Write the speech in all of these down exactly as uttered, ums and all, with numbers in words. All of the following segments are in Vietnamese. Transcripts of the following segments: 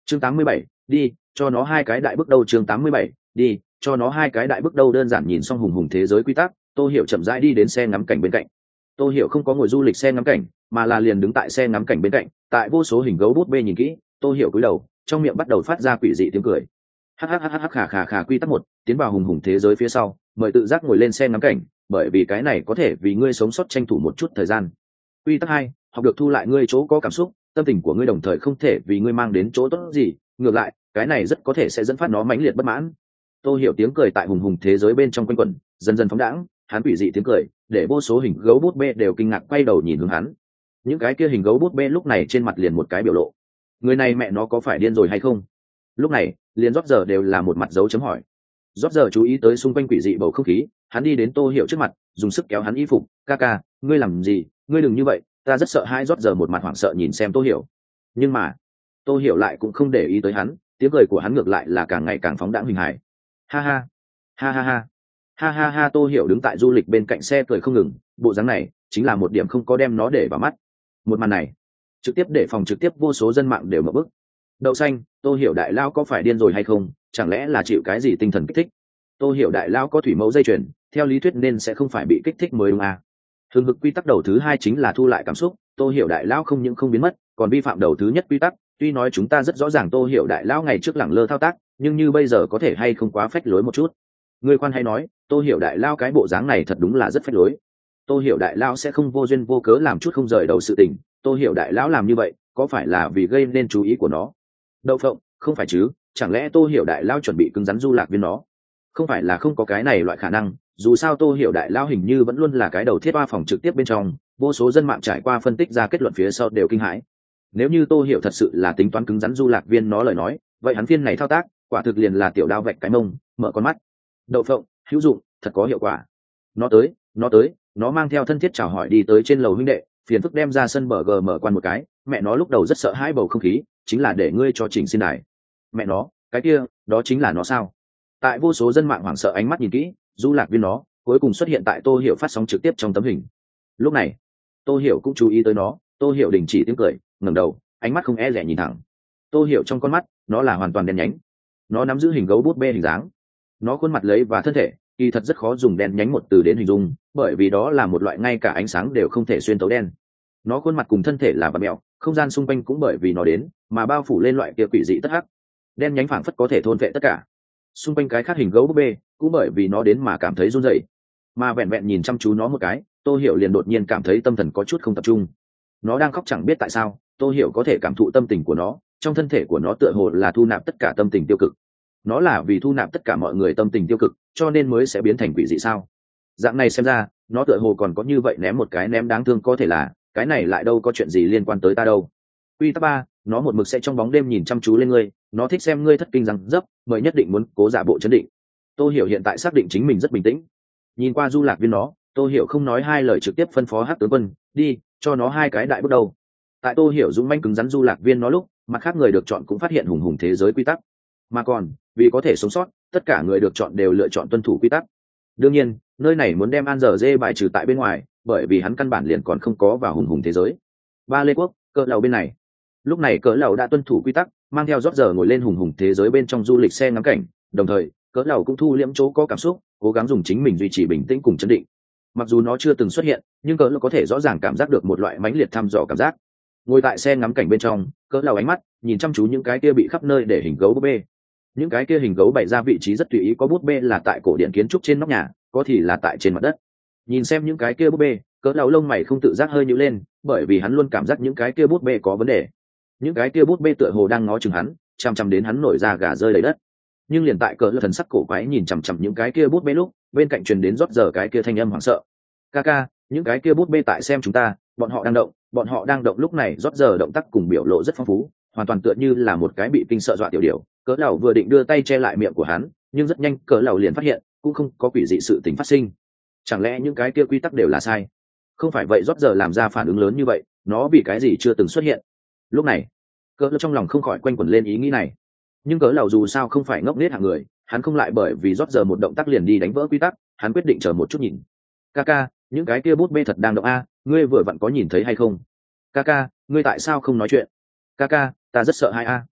chương tám mươi bảy, đi cho nó hai cái đại bước đầu. chương tám mươi bảy, đi cho nó hai cái đại bước đầu. Đơn giản nhìn xong hùng hùng thế giới quy tắc, Tô Hiểu chậm rãi đi đến xe ngắm cảnh bên cạnh. Tô Hiểu không có ngồi du lịch xe ngắm cảnh, mà là liền đứng tại xe ngắm cảnh bên cạnh, tại vô số hình gấu bút bê nhìn kỹ. Tô Hiểu cúi đầu, trong miệng bắt đầu phát ra quỷ dị tiếng cười. Hhhh khà khà khà. Quy tắc một, tiến vào hùng hùng thế giới phía sau, mời tự giác ngồi lên xe ngắm cảnh, bởi vì cái này có thể vì ngươi sống sót tranh thủ một chút thời gian. Quy tắc hai, học được thu lại ngươi chỗ có cảm xúc, tâm tình của ngươi đồng thời không thể vì ngươi mang đến chỗ tốt gì, ngược lại, cái này rất có thể sẽ dẫn phát nó mãnh liệt bất mãn. Tô Hiểu tiếng cười tại hùng hùng thế giới bên trong quanh quẩn, dần dần phóng đãng, hắn quỷ dị tiếng cười, để vô số hình gấu bút bê đều kinh ngạc quay đầu nhìn hướng hắn. Những cái kia hình gấu bút bê lúc này trên mặt liền một cái biểu lộ. Người này mẹ nó có phải điên rồi hay không? Lúc này, liền rót giờ đều là một mặt dấu chấm hỏi. Rót giờ chú ý tới xung quanh quỷ dị bầu không khí, hắn đi đến Tô Hiểu trước mặt, dùng sức kéo hắn y phục. Ca ca, ngươi làm gì? Ngươi đừng như vậy, ta rất sợ hai. Rót giờ một mặt hoảng sợ nhìn xem Tô Hiểu. Nhưng mà, Tô Hiểu lại cũng không để ý tới hắn, tiếng cười của hắn ngược lại là càng ngày càng phóng đãng hình hài. Ha ha, ha ha ha, ha ha ha. Tô Hiểu đứng tại du lịch bên cạnh xe cười không ngừng, bộ dáng này chính là một điểm không có đem nó để vào mắt. Một màn này trực tiếp để phòng trực tiếp vô số dân mạng đều ngậm bức. Đậu xanh, Tô Hiểu đại lao có phải điên rồi hay không? Chẳng lẽ là chịu cái gì tinh thần kích thích? Tô Hiểu đại lao có thủy mẫu dây chuyền, theo lý thuyết nên sẽ không phải bị kích thích mới đúng à? Hưng hực quy tắc đầu thứ hai chính là thu lại cảm xúc. Tô Hiểu đại lao không những không biến mất, còn vi phạm đầu thứ nhất quy tắc. Tuy nói chúng ta rất rõ ràng Tô Hiểu đại lao ngày trước lẳng lơ thao tác, nhưng như bây giờ có thể hay không quá phách lối một chút? Người khoan hay nói, Tô Hiểu đại lao cái bộ dáng này thật đúng là rất phách lối. Tô Hiểu đại lao sẽ không vô duyên vô cớ làm chút không rời đầu sự tình. Tô Hiểu đại lão làm như vậy có phải là vì gây nên chú ý của nó? Đậu phộng, không phải chứ? Chẳng lẽ Tô Hiểu đại lao chuẩn bị cứng rắn du lạc viên nó? Không phải là không có cái này loại khả năng. Dù sao Tô Hiểu đại lao hình như vẫn luôn là cái đầu thiết ba phòng trực tiếp bên trong, vô số dân mạng trải qua phân tích ra kết luận phía sau đều kinh hãi. Nếu như Tô Hiểu thật sự là tính toán cứng rắn du lạc viên nó lời nói, vậy hắn phiên này thao tác quả thực liền là tiểu đao vạch cái mông, mở con mắt. Đậu phộng, hữu dụng, thật có hiệu quả. Nó tới, nó tới, nó mang theo thân thiết chào hỏi đi tới trên lầu huynh đệ, phiền phức đem ra sân bờ gờ mở quan một cái. Mẹ nó lúc đầu rất sợ hãi bầu không khí, chính là để ngươi cho chỉnh xin đài. Mẹ nó, cái kia, đó chính là nó sao? Tại vô số dân mạng hoảng sợ ánh mắt nhìn kỹ, du lạc viên nó cuối cùng xuất hiện tại Tô Hiểu phát sóng trực tiếp trong tấm hình. Lúc này, Tô Hiểu cũng chú ý tới nó. Tô Hiểu đình chỉ tiếng cười, ngẩng đầu, ánh mắt không e dè nhìn thẳng. Tô Hiểu trong con mắt, nó là hoàn toàn đen nhánh. Nó nắm giữ hình gấu bút bê hình dáng. Nó khuôn mặt lấy và thân thể, kỳ thật rất khó dùng đen nhánh một từ đến hình dung, bởi vì đó là một loại ngay cả ánh sáng đều không thể xuyên tấu đen. Nó khuôn mặt cùng thân thể là vặn mèo, không gian xung quanh cũng bởi vì nó đến mà bao phủ lên loại kia quỷ dị tất hắc, đen nhánh phảng phất có thể thôn vệ tất cả. Xung quanh cái khác hình gấu búp bê cũng bởi vì nó đến mà cảm thấy run rẩy, mà vẹn vẹn nhìn chăm chú nó một cái, Tô Hiểu liền đột nhiên cảm thấy tâm thần có chút không tập trung. Nó đang khóc chẳng biết tại sao, Tô Hiểu có thể cảm thụ tâm tình của nó, trong thân thể của nó tựa hồ là thu nạp tất cả tâm tình tiêu cực. Nó là vì thu nạp tất cả mọi người tâm tình tiêu cực, cho nên mới sẽ biến thành quỷ dị sao? Dạng này xem ra, nó tựa hồ còn có như vậy ném một cái ném đáng thương, có thể là cái này lại đâu có chuyện gì liên quan tới ta đâu. Quy tắc ba, nó một mực sẽ trong bóng đêm nhìn chăm chú lên ngươi, nó thích xem ngươi thất kinh răng dấp, bởi nhất định muốn cố giả bộ chấn định. Tô Hiểu hiện tại xác định chính mình rất bình tĩnh. Nhìn qua du lạc viên nó, Tô Hiểu không nói hai lời trực tiếp phân phó Hắc tướng quân, đi, cho nó hai cái đại bước đầu. Tại Tô Hiểu dũng mãnh cứng rắn du lạc viên nó lúc, mặt khác người được chọn cũng phát hiện hùng hùng thế giới quy tắc. Mà còn, vì có thể sống sót, tất cả người được chọn đều lựa chọn tuân thủ quy tắc. Đương nhiên, nơi này muốn đem An Giờ Dê bài trừ tại bên ngoài, bởi vì hắn căn bản liền còn không có vào hùng hùng thế giới. Ba Lê Quốc, cỡ lầu bên này. Lúc này cỡ lầu đã tuân thủ quy tắc, mang theo rót giờ ngồi lên hùng hùng thế giới bên trong du lịch xe ngắm cảnh, đồng thời, cỡ lầu cũng thu liễm chỗ có cảm xúc, cố gắng dùng chính mình duy trì bình tĩnh cùng chấn định. Mặc dù nó chưa từng xuất hiện, nhưng cỡ lầu có thể rõ ràng cảm giác được một loại mãnh liệt thăm dò cảm giác. Ngồi tại xe ngắm cảnh bên trong, cỡ lầu ánh mắt nhìn chăm chú những cái kia bị khắp nơi để hình gấu búp bê. Những cái kia hình gấu bày ra vị trí rất tùy ý, có bút bê là tại cổ điện kiến trúc trên nóc nhà, có thì là tại trên mặt đất. Nhìn xem những cái kia bút bê, cỡ lầu lông mày không tự giác hơi nhíu lên, bởi vì hắn luôn cảm giác những cái kia bút bê có vấn đề. Những cái kia bút bê tựa hồ đang ngó chừng hắn, chằm chằm đến hắn nổi da gà rơi đầy đất. Nhưng liền tại cỡ lầu thần sắc cổ quái nhìn chằm chằm những cái kia bút bê lúc, bên cạnh truyền đến rót giờ cái kia thanh âm hoảng sợ. Ca ca, những cái kia bút bê tại xem chúng ta, bọn họ đang động, bọn họ đang động. Lúc này rót giờ động tác cùng biểu lộ rất phong phú, hoàn toàn tựa như là một cái bị kinh sợ dọa tiểu điểu. Cỡ lầu vừa định đưa tay che lại miệng của hắn, nhưng rất nhanh cỡ lầu liền phát hiện cũng không có quỷ dị sự tình phát sinh. Chẳng lẽ những cái kia quy tắc đều là sai? Không phải vậy rót giờ làm ra phản ứng lớn như vậy, nó bị cái gì chưa từng xuất hiện? Lúc này cỡ lầu trong lòng không khỏi quanh quẩn lên ý nghĩ này. Nhưng cỡ lầu dù sao không phải ngốc nghếch hạng người, hắn không lại bởi vì rót giờ một động tác liền đi đánh vỡ quy tắc, hắn quyết định chờ một chút nhìn. Kaka, những cái kia bút bê thật đang động a, ngươi vừa vặn có nhìn thấy hay không? Kaka, ngươi tại sao không nói chuyện? Kaka, ta rất sợ hai a.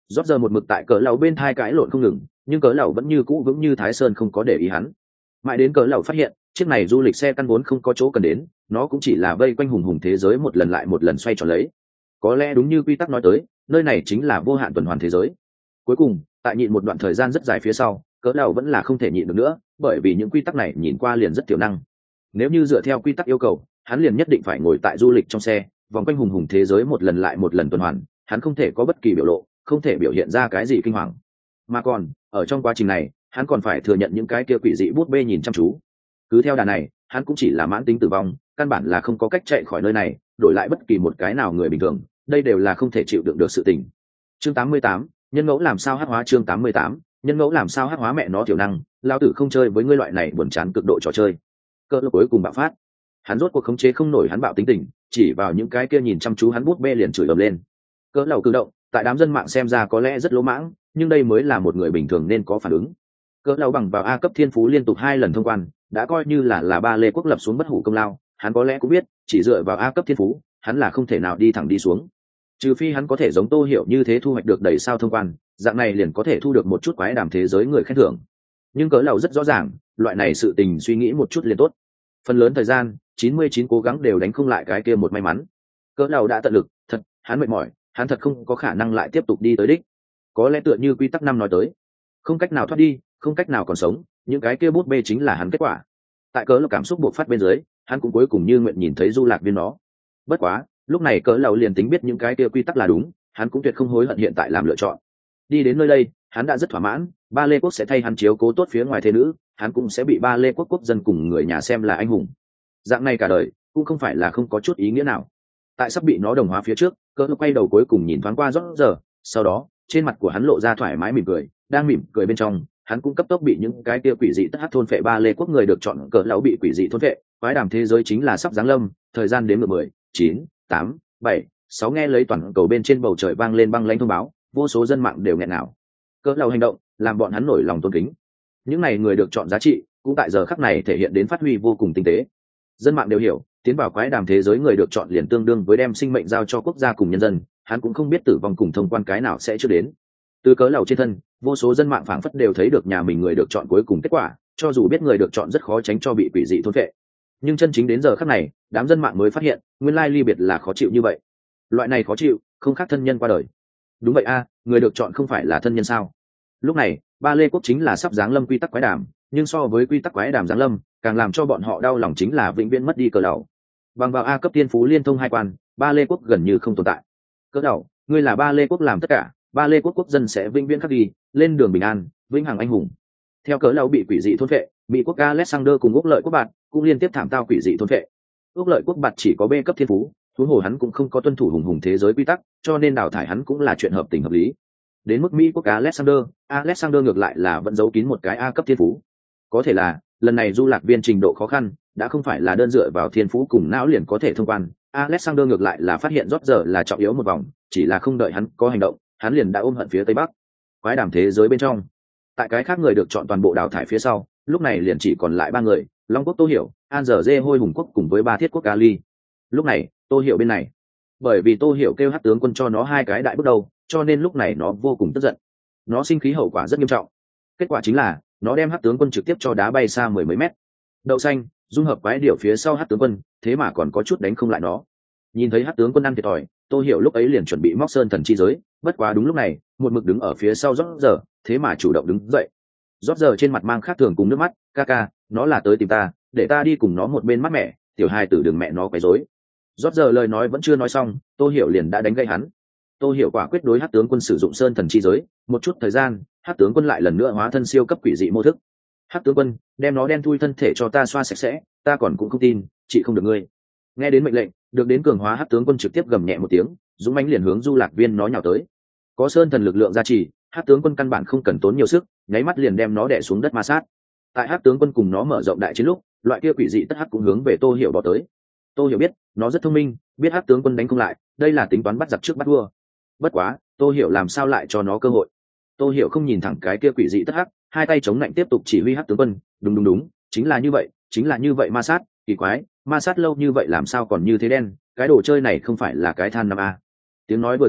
Rót giờ một mực tại cỡ lầu bên thai cãi lộn không ngừng, nhưng cỡ lầu vẫn như cũ vững như Thái Sơn không có để ý hắn. Mãi đến cỡ lầu phát hiện, chiếc này du lịch xe căn vốn không có chỗ cần đến, nó cũng chỉ là vây quanh hùng hùng thế giới một lần lại một lần xoay tròn lấy. Có lẽ đúng như quy tắc nói tới, nơi này chính là vô hạn tuần hoàn thế giới. Cuối cùng, tại nhịn một đoạn thời gian rất dài phía sau, cỡ lầu vẫn là không thể nhịn được nữa, bởi vì những quy tắc này nhìn qua liền rất tiểu năng. Nếu như dựa theo quy tắc yêu cầu, hắn liền nhất định phải ngồi tại du lịch trong xe, vòng quanh hùng hùng thế giới một lần lại một lần tuần hoàn, hắn không thể có bất kỳ biểu lộ, không thể biểu hiện ra cái gì kinh hoàng. Mà còn, ở trong quá trình này, hắn còn phải thừa nhận những cái kia quỷ dị bút bê nhìn chăm chú. Cứ theo đà này, hắn cũng chỉ là mãn tính tử vong, căn bản là không có cách chạy khỏi nơi này, đổi lại bất kỳ một cái nào người bình thường, đây đều là không thể chịu đựng được sự tình. Chương tám mươi tám, nhân ngẫu làm sao hắc hóa chương tám mươi tám, nhân ngẫu làm sao hắc hóa mẹ nó tiểu năng, lao tử không chơi với ngươi loại này buồn chán cực độ trò chơi. Cỡ lúc cuối cùng bạo phát, hắn rốt cuộc khống chế không nổi hắn bạo tính tình, chỉ vào những cái kia nhìn chăm chú hắn bút bê liền chửi ầm lên. Cỡ lầu cử động, tại đám dân mạng xem ra có lẽ rất lỗ mãng, nhưng đây mới là một người bình thường nên có phản ứng. Cỡ lầu bằng vào A cấp thiên phú liên tục hai lần thông quan, đã coi như là là ba lê quốc lập xuống bất hủ công lao, hắn có lẽ cũng biết, chỉ dựa vào A cấp thiên phú, hắn là không thể nào đi thẳng đi xuống. Trừ phi hắn có thể giống Tô Hiểu như thế thu hoạch được đầy sao thông quan, dạng này liền có thể thu được một chút quái đàm thế giới người khen thưởng. Nhưng cỡ lầu rất rõ ràng, loại này sự tình suy nghĩ một chút liền tốt. Phần lớn thời gian, chín mươi chín cố gắng đều đánh không lại cái kia một may mắn. Cỡ lầu đã tận lực, thật, hắn mệt mỏi, hắn thật không có khả năng lại tiếp tục đi tới đích. Có lẽ tựa như quy tắc năm nói tới, không cách nào thoát đi, không cách nào còn sống, những cái kia bút bê chính là hắn kết quả. Tại cỡ lầu cảm xúc bộc phát bên dưới, hắn cũng cuối cùng như nguyện nhìn thấy Du Lạc Viên nó. Bất quá, lúc này cỡ lầu liền tính biết những cái kia quy tắc là đúng, hắn cũng tuyệt không hối hận hiện tại làm lựa chọn. Đi đến nơi đây, hắn đã rất thỏa mãn, ba lê quốc sẽ thay hắn chiếu cố tốt phía ngoài thế nữ, hắn cũng sẽ bị ba lê quốc quốc dân cùng người nhà xem là anh hùng. Dạng này cả đời cũng không phải là không có chút ý nghĩa nào. Tại sắp bị nó đồng hóa phía trước, cỡ quay đầu cuối cùng nhìn thoáng qua rót giờ, sau đó trên mặt của hắn lộ ra thoải mái mỉm cười, đang mỉm cười bên trong, hắn cũng cấp tốc bị những cái kia quỷ dị tất hắc thôn phệ ba lê quốc người được chọn cỡ lão bị quỷ dị thôn phệ, quái đàm thế giới chính là sắp giáng lâm, thời gian đến mười, chín, tám, bảy, sáu nghe lấy toàn cầu bên trên bầu trời vang lên băng lãnh thông báo, vô số dân mạng đều nghẹn ngào. Cỡ lão hành động, làm bọn hắn nổi lòng tôn kính. Những này người được chọn giá trị, cũng tại giờ khắc này thể hiện đến phát huy vô cùng tinh tế. Dân mạng đều hiểu, tiến vào quái đàm thế giới người được chọn liền tương đương với đem sinh mệnh giao cho quốc gia cùng nhân dân, hắn cũng không biết tử vong cùng thông quan cái nào sẽ chưa đến. Từ cỡ lão trên thân, vô số dân mạng phảng phất đều thấy được nhà mình người được chọn cuối cùng kết quả, cho dù biết người được chọn rất khó tránh cho bị quỷ dị thôn phệ. Nhưng chân chính đến giờ khắc này, đám dân mạng mới phát hiện, nguyên lai ly biệt là khó chịu như vậy. Loại này khó chịu, không khác thân nhân qua đời. Đúng vậy a, người được chọn không phải là thân nhân sao? Lúc này, ba lê quốc chính là sắp giáng lâm quy tắc quái đàm, nhưng so với quy tắc quái đàm giáng lâm, càng làm cho bọn họ đau lòng chính là vĩnh viễn mất đi cỡ đầu. Bằng vào A cấp tiên phú liên thông hai quan, ba lê quốc gần như không tồn tại. Cỡ đầu, ngươi là ba lê quốc làm tất cả, ba lê quốc quốc dân sẽ vĩnh viễn khắc đi, lên đường bình an, vĩnh hằng anh hùng. Theo cỡ đầu bị quỷ dị thôn phệ, Mỹ quốc Alexander cùng Úc Lợi quốc bạn cũng liên tiếp thảm tao quỷ dị thôn phệ. Úc Lợi quốc bạn chỉ có B cấp thiên phú, huống hồ hắn cũng không có tuân thủ hùng hùng thế giới quy tắc, cho nên đào thải hắn cũng là chuyện hợp tình hợp lý. Đến mức Mỹ quốc Alexander, Alexander ngược lại là vẫn giấu kín một cái A cấp thiên phú. Có thể là, lần này Du Lạc Viên trình độ khó khăn, đã không phải là đơn dựa vào thiên phú cùng não liền có thể thông quan. Alexander ngược lại là phát hiện rót giờ là trọng yếu một vòng, chỉ là không đợi hắn có hành động, hắn liền đã ôm hận phía tây bắc. Quái đàm thế giới bên trong, tại cái khác người được chọn toàn bộ đào thải phía sau, lúc này liền chỉ còn lại ba người, Long quốc Tô Hiểu, An Dở Dê Hôi Hùng quốc cùng với ba thiết quốc Ali. Lúc này, Tô Hiểu bên này, bởi vì Tô Hiểu kêu Hắc tướng quân cho nó hai cái đại bước đầu, cho nên lúc này nó vô cùng tức giận. Nó sinh khí hậu quả rất nghiêm trọng. Kết quả chính là, nó đem Hắc tướng quân trực tiếp cho đá bay xa mười mấy mét. Đậu xanh, dung hợp quái điểu phía sau Hắc tướng quân, thế mà còn có chút đánh không lại nó. Nhìn thấy Hắc tướng quân ăn thiệt thòi, Tô Hiểu lúc ấy liền chuẩn bị móc sơn thần chi giới, bất quá đúng lúc này, một mực đứng ở phía sau rót giờ, thế mà chủ động đứng dậy. Rót giờ trên mặt mang khác thường cùng nước mắt, ca ca, nó là tới tìm ta, để ta đi cùng nó một bên mắt mẹ, tiểu hai tử đừng mẹ nó quấy rối. Rót giờ lời nói vẫn chưa nói xong, Tô Hiểu liền đã đánh gây hắn. Tô Hiểu quả quyết đối Hắc tướng quân sử dụng sơn thần chi giới, một chút thời gian, Hắc tướng quân lại lần nữa hóa thân siêu cấp quỷ dị mô thức. Hắc tướng quân, đem nó đen thui thân thể cho ta xoa sạch sẽ, ta còn cũng không tin, chị không được ngươi. Nghe đến mệnh lệnh, được đến cường hóa Hắc tướng quân trực tiếp gầm nhẹ một tiếng, dũng mãnh liền hướng Du Lạc Viên nó nhào tới. Có sơn thần lực lượng gia trì, Hắc tướng quân căn bản không cần tốn nhiều sức, nháy mắt liền đem nó đè xuống đất ma sát. Tại Hắc tướng quân cùng nó mở rộng đại chiến lúc, loại kia quỷ dị tất hắc cũng hướng về Tô Hiểu bỏ tới. Tô Hiểu biết, nó rất thông minh, biết Hắc tướng quân đánh không lại, đây là tính toán bắt giặc trước bắt vua. Bất quá, Tô Hiểu làm sao lại cho nó cơ hội? Tô Hiểu không nhìn thẳng cái kia quỷ dị tất hắc, hai tay chống lạnh tiếp tục chỉ huy Hắc tướng quân, đúng đúng đúng, chính là như vậy, chính là như vậy ma sát, kỳ quái, ma sát lâu như vậy làm sao còn như thế đen, cái đồ chơi này không phải là cái than năm a. Tiếng nói vừa ra,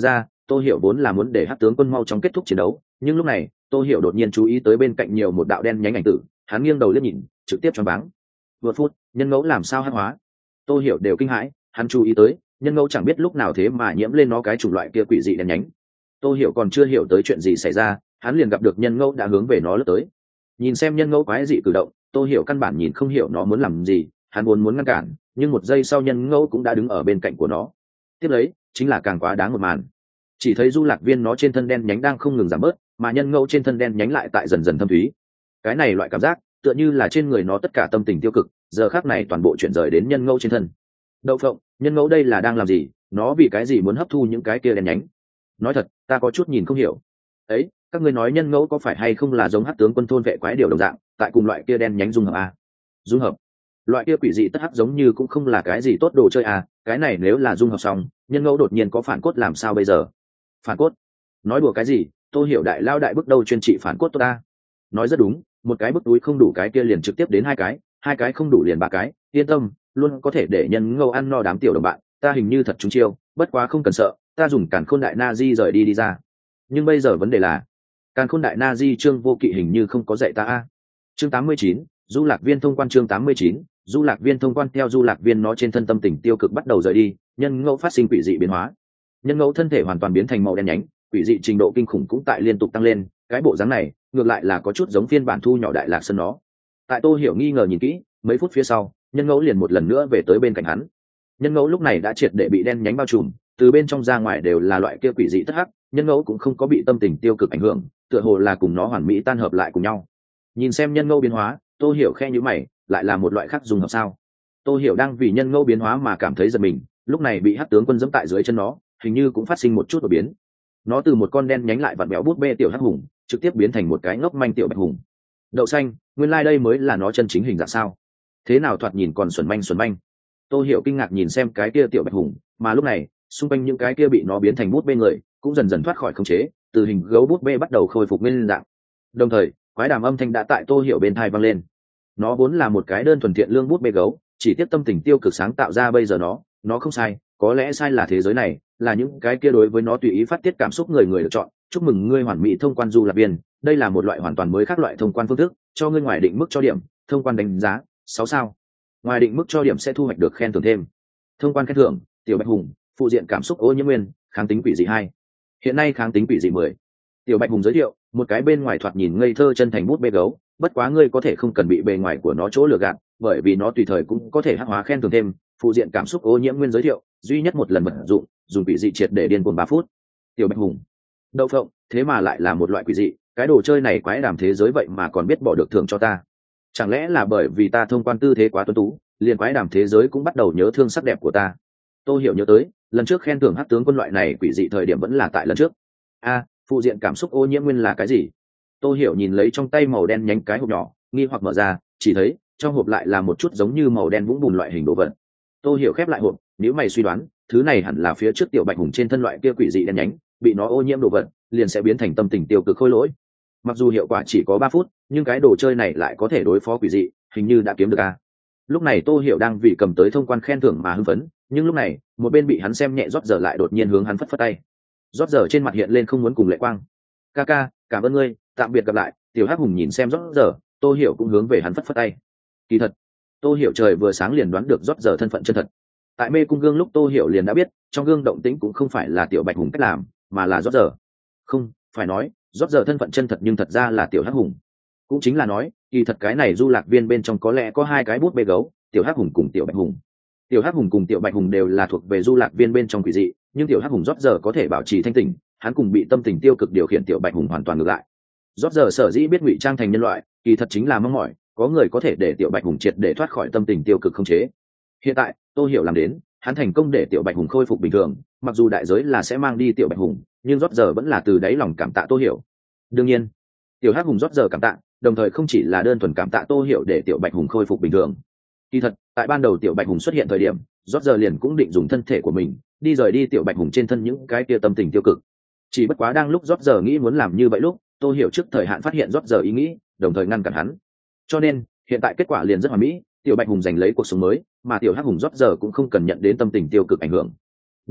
Tô Hiểu vốn là muốn để Hắc tướng quân mau chóng kết thúc chiến đấu, nhưng lúc này Tô Hiểu đột nhiên chú ý tới bên cạnh nhiều một đạo đen nhánh ảnh tử, hắn nghiêng đầu liếc nhìn, trực tiếp choáng váng. Vừa phút, nhân ngẫu làm sao hắc hóa? Tô Hiểu đều kinh hãi, hắn chú ý tới, nhân ngẫu chẳng biết lúc nào thế mà nhiễm lên nó cái chủng loại kia quỷ dị đen nhánh. Tô Hiểu còn chưa hiểu tới chuyện gì xảy ra, hắn liền gặp được nhân ngẫu đã hướng về nó lướt tới. Nhìn xem nhân ngẫu quái dị cử động, Tô Hiểu căn bản nhìn không hiểu nó muốn làm gì, hắn muốn muốn ngăn cản, nhưng một giây sau nhân ngẫu cũng đã đứng ở bên cạnh của nó. Tiếp lấy, chính là càng quá đáng một màn. Chỉ thấy du lạc viên nó trên thân đen nhánh đang không ngừng giảm bớt, mà nhân ngẫu trên thân đen nhánh lại tại dần dần thâm thúy. Cái này loại cảm giác, tựa như là trên người nó tất cả tâm tình tiêu cực, giờ khắc này toàn bộ chuyển rời đến nhân ngẫu trên thân. Đậu phộng, nhân ngẫu đây là đang làm gì? Nó vì cái gì muốn hấp thu những cái kia đen nhánh? Nói thật, ta có chút nhìn không hiểu. Ấy, các ngươi nói nhân ngẫu có phải hay không là giống Hắc tướng quân thôn vệ quái điều đồng dạng, tại cùng loại kia đen nhánh dung hợp a? Dung hợp? Loại kia quỷ dị tất hắc giống như cũng không là cái gì tốt đồ chơi à, cái này nếu là dung hợp xong, nhân ngẫu đột nhiên có phản cốt làm sao bây giờ? Phản cốt? Nói đùa cái gì? Tôi hiểu đại lao đại bức đâu chuyên trị phản cốt tốt ta. Nói rất đúng, một cái bức túi không đủ cái kia liền trực tiếp đến hai cái, hai cái không đủ liền ba cái, yên tâm, luôn có thể để nhân ngẫu ăn no đám tiểu đồng bạn, ta hình như thật trúng chiêu, bất quá không cần sợ, ta dùng càn khôn đại na di rời đi đi ra. Nhưng bây giờ vấn đề là, càn khôn đại na di Trương Vô Kỵ hình như không có dạy ta a. Chương tám mươi chín, du lạc viên thông quan. Chương tám mươi chín, du lạc viên thông quan. Theo du lạc viên nó trên thân tâm tình tiêu cực bắt đầu rời đi, nhân ngẫu phát sinh quỷ dị biến hóa. Nhân ngẫu thân thể hoàn toàn biến thành màu đen nhánh, quỷ dị trình độ kinh khủng cũng tại liên tục tăng lên, cái bộ dáng này ngược lại là có chút giống phiên bản thu nhỏ đại lạc sơn nó. Tại Tô Hiểu nghi ngờ nhìn kỹ, mấy phút phía sau, nhân ngẫu liền một lần nữa về tới bên cạnh hắn. Nhân ngẫu lúc này đã triệt để bị đen nhánh bao trùm, từ bên trong ra ngoài đều là loại kia quỷ dị tất hắc, nhân ngẫu cũng không có bị tâm tình tiêu cực ảnh hưởng, tựa hồ là cùng nó hoàn mỹ tan hợp lại cùng nhau. Nhìn xem nhân ngẫu biến hóa, Tô Hiểu khe nhíu mày, lại là một loại khác dùng hợp sao? Tô Hiểu đang vì nhân ngẫu biến hóa mà cảm thấy giật mình, lúc này bị Hắc tướng quân giẫm tại dưới chân nó, hình như cũng phát sinh một chút đổi biến. Nó từ một con đen nhánh lại vặn béo bút bê tiểu hắc hùng, trực tiếp biến thành một cái ngốc manh tiểu bạch hùng. Đậu xanh, nguyên lai like đây mới là nó chân chính hình dạng sao? Thế nào thoạt nhìn còn xuẩn manh xuẩn manh. Tô Hiểu kinh ngạc nhìn xem cái kia tiểu bạch hùng, mà lúc này, xung quanh những cái kia bị nó biến thành bút bê người, cũng dần dần thoát khỏi khống chế, từ hình gấu bút bê bắt đầu khôi phục nguyên dạng. Đồng thời, quái đàm âm thanh đã tại Tô Hiểu bên tai vang lên. Nó vốn là một cái đơn thuần thiện lương bút bê gấu, chỉ tiếp tâm tình tiêu cực sáng tạo ra bây giờ nó, nó không sai, có lẽ sai là thế giới này, là những cái kia đối với nó tùy ý phát tiết cảm xúc người người được chọn. Chúc mừng ngươi hoàn mỹ thông quan du lạc viên, đây là một loại hoàn toàn mới khác loại thông quan phương thức, cho ngươi ngoài định mức cho điểm, thông quan đánh giá sáu sao. Ngoài định mức cho điểm sẽ thu hoạch được khen thưởng thêm. Thông quan khen thưởng, tiểu bạch hùng, phụ diện cảm xúc ô nhiễm nguyên, kháng tính quỷ dị hai. Hiện nay kháng tính quỷ dị mười. Tiểu bạch hùng giới thiệu, một cái bên ngoài thoạt nhìn ngây thơ chân thành bút bê gấu, bất quá ngươi có thể không cần bị bề ngoài của nó chỗ lừa gạt, bởi vì nó tùy thời cũng có thể hắc hóa khen thưởng thêm. Phụ diện cảm xúc ô nhiễm nguyên giới thiệu, duy nhất một lần vận dụng, dùng quỷ dị triệt để điên cuồng ba phút. Tiểu bạch hùng, đậu phộng, thế mà lại là một loại quỷ dị, cái đồ chơi này quái đàm thế giới vậy mà còn biết bỏ được thưởng cho ta. Chẳng lẽ là bởi vì ta thông quan tư thế quá tuấn tú, liền quái đàm thế giới cũng bắt đầu nhớ thương sắc đẹp của ta. Tôi hiểu nhớ tới, lần trước khen thưởng Hắc tướng quân loại này quỷ dị thời điểm vẫn là tại lần trước. A, phụ diện cảm xúc ô nhiễm nguyên là cái gì? Tôi hiểu nhìn lấy trong tay màu đen nhánh cái hộp nhỏ, nghi hoặc mở ra, chỉ thấy trong hộp lại là một chút giống như màu đen vũng bùn loại hình đồ vật. Tôi hiểu khép lại hộp, nếu mày suy đoán, thứ này hẳn là phía trước tiểu bạch hùng trên thân loại kia quỷ dị đen nhánh, bị nó ô nhiễm đồ vật, liền sẽ biến thành tâm tình tiêu cực khôi lỗi. Mặc dù hiệu quả chỉ có ba phút, nhưng cái đồ chơi này lại có thể đối phó quỷ dị, hình như đã kiếm được a. Lúc này Tô Hiểu đang vì cầm tới thông quan khen thưởng mà hưng phấn, nhưng lúc này, một bên bị hắn xem nhẹ rót giờ lại đột nhiên hướng hắn phất phất tay. Rót giờ trên mặt hiện lên không muốn cùng lệ quang. "Ca ca, cảm ơn ngươi, tạm biệt gặp lại." Tiểu Hắc Hùng nhìn xem rót giờ, Tô Hiểu cũng hướng về hắn phất phất tay. Kỳ thật, Tô Hiểu trời vừa sáng liền đoán được rót giờ thân phận chân thật. Tại mê cung gương lúc Tô Hiểu liền đã biết, trong gương động tĩnh cũng không phải là tiểu bạch hùng cách làm, mà là rót giờ. Không, phải nói, rót giờ thân phận chân thật nhưng thật ra là tiểu Hắc Hùng. Cũng chính là nói, kỳ thật cái này du lạc viên bên trong có lẽ có hai cái bút bê gấu, tiểu Hắc Hùng cùng tiểu bạch hùng. Tiểu Hắc Hùng cùng tiểu bạch hùng đều là thuộc về du lạc viên bên trong quỷ dị, nhưng tiểu Hắc Hùng rót giờ có thể bảo trì thanh tỉnh, hắn cùng bị tâm tình tiêu cực điều khiển tiểu bạch hùng hoàn toàn ngược lại. Rót giờ sở dĩ biết ngụy trang thành nhân loại, kỳ thật chính là mong mỏi có người có thể để tiểu bạch hùng triệt để thoát khỏi tâm tình tiêu cực không chế. Hiện tại Tô Hiểu làm đến, hắn thành công để tiểu bạch hùng khôi phục bình thường, mặc dù đại giới là sẽ mang đi tiểu bạch hùng, nhưng rót giờ vẫn là từ đáy lòng cảm tạ Tô Hiểu. Đương nhiên, tiểu Hắc Hùng rót giờ cảm tạ, đồng thời không chỉ là đơn thuần cảm tạ Tô Hiểu để tiểu bạch hùng khôi phục bình thường. Kỳ thật, tại ban đầu tiểu bạch hùng xuất hiện thời điểm, rót giờ liền cũng định dùng thân thể của mình đi rời đi tiểu bạch hùng trên thân những cái kia tâm tình tiêu cực. Chỉ bất quá đang lúc rót giờ nghĩ muốn làm như vậy lúc, Tô Hiểu trước thời hạn phát hiện rót giờ ý nghĩ, đồng thời ngăn cản hắn. Cho nên, hiện tại kết quả liền rất hoàn mỹ, tiểu bạch hùng giành lấy cuộc sống mới, mà tiểu Hắc Hùng rót giờ cũng không cần nhận đến tâm tình tiêu cực ảnh hưởng. Đậu phộng,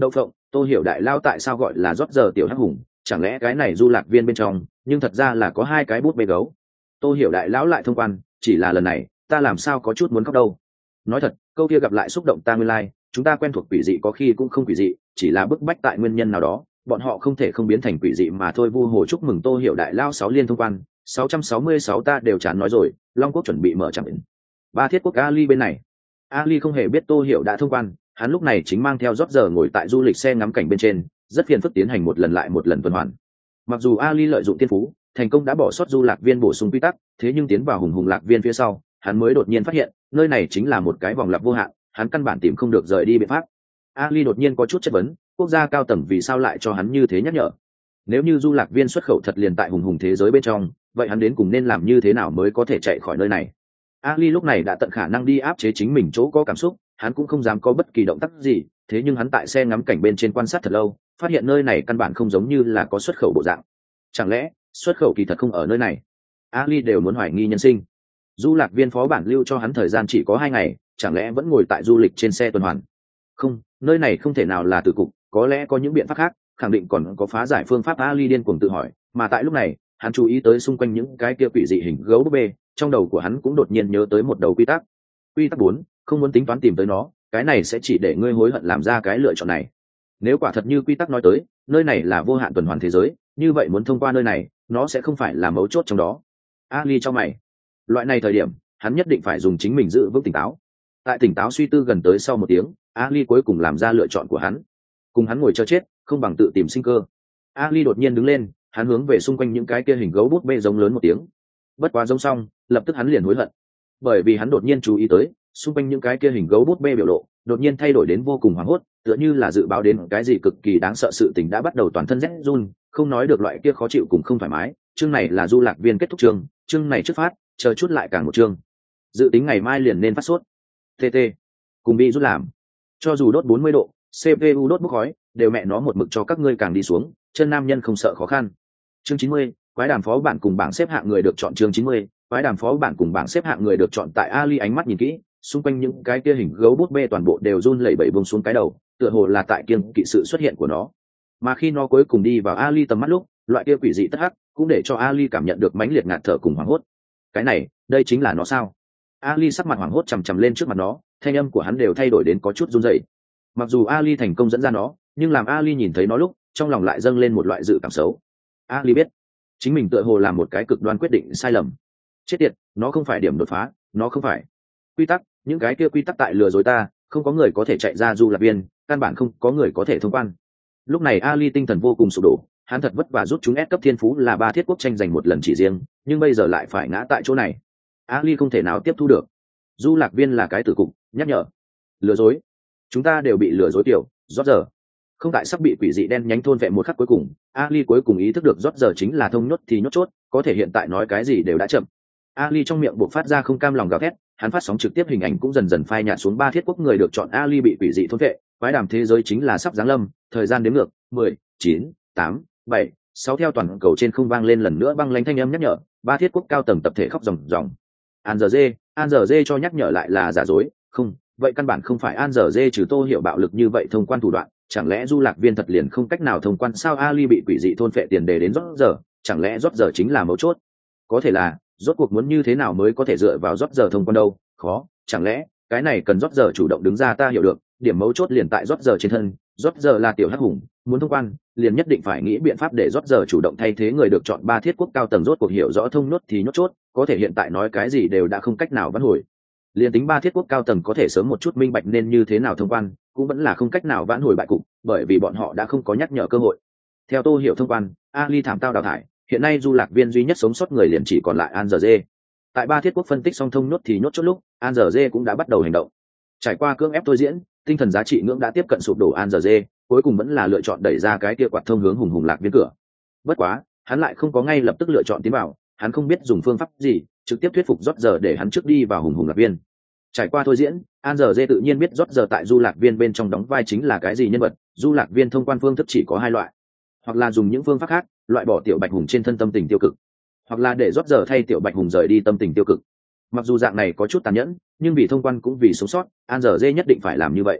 tôi hiểu đại lao tại sao gọi là rót giờ tiểu hắc hùng, chẳng lẽ cái này du lạc viên bên trong nhưng thật ra là có hai cái bút bê gấu. Tôi hiểu đại lão lại thông quan, chỉ là lần này ta làm sao có chút muốn khóc đâu. Nói thật, câu kia gặp lại xúc động ta nguyên lai, chúng ta quen thuộc quỷ dị có khi cũng không quỷ dị, chỉ là bức bách tại nguyên nhân nào đó, bọn họ không thể không biến thành quỷ dị mà thôi. Vu hồ chúc mừng Tô Hiểu đại lao sáu liên thông quan, sáu trăm sáu mươi sáu ta đều chán nói rồi. Long Quốc chuẩn bị mở chẳng. Ba Thiết Quốc Ali bên này, Ali không hề biết Tô Hiểu đã thông quan, hắn lúc này chính mang theo rót giờ ngồi tại du lịch xe ngắm cảnh bên trên, rất phiền phức tiến hành một lần lại một lần tuần hoàn. Mặc dù Ali lợi dụng tiên phú, thành công đã bỏ sót du lạc viên bổ sung quy tắc, thế nhưng tiến vào hùng hùng lạc viên phía sau, hắn mới đột nhiên phát hiện nơi này chính là một cái vòng lặp vô hạn, hắn căn bản tìm không được rời đi biện pháp. Ali đột nhiên có chút chất vấn, quốc gia cao tầng vì sao lại cho hắn như thế nhắc nhở? Nếu như du lạc viên xuất khẩu thật liền tại hùng hùng thế giới bên trong, vậy hắn đến cùng nên làm như thế nào mới có thể chạy khỏi nơi này? Ali lúc này đã tận khả năng đi áp chế chính mình chỗ có cảm xúc, hắn cũng không dám có bất kỳ động tác gì, thế nhưng hắn tại xe ngắm cảnh bên trên quan sát thật lâu, phát hiện nơi này căn bản không giống như là có xuất khẩu bộ dạng. Chẳng lẽ xuất khẩu kỳ thật không ở nơi này? Ali đều muốn hoài nghi nhân sinh. Du lạc viên phó bản lưu cho hắn thời gian chỉ có hai ngày, chẳng lẽ vẫn ngồi tại du lịch trên xe tuần hoàn? Không, nơi này không thể nào là tử cục, có lẽ có những biện pháp khác, khẳng định còn có phá giải phương pháp. Ali điên cuồng tự hỏi, mà tại lúc này, hắn chú ý tới xung quanh những cái kia quỷ dị hình gấu búp bê, trong đầu của hắn cũng đột nhiên nhớ tới một đầu quy tắc. Quy tắc bốn, không muốn tính toán tìm tới nó, cái này sẽ chỉ để ngươi hối hận làm ra cái lựa chọn này. Nếu quả thật như quy tắc nói tới, nơi này là vô hạn tuần hoàn thế giới, như vậy muốn thông qua nơi này, nó sẽ không phải là mấu chốt trong đó. Ali cho mày. Loại này thời điểm, hắn nhất định phải dùng chính mình giữ vững tỉnh táo. Tại tỉnh táo suy tư gần tới sau một tiếng, Ali cuối cùng làm ra lựa chọn của hắn. Cùng hắn ngồi chờ chết, không bằng tự tìm sinh cơ. Ali đột nhiên đứng lên, hắn hướng về xung quanh những cái kia hình gấu bút bê giống lớn một tiếng. Bất quá giống xong, lập tức hắn liền hối hận, bởi vì hắn đột nhiên chú ý tới, xung quanh những cái kia hình gấu bút bê biểu lộ, đột nhiên thay đổi đến vô cùng hoảng hốt, tựa như là dự báo đến cái gì cực kỳ đáng sợ sự tình đã bắt đầu toàn thân rét run, không nói được loại kia khó chịu cùng không thoải mái. Chương này là du lạc viên kết thúc chương, chương này trước phát, chờ chút lại càng một chương. Dự tính ngày mai liền nên phát sốt. tê tê, cùng đi rút làm. Cho dù đốt bốn mươi độ, xê pê u đốt bốc khói, đều mẹ nó một mực cho các ngươi càng đi xuống, chân nam nhân không sợ khó khăn. Chương chín mươi, quái đàm phó bản cùng bảng xếp hạng người được chọn. Chương chín mươi, quái đàm phó bản cùng bảng xếp hạng người được chọn. Tại Ali ánh mắt nhìn kỹ, xung quanh những cái kia hình gấu bút bê toàn bộ đều run lẩy bẩy buông xuống cái đầu, tựa hồ là tại kiêng kỵ sự xuất hiện của nó. Mà khi nó cuối cùng đi vào Ali tầm mắt lúc, loại kia quỷ dị tất hắc cũng để cho Ali cảm nhận được mãnh liệt ngạt thở cùng hoảng hốt. Cái này, đây chính là nó sao? Ali sắc mặt hoảng hốt chằm chằm lên trước mặt nó, thanh âm của hắn đều thay đổi đến có chút run rẩy. Mặc dù Ali thành công dẫn ra nó, nhưng làm Ali nhìn thấy nó lúc, trong lòng lại dâng lên một loại dự cảm xấu. Ali biết, chính mình tựa hồ làm một cái cực đoan quyết định sai lầm. Chết tiệt, nó không phải điểm đột phá, nó không phải quy tắc, những cái kia quy tắc tại lừa dối ta, không có người có thể chạy ra du lạc viên, căn bản không có người có thể thông quan. Lúc này Ali tinh thần vô cùng sụp đổ, hắn thật vất vả rút chúng S cấp thiên phú là ba thiết quốc tranh giành một lần chỉ riêng, nhưng bây giờ lại phải ngã tại chỗ này. Ali không thể nào tiếp thu được. Du lạc viên là cái tử cục, nhắc nhở, lừa dối, chúng ta đều bị lừa dối tiểu, rót giờ. Không tại sắp bị quỷ dị đen nhánh thôn vệ một khắc cuối cùng, Ali cuối cùng ý thức được rót giờ chính là thông nhốt thì nhốt chốt, có thể hiện tại nói cái gì đều đã chậm. Ali trong miệng buộc phát ra không cam lòng gào thét, hắn phát sóng trực tiếp hình ảnh cũng dần dần phai nhạt xuống. Ba thiết quốc người được chọn Ali bị quỷ dị thôn vệ, quái đàm thế giới chính là sắp giáng lâm, thời gian đếm ngược, mười, chín, tám, bảy, sáu theo toàn cầu trên không vang lên lần nữa băng lãnh thanh âm nhắc nhở, ba thiết quốc cao tầng tập thể khóc ròng ròng. An giờ dê, An giờ dê cho nhắc nhở lại là giả dối, không, vậy căn bản không phải An giờ dê trừ Tô Hiểu bạo lực như vậy thông quan thủ đoạn, chẳng lẽ du lạc viên thật liền không cách nào thông quan sao? Ali bị quỷ dị thôn phệ tiền đề đến rót giờ, chẳng lẽ rót giờ chính là mấu chốt? Có thể là, rốt cuộc muốn như thế nào mới có thể dựa vào rót giờ thông quan đâu? Khó, chẳng lẽ cái này cần rót giờ chủ động đứng ra? Ta hiểu được, điểm mấu chốt liền tại rót giờ trên thân, rót giờ là tiểu hắc hùng, muốn thông quan liền nhất định phải nghĩ biện pháp để rót giờ chủ động thay thế người được chọn. Ba thiết quốc cao tầng rốt cuộc hiểu rõ thông nhốt thì nhốt chốt, có thể hiện tại nói cái gì đều đã không cách nào vãn hồi. Liên tính ba thiết quốc cao tầng có thể sớm một chút minh bạch nên như thế nào thông quan, cũng vẫn là không cách nào vãn hồi bại cục, bởi vì bọn họ đã không có nhắc nhở cơ hội. Theo Tô Hiểu thông quan, Ali thảm tao đào thải, hiện nay du lạc viên duy nhất sống sót người liền chỉ còn lại An giờ dê. Tại ba thiết quốc phân tích xong thông nhốt thì nhốt chốt lúc, An giờ dê cũng đã bắt đầu hành động. Trải qua cưỡng ép thôi diễn, tinh thần giá trị ngưỡng đã tiếp cận sụp đổ. An giờ dê cuối cùng vẫn là lựa chọn đẩy ra cái kia quạt thông hướng hùng hùng lạc viên cửa. Bất quá, hắn lại không có ngay lập tức lựa chọn tiến vào, hắn không biết dùng phương pháp gì, trực tiếp thuyết phục rót giờ để hắn trước đi vào hùng hùng lạc viên. Trải qua thôi diễn, An giờ dê tự nhiên biết rót giờ tại du lạc viên bên trong đóng vai chính là cái gì nhân vật. Du lạc viên thông quan phương thức chỉ có hai loại, hoặc là dùng những phương pháp khác loại bỏ tiểu bạch hùng trên thân tâm tình tiêu cực, hoặc là để rót giờ thay tiểu bạch hùng rời đi tâm tình tiêu cực. Mặc dù dạng này có chút tàn nhẫn, nhưng vì thông quan cũng vì sống sót, An giờ dê nhất định phải làm như vậy.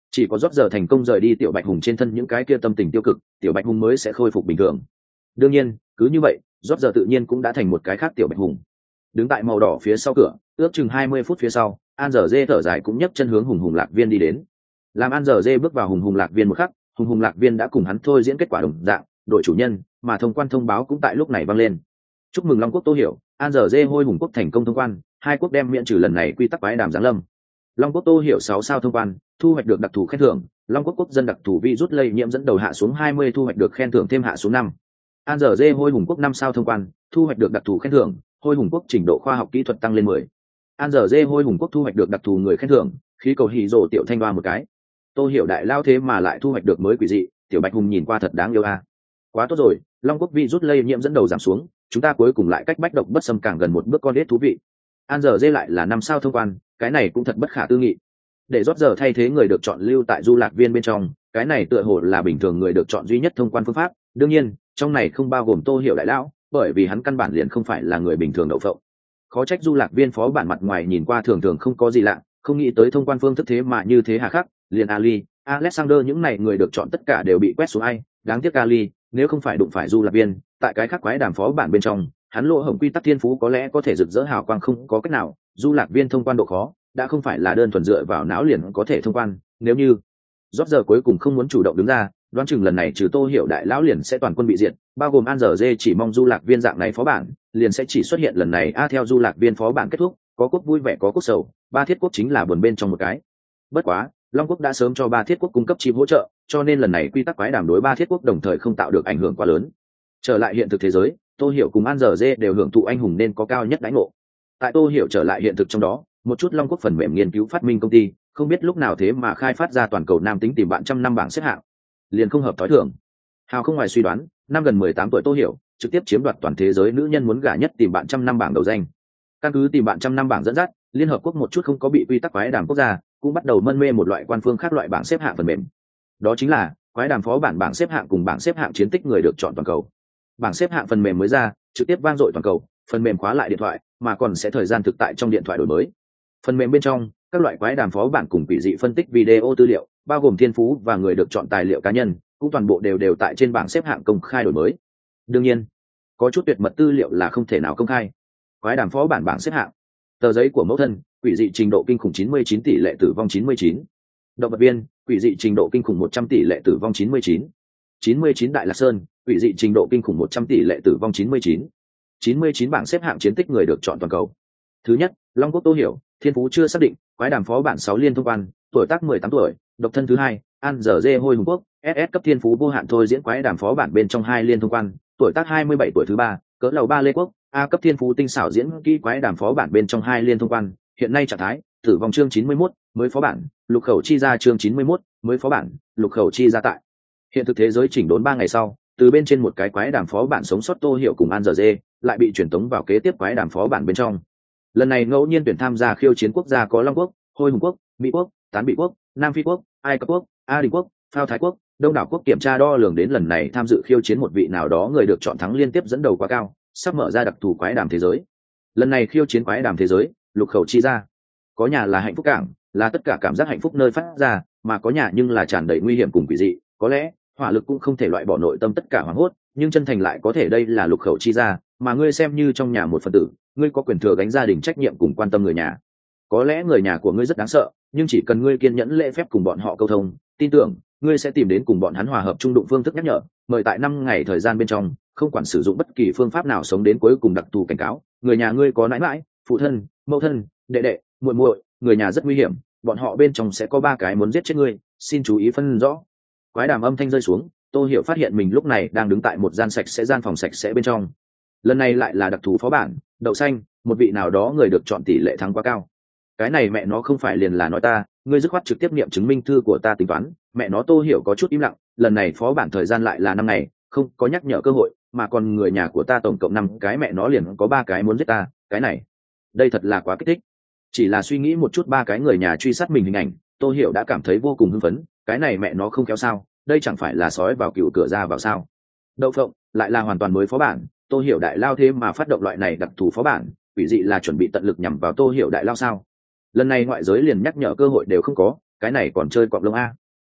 chỉ có rót giờ thành công rời đi tiểu bạch hùng trên thân những cái kia tâm tình tiêu cực, tiểu bạch hùng mới sẽ khôi phục bình thường. Đương nhiên cứ như vậy rót giờ tự nhiên cũng đã thành một cái khác tiểu bạch hùng. Đứng tại màu đỏ phía sau cửa, ước chừng hai mươi phút phía sau, an giờ dê thở dài cũng nhấc chân hướng hùng hùng lạc viên đi đến. Làm an giờ dê bước vào hùng hùng lạc viên một khắc, hùng hùng lạc viên đã cùng hắn thôi diễn kết quả đồng dạng, đội chủ nhân, mà thông quan thông báo cũng tại lúc này vang lên. Chúc mừng Long Quốc Tô Hiểu, an giờ dê hôi hùng quốc thành công thông quan, hai quốc đem miễn trừ lần này quy tắc quái đàm giáng lâm. Long Quốc Tô Hiểu sáu sao thông quan, thu hoạch được đặc thù khen thưởng, Long Quốc quốc dân đặc thù vi rút lây nhiễm dẫn đầu hạ xuống hai mươi, thu hoạch được khen thưởng thêm hạ xuống năm. An giờ dê hôi hùng quốc năm sao thông quan, thu hoạch được đặc thù khen thưởng, hôi hùng quốc trình độ khoa học kỹ thuật tăng lên mười. An giờ dê hôi hùng quốc thu hoạch được đặc thù người khen thưởng, khí cầu hỉ rồ tiểu thanh đoa một cái. Tô Hiểu đại lao thế mà lại thu hoạch được mới quỷ dị, tiểu bạch hùng nhìn qua thật đáng yêu a. Quá tốt rồi, Long Quốc vi rút lây nhiễm dẫn đầu giảm xuống, chúng ta cuối cùng lại cách bách độc bất xâm càng gần một bước con đết thú vị. An giờ dê lại là năm sao thông quan, cái này cũng thật bất khả tư nghị. Để rót giờ thay thế người được chọn lưu tại du lạc viên bên trong, cái này tựa hồ là bình thường người được chọn duy nhất thông quan phương pháp, đương nhiên trong này không bao gồm Tô Hiểu đại lão, bởi vì hắn căn bản liền không phải là người bình thường đậu phộng. Khó trách du lạc viên phó bản mặt ngoài nhìn qua thường thường không có gì lạ, không nghĩ tới thông quan phương thức thế mà như thế hà khắc, liền Ali, Alexander những này người được chọn tất cả đều bị quét xuống ai, đáng tiếc Ali, nếu không phải đụng phải du lạc viên, tại cái khác quái đàm phó bản bên trong, hắn lỗ hổng quy tắc thiên phú có lẽ có thể rực rỡ hào quang không có cách nào, du lạc viên thông quan độ khó, đã không phải là đơn thuần dựa vào não liền có thể thông quan, nếu như rót giờ cuối cùng không muốn chủ động đứng ra, đoán chừng lần này trừ Tô Hiểu đại lão liền sẽ toàn quân bị diệt, bao gồm An giờ dê chỉ mong du lạc viên dạng này phó bản, liền sẽ chỉ xuất hiện lần này a theo du lạc viên phó bản kết thúc, có quốc vui vẻ có quốc sầu, ba thiết quốc chính là buồn bên trong một cái. Bất quá, Long Quốc đã sớm cho ba thiết quốc cung cấp chip hỗ trợ, cho nên lần này quy tắc quái đàm đối ba thiết quốc đồng thời không tạo được ảnh hưởng quá lớn. Trở lại hiện thực thế giới, Tô Hiểu cùng An giờ dê đều hưởng thụ anh hùng nên có cao nhất đãi ngộ. Tại Tô Hiểu trở lại hiện thực trong đó, một chút Long Quốc phần mềm nghiên cứu phát minh công ty, không biết lúc nào thế mà khai phát ra toàn cầu nam tính tìm bạn trăm năm bảng xếp hạng, liền không hợp thói thường. Hào không ngoài suy đoán, năm gần mười tám tuổi Tô Hiểu trực tiếp chiếm đoạt toàn thế giới nữ nhân muốn gả nhất tìm bạn trăm năm bảng đầu danh. Căn cứ tìm bạn trăm năm bảng dẫn dắt, Liên Hợp Quốc một chút không có bị quy tắc quái đàm quốc gia cũng bắt đầu mân mê một loại quan phương khác loại bảng xếp hạng phần mềm. Đó chính là quái đàm phó bản bảng xếp hạng cùng bảng xếp hạng chiến tích người được chọn toàn cầu. Bảng xếp hạng phần mềm mới ra, trực tiếp vang dội toàn cầu, phần mềm khóa lại điện thoại, mà còn sẽ thời gian thực tại trong điện thoại đổi mới. Phần mềm bên trong, các loại quái đàm phó bản cùng quỷ dị phân tích video tư liệu, bao gồm thiên phú và người được chọn tài liệu cá nhân, cũng toàn bộ đều đều tại trên bảng xếp hạng công khai đổi mới. Đương nhiên, có chút tuyệt mật tư liệu là không thể nào công khai. Quái đàm phó bản bảng xếp hạng, tờ giấy của mẫu thân, quỷ dị trình độ kinh khủng chín mươi chín tỷ lệ tử vong chín mươi chín. Động vật viên, quỷ dị trình độ kinh khủng một trăm tỷ lệ tử vong chín mươi chín. chín mươi chín Đại Lạc Sơn, quỷ dị trình độ kinh khủng một trăm tỷ lệ tử vong chín mươi chín. chín mươi chín bảng xếp hạng chiến tích người được chọn toàn cầu. Thứ nhất, Long Quốc Tô Hiểu, thiên phú chưa xác định, quái đàm phó bản sáu liên thông quan, tuổi tác mười tám tuổi, độc thân thứ hai, An giờ dê hôi hùng quốc, ét ét cấp thiên phú vô hạn thôi diễn quái đàm phó bản bên trong hai liên thông quan, tuổi tác hai mươi bảy tuổi thứ ba, cỡ lầu ba Lê Quốc, A cấp thiên phú tinh xảo diễn kỹ quái đàm phó bản bên trong hai liên thông quan, hiện nay trạng thái, tử vong chương chín mươi mốt, mới phó bản, lục khẩu chi ra chương chín mươi mốt, mới phó bản, lục khẩu chi ra tại. Hiện thực thế giới chỉnh đốn ba ngày sau, từ bên trên một cái quái đàm phó bản sống sót Tô Hiểu cùng An giờ dê, lại bị truyền tống vào kế tiếp quái đàm phó bản bên trong. Lần này ngẫu nhiên tuyển tham gia khiêu chiến quốc gia có Long Quốc, Hôi Hùng Quốc, Mỹ Quốc, Tán Bị Quốc, Nam Phi Quốc, Ai Cập Quốc, A Đình Quốc, Phao Thái Quốc, Đông đảo quốc kiểm tra đo lường đến lần này tham dự khiêu chiến một vị nào đó người được chọn thắng liên tiếp dẫn đầu quá cao, sắp mở ra đặc thù quái đàm thế giới. Lần này khiêu chiến quái đàm thế giới, lục khẩu chi ra. Có nhà là hạnh phúc cảng, là tất cả cảm giác hạnh phúc nơi phát ra, mà có nhà nhưng là tràn đầy nguy hiểm cùng quỷ dị, có lẽ hỏa lực cũng không thể loại bỏ nội tâm tất cả hoảng hốt, nhưng chân thành lại có thể đây là lục khẩu chi ra, mà ngươi xem như trong nhà một phần tử, ngươi có quyền thừa gánh gia đình trách nhiệm cùng quan tâm người nhà. Có lẽ người nhà của ngươi rất đáng sợ, nhưng chỉ cần ngươi kiên nhẫn lễ phép cùng bọn họ câu thông, tin tưởng ngươi sẽ tìm đến cùng bọn hắn hòa hợp trung đụng phương thức nhắc nhở. Mời tại năm ngày thời gian bên trong, không quản sử dụng bất kỳ phương pháp nào sống đến cuối cùng đặc thù cảnh cáo, người nhà ngươi có nãi nãi, phụ thân, mẫu thân, đệ đệ, muội muội, người nhà rất nguy hiểm, bọn họ bên trong sẽ có ba cái muốn giết chết ngươi, xin chú ý phân rõ. Quái đàm âm thanh rơi xuống, Tô Hiểu phát hiện mình lúc này đang đứng tại một gian sạch sẽ gian phòng sạch sẽ bên trong. Lần này lại là đặc thù phó bản, đậu xanh, một vị nào đó người được chọn tỷ lệ thắng quá cao. Cái này mẹ nó không phải liền là nói ta, ngươi dứt khoát trực tiếp niệm chứng minh thư của ta tính toán. Mẹ nó Tô Hiểu có chút im lặng, lần này phó bản thời gian lại là năm ngày, không có nhắc nhở cơ hội, mà còn người nhà của ta tổng cộng năm cái, mẹ nó liền có ba cái muốn giết ta, cái này, đây thật là quá kích thích. Chỉ là suy nghĩ một chút ba cái người nhà truy sát mình hình ảnh, Tô Hiểu đã cảm thấy vô cùng hưng phấn, cái này mẹ nó không kéo sao, đây chẳng phải là sói vào cựu cửa ra vào sao. Đậu phộng, lại là hoàn toàn mới phó bản, Tô Hiểu đại lao thế mà phát động loại này đặc thù phó bản, quỷ dị là chuẩn bị tận lực nhằm vào Tô Hiểu đại lao sao. Lần này ngoại giới liền nhắc nhở cơ hội đều không có, cái này còn chơi quạng lông a.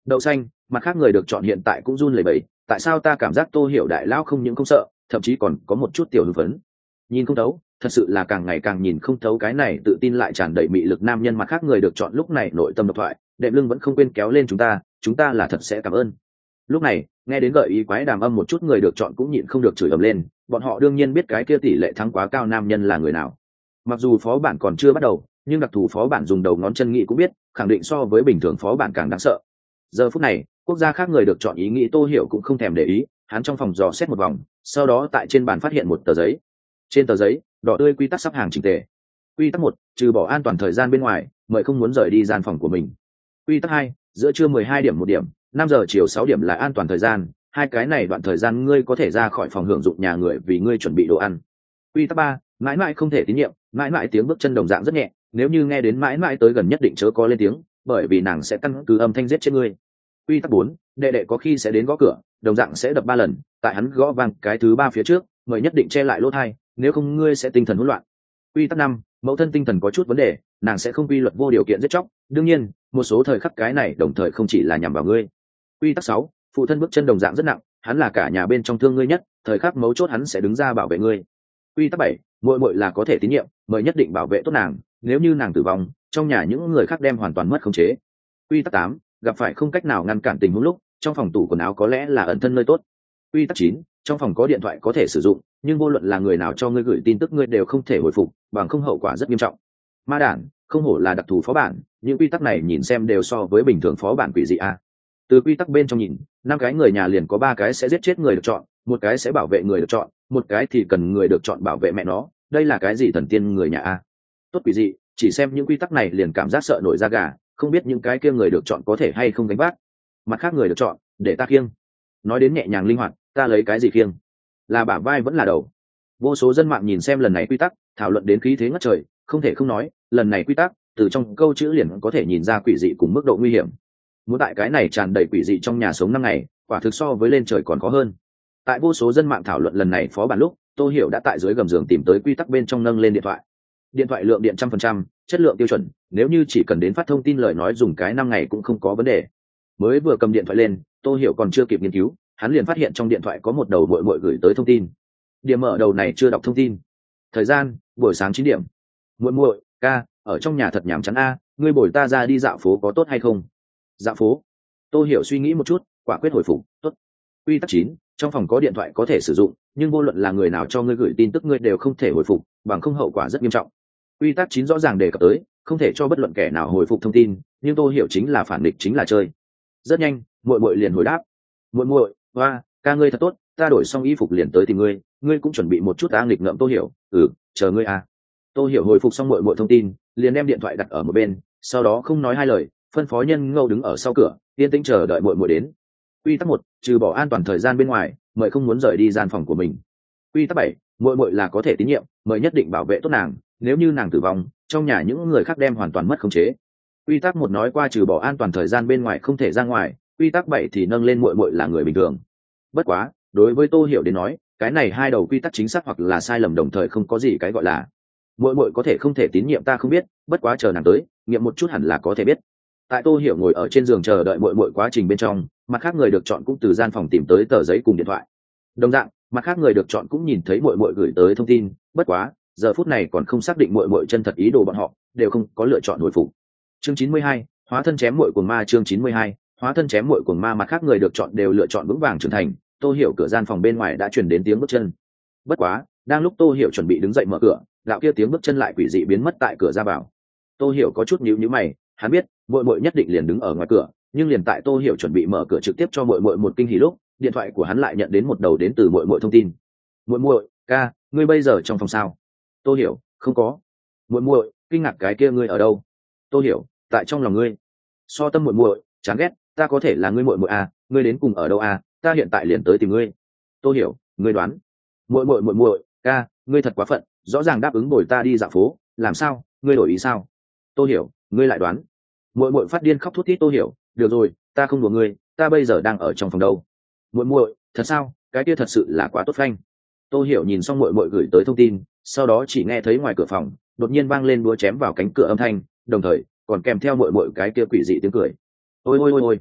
Đậu xanh, mặt khác người được chọn hiện tại cũng run lẩy bẩy, tại sao ta cảm giác Tô Hiểu đại lão không những không sợ, thậm chí còn có một chút tiểu hưng phấn. Nhìn không thấu, thật sự là càng ngày càng nhìn không thấu cái này tự tin lại tràn đầy mị lực nam nhân. Mặt khác người được chọn lúc này nội tâm độc thoại, đệm lưng vẫn không quên kéo lên chúng ta, chúng ta là thật sẽ cảm ơn. Lúc này, nghe đến gợi ý quái đàm âm một chút người được chọn cũng nhịn không được chửi ầm lên, bọn họ đương nhiên biết cái kia tỷ lệ thắng quá cao nam nhân là người nào. Mặc dù phó bản còn chưa bắt đầu, nhưng đặc thù phó bản dùng đầu ngón chân nghĩ cũng biết, khẳng định so với bình thường phó bản càng đáng sợ. Giờ phút này, quốc gia khác người được chọn ý nghĩ Tô Hiểu cũng không thèm để ý, hắn trong phòng dò xét một vòng, sau đó tại trên bàn phát hiện một tờ giấy. Trên tờ giấy, đỏ tươi quy tắc sắp hàng chỉnh tề. Quy tắc một, trừ bỏ an toàn thời gian bên ngoài, mời không muốn rời đi gian phòng của mình. Quy tắc hai, giữa trưa mười hai điểm một điểm, năm giờ chiều sáu điểm là an toàn thời gian, hai cái này đoạn thời gian ngươi có thể ra khỏi phòng hưởng dụng nhà người vì ngươi chuẩn bị đồ ăn. Quy tắc ba, mãi mãi không thể tín nhiệm, mãi mãi tiếng bước chân đồng dạng rất nhẹ, nếu như nghe đến mãi mãi tới gần nhất định chớ có lên tiếng, bởi vì nàng sẽ căn cứ âm thanh giết chết ngươi. Quy tắc bốn, đệ đệ có khi sẽ đến gõ cửa, đồng dạng sẽ đập ba lần, tại hắn gõ vang cái thứ ba phía trước, mời nhất định che lại lỗ tai, nếu không ngươi sẽ tinh thần hỗn loạn. Quy tắc năm, mẫu thân tinh thần có chút vấn đề, nàng sẽ không quy luật vô điều kiện giết chóc, đương nhiên, một số thời khắc cái này đồng thời không chỉ là nhằm vào ngươi. Quy tắc sáu, phụ thân bước chân đồng dạng rất nặng, hắn là cả nhà bên trong thương ngươi nhất, thời khắc mấu chốt hắn sẽ đứng ra bảo vệ ngươi. Quy tắc bảy, muội muội là có thể tín nhiệm, mời nhất định bảo vệ tốt nàng, nếu như nàng tử vong, trong nhà những người khác đem hoàn toàn mất khống chế. Quy tắc tám, gặp phải không cách nào ngăn cản tình huống lúc, trong phòng tủ quần áo có lẽ là ẩn thân nơi tốt. Quy tắc chín, trong phòng có điện thoại có thể sử dụng, nhưng vô luận là người nào cho ngươi gửi tin tức ngươi đều không thể hồi phục, bằng không hậu quả rất nghiêm trọng. Ma đản, không hổ là đặc thù phó bản, những quy tắc này nhìn xem đều so với bình thường phó bản quỷ dị a. Từ quy tắc bên trong nhìn, năm cái người nhà liền có ba cái sẽ giết chết người được chọn, một cái sẽ bảo vệ người được chọn, một cái thì cần người được chọn bảo vệ mẹ nó, đây là cái gì thần tiên người nhà a. Tốt quỷ dị, chỉ xem những quy tắc này liền cảm giác sợ nổi da gà, không biết những cái kia người được chọn có thể hay không gánh vác. Mặt khác người được chọn, để ta khiêng. Nói đến nhẹ nhàng linh hoạt, ta lấy cái gì khiêng? Là bả vai vẫn là đầu? Vô số dân mạng nhìn xem lần này quy tắc, thảo luận đến khí thế ngất trời, không thể không nói, lần này quy tắc, từ trong câu chữ liền có thể nhìn ra quỷ dị cùng mức độ nguy hiểm. Muốn tại cái này tràn đầy quỷ dị trong nhà sống năm ngày, quả thực so với lên trời còn khó hơn. Tại vô số dân mạng thảo luận lần này phó bản lúc, Tô Hiểu đã tại dưới gầm giường tìm tới quy tắc bên trong nâng lên điện thoại. Điện thoại lượng điện trăm phần trăm, chất lượng tiêu chuẩn, nếu như chỉ cần đến phát thông tin lời nói dùng cái năm ngày cũng không có vấn đề. Mới vừa cầm điện thoại lên, Tô Hiểu còn chưa kịp nghiên cứu, hắn liền phát hiện trong điện thoại có một đầu muội muội gửi tới thông tin. Điểm mở đầu này chưa đọc thông tin. Thời gian, buổi sáng chín điểm. Muội muội, ca, ở trong nhà thật nhàm chán a, ngươi bồi ta ra đi dạo phố có tốt hay không? Dạo phố? Tô Hiểu suy nghĩ một chút, quả quyết hồi phục, tốt. Quy tắc chín, trong phòng có điện thoại có thể sử dụng, nhưng vô luận là người nào cho ngươi gửi tin tức ngươi đều không thể hồi phục, bằng không hậu quả rất nghiêm trọng. Quy tắc chín rõ ràng đề cập tới, không thể cho bất luận kẻ nào hồi phục thông tin, nhưng Tô Hiểu chính là phản địch chính là chơi. Rất nhanh, muội muội liền hồi đáp. Muội muội, hoa, ca ngươi thật tốt, ta đổi xong y phục liền tới tìm ngươi, ngươi cũng chuẩn bị một chút ta nghịch ngợm Tô Hiểu, ừ, chờ ngươi à. Tô Hiểu hồi phục xong muội muội thông tin, liền đem điện thoại đặt ở một bên, sau đó không nói hai lời, phân phó nhân ngâu đứng ở sau cửa, yên tĩnh chờ đợi muội muội đến. Quy tắc một, trừ bỏ an toàn thời gian bên ngoài, mời không muốn rời đi gian phòng của mình. Quy tắc bảy, muội muội là có thể tín nhiệm, mời nhất định bảo vệ tốt nàng, nếu như nàng tử vong, trong nhà những người khác đem hoàn toàn mất khống chế. Quy tắc một nói qua trừ bỏ an toàn thời gian bên ngoài không thể ra ngoài, quy tắc bảy thì nâng lên muội muội là người bình thường. Bất quá, đối với Tô Hiểu đến nói, cái này hai đầu quy tắc chính xác hoặc là sai lầm đồng thời không có gì cái gọi là. Muội muội có thể không thể tín nhiệm ta không biết, bất quá chờ nàng tới, nghiệm một chút hẳn là có thể biết. Tại Tô Hiểu ngồi ở trên giường chờ đợi muội muội quá trình bên trong, mặt khác người được chọn cũng từ gian phòng tìm tới tờ giấy cùng điện thoại. Đồng dạng, mặt khác người được chọn cũng nhìn thấy muội muội gửi tới thông tin, bất quá, giờ phút này còn không xác định muội muội chân thật ý đồ bọn họ, đều không có lựa chọn hồi phục. Chương chín mươi hai, hóa thân chém muội cuồng ma chương chín mươi hai, hóa thân chém muội cuồng ma mặt khác người được chọn đều lựa chọn vững vàng trưởng thành. Tô Hiểu cửa gian phòng bên ngoài đã truyền đến tiếng bước chân. Bất quá, đang lúc Tô Hiểu chuẩn bị đứng dậy mở cửa, đạo kia tiếng bước chân lại quỷ dị biến mất tại cửa ra vào. Tô Hiểu có chút nhíu nhíu mày, hắn biết, muội muội nhất định liền đứng ở ngoài cửa, nhưng liền tại Tô Hiểu chuẩn bị mở cửa trực tiếp cho muội muội một kinh hỉ lúc, điện thoại của hắn lại nhận đến một đầu đến từ muội muội thông tin. Muội muội, ca, ngươi bây giờ trong phòng sao? Tô Hiểu, không có. Muội muội, kinh ngạc cái kia ngươi ở đâu? Tô Hiểu, tại trong lòng ngươi. So tâm muội muội, chán ghét, ta có thể là ngươi muội muội à, ngươi đến cùng ở đâu à, ta hiện tại liền tới tìm ngươi. Tô Hiểu, ngươi đoán. Muội muội muội muội, ca, ngươi thật quá phận, rõ ràng đáp ứng bồi ta đi dạo phố, làm sao, ngươi đổi ý sao? Tô Hiểu, ngươi lại đoán. Muội muội phát điên khóc thút thít. Tô Hiểu, được rồi, ta không đùa ngươi, ta bây giờ đang ở trong phòng đâu. Muội muội, thật sao, cái kia thật sự là quá tốt phanh. Tô Hiểu nhìn xong muội muội gửi tới thông tin, sau đó chỉ nghe thấy ngoài cửa phòng đột nhiên vang lên búa chém vào cánh cửa âm thanh, đồng thời còn kèm theo muội muội cái kia quỷ dị tiếng cười. Ôi ôi ôi ôi,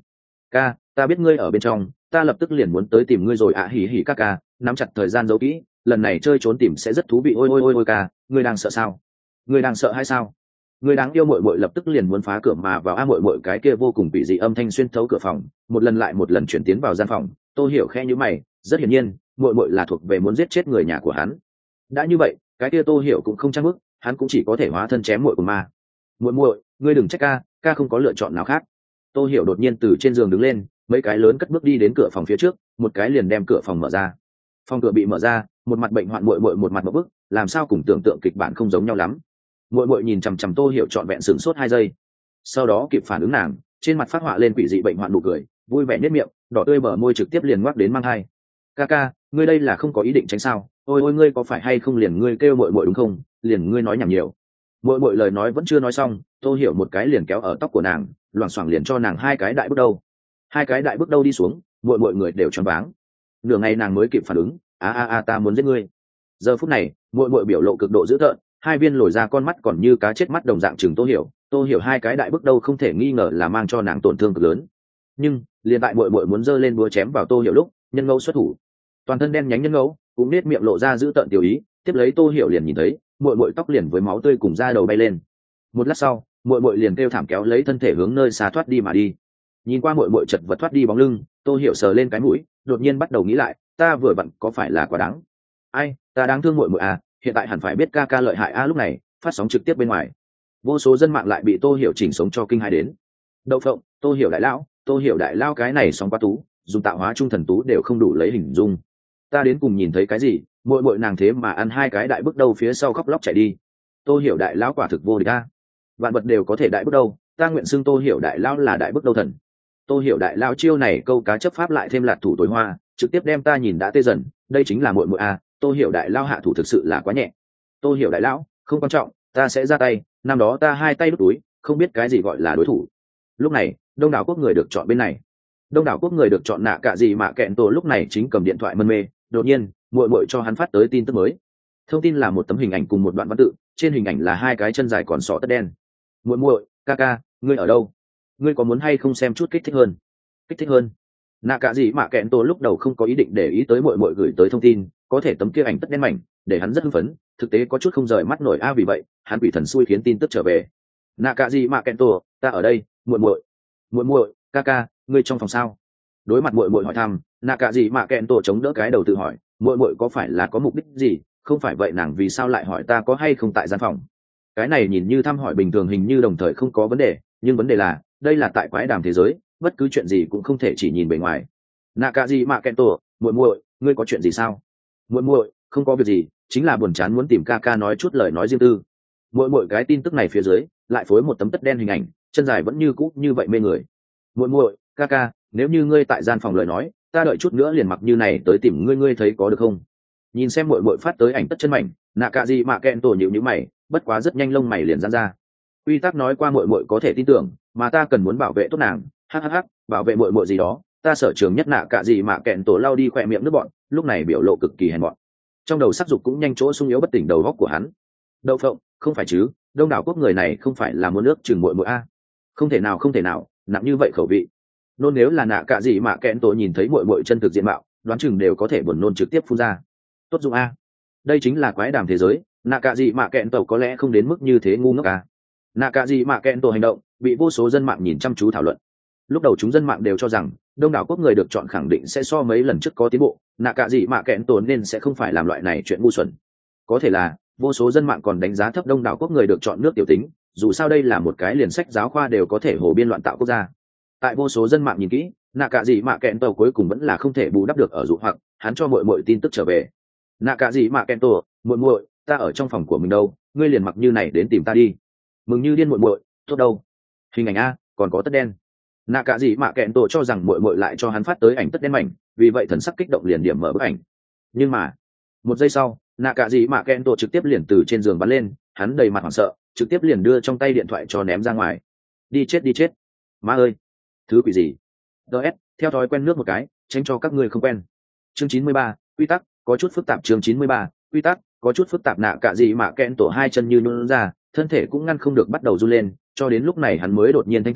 Ca, ta biết ngươi ở bên trong, ta lập tức liền muốn tới tìm ngươi rồi ạ. À, hỉ hỉ ca ca, nắm chặt thời gian giấu kỹ, lần này chơi trốn tìm sẽ rất thú vị. Ôi ôi ôi ôi ca, ngươi đang sợ sao? Ngươi đang sợ hay sao? Ngươi đáng yêu muội muội lập tức liền muốn phá cửa mà vào. A muội muội cái kia vô cùng bị dị âm thanh xuyên thấu cửa phòng, một lần lại một lần chuyển tiến vào gian phòng. Tô Hiểu khẽ nhíu mày, rất hiển nhiên, muội muội là thuộc về muốn giết chết người nhà của hắn. Đã như vậy, cái kia Tô Hiểu cũng không chắc bước, hắn cũng chỉ có thể hóa thân chém muội của ma. Muội muội, ngươi đừng trách ca, ca không có lựa chọn nào khác. Tô Hiểu đột nhiên từ trên giường đứng lên, mấy cái lớn cất bước đi đến cửa phòng phía trước, một cái liền đem cửa phòng mở ra. Phòng cửa bị mở ra, một mặt bệnh hoạn muội muội một mặt ngộp bức, làm sao cùng tưởng tượng kịch bản không giống nhau lắm. Muội muội nhìn chằm chằm Tô Hiểu trọn vẹn sửng sốt hai giây, sau đó kịp phản ứng nàng, trên mặt phát họa lên quỷ dị bệnh hoạn nụ cười, vui vẻ nhếch miệng, đỏ tươi bờ môi trực tiếp liền ngoắc đến mang hai. Ca ca, ngươi đây là không có ý định tránh sao? Ôi ôi ngươi có phải hay không liền ngươi kêu muội muội đúng không? Liền ngươi nói nhảm nhiều. Muội muội lời nói vẫn chưa nói xong, Tô Hiểu một cái liền kéo ở tóc của nàng, loảng xoảng liền cho nàng hai cái đại bước đầu. Hai cái đại bước đầu đi xuống, muội muội người đều choáng váng. Nửa ngày nàng mới kịp phản ứng, a a a ta muốn giết ngươi. Giờ phút này, muội muội biểu lộ cực độ dữ tợn, hai viên lồi ra con mắt còn như cá chết mắt đồng dạng chừng Tô Hiểu. Tô Hiểu hai cái đại bước đầu không thể nghi ngờ là mang cho nàng tổn thương cực lớn. Nhưng liền tại muội muội muốn giơ lên búa chém vào Tô Hiểu lúc, nhân ngẫu xuất thủ, toàn thân đen nhánh nhân ngẫu cũng nết miệng lộ ra dữ tợn tiểu ý, tiếp lấy Tô Hiểu liền nhìn thấy muội muội tóc liền với máu tươi cùng da đầu bay lên. Một lát sau, muội muội liền kêu thảm kéo lấy thân thể hướng nơi xa thoát đi mà đi. Nhìn qua muội muội chật vật thoát đi bóng lưng, Tô Hiểu sờ lên cái mũi, đột nhiên bắt đầu nghĩ lại, ta vừa vặn có phải là quá đáng? Ai, ta đáng thương muội muội à, hiện tại hẳn phải biết ca ca lợi hại a. Lúc này, phát sóng trực tiếp bên ngoài, vô số dân mạng lại bị Tô Hiểu chỉnh sống cho kinh hãi đến. Đậu phộng, Tô Hiểu đại lão, Tô Hiểu đại lão cái này sóng quá tú, dùng tạo hóa trung thần tú đều không đủ lấy hình dung. Ta đến cùng nhìn thấy cái gì, muội muội nàng thế mà ăn hai cái đại bước đầu phía sau khóc lóc chạy đi. Tô Hiểu đại lão quả thực vô địch a. Vạn vật đều có thể đại bước đầu, ta nguyện xưng Tô Hiểu đại lão là đại bước đầu thần. Tô Hiểu đại lão chiêu này câu cá chấp pháp lại thêm lạt thủ tối hoa, trực tiếp đem ta nhìn đã tê dần, đây chính là muội muội a. Tô Hiểu đại lão hạ thủ thực sự là quá nhẹ. Tô Hiểu đại lão, không quan trọng, ta sẽ ra tay, năm đó ta hai tay đút túi, không biết cái gì gọi là đối thủ. Lúc này, đông đảo quốc người được chọn bên này. Đông đảo quốc người được chọn nạ cả gì mà kẹn tổ lúc này chính cầm điện thoại mân mê, đột nhiên, muội muội cho hắn phát tới tin tức mới. Thông tin là một tấm hình ảnh cùng một đoạn văn tự, trên hình ảnh là hai cái chân dài còn sọ tất đen. Muội muội, ca ca, ngươi ở đâu? Ngươi có muốn hay không xem chút kích thích hơn? Kích thích hơn? Nạ cả gì mà kẹn tổ lúc đầu không có ý định để ý tới muội muội gửi tới thông tin, có thể tấm kia ảnh tất đen mảnh, để hắn rất hưng phấn, thực tế có chút không rời mắt nổi a. Vì vậy, hắn bị thần xui khiến tin tức trở về. Nạ cả gì mà kẹn tổ, ta ở đây, muội muội. Muội muội, ca ca, ngươi trong phòng sao? Đối mặt muội muội hỏi thăm, nạ cả gì mà kẹn tổ chống đỡ cái đầu tự hỏi, muội muội có phải là có mục đích gì? Không phải vậy nàng vì sao lại hỏi ta có hay không tại gian phòng? Cái này nhìn như thăm hỏi bình thường, hình như đồng thời không có vấn đề, nhưng vấn đề là đây là tại quái đàm thế giới, bất cứ chuyện gì cũng không thể chỉ nhìn bề ngoài. Nạ cả gì mà kẹn tổ, muội muội, ngươi có chuyện gì sao? Muội muội, không có việc gì, chính là buồn chán muốn tìm ca ca nói chút lời nói riêng tư. Muội muội cái tin tức này phía dưới lại phối một tấm tất đen hình ảnh, chân dài vẫn như cũ như vậy mê người. Muội muội, ca ca, nếu như ngươi tại gian phòng lời nói, ta đợi chút nữa liền mặc như này tới tìm ngươi, ngươi thấy có được không? Nhìn xem muội muội phát tới ảnh tất chân mảnh, nạ cả gì mà kẹn tổ nhíu nhíu mày, bất quá rất nhanh lông mày liền giãn ra. Quy tắc nói qua muội muội có thể tin tưởng, mà ta cần muốn bảo vệ tốt nàng, hắc hắc hắc, bảo vệ muội muội gì đó, ta sở trường nhất. Nạ cả gì mà kẹn tổ lau đi khỏe miệng nước bọn, lúc này biểu lộ cực kỳ hèn mọn. Trong đầu sắc dục cũng nhanh chỗ sung yếu bất tỉnh đầu góc của hắn. Đậu phộng, không phải chứ, đông đảo quốc người này không phải là muốn nước chừng muội muội a? Không thể nào không thể nào, nặng như vậy khẩu vị. Nôn nếu là nạ cả gì mà kẹn tổ nhìn thấy muội muội chân thực diện mạo, đoán chừng đều có thể buồn nôn trực tiếp phun ra. Tốt dụng a. Đây chính là quái đàm thế giới, nạ cả gì mà kẹn tổ có lẽ không đến mức như thế ngu ngốc à. Nạ cả gì mà kẹn tổ hành động bị vô số dân mạng nhìn chăm chú thảo luận. Lúc đầu chúng dân mạng đều cho rằng đông đảo quốc người được chọn khẳng định sẽ so mấy lần trước có tiến bộ, nạ cả gì mà kẹn tổ nên sẽ không phải làm loại này chuyện ngu xuẩn. Có thể là vô số dân mạng còn đánh giá thấp đông đảo quốc người được chọn nước tiểu tính, dù sao đây là một cái liền sách giáo khoa đều có thể hồ biên loạn tạo quốc gia. Tại vô số dân mạng nhìn kỹ, nạ cả gì mà kẹn tổ cuối cùng vẫn là không thể bù đắp được ở dụ hoặc, hắn cho muội muội tin tức trở về. Nạ cả gì mà kẹn tổ, muội muội, ta ở trong phòng của mình đâu, ngươi liền mặc như này đến tìm ta đi. Mừng như điên muội muội, tốt đâu? Hình ảnh a, còn có tất đen. Nạ cả gì mà kẹn tổ cho rằng muội muội lại cho hắn phát tới ảnh tất đen mảnh, vì vậy thần sắc kích động liền điểm mở bức ảnh. Nhưng mà một giây sau, nạ cả gì mà kẹn tổ trực tiếp liền từ trên giường bắn lên, hắn đầy mặt hoảng sợ, trực tiếp liền đưa trong tay điện thoại cho ném ra ngoài. Đi chết đi chết, má ơi, thứ quỷ gì? ds theo thói quen nước một cái, tránh cho các ngươi không quen. Chương chín mươi ba, quy tắc có chút phức tạp. Chương chín mươi ba, quy tắc có chút phức tạp. Nạ cả gì mà kẹn tổ hai chân như nhũn ra, thân thể cũng ngăn không được bắt đầu run lên, cho đến lúc này hắn mới đột nhiên thanh tỉnh,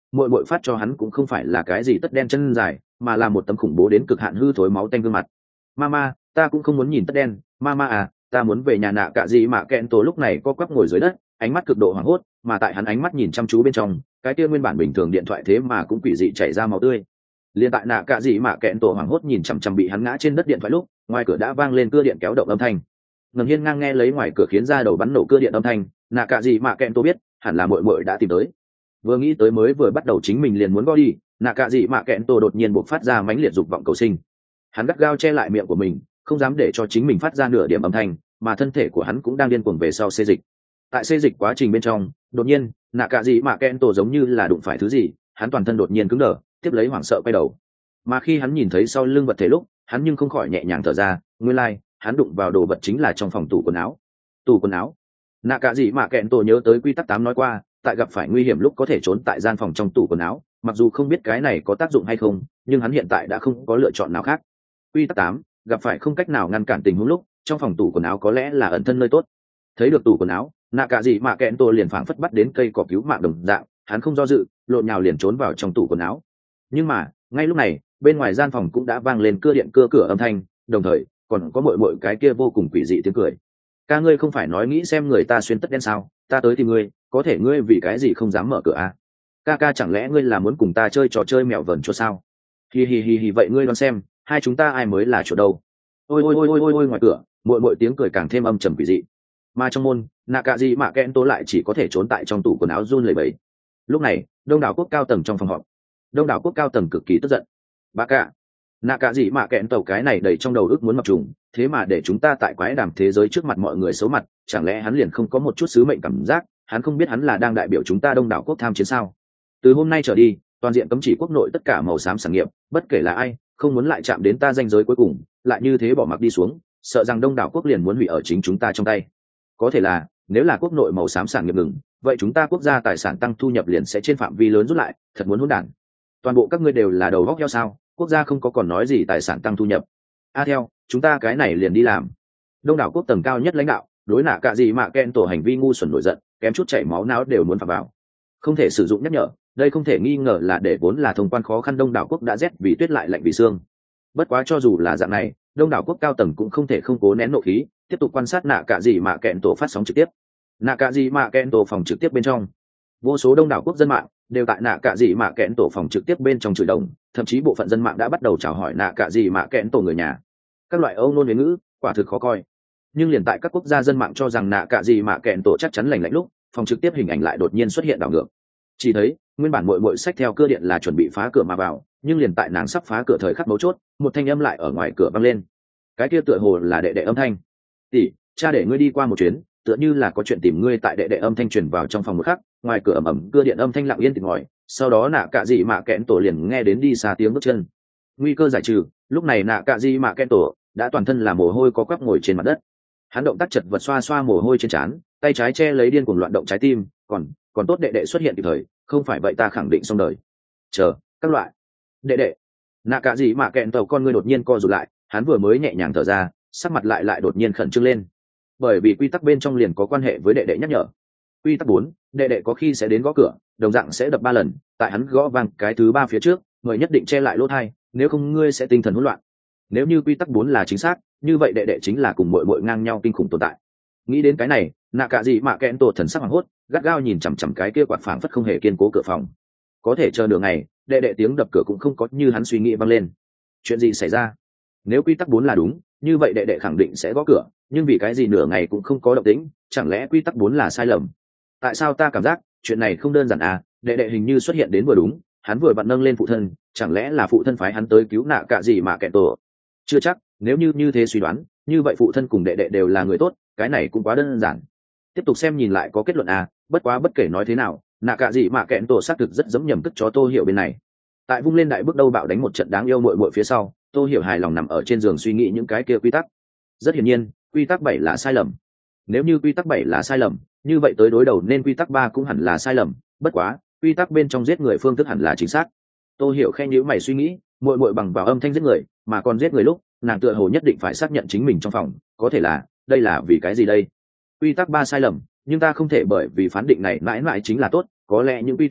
muội muội phát cho hắn cũng không phải là cái gì tất đen chân dài, mà là một tấm khủng bố đến cực hạn hư thối máu tanh gương mặt. Mama, ta cũng không muốn nhìn tất đen, Mama à, ta muốn về nhà. Nạ cả gì mà kẹn tổ lúc này co quắp ngồi dưới đất, ánh mắt cực độ hoảng hốt, mà tại hắn ánh mắt nhìn chăm chú bên trong, cái kia nguyên bản bình thường điện thoại thế mà cũng quỷ dị chảy ra máu tươi. Liên tại nạ cả gì mà kẹn tổ hoảng hốt nhìn chằm chằm bị hắn ngã trên đất điện thoại lúc, ngoài cửa đã vang lên cưa điện kéo động âm thanh. Ngầm Hiên ngang nghe lấy ngoài cửa khiến ra đầu bắn nổ cưa điện âm thanh, nạ cả gì mà kẹn tổ biết, hẳn là muội muội đã tìm tới. Vừa nghĩ tới mới vừa bắt đầu chính mình liền muốn go đi, nạ cả gì mà kẹn tổ đột nhiên bộc phát ra mãnh liệt dục vọng cầu sinh. Hắn gắt gao che lại miệng của mình, không dám để cho chính mình phát ra nửa điểm âm thanh, mà thân thể của hắn cũng đang điên cuồng về sau xê dịch. Tại xê dịch quá trình bên trong, đột nhiên nạ cả gì mà kẹn tổ giống như là đụng phải thứ gì, hắn toàn thân đột nhiên cứng đờ, tiếp lấy hoảng sợ quay đầu. Mà khi hắn nhìn thấy sau lưng vật thể lúc, hắn nhưng không khỏi nhẹ nhàng thở ra, nguyên lai like, hắn đụng vào đồ vật chính là trong phòng tủ quần áo. Tủ quần áo. Nạ cả gì mà kẹn tổ nhớ tới quy tắc tám nói qua, tại gặp phải nguy hiểm lúc có thể trốn tại gian phòng trong tủ quần áo, mặc dù không biết cái này có tác dụng hay không, nhưng hắn hiện tại đã không có lựa chọn nào khác. Quy tắc tám, gặp phải không cách nào ngăn cản tình huống lúc, trong phòng tủ quần áo có lẽ là ẩn thân nơi tốt. Thấy được tủ quần áo, nạ cả gì mà kẹn tổ liền phảng phất bắt đến cây cỏ cứu mạng đồng dạng, hắn không do dự, lộn nhào liền trốn vào trong tủ quần áo. Nhưng mà ngay lúc này, bên ngoài gian phòng cũng đã vang lên cưa điện cưa cửa âm thanh, đồng thời còn có muội muội cái kia vô cùng quỷ dị tiếng cười. Ca, ngươi không phải nói nghĩ xem người ta xuyên tất đen sao? Ta tới tìm ngươi, có thể ngươi vì cái gì không dám mở cửa à? Ca ca, chẳng lẽ ngươi là muốn cùng ta chơi trò chơi mèo vờn cho sao? Hi hi hi hi, vậy ngươi đoán xem, hai chúng ta ai mới là chỗ đâu? Ôi ôi ôi ôi ôi ôi, ngoài cửa, muội muội tiếng cười càng thêm âm trầm quỷ dị. Mà trong môn, nạ cả gì mà kẹn tố lại chỉ có thể trốn tại trong tủ quần áo run lẩy bẩy. Lúc này, đông đảo quốc cao tầng trong phòng họp, đông đảo quốc cao tầng cực kỳ tức giận. Bà cả, nạ cả gì mà kẹn tàu cái này đầy trong đầu ước muốn mập trùng, thế mà để chúng ta tại quái đàm thế giới trước mặt mọi người xấu mặt, chẳng lẽ hắn liền không có một chút sứ mệnh cảm giác, hắn không biết hắn là đang đại biểu chúng ta đông đảo quốc tham chiến sao? Từ hôm nay trở đi, toàn diện cấm chỉ quốc nội tất cả màu xám sản nghiệp, bất kể là ai, không muốn lại chạm đến ta ranh giới cuối cùng, lại như thế bỏ mặc đi xuống, sợ rằng đông đảo quốc liền muốn hủy ở chính chúng ta trong tay. Có thể là, nếu là quốc nội màu xám sản nghiệp ngừng, vậy chúng ta quốc gia tài sản tăng thu nhập liền sẽ trên phạm vi lớn rút lại, thật muốn hỗn đản. Toàn bộ các ngươi đều là đầu góc heo sao? Quốc gia không có còn nói gì tài sản tăng thu nhập. A theo, chúng ta cái này liền đi làm. Đông đảo quốc tầng cao nhất lãnh đạo, đối nạ cả gì mà kẹn tổ hành vi ngu xuẩn nổi giận, kém chút chảy máu não đều muốn phạt vào. Không thể sử dụng nhắc nhở, đây không thể nghi ngờ là để vốn là thông quan khó khăn đông đảo quốc đã rét vì tuyết lại lạnh vì xương. Bất quá cho dù là dạng này, đông đảo quốc cao tầng cũng không thể không cố nén nộ khí, tiếp tục quan sát nạ cả gì mà kẹn tổ phát sóng trực tiếp. Nạ cả gì mà kẹn tổ phòng trực tiếp bên trong, vô số đông đảo quốc dân mạng đều tại nạ cả gì mà kẹn tổ phòng trực tiếp bên trong chửi đồng, thậm chí bộ phận dân mạng đã bắt đầu chào hỏi nạ cả gì mà kẹn tổ người nhà. Các loại âu nôn huế ngữ quả thực khó coi. Nhưng liền tại các quốc gia dân mạng cho rằng nạ cả gì mà kẹn tổ chắc chắn lành lạnh lúc, phòng trực tiếp hình ảnh lại đột nhiên xuất hiện đảo ngược. Chỉ thấy nguyên bản muội muội xách theo cưa điện là chuẩn bị phá cửa mà vào, nhưng liền tại nàng sắp phá cửa thời khắc mấu chốt, một thanh âm lại ở ngoài cửa vang lên. Cái kia tựa hồ là đệ đệ âm thanh. "Tỷ, cha để ngươi đi qua một chuyến, tựa như là có chuyện tìm ngươi." Tại đệ đệ âm thanh truyền vào trong phòng một khắc, ngoài cửa ầm ầm cưa điện âm thanh lặng yên tịt ngòi, sau đó nạ cả gì mà kẹn tổ liền nghe đến đi xa tiếng bước chân. Nguy cơ giải trừ, lúc này nạ cả gì mà kẹn tổ đã toàn thân là mồ hôi có quắp ngồi trên mặt đất. Hắn động tác chật vật xoa xoa mồ hôi trên trán, tay trái che lấy điên cuồng loạn động trái tim, còn còn tốt đệ đệ xuất hiện kịp thời, không phải vậy ta khẳng định xong đời. Chờ, các loại. Đệ đệ. Nạ cả gì mà kẹn tổ con ngươi đột nhiên co rụt lại, hắn vừa mới nhẹ nhàng thở ra, sắc mặt lại lại đột nhiên khẩn trương lên. Bởi vì quy tắc bên trong liền có quan hệ với đệ đệ nhắc nhở. Quy tắc bốn, đệ đệ có khi sẽ đến gõ cửa, đồng dạng sẽ đập ba lần, tại hắn gõ vang cái thứ ba phía trước, người nhất định che lại lỗ tai, nếu không ngươi sẽ tinh thần hỗn loạn. Nếu như quy tắc bốn là chính xác, như vậy đệ đệ chính là cùng muội muội ngang nhau kinh khủng tồn tại. Nghĩ đến cái này, nạ cả gì mà kẹn tổ thần sắc hoảng hốt, gắt gao nhìn chằm chằm cái kia quạt phảng phất không hề kiên cố cửa phòng. Có thể chờ nửa ngày, đệ đệ tiếng đập cửa cũng không có như hắn suy nghĩ vang lên. Chuyện gì xảy ra? Nếu quy tắc bốn là đúng, như vậy đệ đệ khẳng định sẽ gõ cửa, nhưng vì cái gì nửa ngày cũng không có động tĩnh, chẳng lẽ quy tắc bốn là sai lầm? Tại sao ta cảm giác chuyện này không đơn giản à? Đệ đệ hình như xuất hiện đến vừa đúng, hắn vừa vặn nâng lên phụ thân, chẳng lẽ là phụ thân phái hắn tới cứu nạ cả gì mà kẹn tổ? Chưa chắc, nếu như như thế suy đoán, như vậy phụ thân cùng đệ đệ đều là người tốt, cái này cũng quá đơn giản. Tiếp tục xem nhìn lại có kết luận à? Bất quá bất kể nói thế nào, nạ cả gì mà kẹn tổ xác thực rất giống nhầm cất chó Tô Hiểu bên này. Tại vung lên đại bước đâu bạo đánh một trận đáng yêu muội muội phía sau, Tô Hiểu hài lòng nằm ở trên giường suy nghĩ những cái kia quy tắc. Rất hiển nhiên, quy tắc bảy là sai lầm. Nếu như quy tắc bảy là sai lầm, như vậy tới đối đầu nên quy tắc ba cũng hẳn là sai lầm, bất quá, quy tắc bên trong giết người phương thức hẳn là chính xác. Tô Hiểu khen nhíu mày suy nghĩ, muội muội bằng vào âm thanh giết người, mà còn giết người lúc, nàng tựa hồ nhất định phải xác nhận chính mình trong phòng, có thể là, đây là vì cái gì đây? Quy tắc ba sai lầm, nhưng ta không thể bởi vì phán định này mãi mãi chính là tốt, có lẽ những quy tắc này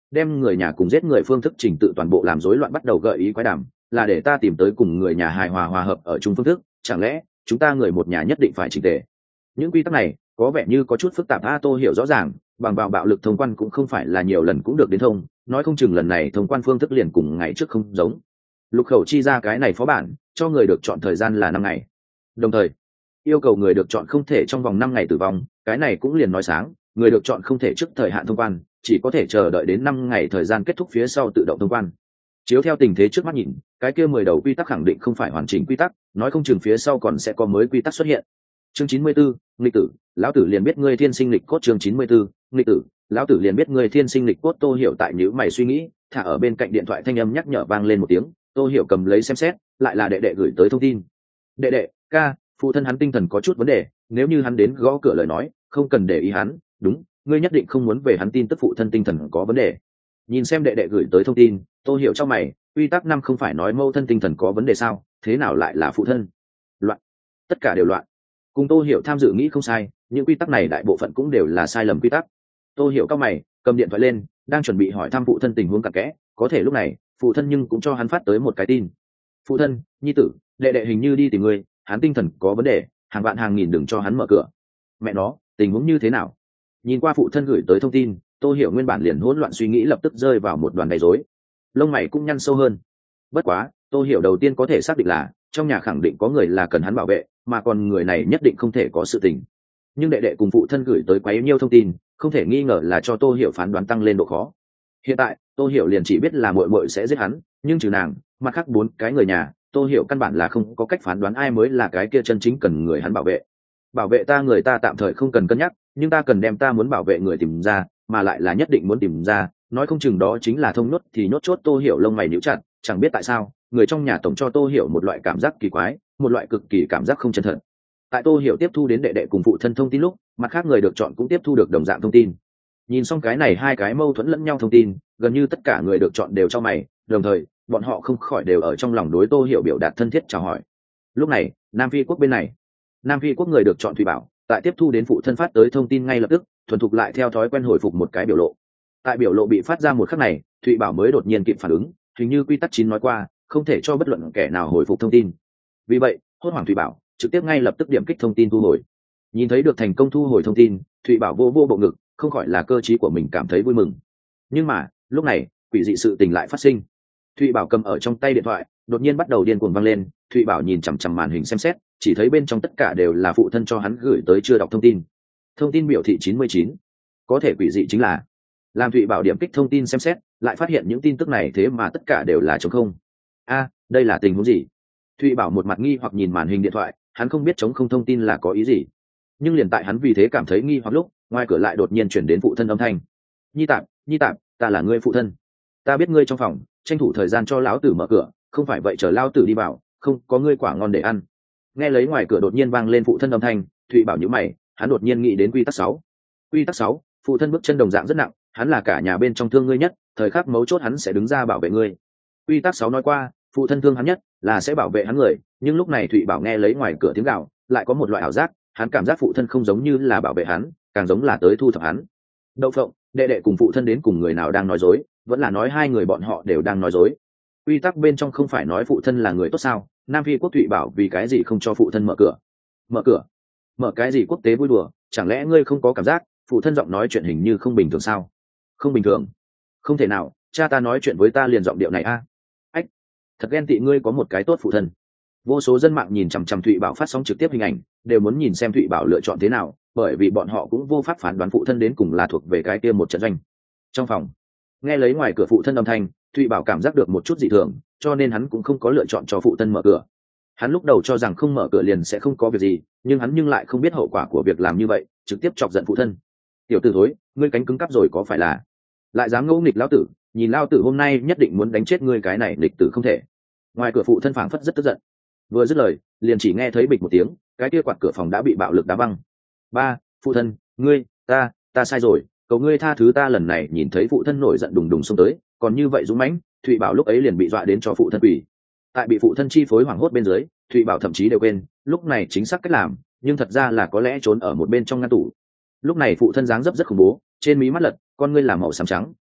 đem người nhà cùng giết người phương thức trình tự toàn bộ làm rối loạn, bắt đầu gợi ý quái đàm, là để ta tìm tới cùng người nhà hài hòa hòa hợp ở chung phương thức. Chẳng lẽ chúng ta người một nhà nhất định phải chỉnh tề? Những quy tắc này có vẻ như có chút phức tạp. A Tô hiểu rõ ràng, bằng vào bạo lực thông quan cũng không phải là nhiều lần cũng được đến thông, nói không chừng lần này thông quan phương thức liền cùng ngày trước không giống. Lục Khẩu chi ra cái này phó bản cho người được chọn thời gian là năm ngày, đồng thời yêu cầu người được chọn không thể trong vòng năm ngày tử vong. Cái này cũng liền nói sáng, người được chọn không thể trước thời hạn thông quan, chỉ có thể chờ đợi đến năm ngày thời gian kết thúc phía sau tự động thông quan. Chiếu theo tình thế trước mắt nhìn, cái kia mười đầu quy tắc khẳng định không phải hoàn chỉnh quy tắc, nói không chừng phía sau còn sẽ có mới quy tắc xuất hiện. Chương chín mươi 94, nghịch tử, lão tử liền biết ngươi thiên sinh lịch cốt. Chương chín mươi 94, nghịch tử, lão tử liền biết ngươi thiên sinh lịch cốt. Tô Hiểu tại nhíu mày suy nghĩ, thả ở bên cạnh điện thoại thanh âm nhắc nhở vang lên một tiếng. Tô Hiểu cầm lấy xem xét, lại là đệ đệ gửi tới thông tin. Đệ đệ, ca, phụ thân hắn tinh thần có chút vấn đề, nếu như hắn đến gõ cửa lời nói, không cần để ý hắn. Đúng, ngươi nhất định không muốn về hắn tin tức phụ thân tinh thần có vấn đề. Nhìn xem đệ đệ gửi tới thông tin, Tô Hiểu trong mày, quy tắc năm không phải nói mâu thân tinh thần có vấn đề sao, thế nào lại là phụ thân? Loạn, tất cả đều loạn. Cùng Tô Hiểu tham dự nghĩ không sai, những quy tắc này đại bộ phận cũng đều là sai lầm quy tắc. Tô Hiểu cao mày, cầm điện thoại lên, đang chuẩn bị hỏi thăm phụ thân tình huống cặn kẽ, có thể lúc này phụ thân nhưng cũng cho hắn phát tới một cái tin. Phụ thân, nhi tử, đệ đệ hình như đi tìm ngươi, hắn tinh thần có vấn đề, hàng vạn hàng nghìn đừng cho hắn mở cửa. Mẹ nó, tình huống như thế nào? Nhìn qua phụ thân gửi tới thông tin, Tô Hiểu nguyên bản liền hỗn loạn suy nghĩ lập tức rơi vào một đoàn đầy rối, lông mày cũng nhăn sâu hơn. Bất quá, Tô Hiểu đầu tiên có thể xác định là trong nhà khẳng định có người là cần hắn bảo vệ, mà còn người này nhất định không thể có sự tình. Nhưng đệ đệ cùng phụ thân gửi tới quá yếu nhiêu thông tin, không thể nghi ngờ là cho Tô Hiểu phán đoán tăng lên độ khó. Hiện tại, Tô Hiểu liền chỉ biết là muội muội sẽ giết hắn, nhưng trừ nàng, mặt khác bốn cái người nhà, Tô Hiểu căn bản là không có cách phán đoán ai mới là cái kia chân chính cần người hắn bảo vệ. Bảo vệ ta người ta tạm thời không cần cân nhắc, nhưng ta cần đem ta muốn bảo vệ người tìm ra, mà lại là nhất định muốn tìm ra, nói không chừng đó chính là thông nhốt thì nhốt chốt. Tô Hiểu lông mày nhíu chặt, chẳng biết tại sao, người trong nhà tổng cho Tô Hiểu một loại cảm giác kỳ quái, một loại cực kỳ cảm giác không chân thật. Tại Tô Hiểu tiếp thu đến đệ đệ cùng phụ thân thông tin lúc, mặt khác người được chọn cũng tiếp thu được đồng dạng thông tin. Nhìn xong cái này hai cái mâu thuẫn lẫn nhau thông tin, gần như tất cả người được chọn đều cho mày, đồng thời bọn họ không khỏi đều ở trong lòng đối Tô Hiểu biểu đạt thân thiết chào hỏi. Lúc này, Nam Phi quốc bên này, Nam Phi quốc người được chọn Thủy Bảo, tại tiếp thu đến phụ thân phát tới thông tin ngay lập tức, thuần thục lại theo thói quen hồi phục một cái biểu lộ. Tại biểu lộ bị phát ra một khắc này, Thủy Bảo mới đột nhiên kịp phản ứng, hình như quy tắc chín nói qua, không thể cho bất luận kẻ nào hồi phục thông tin. Vì vậy, hốt hoảng Thủy Bảo trực tiếp ngay lập tức điểm kích thông tin thu hồi. Nhìn thấy được thành công thu hồi thông tin, Thủy Bảo vô vô bộ ngực, không khỏi là cơ trí của mình cảm thấy vui mừng. Nhưng mà, lúc này, quỷ dị sự tình lại phát sinh. Thủy Bảo cầm ở trong tay điện thoại, đột nhiên bắt đầu điên cuồng vang lên. Thủy Bảo nhìn chằm chằm màn hình xem xét, chỉ thấy bên trong tất cả đều là phụ thân cho hắn gửi tới chưa đọc thông tin. Thông tin biểu thị chín mươi chín. Có thể quỷ dị chính là, làm Thủy Bảo điểm kích thông tin xem xét, lại phát hiện những tin tức này thế mà tất cả đều là trống không. A, đây là tình huống gì? Thủy Bảo một mặt nghi hoặc nhìn màn hình điện thoại, hắn không biết trống không thông tin là có ý gì. Nhưng liền tại hắn vì thế cảm thấy nghi hoặc lúc, ngoài cửa lại đột nhiên chuyển đến phụ thân âm thanh. Nhi Tạp, Nhi Tạp, ta là ngươi phụ thân. Ta biết ngươi trong phòng, tranh thủ thời gian cho lão tử mở cửa, không phải vậy chờ lão tử đi vào, không có ngươi quả ngon để ăn. Nghe lấy ngoài cửa đột nhiên vang lên phụ thân âm thanh, Thụy Bảo nhíu mày, hắn đột nhiên nghĩ đến quy tắc sáu. Quy tắc sáu, phụ thân bước chân đồng dạng rất nặng, hắn là cả nhà bên trong thương ngươi nhất, thời khắc mấu chốt hắn sẽ đứng ra bảo vệ ngươi. Quy tắc sáu nói qua, phụ thân thương hắn nhất là sẽ bảo vệ hắn người, nhưng lúc này Thụy Bảo nghe lấy ngoài cửa tiếng gào, lại có một loại ảo giác, hắn cảm giác phụ thân không giống như là bảo vệ hắn, càng giống là tới thu thập hắn. Đậu phộng, đệ đệ cùng phụ thân đến cùng người nào đang nói dối, vẫn là nói hai người bọn họ đều đang nói dối. Quy tắc bên trong không phải nói phụ thân là người tốt sao? Nam Phi quốc Thụy Bảo vì cái gì không cho phụ thân mở cửa? Mở cửa? Mở cái gì quốc tế vui đùa? Chẳng lẽ ngươi không có cảm giác phụ thân giọng nói chuyện hình như không bình thường sao? Không bình thường? Không thể nào, cha ta nói chuyện với ta liền giọng điệu này a. Ách, thật ghen tị ngươi có một cái tốt phụ thân. Vô số dân mạng nhìn chằm chằm Thụy Bảo phát sóng trực tiếp hình ảnh, đều muốn nhìn xem Thụy Bảo lựa chọn thế nào, bởi vì bọn họ cũng vô pháp phán đoán phụ thân đến cùng là thuộc về cái kia một trận doanh. Trong phòng, nghe lấy ngoài cửa phụ thân âm thanh, Thụy Bảo cảm giác được một chút dị thường, cho nên hắn cũng không có lựa chọn cho phụ thân mở cửa. Hắn lúc đầu cho rằng không mở cửa liền sẽ không có việc gì, nhưng hắn nhưng lại không biết hậu quả của việc làm như vậy, trực tiếp chọc giận phụ thân. Tiểu tử thối, ngươi cánh cứng cắp rồi có phải là? Lại dám ngỗ nghịch lão tử, nhìn lão tử hôm nay nhất định muốn đánh chết ngươi cái này nghịch tử không thể. Ngoài cửa phụ thân phảng phất rất tức giận. Vừa dứt lời, liền chỉ nghe thấy bịch một tiếng, cái kia quạt cửa phòng đã bị bạo lực đá văng. Ba, phụ thân, ngươi, ta, ta sai rồi, cầu ngươi tha thứ ta lần này. Nhìn thấy phụ thân nổi giận đùng đùng xông tới, còn như vậy dũng mãnh, Thụy Bảo lúc ấy liền bị dọa đến cho phụ thân quỷ. Tại bị phụ thân chi phối hoảng hốt bên dưới, Thụy Bảo thậm chí đều quên lúc này chính xác cách làm, nhưng thật ra là có lẽ trốn ở một bên trong ngăn tủ. Lúc này phụ thân dáng dấp rất khủng bố, trên mí mắt lật, con ngươi làm màu xám trắng,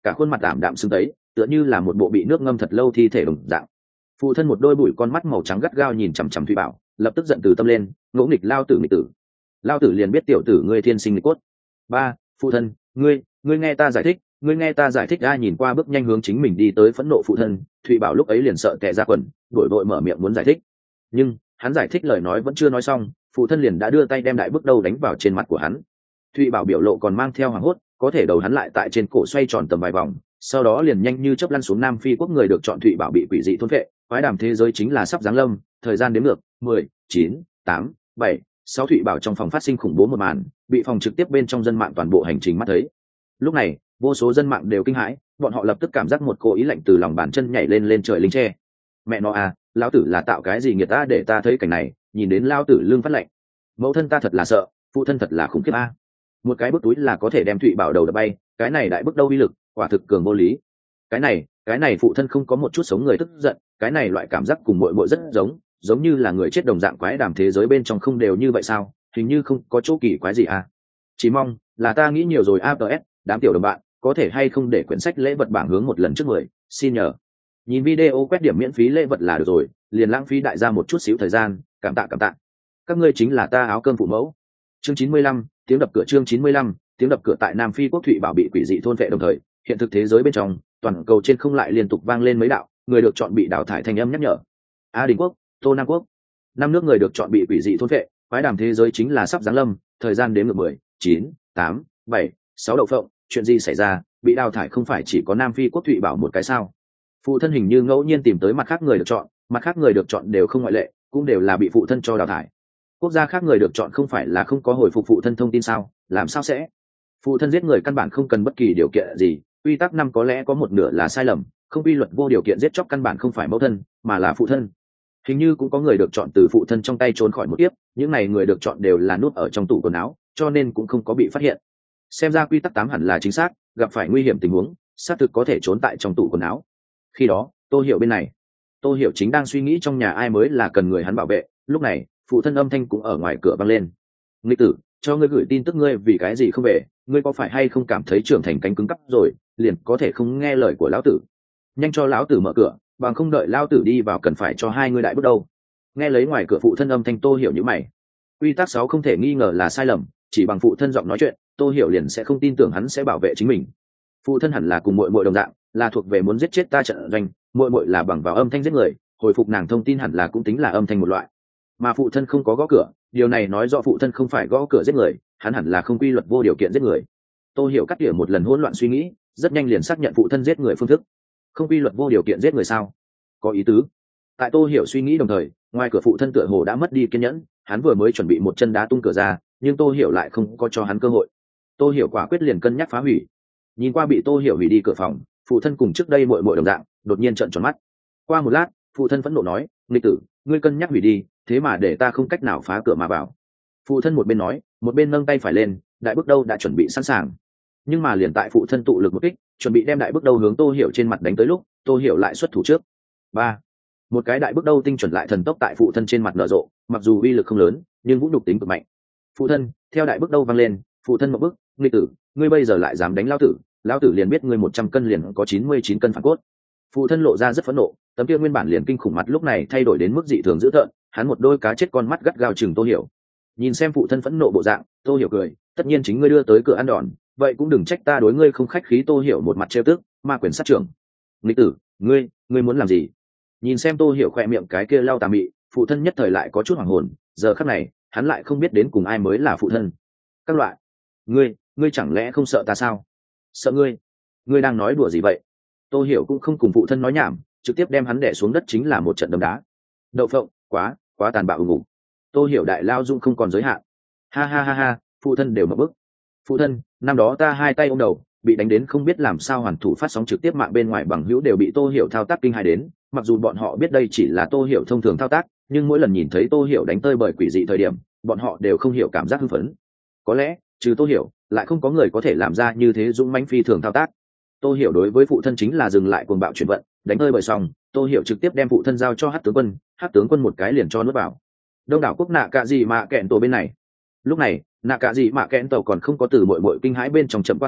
cả khuôn mặt ảm đạm sưng tấy, tựa như là một bộ bị nước ngâm thật lâu thi thể đồng dạng. Phụ thân một đôi bụi con mắt màu trắng gắt gao nhìn chằm chằm Thụy Bảo, lập tức giận từ tâm lên, ngỗ nghịch lao tử nghịch tử. Lao tử liền biết tiểu tử ngươi thiên sinh nghịch cốt. Ba, phụ thân, ngươi, ngươi nghe ta giải thích, ngươi nghe ta giải thích. A nhìn qua bước nhanh hướng chính mình đi tới phẫn nộ phụ thân, Thụy Bảo lúc ấy liền sợ tè ra quần, đổi vội mở miệng muốn giải thích. Nhưng hắn giải thích lời nói vẫn chưa nói xong, phụ thân liền đã đưa tay đem đại bước đầu đánh vào trên mặt của hắn. Thụy Bảo biểu lộ còn mang theo hoảng hốt, có thể đầu hắn lại tại trên cổ xoay tròn tầm vài vòng, sau đó liền nhanh như chớp lăn xuống. Nam Phi quốc người được chọn Thụy Bảo bị quỷ dị thôn phệ, quái đàm thế giới chính là sắp giáng lâm, thời gian đếm ngược mười, chín, tám, bảy, sáu. Thụy Bảo trong phòng phát sinh khủng bố một màn, bị phòng trực tiếp bên trong dân mạng toàn bộ hành trình mắt thấy. Lúc này vô số dân mạng đều kinh hãi, bọn họ lập tức cảm giác một cỗ ý lạnh từ lòng bàn chân nhảy lên lên trời linh tre. Mẹ nó à, lão tử là tạo cái gì nghiệt ta để ta thấy cảnh này, nhìn đến lão tử lương phát lạnh. Mẫu thân ta thật là sợ, phụ thân thật là khủng khiếp a. Một cái bước túi là có thể đem Thụy Bảo đầu đập bay, cái này đại bước đâu uy lực, quả thực cường vô lý. Cái này, cái này phụ thân không có một chút sống người tức giận, cái này loại cảm giác cùng muội muội rất giống, giống như là người chết đồng dạng. Quái đàm thế giới bên trong không đều như vậy sao? Hình như không có chỗ kỳ quái gì à? Chỉ mong là ta nghĩ nhiều rồi. a pê ét, đám tiểu đồng bạn, có thể hay không để quyển sách lễ vật bảng hướng một lần trước mười, xin nhờ. Nhìn video quét điểm miễn phí lễ vật là được rồi, liền lãng phí đại gia một chút xíu thời gian, cảm tạ cảm tạ. Các ngươi chính là ta áo cơm phụ mẫu. Chương chín mươi lăm, tiếng đập cửa. Chương chín mươi lăm, tiếng đập cửa. Tại Nam Phi quốc Thụy Bảo bị quỷ dị thôn vệ đồng thời, hiện thực thế giới bên trong, toàn cầu trên không lại liên tục vang lên mấy đạo người được chọn bị đào thải thanh âm nhắc nhở. A Đình quốc, Tô Nam quốc, năm nước người được chọn bị quỷ dị thôn vệ, quái đàm thế giới chính là sắp giáng lâm, thời gian đếm ngược mười, chín, tám, bảy, sáu. Đậu phộng, chuyện gì xảy ra? Bị đào thải không phải chỉ có Nam Phi quốc Thụy Bảo một cái sao? Phụ thân hình như ngẫu nhiên tìm tới mặt khác người được chọn, mặt khác người được chọn đều không ngoại lệ, cũng đều là bị phụ thân cho đào thải. Quốc gia khác người được chọn không phải là không có hồi phục phụ thân thông tin sao? Làm sao sẽ? Phụ thân giết người căn bản không cần bất kỳ điều kiện gì, quy tắc năm có lẽ có một nửa là sai lầm, không quy luật vô điều kiện giết chóc căn bản không phải mẫu thân mà là phụ thân. Hình như cũng có người được chọn từ phụ thân trong tay trốn khỏi một kiếp, những này người được chọn đều là nút ở trong tủ quần áo, cho nên cũng không có bị phát hiện. Xem ra quy tắc tám hẳn là chính xác, gặp phải nguy hiểm tình huống xác thực có thể trốn tại trong tủ quần áo. Khi đó Tô Hiểu bên này, Tô Hiểu chính đang suy nghĩ trong nhà ai mới là cần người hắn bảo vệ. Lúc này phụ thân âm thanh cũng ở ngoài cửa vang lên. Nghịch tử, cho ngươi gửi tin tức, ngươi vì cái gì không về? Ngươi có phải hay không cảm thấy trưởng thành cánh cứng cắp rồi, liền có thể không nghe lời của lão tử? Nhanh cho lão tử mở cửa, bằng không đợi lão tử đi vào cần phải cho hai ngươi đại bước đâu. Nghe lấy ngoài cửa phụ thân âm thanh, Tô Hiểu nhíu mày. Quy tắc sáu không thể nghi ngờ là sai lầm, chỉ bằng phụ thân giọng nói chuyện, Tô Hiểu liền sẽ không tin tưởng hắn sẽ bảo vệ chính mình. Phụ thân hẳn là cùng muội muội đồng dạng, là thuộc về muốn giết chết ta trận doanh, muội muội là bằng vào âm thanh giết người, hồi phục nàng thông tin hẳn là cũng tính là âm thanh một loại. Mà phụ thân không có gõ cửa, điều này nói rõ phụ thân không phải gõ cửa giết người, hắn hẳn là không quy luật vô điều kiện giết người. Tô Hiểu cắt tỉa một lần hỗn loạn suy nghĩ, rất nhanh liền xác nhận phụ thân giết người phương thức. Không quy luật vô điều kiện giết người sao? Có ý tứ. Tại Tô Hiểu suy nghĩ đồng thời, ngoài cửa phụ thân tựa hồ đã mất đi kiên nhẫn, hắn vừa mới chuẩn bị một chân đá tung cửa ra, nhưng Tô Hiểu lại không có cho hắn cơ hội. Tô Hiểu quả quyết liền cân nhắc phá hủy. Nhìn qua bị Tô Hiểu hủy đi cửa phòng, phụ thân cùng trước đây muội muội đồng dạng, đột nhiên trợn tròn mắt. Qua một lát, phụ thân phẫn nộ nói, nghịch tử, ngươi cân nhắc hủy đi, thế mà để ta không cách nào phá cửa mà vào. Phụ thân một bên nói, một bên nâng tay phải lên, đại bước đầu đã chuẩn bị sẵn sàng. Nhưng mà liền tại phụ thân tụ lực một kích, chuẩn bị đem đại bước đầu hướng Tô Hiểu trên mặt đánh tới lúc, Tô Hiểu lại xuất thủ trước. Ba, một cái đại bước đầu tinh chuẩn lại thần tốc tại phụ thân trên mặt nở rộ, mặc dù uy lực không lớn, nhưng vũ nhục tính cực mạnh. Phụ thân, theo đại bước đầu văng lên, phụ thân một bước, nghịch tử, ngươi bây giờ lại dám đánh lão tử, lão tử liền biết ngươi một trăm cân liền có chín mươi chín cân phản cốt. Phụ thân lộ ra rất phẫn nộ, tấm kia nguyên bản liền kinh khủng mặt lúc này thay đổi đến mức dị thường dữ tợn, hắn một đôi cá chết con mắt gắt gao chừng Tô Hiểu. Nhìn xem phụ thân phẫn nộ bộ dạng, Tô Hiểu cười, tất nhiên chính ngươi đưa tới cửa ăn đòn, vậy cũng đừng trách ta đối ngươi không khách khí. Tô Hiểu một mặt trêu tức, ma quyền sát trưởng. Nghịch tử, ngươi, ngươi muốn làm gì? Nhìn xem Tô Hiểu khỏe miệng cái kia lau tà mị, phụ thân nhất thời lại có chút hoảng hồn, giờ khắc này, hắn lại không biết đến cùng ai mới là phụ thân. Các loại, ngươi, ngươi chẳng lẽ không sợ ta sao? Sợ ngươi? Ngươi đang nói đùa gì vậy? Tô Hiểu cũng không cùng phụ thân nói nhảm, trực tiếp đem hắn đè xuống đất chính là một trận đấm đá. Đậu phộng, quá, quá tàn bạo ùng ùng. Tô Hiểu đại lao dung không còn giới hạn. Ha ha ha ha, phụ thân đều mở bức. Phụ thân, năm đó ta hai tay ôm đầu, bị đánh đến không biết làm sao hoàn thủ, phát sóng trực tiếp mạng bên ngoài bằng hữu đều bị Tô Hiểu thao tác kinh hãi đến, mặc dù bọn họ biết đây chỉ là Tô Hiểu thông thường thao tác, nhưng mỗi lần nhìn thấy Tô Hiểu đánh tơi bời quỷ dị thời điểm, bọn họ đều không hiểu cảm giác hưng phấn. Có lẽ, trừ Tô Hiểu, lại không có người có thể làm ra như thế dũng mãnh phi thường thao tác. Tô Hiểu đối với phụ thân chính là dừng lại cuồng bạo chuyển vận, đánh tơi bời xong, Tô Hiểu trực tiếp đem phụ thân giao cho Hắc tướng quân, Hắc tướng quân một cái liền cho nuốt vào. Đông đảo quốc nạ cả gì mà kẹn tổ bên này. Lúc này, nạ cả gì mà kẹn tổ còn không có từ muội muội kinh hãi bên trong chậm qua thần,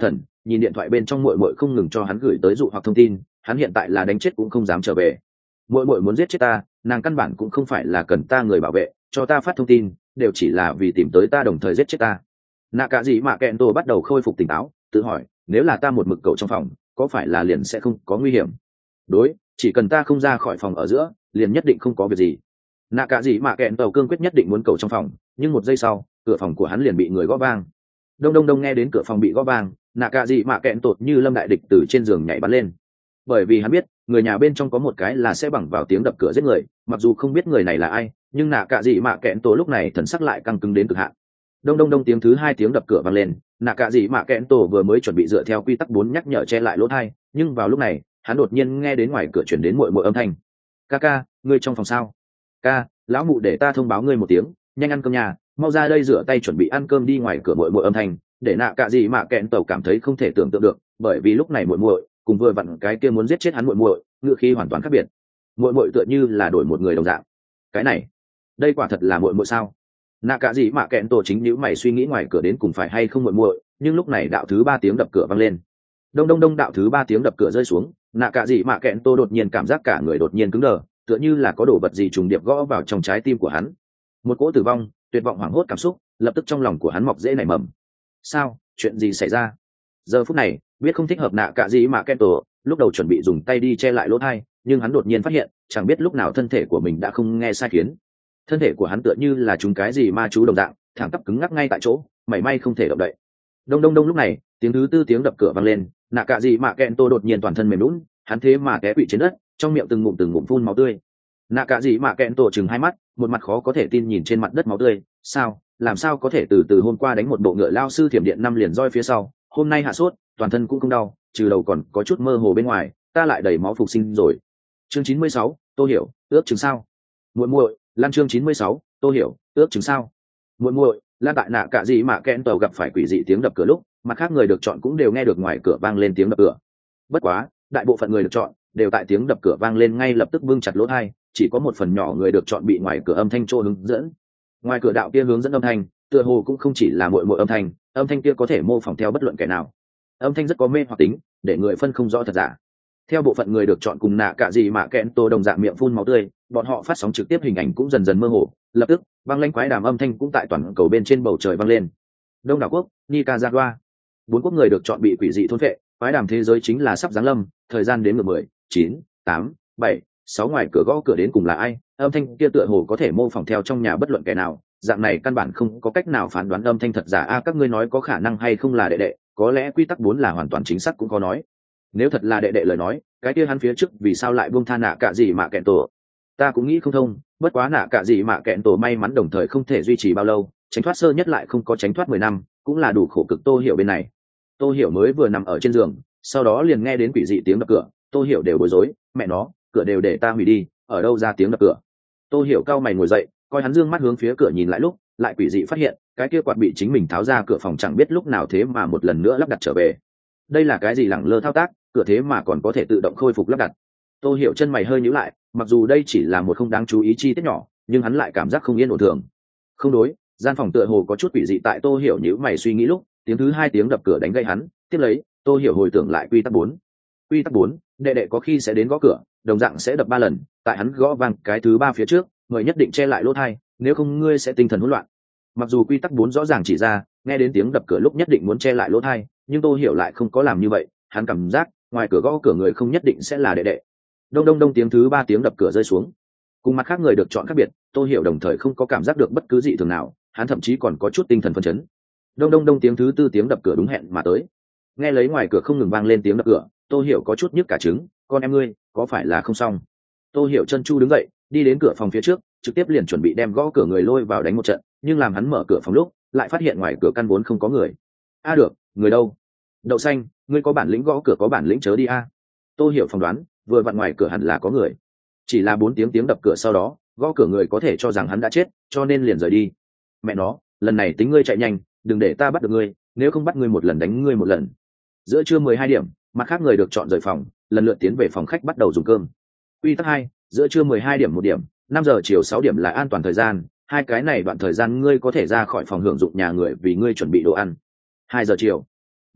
nhìn điện thoại bên trong muội muội không ngừng cho hắn gửi tới dụ hoặc thông tin, hắn hiện tại là đánh chết cũng không dám trở về. Muội muội muốn giết chết ta, nàng căn bản cũng không phải là cần ta người bảo vệ, cho ta phát thông tin đều chỉ là vì tìm tới ta đồng thời giết chết ta. Nạ cả gì mà kẹn tổ bắt đầu khôi phục tỉnh táo, tự hỏi nếu là ta một mực cậu trong phòng có phải là liền sẽ không có nguy hiểm. Đối, chỉ cần ta không ra khỏi phòng ở giữa liền nhất định không có việc gì. Nạ cả gì mà kẹn tổ cương quyết nhất định muốn cậu trong phòng, nhưng một giây sau cửa phòng của hắn liền bị người gõ vang. Đông đông đông nghe đến cửa phòng bị gõ vang, nạ cả gì mà kẹn tột như lâm đại địch từ trên giường nhảy bắn lên, bởi vì hắn biết người nhà bên trong có một cái là sẽ bằng vào tiếng đập cửa giết người. Mặc dù không biết người này là ai, nhưng nạ cả gì mà kẹn tổ lúc này thần sắc lại căng cứng đến cực hạn. Đông đông đông tiếng thứ hai tiếng đập cửa vang lên, nạ cả gì mà kẹn tổ vừa mới chuẩn bị dựa theo quy tắc bốn nhắc nhở che lại lỗ tai, nhưng vào lúc này hắn đột nhiên nghe đến ngoài cửa chuyển đến muội muội âm thanh. Ca ca, ngươi trong phòng sao? Ca, lão mụ để ta thông báo ngươi một tiếng, nhanh ăn cơm nhà, mau ra đây rửa tay chuẩn bị ăn cơm đi. Ngoài cửa muội muội âm thanh để nạ cả gì mà kẹn tổ cảm thấy không thể tưởng tượng được, bởi vì lúc này muội muội cùng vừa vặn cái kia muốn giết chết hắn muội muội ngựa khí hoàn toàn khác biệt. Muội muội tựa như là đổi một người đồng dạng. Cái này, đây quả thật là muội muội sao? Nạ cả gì mà kẹn tổ chính nhíu mày suy nghĩ ngoài cửa đến cùng phải hay không muội muội, nhưng lúc này đạo thứ ba tiếng đập cửa vang lên. Đông đông đông đạo thứ ba tiếng đập cửa rơi xuống, nạ cả gì mà kẹn tổ đột nhiên cảm giác cả người đột nhiên cứng đờ, tựa như là có đồ vật gì trùng điệp gõ vào trong trái tim của hắn. Một cỗ tử vong, tuyệt vọng hoảng hốt cảm xúc lập tức trong lòng của hắn mọc rễ nảy mầm. Sao, chuyện gì xảy ra? Giờ phút này biết không thích hợp, nạ cả gì mà kẹn tổ lúc đầu chuẩn bị dùng tay đi che lại lỗ tai, nhưng hắn đột nhiên phát hiện chẳng biết lúc nào thân thể của mình đã không nghe sai khiến. Thân thể của hắn tựa như là chúng cái gì ma chú đồng dạng, thẳng tắp cứng ngắc ngay tại chỗ, mảy may không thể động đậy. Đông đông đông lúc này tiếng thứ tư tiếng đập cửa vang lên, nạ cả gì mà kẹn tổ đột nhiên toàn thân mềm lún, hắn thế mà té quỵ trên đất, trong miệng từng ngụm từng ngụm phun máu tươi. Nạ cả gì mà kẹn tổ chừng hai mắt, một mặt khó có thể tin nhìn trên mặt đất máu tươi. Sao, làm sao có thể từ từ hôm qua đánh một bộ ngựa lao sư thiểm điện năm liền roi phía sau, hôm nay hạ sốt, toàn thân cũng không đau, trừ đầu còn có chút mơ hồ bên ngoài, ta lại đầy máu phục sinh rồi. Chương chín mươi sáu, tôi hiểu, ước chừng sao? Muội muội, Lan. Chương chín mươi sáu, tôi hiểu, ước chừng sao? Muội muội, Lan. Tại nạ cả gì mà kẹn tổ gặp phải quỷ dị tiếng đập cửa lúc, mặt khác người được chọn cũng đều nghe được ngoài cửa vang lên tiếng đập cửa. Bất quá, đại bộ phận người được chọn đều tại tiếng đập cửa vang lên ngay lập tức bưng chặt lỗ tai, chỉ có một phần nhỏ người được chọn bị ngoài cửa âm thanh trô hướng dẫn. Ngoài cửa đạo kia hướng dẫn âm thanh tựa hồ cũng không chỉ là muội muội âm thanh, âm thanh kia có thể mô phỏng theo bất luận kẻ nào. Âm thanh rất có mê hoặc tính, để người phân không rõ thật giả. Theo bộ phận người được chọn cùng nạ cả gì mà kẹn tổ đồng dạng miệng phun máu tươi, bọn họ phát sóng trực tiếp hình ảnh cũng dần dần mơ hồ. Lập tức băng lãnh quái đàm âm thanh cũng tại toàn cầu bên trên bầu trời vang lên. Đông đảo quốc, Nicaragua, bốn quốc người được chọn bị quỷ dị thôn phệ, quái đàm thế giới chính là sắp giáng lâm. Thời gian đến ngược mười, chín, tám, bảy, sáu. Ngoài cửa gõ cửa đến cùng là ai? Âm thanh kia tựa hồ có thể mô phỏng theo trong nhà bất luận kẻ nào, dạng này căn bản không có cách nào phán đoán âm thanh thật giả. A, các ngươi nói có khả năng hay không là đệ đệ? Có lẽ quy tắc bốn là hoàn toàn chính xác cũng có nói. Nếu thật là đệ đệ lời nói, cái kia hắn phía trước vì sao lại buông tha nạ cả gì mà kẹn tổ? Ta cũng nghĩ không thông. Bất quá nạ cả gì mà kẹn tổ may mắn đồng thời không thể duy trì bao lâu, tránh thoát sơ nhất lại không có tránh thoát mười năm, cũng là đủ khổ cực. Tô Hiểu bên này, Tô Hiểu mới vừa nằm ở trên giường, sau đó liền nghe đến quỷ dị tiếng đập cửa. Tô Hiểu đều bối rối, mẹ nó, cửa đều để ta hủy đi, ở đâu ra tiếng đập cửa? Tô Hiểu cao mày ngồi dậy, coi hắn dương mắt hướng phía cửa nhìn lại lúc, lại quỷ dị phát hiện cái kia quạt bị chính mình tháo ra cửa phòng chẳng biết lúc nào thế mà một lần nữa lắp đặt trở về. Đây là cái gì lẳng lơ thao tác, cửa thế mà còn có thể tự động khôi phục lắp đặt. Tô Hiểu chân mày hơi nhíu lại, mặc dù đây chỉ là một không đáng chú ý chi tiết nhỏ, nhưng hắn lại cảm giác không yên ổn thường. Không đối, gian phòng tựa hồ có chút quỷ dị. Tại Tô Hiểu nhíu mày suy nghĩ lúc, tiếng thứ hai tiếng đập cửa đánh gây hắn, tiếp lấy Tô Hiểu hồi tưởng lại quy tắc bốn. Quy tắc bốn, đệ đệ có khi sẽ đến gõ cửa, đồng dạng sẽ đập ba lần, tại hắn gõ vang cái thứ ba phía trước, người nhất định che lại lỗ tai, nếu không ngươi sẽ tinh thần hỗn loạn. Mặc dù quy tắc bốn rõ ràng chỉ ra, nghe đến tiếng đập cửa lúc nhất định muốn che lại lỗ tai, nhưng Tô Hiểu lại không có làm như vậy, hắn cảm giác ngoài cửa gõ cửa người không nhất định sẽ là đệ đệ. Đông đông đông tiếng thứ ba tiếng đập cửa rơi xuống. Cùng mặt khác người được chọn khác biệt, Tô Hiểu đồng thời không có cảm giác được bất cứ dị thường nào, hắn thậm chí còn có chút tinh thần phấn chấn. Đông đông đông tiếng thứ tư tiếng đập cửa đúng hẹn mà tới. Nghe lấy ngoài cửa không ngừng vang lên tiếng đập cửa, Tô Hiểu có chút nhức cả trứng, con em ngươi có phải là không xong? Tô Hiểu chân chu đứng dậy, đi đến cửa phòng phía trước, trực tiếp liền chuẩn bị đem gõ cửa người lôi vào đánh một trận, nhưng làm hắn mở cửa phòng lúc, lại phát hiện ngoài cửa căn vốn không có người. A được, người đâu? Đậu xanh, ngươi có bản lĩnh gõ cửa có bản lĩnh chớ đi a. Tô Hiểu phỏng đoán, vừa vặn ngoài cửa hẳn là có người. Chỉ là bốn tiếng tiếng đập cửa sau đó, gõ cửa người có thể cho rằng hắn đã chết, cho nên liền rời đi. Mẹ nó, lần này tính ngươi chạy nhanh, đừng để ta bắt được ngươi, nếu không bắt ngươi một lần đánh ngươi một lần. Giữa trưa mười hai điểm, mặt khác người được chọn rời phòng, lần lượt tiến về phòng khách bắt đầu dùng cơm. Quy tắc hai, giữa trưa mười hai điểm một điểm, năm giờ chiều sáu điểm là an toàn thời gian, hai cái này đoạn thời gian ngươi có thể ra khỏi phòng hưởng dụng nhà người vì ngươi chuẩn bị đồ ăn. Hai giờ chiều.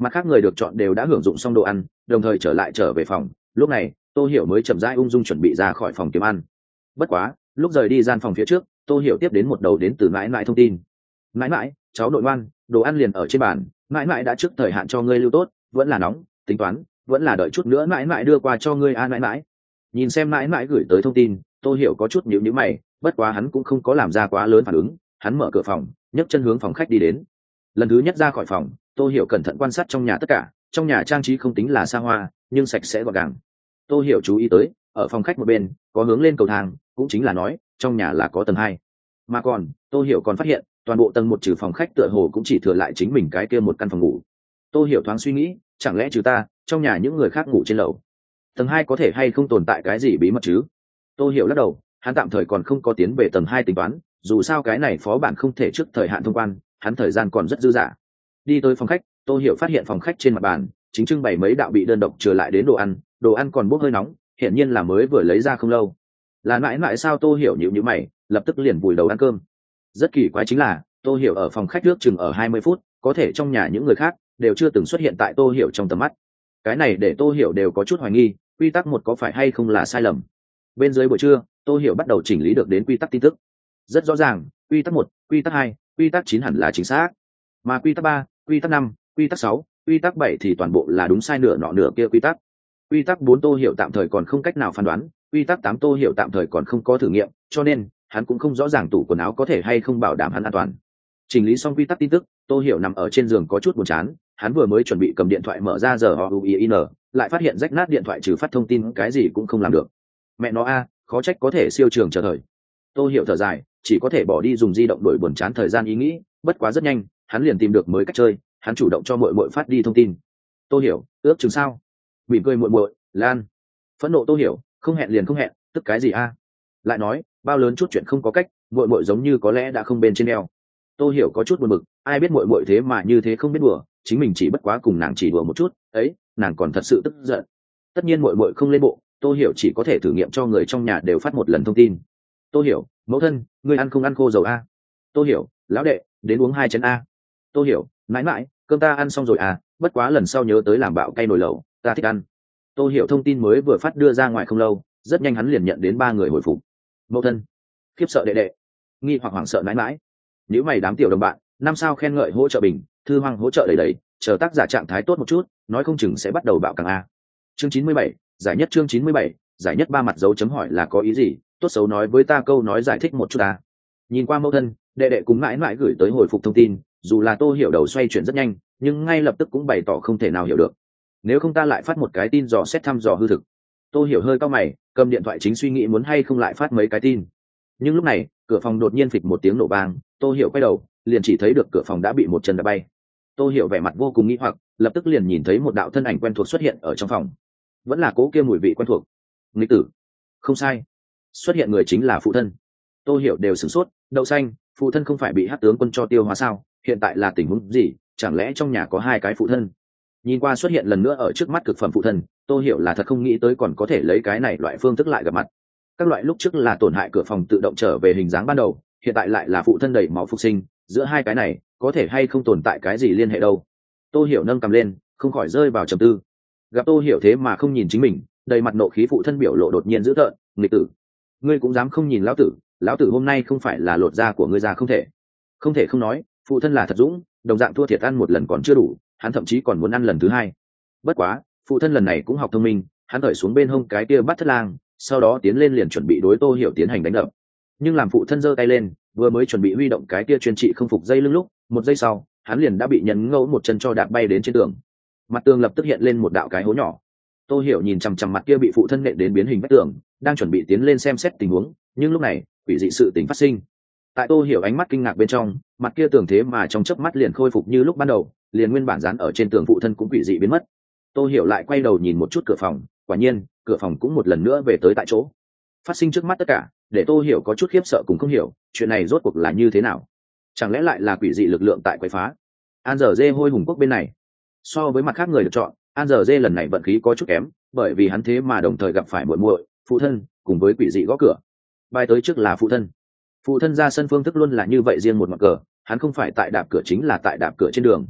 mặt khác người được chọn đều đã hưởng dụng xong đồ ăn, đồng thời trở lại trở về phòng. Lúc này tô hiểu mới chậm rãi ung dung chuẩn bị ra khỏi phòng kiếm ăn. Bất quá lúc rời đi gian phòng phía trước, tô hiểu tiếp đến một đầu đến từ mãi mãi thông tin. Mãi mãi, cháu nội ngoan, đồ ăn liền ở trên bàn, mãi mãi đã trước thời hạn cho ngươi lưu tốt, vẫn là nóng, tính toán vẫn là đợi chút nữa mãi mãi đưa qua cho ngươi. A mãi mãi nhìn xem mãi mãi gửi tới thông tin, tô hiểu có chút nhíu nhíu mày, bất quá hắn cũng không có làm ra quá lớn phản ứng. Hắn mở cửa phòng, nhấc chân hướng phòng khách đi đến. Lần thứ nhất ra khỏi phòng, tô hiểu cẩn thận quan sát trong nhà tất cả. Trong nhà trang trí không tính là xa hoa, nhưng sạch sẽ gọn gàng. Tô hiểu chú ý tới ở phòng khách một bên có hướng lên cầu thang, cũng chính là nói trong nhà là có tầng hai. Mà còn tô hiểu còn phát hiện toàn bộ tầng một trừ phòng khách tựa hồ cũng chỉ thừa lại chính mình cái kia một căn phòng ngủ. Tô hiểu thoáng suy nghĩ, chẳng lẽ trừ ta, trong nhà những người khác ngủ trên lầu? Tầng hai có thể hay không tồn tại cái gì bí mật chứ? Tô hiểu lắc đầu, hắn tạm thời còn không có tiến về tầng hai tính toán, dù sao cái này phó bản không thể trước thời hạn thông quan, hắn thời gian còn rất dư dả. Đi tới phòng khách, tô hiểu phát hiện phòng khách trên mặt bàn chính trưng bày mấy đạo bị đơn độc trở lại đến đồ ăn, đồ ăn còn bốc hơi nóng, hiển nhiên là mới vừa lấy ra không lâu. Là mãi mãi sao? Tô hiểu nhíu nhíu mày, lập tức liền vùi đầu ăn cơm. Rất kỳ quái chính là tô hiểu ở phòng khách trước chừng ở hai mươi phút, có thể trong nhà những người khác đều chưa từng xuất hiện tại tô hiểu trong tầm mắt. Cái này để tô hiểu đều có chút hoài nghi quy tắc một có phải hay không là sai lầm. Bên dưới buổi trưa, tô hiểu bắt đầu chỉnh lý được đến quy tắc tin tức. Rất rõ ràng, quy tắc một, quy tắc hai, quy tắc chín hẳn là chính xác, mà quy tắc ba, quy tắc năm, quy tắc sáu, quy tắc bảy thì toàn bộ là đúng sai nửa nọ nửa kia quy tắc. Quy tắc bốn tô hiểu tạm thời còn không cách nào phán đoán, quy tắc tám tô hiểu tạm thời còn không có thử nghiệm, cho nên hắn cũng không rõ ràng tủ quần áo có thể hay không bảo đảm hắn an toàn. Chỉnh lý xong quy tắc tin tức, tô hiểu nằm ở trên giường có chút buồn chán. Hắn vừa mới chuẩn bị cầm điện thoại mở ra giờ họ uin, lại phát hiện rách nát điện thoại trừ phát thông tin cái gì cũng không làm được. Mẹ nó a, khó trách có thể siêu trường chờ thời. Tô hiểu thở dài, chỉ có thể bỏ đi dùng di động đổi buồn chán thời gian ý nghĩ. Bất quá rất nhanh hắn liền tìm được mới cách chơi. Hắn chủ động cho muội muội phát đi thông tin. Tô hiểu, ước chừng sao? Mỉm cười muội muội, Lan. Phẫn nộ tô hiểu, không hẹn liền không hẹn, tức cái gì a? Lại nói bao lớn chút chuyện không có cách, muội muội giống như có lẽ đã không bên trên eo. Tô hiểu có chút buồn bực, ai biết muội muội thế mà như thế không biết đùa, chính mình chỉ bất quá cùng nàng chỉ đùa một chút ấy, nàng còn thật sự tức giận. Tất nhiên muội muội không lên bộ, tô hiểu chỉ có thể thử nghiệm cho người trong nhà đều phát một lần thông tin. Tô hiểu, mẫu thân, ngươi ăn không ăn khô dầu a? Tô hiểu, lão đệ, đến uống hai chén a. Tô hiểu, mãi mãi, cơm ta ăn xong rồi à, bất quá lần sau nhớ tới làm bạo cay nồi lẩu, ta thích ăn. Tô hiểu thông tin mới vừa phát đưa ra ngoài không lâu, rất nhanh hắn liền nhận đến ba người hồi phục. Mẫu thân, khiếp sợ đệ đệ, nghi hoặc hoảng sợ mãi mãi. Nếu mày đám tiểu đồng bạn, năm sao khen ngợi hỗ trợ bình, thư hoang hỗ trợ đầy đầy, chờ tác giả trạng thái tốt một chút, nói không chừng sẽ bắt đầu bạo càng a. Chương chín mươi bảy, giải nhất. Chương chín mươi bảy, giải nhất. Ba mặt dấu chấm hỏi là có ý gì? Tốt xấu nói với ta câu nói giải thích một chút à. Nhìn qua mẫu thân, đệ đệ cùng mãi mãi gửi tới hồi phục thông tin, dù là tô hiểu đầu xoay chuyển rất nhanh, nhưng ngay lập tức cũng bày tỏ không thể nào hiểu được. Nếu không ta lại phát một cái tin dò xét thăm dò hư thực. Tô hiểu hơi cau mày, cầm điện thoại chính suy nghĩ muốn hay không lại phát mấy cái tin. Nhưng lúc này cửa phòng đột nhiên phịch một tiếng nổ vang, tô hiểu quay đầu liền chỉ thấy được cửa phòng đã bị một chân đá bay. Tô hiểu vẻ mặt vô cùng nghi hoặc, lập tức liền nhìn thấy một đạo thân ảnh quen thuộc xuất hiện ở trong phòng. Vẫn là cố kia mùi vị quen thuộc. Nghịch tử. Không sai, xuất hiện người chính là phụ thân. Tô hiểu đều sửng sốt, đậu xanh, phụ thân không phải bị hắc tướng quân cho tiêu hóa sao? Hiện tại là tình huống gì? Chẳng lẽ trong nhà có hai cái phụ thân? Nhìn qua xuất hiện lần nữa ở trước mắt cực phẩm phụ thân, tô hiểu là thật không nghĩ tới còn có thể lấy cái này loại phương thức lại gặp mặt. Các loại lúc trước là tổn hại cửa phòng tự động trở về hình dáng ban đầu, hiện tại lại là phụ thân đầy máu phục sinh, giữa hai cái này có thể hay không tồn tại cái gì liên hệ đâu. Tô hiểu nâng cầm lên, không khỏi rơi vào trầm tư. Gặp tô hiểu thế mà không nhìn chính mình, đầy mặt nộ khí phụ thân biểu lộ đột nhiên dữ tợn. Nghịch tử, ngươi cũng dám không nhìn lão tử? Lão tử hôm nay không phải là lột da của ngươi ra không thể. Không thể không nói, phụ thân là thật dũng, đồng dạng thua thiệt ăn một lần còn chưa đủ, hắn thậm chí còn muốn ăn lần thứ hai. Bất quá phụ thân lần này cũng học thông minh, hắn thởi xuống bên hông cái kia bắt thất lang, sau đó tiến lên liền chuẩn bị đối tô hiểu tiến hành đánh đập. Nhưng làm phụ thân giơ tay lên, vừa mới chuẩn bị huy động cái kia chuyên trị không phục dây lưng lúc, một giây sau hắn liền đã bị nhấn ngẫu một chân cho đạp bay đến trên tường. Mặt tường lập tức hiện lên một đạo cái hố nhỏ. Tô hiểu nhìn chằm chằm mặt kia bị phụ thân nện đến biến hình vách tường, đang chuẩn bị tiến lên xem xét tình huống, nhưng lúc này quỷ dị sự tình phát sinh. Tại tô hiểu ánh mắt kinh ngạc bên trong, mặt kia tường thế mà trong chớp mắt liền khôi phục như lúc ban đầu, liền nguyên bản dán ở trên tường phụ thân cũng quỷ dị biến mất. Tô hiểu lại quay đầu nhìn một chút cửa phòng, quả nhiên cửa phòng cũng một lần nữa về tới tại chỗ. Phát sinh trước mắt tất cả để tô hiểu có chút khiếp sợ cùng không hiểu chuyện này rốt cuộc là như thế nào. Chẳng lẽ lại là quỷ dị lực lượng tại quấy phá? An giờ dê hôi hùng quốc bên này, so với mặt khác người được chọn, An giờ dê lần này vận khí có chút kém, bởi vì hắn thế mà đồng thời gặp phải muội muội, phụ thân cùng với quỷ dị gõ cửa. Bài tới trước là phụ thân. Phụ thân ra sân phương thức luôn là như vậy, riêng một mặt cờ, hắn không phải tại đạp cửa chính là tại đạp cửa trên đường.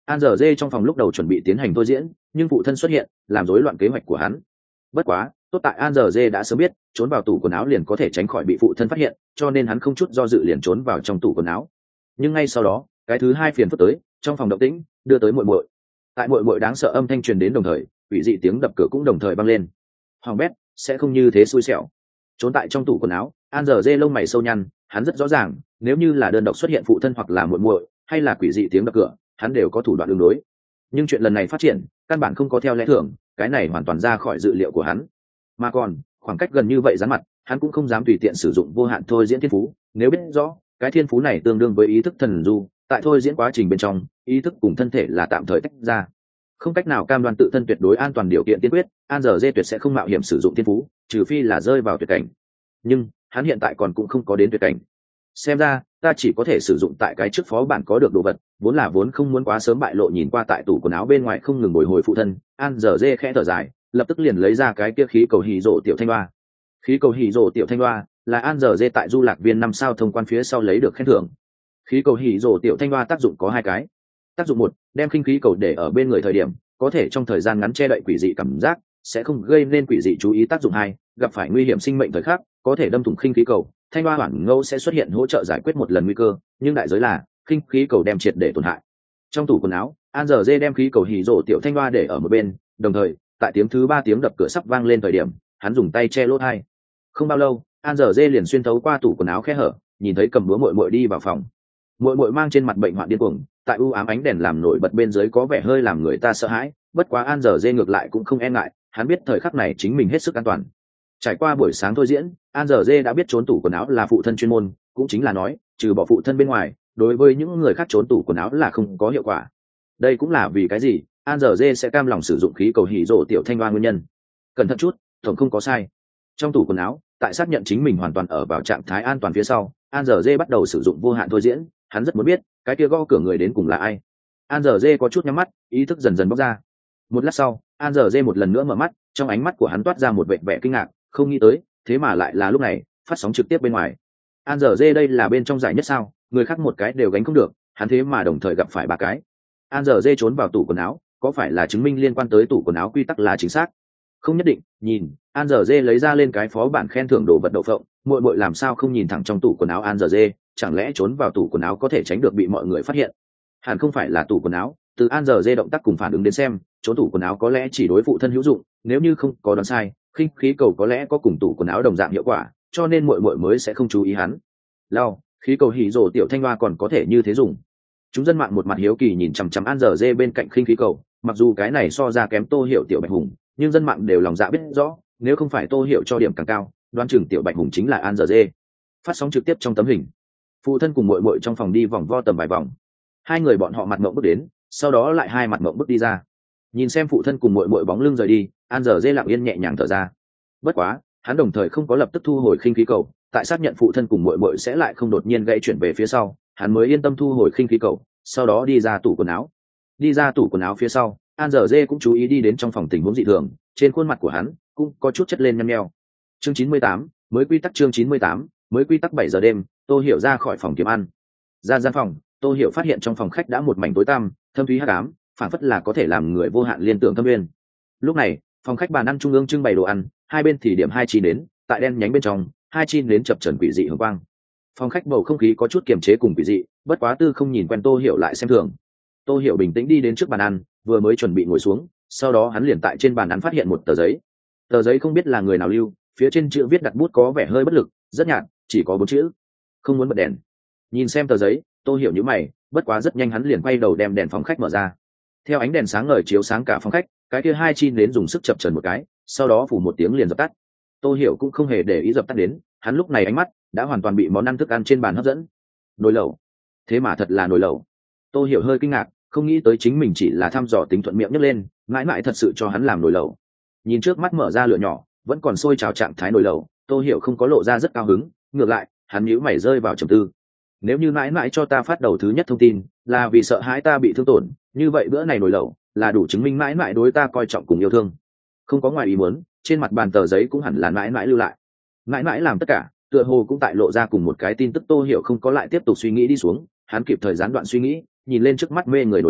An giờ dê trong phòng lúc đầu chuẩn bị tiến hành thôi diễn, nhưng phụ thân xuất hiện làm rối loạn kế hoạch của hắn. Bất quá tốt tại An giờ dê đã sớm biết trốn vào tủ quần áo liền có thể tránh khỏi bị phụ thân phát hiện, cho nên hắn không chút do dự liền trốn vào trong tủ quần áo. Nhưng ngay sau đó cái thứ hai phiền phức tới, trong phòng động tĩnh đưa tới muội muội. Tại muội muội đáng sợ âm thanh truyền đến đồng thời, quỷ dị tiếng đập cửa cũng đồng thời vang lên. Hoàng bét sẽ không như thế xui xẻo. Trốn tại trong tủ quần áo, An giờ dê lông mày sâu nhăn, hắn rất rõ ràng nếu như là đơn độc xuất hiện phụ thân hoặc là muội muội hay là quỷ dị tiếng đập cửa, hắn đều có thủ đoạn ứng đối. Nhưng chuyện lần này phát triển căn bản không có theo lẽ thường, cái này hoàn toàn ra khỏi dự liệu của hắn. Mà còn khoảng cách gần như vậy dán mặt, hắn cũng không dám tùy tiện sử dụng vô hạn thôi diễn thiên phú. Nếu biết rõ cái thiên phú này tương đương với ý thức thần du, tại thôi diễn quá trình bên trong ý thức cùng thân thể là tạm thời tách ra, không cách nào cam đoan tự thân tuyệt đối an toàn điều kiện tiên quyết. An giờ dê tuyệt sẽ không mạo hiểm sử dụng thiên phú, trừ phi là rơi vào tuyệt cảnh. Nhưng hắn hiện tại còn cũng không có đến tuyệt cảnh, xem ra ta chỉ có thể sử dụng tại cái trước phó bản có được đồ vật, vốn là vốn không muốn quá sớm bại lộ. Nhìn qua tại tủ quần áo bên ngoài không ngừng bồi hồi phụ thân, An giờ dê khẽ thở dài, lập tức liền lấy ra cái kia khí cầu hì rộ tiểu thanh hoa. Khí cầu hì rộ tiểu thanh hoa là An giờ dê tại du lạc viên năm sao thông quan phía sau lấy được khen thưởng. Khí cầu hì rộ tiểu thanh hoa tác dụng có hai cái. Tác dụng một, đem khinh khí cầu để ở bên người thời điểm có thể trong thời gian ngắn che đậy quỷ dị cảm giác, sẽ không gây nên quỷ dị chú ý. Tác dụng hai, gặp phải nguy hiểm sinh mệnh thời khắc có thể đâm thủng khinh khí cầu, thanh hoa hoảng ngâu sẽ xuất hiện hỗ trợ giải quyết một lần nguy cơ, nhưng đại giới là khinh khí cầu đem triệt để tổn hại. Trong tủ quần áo, An giờ dê đem khí cầu hì rộ tiểu thanh hoa để ở một bên, đồng thời tại tiếng thứ ba tiếng đập cửa sắp vang lên thời điểm hắn dùng tay che lỗ tai. Không bao lâu, An giờ dê liền xuyên thấu qua tủ quần áo khe hở, nhìn thấy cầm búa muội muội đi vào phòng. Muội muội mang trên mặt bệnh hoạn điên cuồng, tại u ám ánh đèn làm nổi bật bên dưới có vẻ hơi làm người ta sợ hãi. Bất quá An giờ dê ngược lại cũng không e ngại, hắn biết thời khắc này chính mình hết sức an toàn. Trải qua buổi sáng thôi diễn, An giờ dê đã biết trốn tủ quần áo là phụ thân chuyên môn, cũng chính là nói trừ bỏ phụ thân bên ngoài, đối với những người khác trốn tủ quần áo là không có hiệu quả. Đây cũng là vì cái gì An giờ dê sẽ cam lòng sử dụng khí cầu hì rộ tiểu thanh hoa nguyên nhân. Cẩn thận chút, tổng không có sai. Trong tủ quần áo, tại xác nhận chính mình hoàn toàn ở vào trạng thái an toàn phía sau, An giờ dê bắt đầu sử dụng vô hạn thôi diễn. Hắn rất muốn biết cái kia gõ cửa người đến cùng là ai. An giờ dê có chút nhắm mắt, ý thức dần dần bóc ra. Một lát sau, An giờ dê một lần nữa mở mắt, trong ánh mắt của hắn toát ra một vẻ vẻ kinh ngạc, không nghĩ tới thế mà lại là lúc này phát sóng trực tiếp bên ngoài. An giờ dê đây là bên trong giải nhất sao, người khác một cái đều gánh không được, hắn thế mà đồng thời gặp phải ba cái. An giờ dê trốn vào tủ quần áo, có phải là chứng minh liên quan tới tủ quần áo quy tắc là chính xác? Không nhất định. Nhìn, An giờ dê lấy ra lên cái phó bản khen thưởng đồ vật đậu phộng, muội muội làm sao không nhìn thẳng trong tủ quần áo An giờ dê, chẳng lẽ trốn vào tủ quần áo có thể tránh được bị mọi người phát hiện? Hẳn không phải là tủ quần áo, từ An giờ dê động tác cùng phản ứng đến xem, trốn tủ quần áo có lẽ chỉ đối phụ thân hữu dụng, nếu như không có đoán sai, khinh khí cầu có lẽ có cùng tủ quần áo đồng dạng hiệu quả, cho nên muội muội mới sẽ không chú ý hắn. Lao, khí cầu hỉ rồ tiểu thanh hoa còn có thể như thế dùng. Chúng dân mạng một mặt hiếu kỳ nhìn chằm chằm An giờ dê bên cạnh khinh khí cầu, mặc dù cái này so ra kém Tô Hiểu tiểu Bạch Hùng, nhưng dân mạng đều lòng dạ biết rõ, nếu không phải Tô Hiểu cho điểm càng cao, đoán chừng tiểu Bạch Hùng chính là An giờ dê. Phát sóng trực tiếp trong tấm hình, phụ thân cùng muội muội trong phòng đi vòng vo tầm vài vòng, hai người bọn họ mặt ngậm bước đến, sau đó lại hai mặt ngậm bước đi ra. Nhìn xem phụ thân cùng muội muội bóng lưng rời đi, An giờ dê lặng yên nhẹ nhàng thở ra. Bất quá hắn đồng thời không có lập tức thu hồi khinh khí cầu, tại xác nhận phụ thân cùng muội muội sẽ lại không đột nhiên gãy chuyển về phía sau, hắn mới yên tâm thu hồi khinh khí cầu, sau đó đi ra tủ quần áo. Đi ra tủ quần áo phía sau, An giờ dê cũng chú ý đi đến trong phòng tình huống dị thường, trên khuôn mặt của hắn cũng có chút chất lên nhăn nheo. Chương chín mươi tám, mới quy tắc. Chương chín mươi tám, mới quy tắc. Bảy giờ đêm, Tô Hiểu ra khỏi phòng kiếm ăn. Ra gian phòng, Tô Hiểu phát hiện trong phòng khách đã một mảnh tối tăm, thâm thúy hắc ám, phản phất là có thể làm người vô hạn liên tưởng thâm nguyên. Lúc này, phòng khách bàn ăn trung ương trưng bày đồ ăn, hai bên thì điểm hai chi nến, tại đen nhánh bên trong, hai chi nến chập chờn quỷ dị hồng quang. Phòng khách bầu không khí có chút kiềm chế cùng quỷ dị, bất quá Tư không nhìn quen Tô Hiểu lại xem thường. Tô Hiểu bình tĩnh đi đến trước bàn ăn, vừa mới chuẩn bị ngồi xuống, sau đó hắn liền tại trên bàn ăn phát hiện một tờ giấy. Tờ giấy không biết là người nào lưu, phía trên chữ viết đặt bút có vẻ hơi bất lực, rất nhạt, chỉ có bốn chữ: không muốn bật đèn. Nhìn xem tờ giấy, Tô Hiểu nhíu mày, bất quá rất nhanh hắn liền quay đầu đem đèn phòng khách mở ra. Theo ánh đèn sáng ngời chiếu sáng cả phòng khách, cái kia hai chi nến dùng sức chập chờn một cái, sau đó phủ một tiếng liền dập tắt. Tô Hiểu cũng không hề để ý dập tắt đến, hắn lúc này ánh mắt đã hoàn toàn bị món ăn thức ăn trên bàn hấp dẫn. Nồi lẩu, thế mà thật là nồi lẩu. Tô Hiểu hơi kinh ngạc, không nghĩ tới chính mình chỉ là thăm dò tính thuận miệng nhấc lên, mãi mãi thật sự cho hắn làm nồi lẩu. Nhìn trước mắt mở ra lửa nhỏ, vẫn còn sôi trào trạng thái nồi lẩu, Tô Hiểu không có lộ ra rất cao hứng, ngược lại, hắn nhíu mày rơi vào trầm tư. Nếu như mãi mãi cho ta phát đầu thứ nhất thông tin là vì sợ hãi ta bị thương tổn, như vậy bữa này nồi lẩu là đủ chứng minh mãi mãi đối ta coi trọng cùng yêu thương. Không có ngoài ý muốn, trên mặt bàn tờ giấy cũng hẳn là mãi mãi lưu lại. Mãi mãi làm tất cả, tựa hồ cũng tại lộ ra cùng một cái tin tức. Tô Hiểu không có lại tiếp tục suy nghĩ đi xuống, hắn kịp thời gián đoạn suy nghĩ, nhìn lên trước mắt mê người nồi lẩu,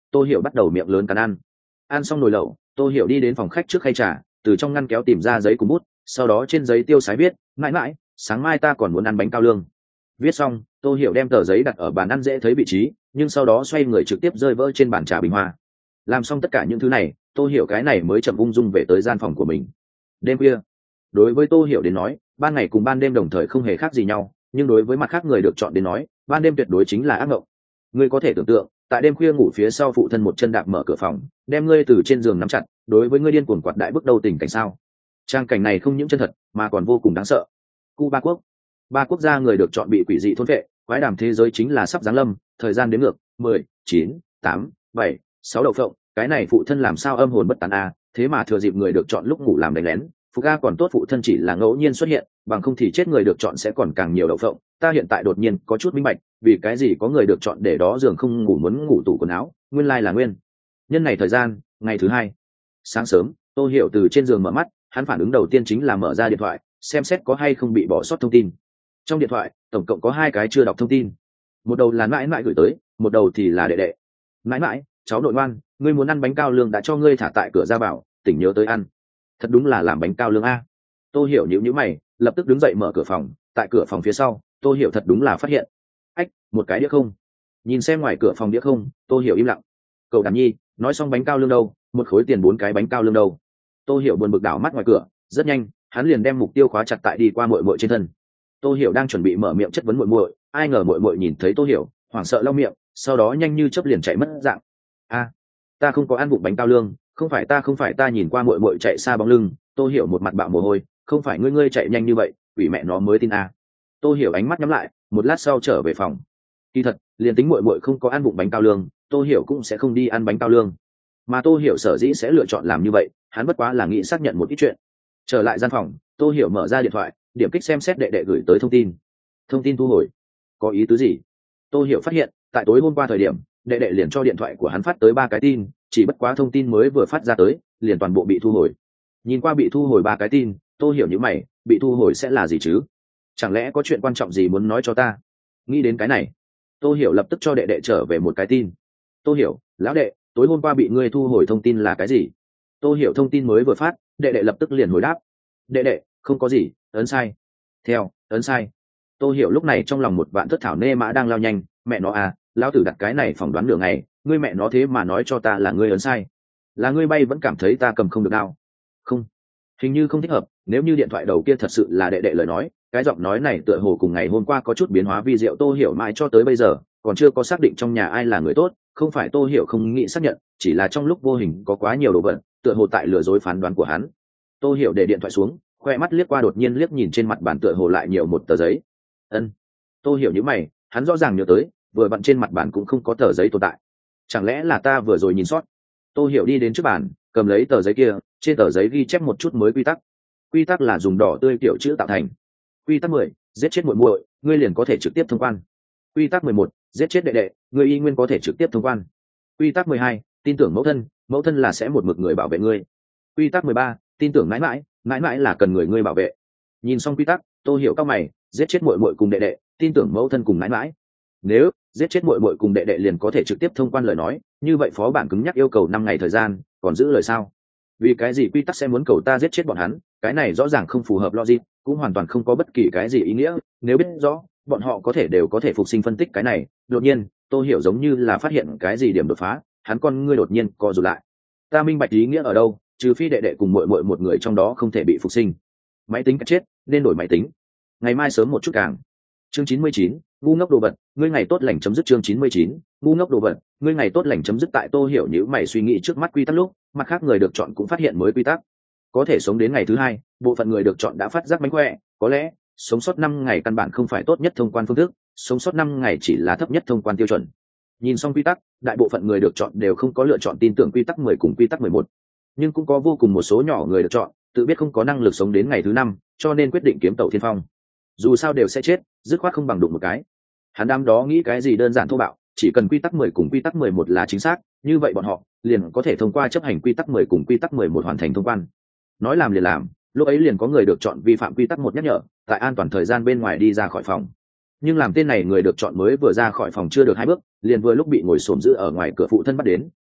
Tô Hiểu bắt đầu miệng lớn cắn ăn. Ăn xong nồi lẩu, Tô Hiểu đi đến phòng khách trước khay trà, từ trong ngăn kéo tìm ra giấy cùng bút, sau đó trên giấy tiêu sái viết: mãi mãi, sáng mai ta còn muốn ăn bánh cao lương. Viết xong, Tô Hiểu đem tờ giấy đặt ở bàn ăn dễ thấy vị trí, nhưng sau đó xoay người trực tiếp rơi vỡ trên bàn trà bình hoa. Làm xong tất cả những thứ này, Tô Hiểu cái này mới chậm ung dung về tới gian phòng của mình. Đêm khuya, đối với Tô Hiểu đến nói, ban ngày cùng ban đêm đồng thời không hề khác gì nhau, nhưng đối với mặt khác người được chọn đến nói, ban đêm tuyệt đối chính là ác mộng. Ngươi có thể tưởng tượng, tại đêm khuya ngủ phía sau phụ thân một chân đạp mở cửa phòng, đem ngươi từ trên giường nắm chặt, đối với ngươi điên cuồng quạt đại bước đầu tình cảnh sao? Trang cảnh này không những chân thật, mà còn vô cùng đáng sợ. Cuba quốc, ba quốc gia người được chọn bị quỷ dị thôn vệ, quái đàm thế giới chính là sắp giáng lâm, thời gian đếm ngược: mười, chín, tám, bảy, sáu đậu phộng. Cái này phụ thân làm sao âm hồn bất tán a? Thế mà thừa dịp người được chọn lúc ngủ làm đánh lén. Phục A còn tốt phụ thân chỉ là ngẫu nhiên xuất hiện, bằng không thì chết người được chọn sẽ còn càng nhiều đậu phộng. Ta hiện tại đột nhiên có chút minh bạch, vì cái gì có người được chọn để đó giường không ngủ muốn ngủ tủ quần áo, nguyên lai là nguyên nhân này. Thời gian ngày thứ hai sáng sớm, Tô Hiểu từ trên giường mở mắt, hắn phản ứng đầu tiên chính là mở ra điện thoại, xem xét có hay không bị bỏ sót thông tin. Trong điện thoại tổng cộng có hai cái chưa đọc thông tin, một đầu là mãi mãi gửi tới, một đầu thì là đệ đệ. Mãi mãi, cháu nội ngoan, ngươi muốn ăn bánh cao lương đã cho ngươi thả tại cửa ra bảo, tỉnh nhớ tới ăn. Thật đúng là làm bánh cao lương a. Tô Hiểu nhíu nhíu mày, lập tức đứng dậy mở cửa phòng. Tại cửa phòng phía sau, Tô Hiểu thật đúng là phát hiện, ách, một cái đĩa không. Nhìn xem ngoài cửa phòng đĩa không, Tô Hiểu im lặng. Cậu Đàm Nhi, nói xong bánh cao lương đâu, một khối tiền bốn cái bánh cao lương đâu. Tô Hiểu buồn bực đảo mắt ngoài cửa, rất nhanh hắn liền đem mục tiêu khóa chặt tại đi qua muội muội trên thân. Tô Hiểu đang chuẩn bị mở miệng chất vấn muội muội, ai ngờ muội muội nhìn thấy Tô Hiểu, hoảng sợ lau miệng, sau đó nhanh như chớp liền chạy mất dạng. A, ta không có ăn vụng bánh cao lương, không phải ta không phải ta. Nhìn qua muội muội chạy xa bóng lưng, Tô Hiểu một mặt bạo mồ hôi, không phải ngươi ngươi chạy nhanh như vậy, quỷ mẹ nó mới tin a. Tô Hiểu ánh mắt nhắm lại, một lát sau trở về phòng. Kỳ thật, liền tính muội muội không có ăn vụng bánh cao lương, Tô Hiểu cũng sẽ không đi ăn bánh cao lương. Mà Tô Hiểu sở dĩ sẽ lựa chọn làm như vậy, hắn bất quá là nghĩ xác nhận một ít chuyện. Trở lại gian phòng, Tô Hiểu mở ra điện thoại, điểm kích xem xét đệ đệ gửi tới thông tin. Thông tin thu hồi. Có ý tứ gì? Tô Hiểu phát hiện, tại tối hôm qua thời điểm, đệ đệ liền cho điện thoại của hắn phát tới ba cái tin, chỉ bất quá thông tin mới vừa phát ra tới, liền toàn bộ bị thu hồi. Nhìn qua bị thu hồi ba cái tin, Tô Hiểu như mày, bị thu hồi sẽ là gì chứ? Chẳng lẽ có chuyện quan trọng gì muốn nói cho ta? Nghĩ đến cái này, Tô Hiểu lập tức cho đệ đệ trở về một cái tin. Tô Hiểu, lão đệ, tối hôm qua bị ngươi thu hồi thông tin là cái gì? Tô Hiểu thông tin mới vừa phát, đệ đệ lập tức liền hồi đáp. Đệ đệ, không có gì, ấn sai. Theo, ấn sai. Tô Hiểu lúc này trong lòng một vạn thất thảo nê mã đang lao nhanh, mẹ nó à, lão tử đặt cái này phỏng đoán nửa ngày, ngươi mẹ nó thế mà nói cho ta là ngươi ấn sai. Là ngươi bay vẫn cảm thấy ta cầm không được đao. Không, hình như không thích hợp, nếu như điện thoại đầu kia thật sự là đệ đệ lời nói, cái giọng nói này tựa hồ cùng ngày hôm qua có chút biến hóa vi diệu. Tô Hiểu mãi cho tới bây giờ còn chưa có xác định trong nhà ai là người tốt, không phải Tô Hiểu không nghĩ xác nhận, chỉ là trong lúc vô hình có quá nhiều đồ vật, tựa hồ tại lừa dối phán đoán của hắn. Tô Hiểu để điện thoại xuống, khoe mắt liếc qua, đột nhiên liếc nhìn trên mặt bàn tựa hồ lại nhiều một tờ giấy. Ân. Tô Hiểu nhíu mày, hắn rõ ràng nhớ tới, vừa vặn trên mặt bàn cũng không có tờ giấy tồn tại. Chẳng lẽ là ta vừa rồi nhìn sót? Tô Hiểu đi đến trước bàn, cầm lấy tờ giấy kia, trên tờ giấy ghi chép một chút mới quy tắc. Quy tắc là dùng đỏ tươi kiểu chữ tạo thành. Quy tắc mười, giết chết muội muội, ngươi liền có thể trực tiếp thông quan. Quy tắc mười một, giết chết đệ đệ, ngươi y nguyên có thể trực tiếp thông quan. Quy tắc mười hai, tin tưởng mẫu thân, mẫu thân là sẽ một mực người bảo vệ ngươi. Quy tắc mười ba, tin tưởng mãi mãi, mãi mãi là cần người ngươi bảo vệ. Nhìn xong quy tắc, Tô Hiểu cao mày, giết chết muội muội cùng đệ đệ, tin tưởng mẫu thân cùng mãi mãi. Nếu giết chết muội muội cùng đệ đệ liền có thể trực tiếp thông quan lời nói, như vậy phó bản cứng nhắc yêu cầu năm ngày thời gian, còn giữ lời sao? Vì cái gì quy tắc sẽ muốn cầu ta giết chết bọn hắn? Cái này rõ ràng không phù hợp logic, cũng hoàn toàn không có bất kỳ cái gì ý nghĩa. Nếu biết rõ bọn họ có thể đều có thể phục sinh phân tích cái này, đột nhiên Tô Hiểu giống như là phát hiện cái gì điểm đột phá, hắn con ngươi đột nhiên co rụt lại. Ta minh bạch ý nghĩa ở đâu, trừ phi đệ đệ cùng muội muội một người trong đó không thể bị phục sinh. Máy tính chết, nên đổi máy tính. Ngày mai sớm một chút càng. Chương chín mươi chín, ngu ngốc đồ vật, ngươi ngày tốt lành chấm dứt. Chương chín mươi chín, ngu ngốc đồ vật, ngươi ngày tốt lành chấm dứt. Tại Tô Hiểu nhíu mày suy nghĩ trước mắt quy tắc lúc, mặt khác người được chọn cũng phát hiện mới quy tắc. Có thể sống đến ngày thứ hai, bộ phận người được chọn đã phát giác mánh khỏe, có lẽ sống sót năm ngày căn bản không phải tốt nhất thông quan phương thức, sống sót năm ngày chỉ là thấp nhất thông quan tiêu chuẩn. Nhìn xong quy tắc, đại bộ phận người được chọn đều không có lựa chọn tin tưởng quy tắc mười cùng quy tắc mười một, nhưng cũng có vô cùng một số nhỏ người được chọn tự biết không có năng lực sống đến ngày thứ năm, cho nên quyết định kiếm tàu thiên phong. Dù sao đều sẽ chết, dứt khoát không bằng đụng một cái. Hắn đám đó nghĩ cái gì đơn giản thô bạo, chỉ cần quy tắc mười cùng quy tắc mười một là chính xác, như vậy bọn họ liền có thể thông qua chấp hành quy tắc mười cùng quy tắc mười một hoàn thành thông quan. Nói làm liền làm, lúc ấy liền có người được chọn vi phạm quy tắc một nhắc nhở, tại an toàn thời gian bên ngoài đi ra khỏi phòng. Nhưng làm tên này người được chọn mới vừa ra khỏi phòng chưa được hai bước, liền vừa lúc bị ngồi xổm giữ ở ngoài cửa phụ thân bắt đến,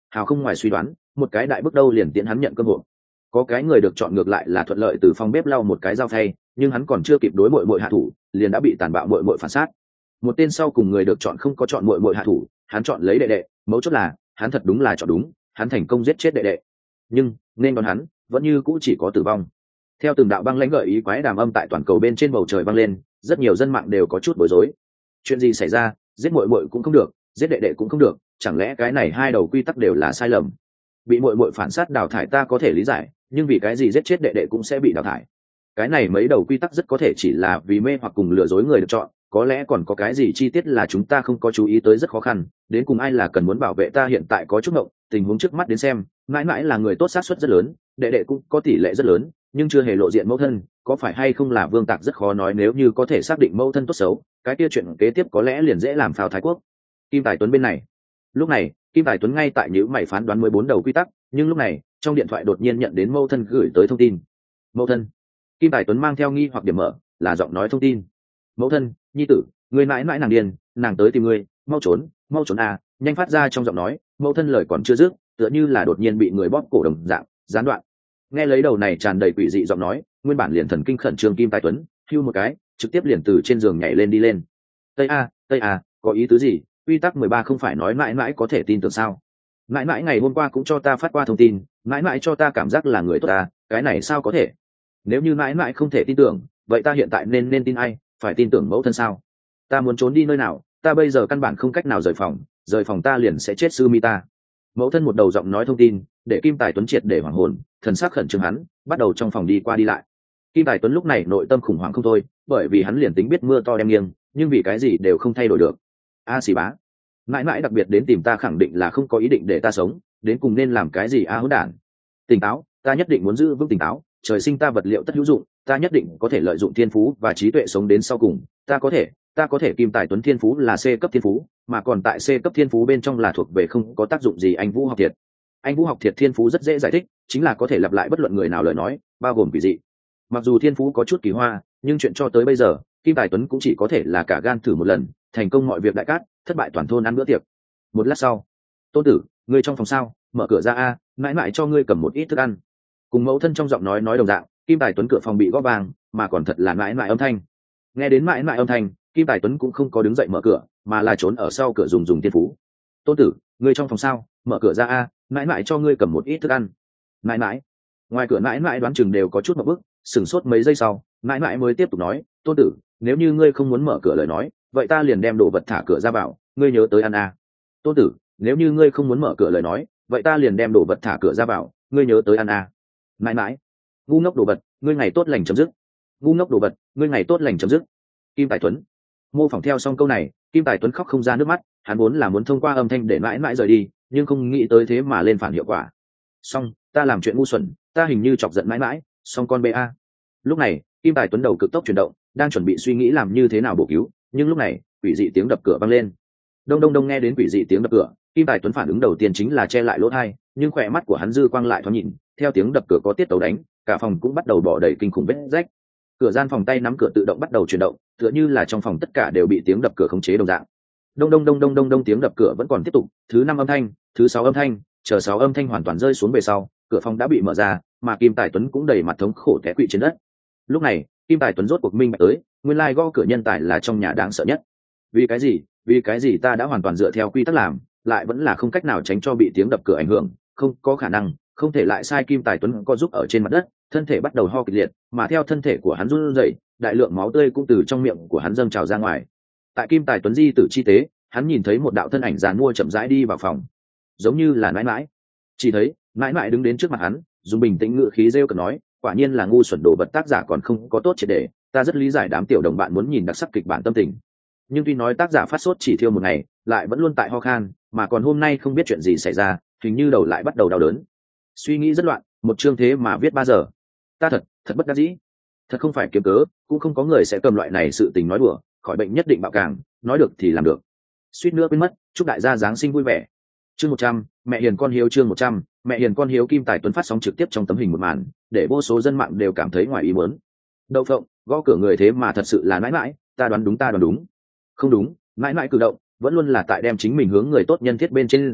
hào không ngoài suy đoán một cái đại bước đâu liền tiễn hắn nhận cơ hội. Có cái người được chọn ngược lại là thuận lợi từ phòng bếp lau một cái dao thay, nhưng hắn còn chưa kịp đối mội mội hạ thủ liền đã bị tàn bạo mội mội phản sát. Một tên sau cùng người được chọn không có chọn mội mội hạ thủ, hắn chọn lấy đệ đệ, mấu chốt là hắn thật đúng là chọn đúng, hắn thành công giết chết đệ đệ. Nhưng nên đón hắn vẫn như cũ chỉ có tử vong. Theo từng đạo băng lãnh gợi ý quái đàm âm tại toàn cầu bên trên bầu trời vang lên, rất nhiều dân mạng đều có chút bối rối. Chuyện gì xảy ra? Giết muội muội cũng không được, giết đệ đệ cũng không được, chẳng lẽ cái này hai đầu quy tắc đều là sai lầm? Bị muội muội phản sát đào thải ta có thể lý giải, nhưng vì cái gì giết chết đệ đệ cũng sẽ bị đào thải? Cái này mấy đầu quy tắc rất có thể chỉ là vì mê hoặc cùng lừa dối người được chọn, có lẽ còn có cái gì chi tiết là chúng ta không có chú ý tới rất khó khăn, đến cùng ai là cần muốn bảo vệ ta hiện tại có chút ngộng, tình huống trước mắt đến xem, mãi mãi là người tốt xác suất rất lớn, đệ đệ cũng có tỷ lệ rất lớn, nhưng chưa hề lộ diện mẫu thân, có phải hay không là Vương Tạc rất khó nói, nếu như có thể xác định mẫu thân tốt xấu, cái kia chuyện kế tiếp có lẽ liền dễ làm phao Thái Quốc. Kim Tài Tuấn bên này, lúc này Kim Tài Tuấn ngay tại nhíu mày phán đoán mười bốn đầu quy tắc, nhưng lúc này trong điện thoại đột nhiên nhận đến mẫu thân gửi tới thông tin. Mẫu thân. Kim Tài Tuấn mang theo nghi hoặc điểm mở, là giọng nói thông tin. Mẫu thân, nhi tử, người mãi mãi nàng điên, nàng tới tìm ngươi, mau trốn, mau trốn à, nhanh phát ra trong giọng nói, mẫu thân lời còn chưa dứt, tựa như là đột nhiên bị người bóp cổ đồng dạng, gián đoạn. Nghe lấy đầu này tràn đầy quỷ dị giọng nói, nguyên bản liền thần kinh khẩn trương Kim Tài Tuấn hưu một cái trực tiếp liền từ trên giường nhảy lên đi lên. Tây a tây a có ý tứ gì? Quy tắc mười ba không phải nói mãi mãi có thể tin tưởng sao? Mãi mãi ngày hôm qua cũng cho ta phát qua thông tin, mãi mãi cho ta cảm giác là người tốt ta, cái này sao có thể? Nếu như mãi mãi không thể tin tưởng, vậy ta hiện tại nên nên tin ai? Phải tin tưởng mẫu thân sao? Ta muốn trốn đi nơi nào? Ta bây giờ căn bản không cách nào rời phòng, rời phòng ta liền sẽ chết sư mi ta. Mẫu thân một đầu giọng nói thông tin để Kim Tài Tuấn triệt để hoảng hồn, thần sắc khẩn trương hắn bắt đầu trong phòng đi qua đi lại. Kim Tài Tuấn lúc này nội tâm khủng hoảng không thôi, bởi vì hắn liền tính biết mưa to đem nghiêng, nhưng vì cái gì đều không thay đổi được. A xì bá, mãi mãi đặc biệt đến tìm ta khẳng định là không có ý định để ta sống, đến cùng nên làm cái gì a hỗn đản. Tỉnh táo, ta nhất định muốn giữ vững tỉnh táo, trời sinh ta vật liệu tất hữu dụng, ta nhất định có thể lợi dụng thiên phú và trí tuệ sống đến sau cùng, ta có thể, ta có thể. Kim Tài Tuấn thiên phú là C cấp thiên phú, mà còn tại C cấp thiên phú bên trong là thuộc về không có tác dụng gì anh Vũ học thiệt. Anh Vũ học thiệt thiên phú rất dễ giải thích, chính là có thể lặp lại bất luận người nào lời nói, bao gồm quỷ dị. Mặc dù thiên phú có chút kỳ hoa, nhưng chuyện cho tới bây giờ, Kim Tài Tuấn cũng chỉ có thể là cả gan thử một lần, thành công mọi việc đại cát, thất bại toàn thôn ăn bữa tiệc. Một lát sau, Tôn tử, ngươi trong phòng sao? Mở cửa ra a, mãi mãi cho ngươi cầm một ít thức ăn. Cùng mẫu thân trong giọng nói nói đồng dạng, Kim Tài Tuấn cửa phòng bị gõ vang, mà còn thật là mãi mãi âm thanh. Nghe đến mãi mãi âm thanh, Kim Tài Tuấn cũng không có đứng dậy mở cửa, mà là trốn ở sau cửa dùng dùng thiên phú. Tôn tử, ngươi trong phòng sao? Mở cửa ra a, mãi mãi cho ngươi cầm một ít thức ăn. Mãi mãi. Ngoài cửa mãi mãi đoán chừng đều có chút một bức, sửng sốt mấy giây sau, mãi mãi mới tiếp tục nói, Tôn tử, nếu như ngươi không muốn mở cửa lời nói, vậy ta liền đem đồ vật thả cửa ra vào, ngươi nhớ tới ăn a. Tôn tử, nếu như ngươi không muốn mở cửa lời nói, vậy ta liền đem đồ vật thả cửa ra vào, ngươi nhớ tới ăn a. Mãi mãi. Ngu ngốc đồ vật, ngươi ngày tốt lành chấm dứt. Ngu ngốc đồ vật, ngươi ngày tốt lành chấm dứt. Kim Tài Tuấn. Mô phỏng theo xong câu này, Kim Tài Tuấn khóc không ra nước mắt, hắn vốn là muốn thông qua âm thanh để mãi mãi rời đi, nhưng không nghĩ tới thế mà lên phản hiệu quả. Xong, ta làm chuyện ngu xuẩn, ta hình như chọc giận mãi mãi, xong con bê a. Lúc này, Kim Tài Tuấn đầu cực tốc chuyển động, đang chuẩn bị suy nghĩ làm như thế nào bổ cứu, nhưng lúc này, quỷ dị tiếng đập cửa vang lên. Đông đông đông. Nghe đến quỷ dị tiếng đập cửa, Kim Tài Tuấn phản ứng đầu tiên chính là che lại lỗ tai, nhưng khỏe mắt của hắn dư quang lại thoáng nhìn, theo tiếng đập cửa có tiết tấu đánh, cả phòng cũng bắt đầu bỏ đầy kinh khủng vết rách. Cửa gian phòng tay nắm cửa tự động bắt đầu chuyển động, tựa như là trong phòng tất cả đều bị tiếng đập cửa khống chế đồng dạng. Đông đông đông đông đông đông tiếng đập cửa vẫn còn tiếp tục, thứ năm âm thanh, thứ sáu âm thanh, chờ sáu âm thanh hoàn toàn rơi xuống về sau, cửa phòng đã bị mở ra, mà Kim Tài Tuấn cũng đầy mặt thống khổ té quỵ trên đất. Lúc này, Kim Tài Tuấn rốt cuộc minh bạch tới, nguyên lai gõ cửa nhân tài là trong nhà đáng sợ nhất. Vì cái gì? Vì cái gì ta đã hoàn toàn dựa theo quy tắc làm, lại vẫn là không cách nào tránh cho bị tiếng đập cửa ảnh hưởng, không có khả năng, không thể lại sai. Kim Tài Tuấn co giúp ở trên mặt đất, thân thể bắt đầu ho kịch liệt, mà theo thân thể của hắn run rẩy, đại lượng máu tươi cũng từ trong miệng của hắn dâng trào ra ngoài. Tại Kim Tài Tuấn di tử chi tế, hắn nhìn thấy một đạo thân ảnh giàn mua chậm rãi đi vào phòng, giống như là mãi mãi. Chỉ thấy mãi mãi đứng đến trước mặt hắn, dùng bình tĩnh ngữ khí rêu cợt nói, quả nhiên là ngu xuẩn đồ vật, tác giả còn không có tốt triệt để, ta rất lý giải đám tiểu đồng bạn muốn nhìn đặc sắc kịch bản tâm tình. Nhưng tuy nói tác giả phát sốt chỉ thiêu một ngày, lại vẫn luôn tại ho khan, mà còn hôm nay không biết chuyện gì xảy ra, hình như đầu lại bắt đầu đau đớn. Suy nghĩ rất loạn, một chương thế mà viết ba giờ. Ta thật, thật bất đắc dĩ. Thật không phải kiếm cớ, cũng không có người sẽ cầm loại này sự tình nói đùa, khỏi bệnh nhất định bạo càng, nói được thì làm được. Suýt nữa quên mất, chúc đại gia Giáng sinh vui vẻ. Chương một trăm, mẹ hiền con hiếu. Chương một trăm, mẹ hiền con hiếu. Kim Tài Tuấn phát sóng trực tiếp trong tấm hình một màn, để vô số dân mạng đều cảm thấy ngoài ý muốn. Đậu phộng, gõ cửa người thế mà thật sự là mãi mãi, ta đoán đúng ta đoán đúng. Không đúng, mãi mãi cử động vẫn luôn là tại đem chính mình hướng người tốt nhân thiết bên trên dẫn,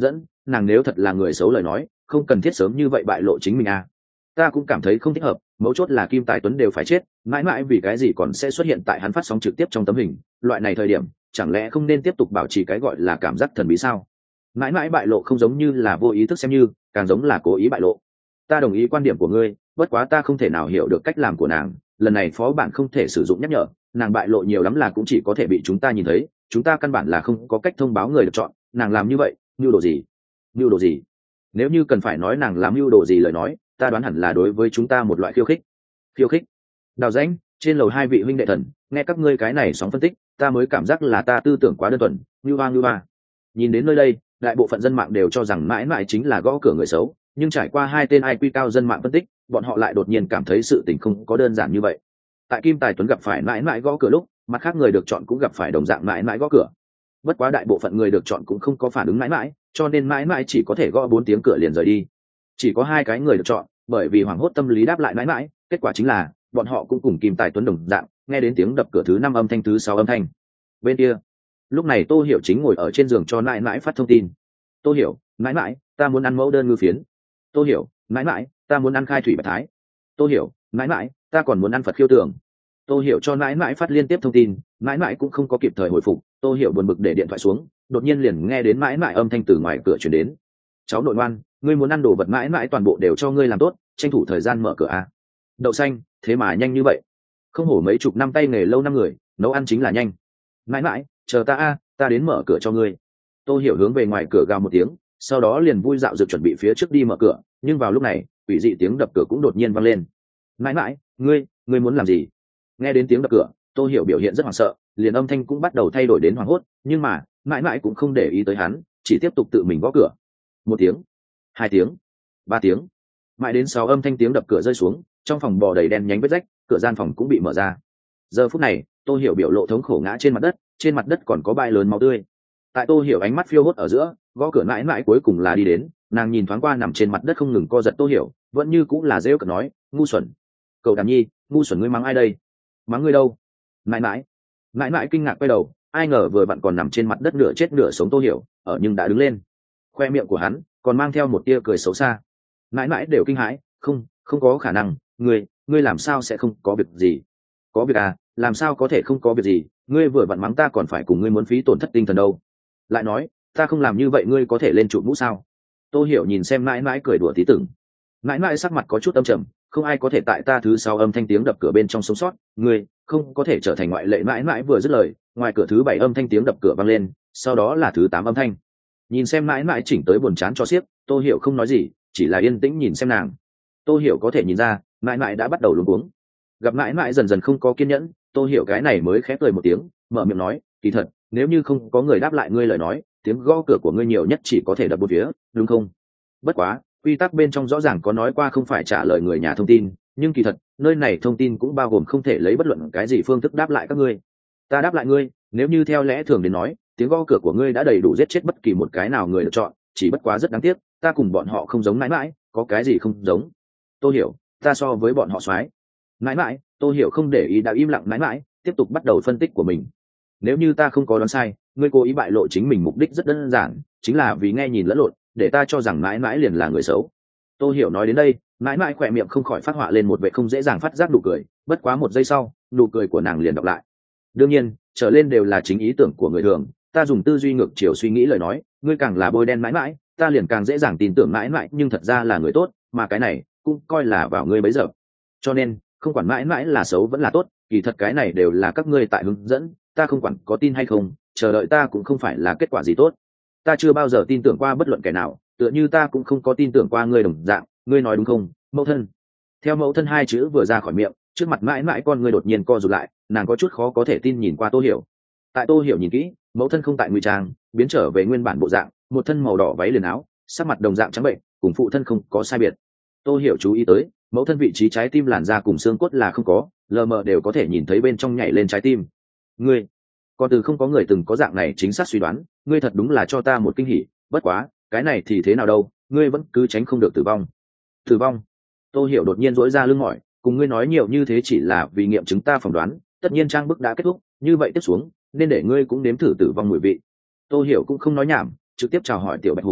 nàng nếu thật là người xấu lời nói không cần thiết sớm như vậy bại lộ chính mình à. Ta cũng cảm thấy không thích hợp, mấu chốt là Kim Tài Tuấn đều phải chết, mãi mãi vì cái gì còn sẽ xuất hiện tại hắn phát sóng trực tiếp trong tấm hình, loại này thời điểm chẳng lẽ không nên tiếp tục bảo trì cái gọi là cảm giác thần bí sao? Mãi mãi bại lộ không giống như là vô ý thức xem như, càng giống là cố ý bại lộ. Ta đồng ý quan điểm của ngươi, bất quá ta không thể nào hiểu được cách làm của nàng, lần này phó bản không thể sử dụng nhắc nhở, nàng bại lộ nhiều lắm là cũng chỉ có thể bị chúng ta nhìn thấy, chúng ta căn bản là không có cách thông báo người được chọn, nàng làm như vậy mưu đồ gì? Mưu đồ gì? Nếu như cần phải nói nàng làm mưu đồ gì lời nói, ta đoán hẳn là đối với chúng ta một loại khiêu khích. Khiêu khích? Đào Rãnh, trên lầu hai vị huynh đệ thần, nghe các ngươi cái này sóng phân tích, ta mới cảm giác là ta tư tưởng quá đơn thuần, như ba như ba. Nhìn đến nơi đây, đại bộ phận dân mạng đều cho rằng mãi mãi chính là gõ cửa người xấu, nhưng trải qua hai tên i kiu cao dân mạng phân tích, bọn họ lại đột nhiên cảm thấy sự tình không có đơn giản như vậy. Tại Kim Tài Tuấn gặp phải mãi mãi gõ cửa lúc, mặt khác người được chọn cũng gặp phải đồng dạng mãi mãi gõ cửa. Bất quá đại bộ phận người được chọn cũng không có phản ứng mãi mãi, cho nên mãi mãi chỉ có thể gõ bốn tiếng cửa liền rời đi. Chỉ có hai cái người được chọn, bởi vì hoảng hốt tâm lý đáp lại mãi mãi, kết quả chính là bọn họ cũng cùng Kim Tài Tuấn đồng dạng, nghe đến tiếng đập cửa thứ năm âm thanh thứ sáu âm thanh. Bên kia, lúc này Tô Hiểu chính ngồi ở trên giường cho mãi mãi phát thông tin. Tô Hiểu, mãi mãi, ta muốn ăn mẫu đơn ngư phiến. Tô Hiểu, mãi mãi, ta muốn ăn khai thủy bạch thái. Tô Hiểu, mãi mãi, ta còn muốn ăn Phật khiêu tường. Tô Hiểu cho mãi mãi phát liên tiếp thông tin, mãi mãi cũng không có kịp thời hồi phục. Tô Hiểu buồn bực để điện thoại xuống, đột nhiên liền nghe đến mãi mãi âm thanh từ ngoài cửa truyền đến. Cháu nội ngoan, ngươi muốn ăn đồ vật mãi mãi toàn bộ đều cho ngươi làm tốt, tranh thủ thời gian mở cửa a. Đậu xanh, thế mà nhanh như vậy. Không hổ mấy chục năm tay nghề lâu năm người, nấu ăn chính là nhanh. Mãi mãi, chờ ta a, ta đến mở cửa cho ngươi. Tô Hiểu hướng về ngoài cửa gào một tiếng, sau đó liền vui dạo dược chuẩn bị phía trước đi mở cửa, nhưng vào lúc này quỷ dị tiếng đập cửa cũng đột nhiên vang lên. Mãi mãi, ngươi ngươi muốn làm gì? Nghe đến tiếng đập cửa, Tô Hiểu biểu hiện rất hoảng sợ, liền âm thanh cũng bắt đầu thay đổi đến hoảng hốt, nhưng mà mãi mãi cũng không để ý tới hắn, chỉ tiếp tục tự mình gõ cửa. Một tiếng, hai tiếng, ba tiếng, mãi đến sáu âm thanh tiếng đập cửa rơi xuống, trong phòng bò đầy đen nhánh vết rách, cửa gian phòng cũng bị mở ra. Giờ phút này Tô Hiểu biểu lộ thống khổ ngã trên mặt đất, trên mặt đất còn có bãi lớn máu tươi. Tại Tô Hiểu ánh mắt phiêu hốt ở giữa, gõ cửa mãi mãi cuối cùng là đi đến, nàng nhìn thoáng qua nằm trên mặt đất không ngừng co giật Tô Hiểu, vẫn như cũng là rêu cợt nói, ngu xuẩn. Cậu Đàm Nhi, ngu xuẩn, ngươi mắng ai đây? Mắng ngươi đâu? Mãi mãi. Mãi mãi kinh ngạc quay đầu, ai ngờ vừa vặn còn nằm trên mặt đất nửa chết nửa sống Tô Hiểu, ở nhưng đã đứng lên. Khoe miệng của hắn còn mang theo một tia cười xấu xa. Mãi mãi đều kinh hãi, không, không có khả năng, ngươi, ngươi làm sao sẽ không có việc gì? Có việc à, làm sao có thể không có việc gì, ngươi vừa vặn mắng ta còn phải cùng ngươi muốn phí tổn thất tinh thần đâu. Lại nói, ta không làm như vậy ngươi có thể lên trụ mũ sao? Tô Hiểu nhìn xem mãi mãi cười đùa tí tưởng. Mãi mãi sắc mặt có chút âm trầm, không ai có thể tại ta thứ sáu âm thanh tiếng đập cửa bên trong sống sót, ngươi không có thể trở thành ngoại lệ. Mãi mãi vừa dứt lời, ngoài cửa thứ bảy âm thanh tiếng đập cửa vang lên, sau đó là thứ tám âm thanh. Nhìn xem mãi mãi chỉnh tới buồn chán cho xiếc, Tô Hiểu không nói gì, chỉ là yên tĩnh nhìn xem nàng. Tô Hiểu có thể nhìn ra mãi mãi đã bắt đầu luống cuống. Gặp mãi mãi dần dần không có kiên nhẫn, Tô Hiểu cái này mới khẽ cười một tiếng, mở miệng nói, kỳ thật nếu như không có người đáp lại ngươi lời nói, tiếng gõ cửa của ngươi nhiều nhất chỉ có thể đập một phía, đúng không? Bất quá quy tắc bên trong rõ ràng có nói qua không phải trả lời người nhà thông tin, nhưng kỳ thật nơi này thông tin cũng bao gồm không thể lấy bất luận cái gì phương thức đáp lại các ngươi. Ta đáp lại ngươi, nếu như theo lẽ thường đến nói, tiếng gõ cửa của ngươi đã đầy đủ giết chết bất kỳ một cái nào người được chọn, chỉ bất quá rất đáng tiếc, ta cùng bọn họ không giống mãi mãi, có cái gì không giống? Tô Hiểu, ta so với bọn họ soái. Mãi mãi, Tô Hiểu không để ý, đã im lặng mãi mãi, tiếp tục bắt đầu phân tích của mình. Nếu như ta không có đoán sai, ngươi cố ý bại lộ chính mình mục đích rất đơn giản, chính là vì nghe nhìn lẫn lộn, để ta cho rằng mãi mãi liền là người xấu. Tô Hiểu nói đến đây, mãi mãi khỏe miệng không khỏi phát họa lên một vẻ không dễ dàng phát giác nụ cười, bất quá một giây sau, nụ cười của nàng liền đọc lại. Đương nhiên, trở lên đều là chính ý tưởng của người thường, ta dùng tư duy ngược chiều suy nghĩ lời nói, ngươi càng là bôi đen mãi mãi, ta liền càng dễ dàng tin tưởng mãi mãi nhưng thật ra là người tốt, mà cái này cũng coi là vào ngươi bấy giờ. Cho nên không quản mãi mãi là xấu vẫn là tốt, kỳ thật cái này đều là các ngươi tại hướng dẫn, ta không quản có tin hay không, chờ đợi ta cũng không phải là kết quả gì tốt. Ta chưa bao giờ tin tưởng qua bất luận kẻ nào, tựa như ta cũng không có tin tưởng qua ngươi đồng dạng, ngươi nói đúng không, mẫu thân? Theo mẫu thân hai chữ vừa ra khỏi miệng, trước mặt mãi mãi con ngươi đột nhiên co rụt lại, nàng có chút khó có thể tin nhìn qua Tô Hiểu. Tại Tô Hiểu nhìn kỹ, mẫu thân không tại ngụy trang, biến trở về nguyên bản bộ dạng, một thân màu đỏ váy liền áo, sắc mặt đồng dạng trắng bệnh, cùng phụ thân không có sai biệt. Tô Hiểu chú ý tới, mẫu thân vị trí trái tim làn da cùng xương cốt là không có, lờ mờ đều có thể nhìn thấy bên trong nhảy lên trái tim. Ngươi, còn từ không có người từng có dạng này chính xác suy đoán, ngươi thật đúng là cho ta một kinh hỉ, bất quá, cái này thì thế nào đâu, ngươi vẫn cứ tránh không được tử vong. Tử vong? Tô Hiểu đột nhiên duỗi ra lưng mỏi, cùng ngươi nói nhiều như thế chỉ là vì nghiệm chứng ta phỏng đoán, tất nhiên trang bức đã kết thúc, như vậy tiếp xuống, nên để ngươi cũng nếm thử tử vong mùi vị. Tô Hiểu cũng không nói nhảm, trực tiếp chào hỏi Tiểu Bạch Hùng,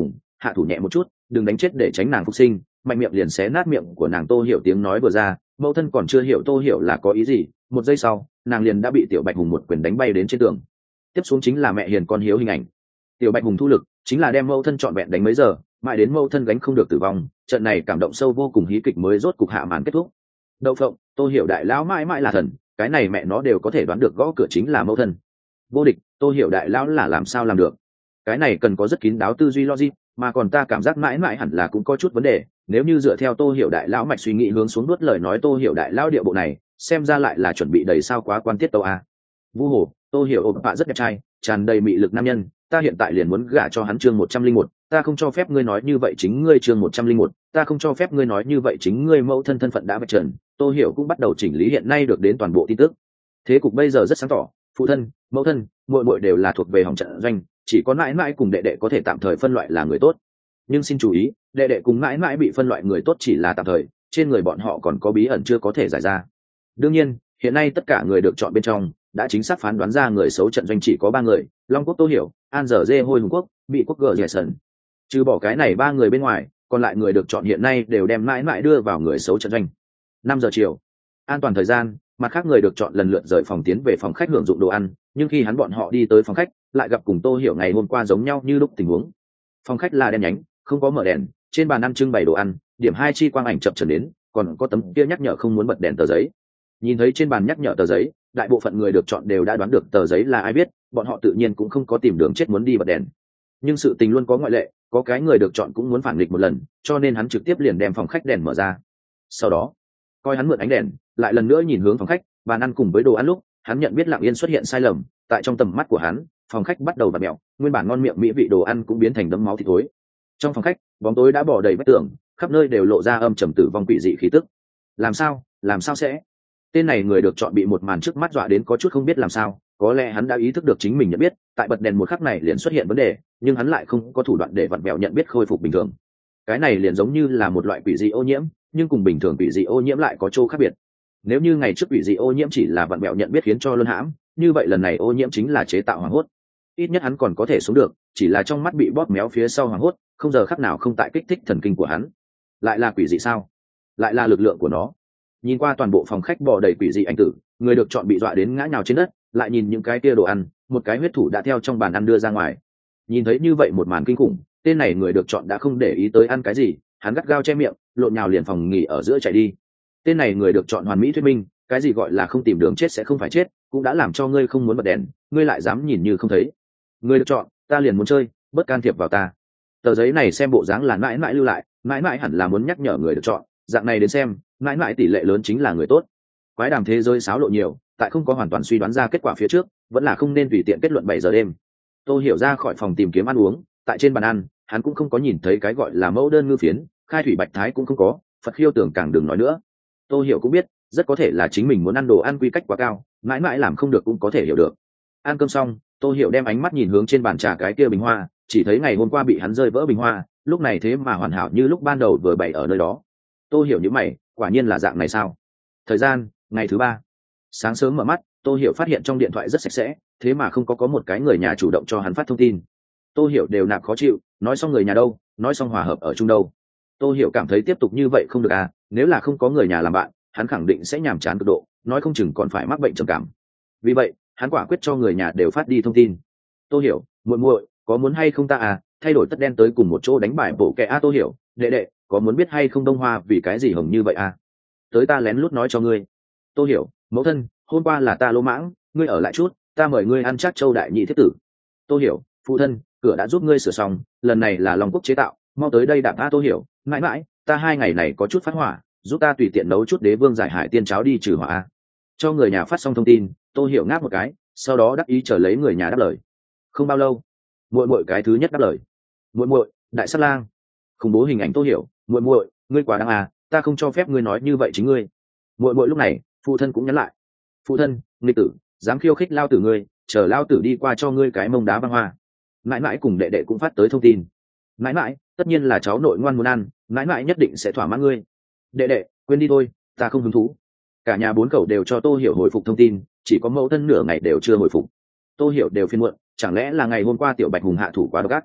hạ thủ nhẹ một chút đừng đánh chết để tránh nàng phục sinh, mạnh miệng liền xé nát miệng của nàng. Tô hiểu tiếng nói vừa ra, mẫu thân còn chưa hiểu Tô hiểu là có ý gì, một giây sau nàng liền đã bị tiểu bạch hùng một quyền đánh bay đến trên tường. Tiếp xuống chính là mẹ hiền con hiếu hình ảnh. Tiểu bạch hùng thu lực chính là đem mẫu thân trọn vẹn đánh mấy giờ, mãi đến mẫu thân gánh không được tử vong, trận này cảm động sâu vô cùng hí kịch mới rốt cục hạ màn kết thúc. Đậu phộng, Tô hiểu đại lão mãi mãi là thần, cái này mẹ nó đều có thể đoán được gõ cửa chính là mẫu thân. Vô địch, Tô hiểu đại lão là làm sao làm được? Cái này cần có rất kín đáo tư duy logic, mà còn ta cảm giác mãi mãi hẳn là cũng có chút vấn đề. Nếu như dựa theo Tô hiểu đại lão mạch suy nghĩ hướng xuống nuốt lời nói, Tô hiểu đại lão địa bộ này xem ra lại là chuẩn bị đầy sao quá quan tiết tâu a. Vu hồ, Tô hiểu ôm bạ rất đẹp trai, tràn đầy mị lực nam nhân, ta hiện tại liền muốn gả cho hắn. Chương một trăm linh một, ta không cho phép ngươi nói như vậy chính ngươi. Chương một trăm linh một, ta không cho phép ngươi nói như vậy chính ngươi. Mẫu thân thân phận đã vạch trần, Tô hiểu cũng bắt đầu chỉnh lý hiện nay được đến toàn bộ tin tức. Thế cục bây giờ rất sáng tỏ, phụ thân, mẫu thân, muội muội đều là thuộc về hỏng trận doanh, chỉ có mãi mãi cùng đệ đệ có thể tạm thời phân loại là người tốt. Nhưng xin chú ý, đệ đệ cùng mãi mãi bị phân loại người tốt chỉ là tạm thời, trên người bọn họ còn có bí ẩn chưa có thể giải ra. Đương nhiên, hiện nay tất cả người được chọn bên trong đã chính xác phán đoán ra người xấu trận doanh chỉ có ba người: Long Quốc Tô hiểu, An Dở Dê Hôi Hùng Quốc, Mỹ Quốc Gờ Dẻ Sần. Trừ bỏ cái này ba người bên ngoài, còn lại người được chọn hiện nay đều đem mãi mãi đưa vào người xấu trận doanh. Năm giờ chiều, an toàn thời gian, mặt khác người được chọn lần lượt rời phòng tiến về phòng khách hưởng dụng đồ ăn, nhưng khi hắn bọn họ đi tới phòng khách, lại gặp cùng Tô hiểu ngày hôm qua giống nhau như lúc tình huống. Phòng khách là đen nhánh, không có mở đèn, trên bàn ăn trưng bày đồ ăn, điểm hai chi quang ảnh chập chờn đến, còn có tấm kia nhắc nhở không muốn bật đèn tờ giấy. Nhìn thấy trên bàn nhắc nhở tờ giấy, đại bộ phận người được chọn đều đã đoán được tờ giấy là ai viết, bọn họ tự nhiên cũng không có tìm đường chết muốn đi bật đèn. Nhưng sự tình luôn có ngoại lệ, có cái người được chọn cũng muốn phản nghịch một lần, cho nên hắn trực tiếp liền đem phòng khách đèn mở ra. Sau đó, coi hắn mượn ánh đèn, lại lần nữa nhìn hướng phòng khách, bàn ăn cùng với đồ ăn lúc, hắn nhận biết lặng yên xuất hiện sai lầm, tại trong tầm mắt của hắn, phòng khách bắt đầu vặn mèo, nguyên bản ngon miệng mỹ vị đồ ăn cũng biến thành đấm máu thịt thối. Trong phòng khách, bóng tối đã bỏ đầy vách tường, khắp nơi đều lộ ra âm trầm tử vong quỷ dị khí tức. Làm sao, làm sao sẽ? Tên này người được chọn bị một màn trước mắt dọa đến có chút không biết làm sao, có lẽ hắn đã ý thức được chính mình nhận biết, tại bật đèn một khắc này liền xuất hiện vấn đề, nhưng hắn lại không có thủ đoạn để vặn vẹo nhận biết khôi phục bình thường. Cái này liền giống như là một loại quỷ dị ô nhiễm, nhưng cùng bình thường quỷ dị ô nhiễm lại có chỗ khác biệt. Nếu như ngày trước quỷ dị ô nhiễm chỉ là vặn vẹo nhận biết khiến cho luân hãm, như vậy lần này ô nhiễm chính là chế tạo hoảng hốt. Ít nhất hắn còn có thể sống được, chỉ là trong mắt bị bóp méo phía sau hoảng hốt, không giờ khắc nào không tại kích thích thần kinh của hắn. Lại là quỷ dị sao? Lại là lực lượng của nó. Nhìn qua toàn bộ phòng khách bò đầy quỷ dị ảnh tử, người được chọn bị dọa đến ngã nhào trên đất, lại nhìn những cái kia đồ ăn, một cái huyết thủ đã theo trong bàn ăn đưa ra ngoài. Nhìn thấy như vậy một màn kinh khủng, tên này người được chọn đã không để ý tới ăn cái gì, hắn gắt gao che miệng, lộn nhào liền phòng nghỉ ở giữa chạy đi. Tên này người được chọn hoàn mỹ thuyết minh, cái gì gọi là không tìm đường chết sẽ không phải chết, cũng đã làm cho ngươi không muốn bật đèn, ngươi lại dám nhìn như không thấy. Người được chọn, ta liền muốn chơi, bất can thiệp vào ta. Tờ giấy này xem bộ dáng là mãi mãi lưu lại, mãi mãi hẳn là muốn nhắc nhở người được chọn, dạng này đến xem, mãi mãi tỷ lệ lớn chính là người tốt. Quái đàm thế giới xáo lộ nhiều, tại không có hoàn toàn suy đoán ra kết quả phía trước, vẫn là không nên tùy tiện kết luận bảy giờ đêm. Tôi hiểu ra khỏi phòng tìm kiếm ăn uống, tại trên bàn ăn, hắn cũng không có nhìn thấy cái gọi là mẫu đơn ngư phiến, khai thủy bạch thái cũng không có, Phật khiêu tưởng càng đừng nói nữa. Tôi hiểu cũng biết, rất có thể là chính mình muốn ăn đồ ăn quy cách quá cao, mãi mãi làm không được cũng có thể hiểu được. Ăn cơm xong, tôi hiểu đem ánh mắt nhìn hướng trên bàn trà cái kia bình hoa, chỉ thấy ngày hôm qua bị hắn rơi vỡ bình hoa, lúc này thế mà hoàn hảo như lúc ban đầu vừa bày ở nơi đó. Tôi hiểu những mày, quả nhiên là dạng này sao? Thời gian, ngày thứ ba. Sáng sớm mở mắt, tôi hiểu phát hiện trong điện thoại rất sạch sẽ, thế mà không có có một cái người nhà chủ động cho hắn phát thông tin. Tôi hiểu đều nạp khó chịu, nói xong người nhà đâu, nói xong hòa hợp ở chung đâu. Tôi hiểu cảm thấy tiếp tục như vậy không được à, nếu là không có người nhà làm bạn, hắn khẳng định sẽ nhàm chán cực độ, nói không chừng còn phải mắc bệnh trầm cảm. Vì vậy, hắn quả quyết cho người nhà đều phát đi thông tin. Tôi hiểu, muội muội, có muốn hay không ta à, thay đổi tất đen tới cùng một chỗ đánh bài bổ kẹ a. Tôi hiểu, đệ đệ, có muốn biết hay không Đông Hoa vì cái gì hồng như vậy à? Tới ta lén lút nói cho ngươi. Tôi hiểu, mẫu thân, hôm qua là ta lỗ mãng, ngươi ở lại chút, ta mời ngươi ăn chắc châu đại nhị thiết tử. Tôi hiểu, phụ thân, cửa đã giúp ngươi sửa xong, lần này là Long Quốc chế tạo, mau tới đây đạp ta. Tôi hiểu, mãi mãi, ta hai ngày này có chút phát hỏa, giúp ta tùy tiện nấu chút đế vương giải hải tiên cháo đi trừ hỏa. Cho người nhà phát xong thông tin, Tôi hiểu ngáp một cái, sau đó đắc ý chờ lấy người nhà đáp lời. Không bao lâu, muội muội cái thứ nhất đáp lời. Muội muội, đại sát lang. Khủng bố hình ảnh Tôi hiểu, muội muội, ngươi quá đáng à, ta không cho phép ngươi nói như vậy chính ngươi. Muội muội lúc này, phụ thân cũng nhắn lại. Phụ thân, nghịch tử, dám khiêu khích lao tử ngươi, chờ lao tử đi qua cho ngươi cái mông đá băng hoa. Mãi mãi cùng đệ đệ cũng phát tới thông tin. Mãi mãi, tất nhiên là cháu nội ngoan muốn ăn, mãi mãi nhất định sẽ thỏa mãn ngươi. Đệ đệ, quên đi thôi, ta không hứng thú. Cả nhà bốn cậu đều cho Tô hiểu hồi phục thông tin, chỉ có mẫu thân nửa ngày đều chưa hồi phục. Tô hiểu đều phiền muộn, chẳng lẽ là ngày hôm qua tiểu bạch hùng hạ thủ quá độc ác?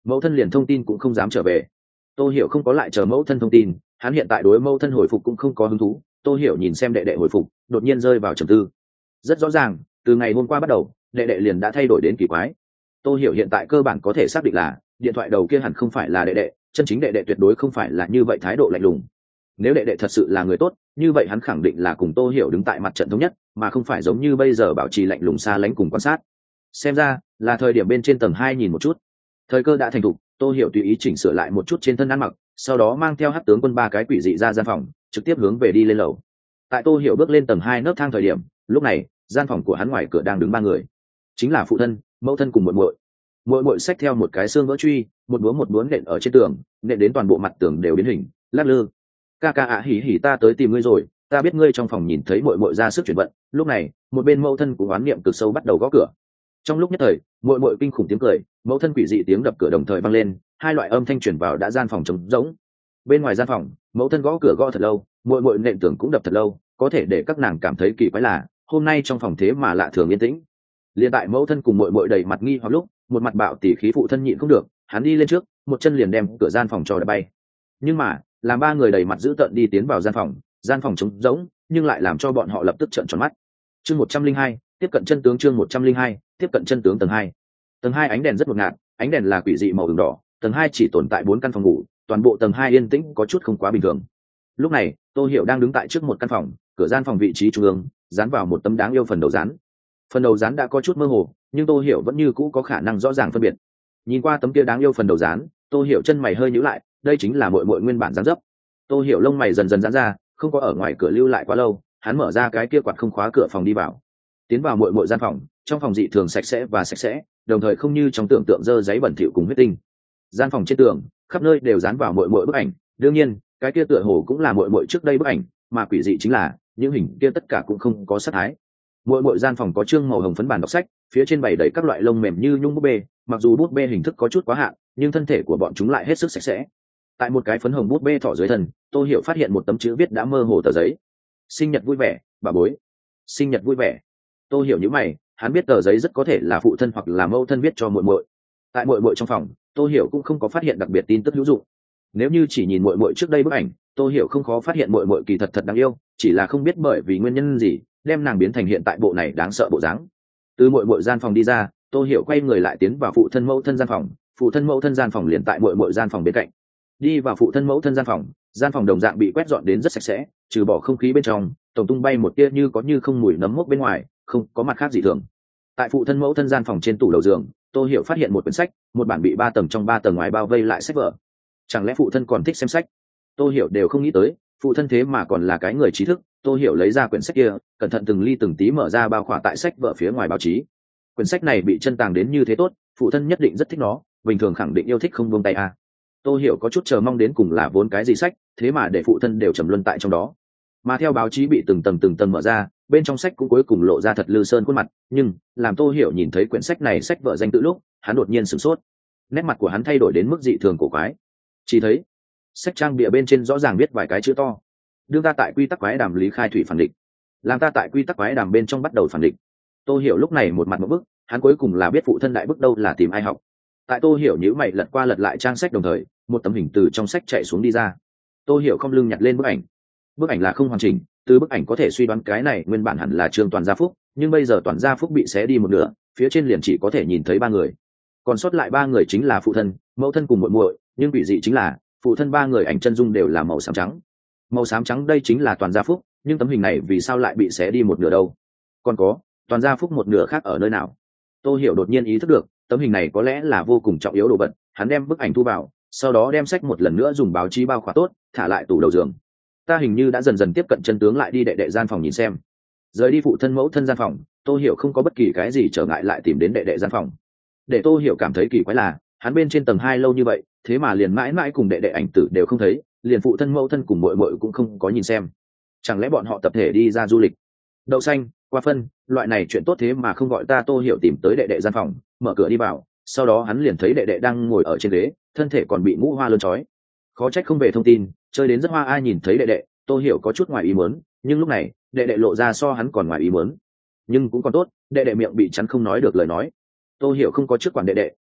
mẫu thân liền thông tin cũng không dám trở về. Tôi hiểu không có lại chờ mẫu thân thông tin, hắn hiện tại đối mẫu thân hồi phục cũng không có hứng thú. Tôi hiểu nhìn xem đệ đệ hồi phục, đột nhiên rơi vào trầm tư. Rất rõ ràng, từ ngày hôm qua bắt đầu, đệ đệ liền đã thay đổi đến kỳ quái. Tôi hiểu hiện tại cơ bản có thể xác định là điện thoại đầu kia hẳn không phải là đệ đệ, chân chính đệ đệ tuyệt đối không phải là như vậy thái độ lạnh lùng. Nếu đệ đệ thật sự là người tốt, như vậy hắn khẳng định là cùng Tôi hiểu đứng tại mặt trận thống nhất, mà không phải giống như bây giờ bảo trì lạnh lùng xa lánh cùng quan sát. Xem ra là thời điểm bên trên tầng hai nhìn một chút. Thời cơ đã thành thục, Tôi hiểu tùy ý chỉnh sửa lại một chút trên thân ăn mặc, sau đó mang theo Hắc tướng quân ba cái quỷ dị ra gian phòng, trực tiếp hướng về đi lên lầu. Tại Tôi hiểu bước lên tầng hai nấc thang thời điểm, lúc này gian phòng của hắn ngoài cửa đang đứng ba người, chính là phụ thân, mẫu thân cùng muội muội. Muội muội xách theo một cái xương vỡ truy, một búa một búa nện ở trên tường, nện đến toàn bộ mặt tường đều biến hình, lắc lư. Ca ca ạ hỉ hỉ, ta tới tìm ngươi rồi, ta biết ngươi trong phòng nhìn thấy muội muội ra sức chuyển vận. Lúc này một bên mẫu thân cũng oán niệm cực sâu bắt đầu gõ cửa. Trong lúc nhất thời, muội muội kinh khủng tiếng cười, mẫu thân quỷ dị tiếng đập cửa đồng thời vang lên, hai loại âm thanh truyền vào đã gian phòng trống rỗng. Bên ngoài gian phòng, mẫu thân gõ cửa gõ thật lâu, muội muội nện tường cũng đập thật lâu, có thể để các nàng cảm thấy kỳ quái là hôm nay trong phòng thế mà lạ thường yên tĩnh. Liên tại mẫu thân cùng muội muội đầy mặt nghi hoặc lúc, một mặt bạo tỉ khí phụ thân nhịn không được, hắn đi lên trước, một chân liền đem cửa gian phòng cho đập bay. Nhưng mà làm ba người đầy mặt dữ tợn đi tiến vào gian phòng, gian phòng trống rỗng, nhưng lại làm cho bọn họ lập tức trợn tròn mắt. Chương một trăm linh hai, tiếp cận chân tướng. Chương một trăm linh hai, tiếp cận chân tướng. Tầng hai. Tầng hai ánh đèn rất ngột ngạt, ánh đèn là quỷ dị màu ửng đỏ. Tầng hai chỉ tồn tại bốn căn phòng ngủ, toàn bộ tầng hai yên tĩnh có chút không quá bình thường. Lúc này Tô Hiểu đang đứng tại trước một căn phòng, cửa gian phòng vị trí trung ương dán vào một tấm đáng yêu phần đầu dán. Phần đầu dán đã có chút mơ hồ, nhưng Tô Hiểu vẫn như cũ có khả năng rõ ràng phân biệt. Nhìn qua tấm kia đáng yêu phần đầu dán, Tô Hiểu chân mày hơi nhíu lại, đây chính là muội muội nguyên bản dáng dấp. Tô Hiểu lông mày dần dần giãn ra, không có ở ngoài cửa lưu lại quá lâu, hắn mở ra cái kia quạt không khóa cửa phòng đi vào. Tiến vào muội muội gian phòng, trong phòng dị thường sạch sẽ và sạch sẽ, đồng thời không như trong tưởng tượng dơ giấy bẩn thỉu cùng huyết tinh. Gian phòng trên tường, khắp nơi đều dán vào muội muội bức ảnh, đương nhiên, cái kia tựa hồ cũng là muội muội trước đây bức ảnh, mà quỷ dị chính là, những hình kia tất cả cũng không có sát thái. Muội muội gian phòng có trương màu hồng phấn bàn đọc sách, phía trên bày đầy các loại lông mềm như nhung búp bê, mặc dù búp bê hình thức có chút quá hạn, nhưng thân thể của bọn chúng lại hết sức sạch sẽ. Tại một cái phấn hồng búp bê thỏ dưới thân, Tô Hiểu phát hiện một tấm chữ viết đã mơ hồ tờ giấy. Sinh nhật vui vẻ, bà bối. Sinh nhật vui vẻ. Tô Hiểu nhíu mày, hắn biết tờ giấy rất có thể là phụ thân hoặc là mẫu thân viết cho muội muội. Tại muội muội trong phòng, Tô Hiểu cũng không có phát hiện đặc biệt tin tức hữu dụng. Nếu như chỉ nhìn muội muội trước đây bức ảnh, Tô Hiểu không khó phát hiện muội muội kỳ thật thật đáng yêu, chỉ là không biết bởi vì nguyên nhân gì, đem nàng biến thành hiện tại bộ này đáng sợ bộ dáng. Từ muội muội gian phòng đi ra, Tô Hiểu quay người lại tiến vào phụ thân mẫu thân gian phòng, phụ thân mẫu thân gian phòng liền tại muội muội gian phòng bên cạnh. Đi vào phụ thân mẫu thân gian phòng, gian phòng đồng dạng bị quét dọn đến rất sạch sẽ, trừ bỏ không khí bên trong tổng tung bay một tia như có như không mùi nấm mốc bên ngoài, không có mặt khác gì thường. Tại phụ thân mẫu thân gian phòng trên tủ đầu giường, Tô Hiểu phát hiện một quyển sách, một bản bị ba tầng trong ba tầng ngoài bao vây lại sách vở. Chẳng lẽ phụ thân còn thích xem sách? Tô Hiểu đều không nghĩ tới, phụ thân thế mà còn là cái người trí thức. Tô Hiểu lấy ra quyển sách kia, cẩn thận từng ly từng tí mở ra bao khỏa tại sách vở phía ngoài báo chí. Quyển sách này bị chân tàng đến như thế tốt, phụ thân nhất định rất thích nó, bình thường khẳng định yêu thích không buông tay à. Tô Hiểu có chút chờ mong đến cùng là vốn cái gì sách, thế mà để phụ thân đều trầm luân tại trong đó. Mà theo báo chí bị từng tầng từng tầng mở ra, bên trong sách cũng cuối cùng lộ ra thật lư sơn khuôn mặt, nhưng làm Tô Hiểu nhìn thấy quyển sách này sách vở danh tự lúc, hắn đột nhiên sửng sốt. Nét mặt của hắn thay đổi đến mức dị thường cổ quái. Chỉ thấy sách trang bìa bên trên rõ ràng viết vài cái chữ to: đương ta tại quy tắc quái đàm lý khai thủy phản địch, làm ta tại quy tắc quái đàm bên trong bắt đầu phản địch. Tô Hiểu lúc này một mặt một bức, hắn cuối cùng là biết phụ thân đại bức đâu là tìm ai học. Tại Tô Hiểu nhíu mày lật qua lật lại trang sách đồng thời, một tấm hình từ trong sách chạy xuống đi ra. Tô Hiểu không lưng nhặt lên bức ảnh. Bức ảnh là không hoàn chỉnh, từ bức ảnh có thể suy đoán cái này nguyên bản hẳn là Trương Toàn Gia Phúc, nhưng bây giờ Toàn Gia Phúc bị xé đi một nửa, phía trên liền chỉ có thể nhìn thấy ba người. Còn sót lại ba người chính là phụ thân, mẫu thân cùng muội muội, nhưng quỷ dị chính là phụ thân ba người ảnh chân dung đều là màu xám trắng. Màu xám trắng đây chính là Toàn Gia Phúc, nhưng tấm hình này vì sao lại bị xé đi một nửa đâu? Còn có, Toàn Gia Phúc một nửa khác ở nơi nào? Tô Hiểu đột nhiên ý thức được, tấm hình này có lẽ là vô cùng trọng yếu đồ vật, hắn đem bức ảnh thu vào, sau đó đem sách một lần nữa dùng báo chí bao khỏa tốt, thả lại tủ đầu giường. Ta hình như đã dần dần tiếp cận chân tướng, lại đi đệ đệ gian phòng nhìn xem. Rời đi phụ thân mẫu thân gian phòng, Tô Hiểu không có bất kỳ cái gì trở ngại lại tìm đến đệ đệ gian phòng. Để Tô Hiểu cảm thấy kỳ quái là, hắn bên trên tầng hai lâu như vậy, thế mà liền mãi mãi cùng đệ đệ ảnh tử đều không thấy, liền phụ thân mẫu thân cùng muội muội cũng không có nhìn xem. Chẳng lẽ bọn họ tập thể đi ra du lịch? Đậu xanh, qua phân, loại này chuyện tốt thế mà không gọi ta. Tô Hiểu tìm tới đệ đệ gian phòng, mở cửa đi vào, sau đó hắn liền thấy đệ đệ đang ngồi ở trên ghế, thân thể còn bị mũ hoa lơn trói. Khó trách không về thông tin, chơi đến rất hoa. Ai nhìn thấy đệ đệ, Tô Hiểu có chút ngoài ý muốn, nhưng lúc này đệ đệ lộ ra so hắn còn ngoài ý muốn. Nhưng cũng còn tốt, đệ đệ miệng bị chắn không nói được lời nói. Tô Hiểu không có trước quản đệ đệ,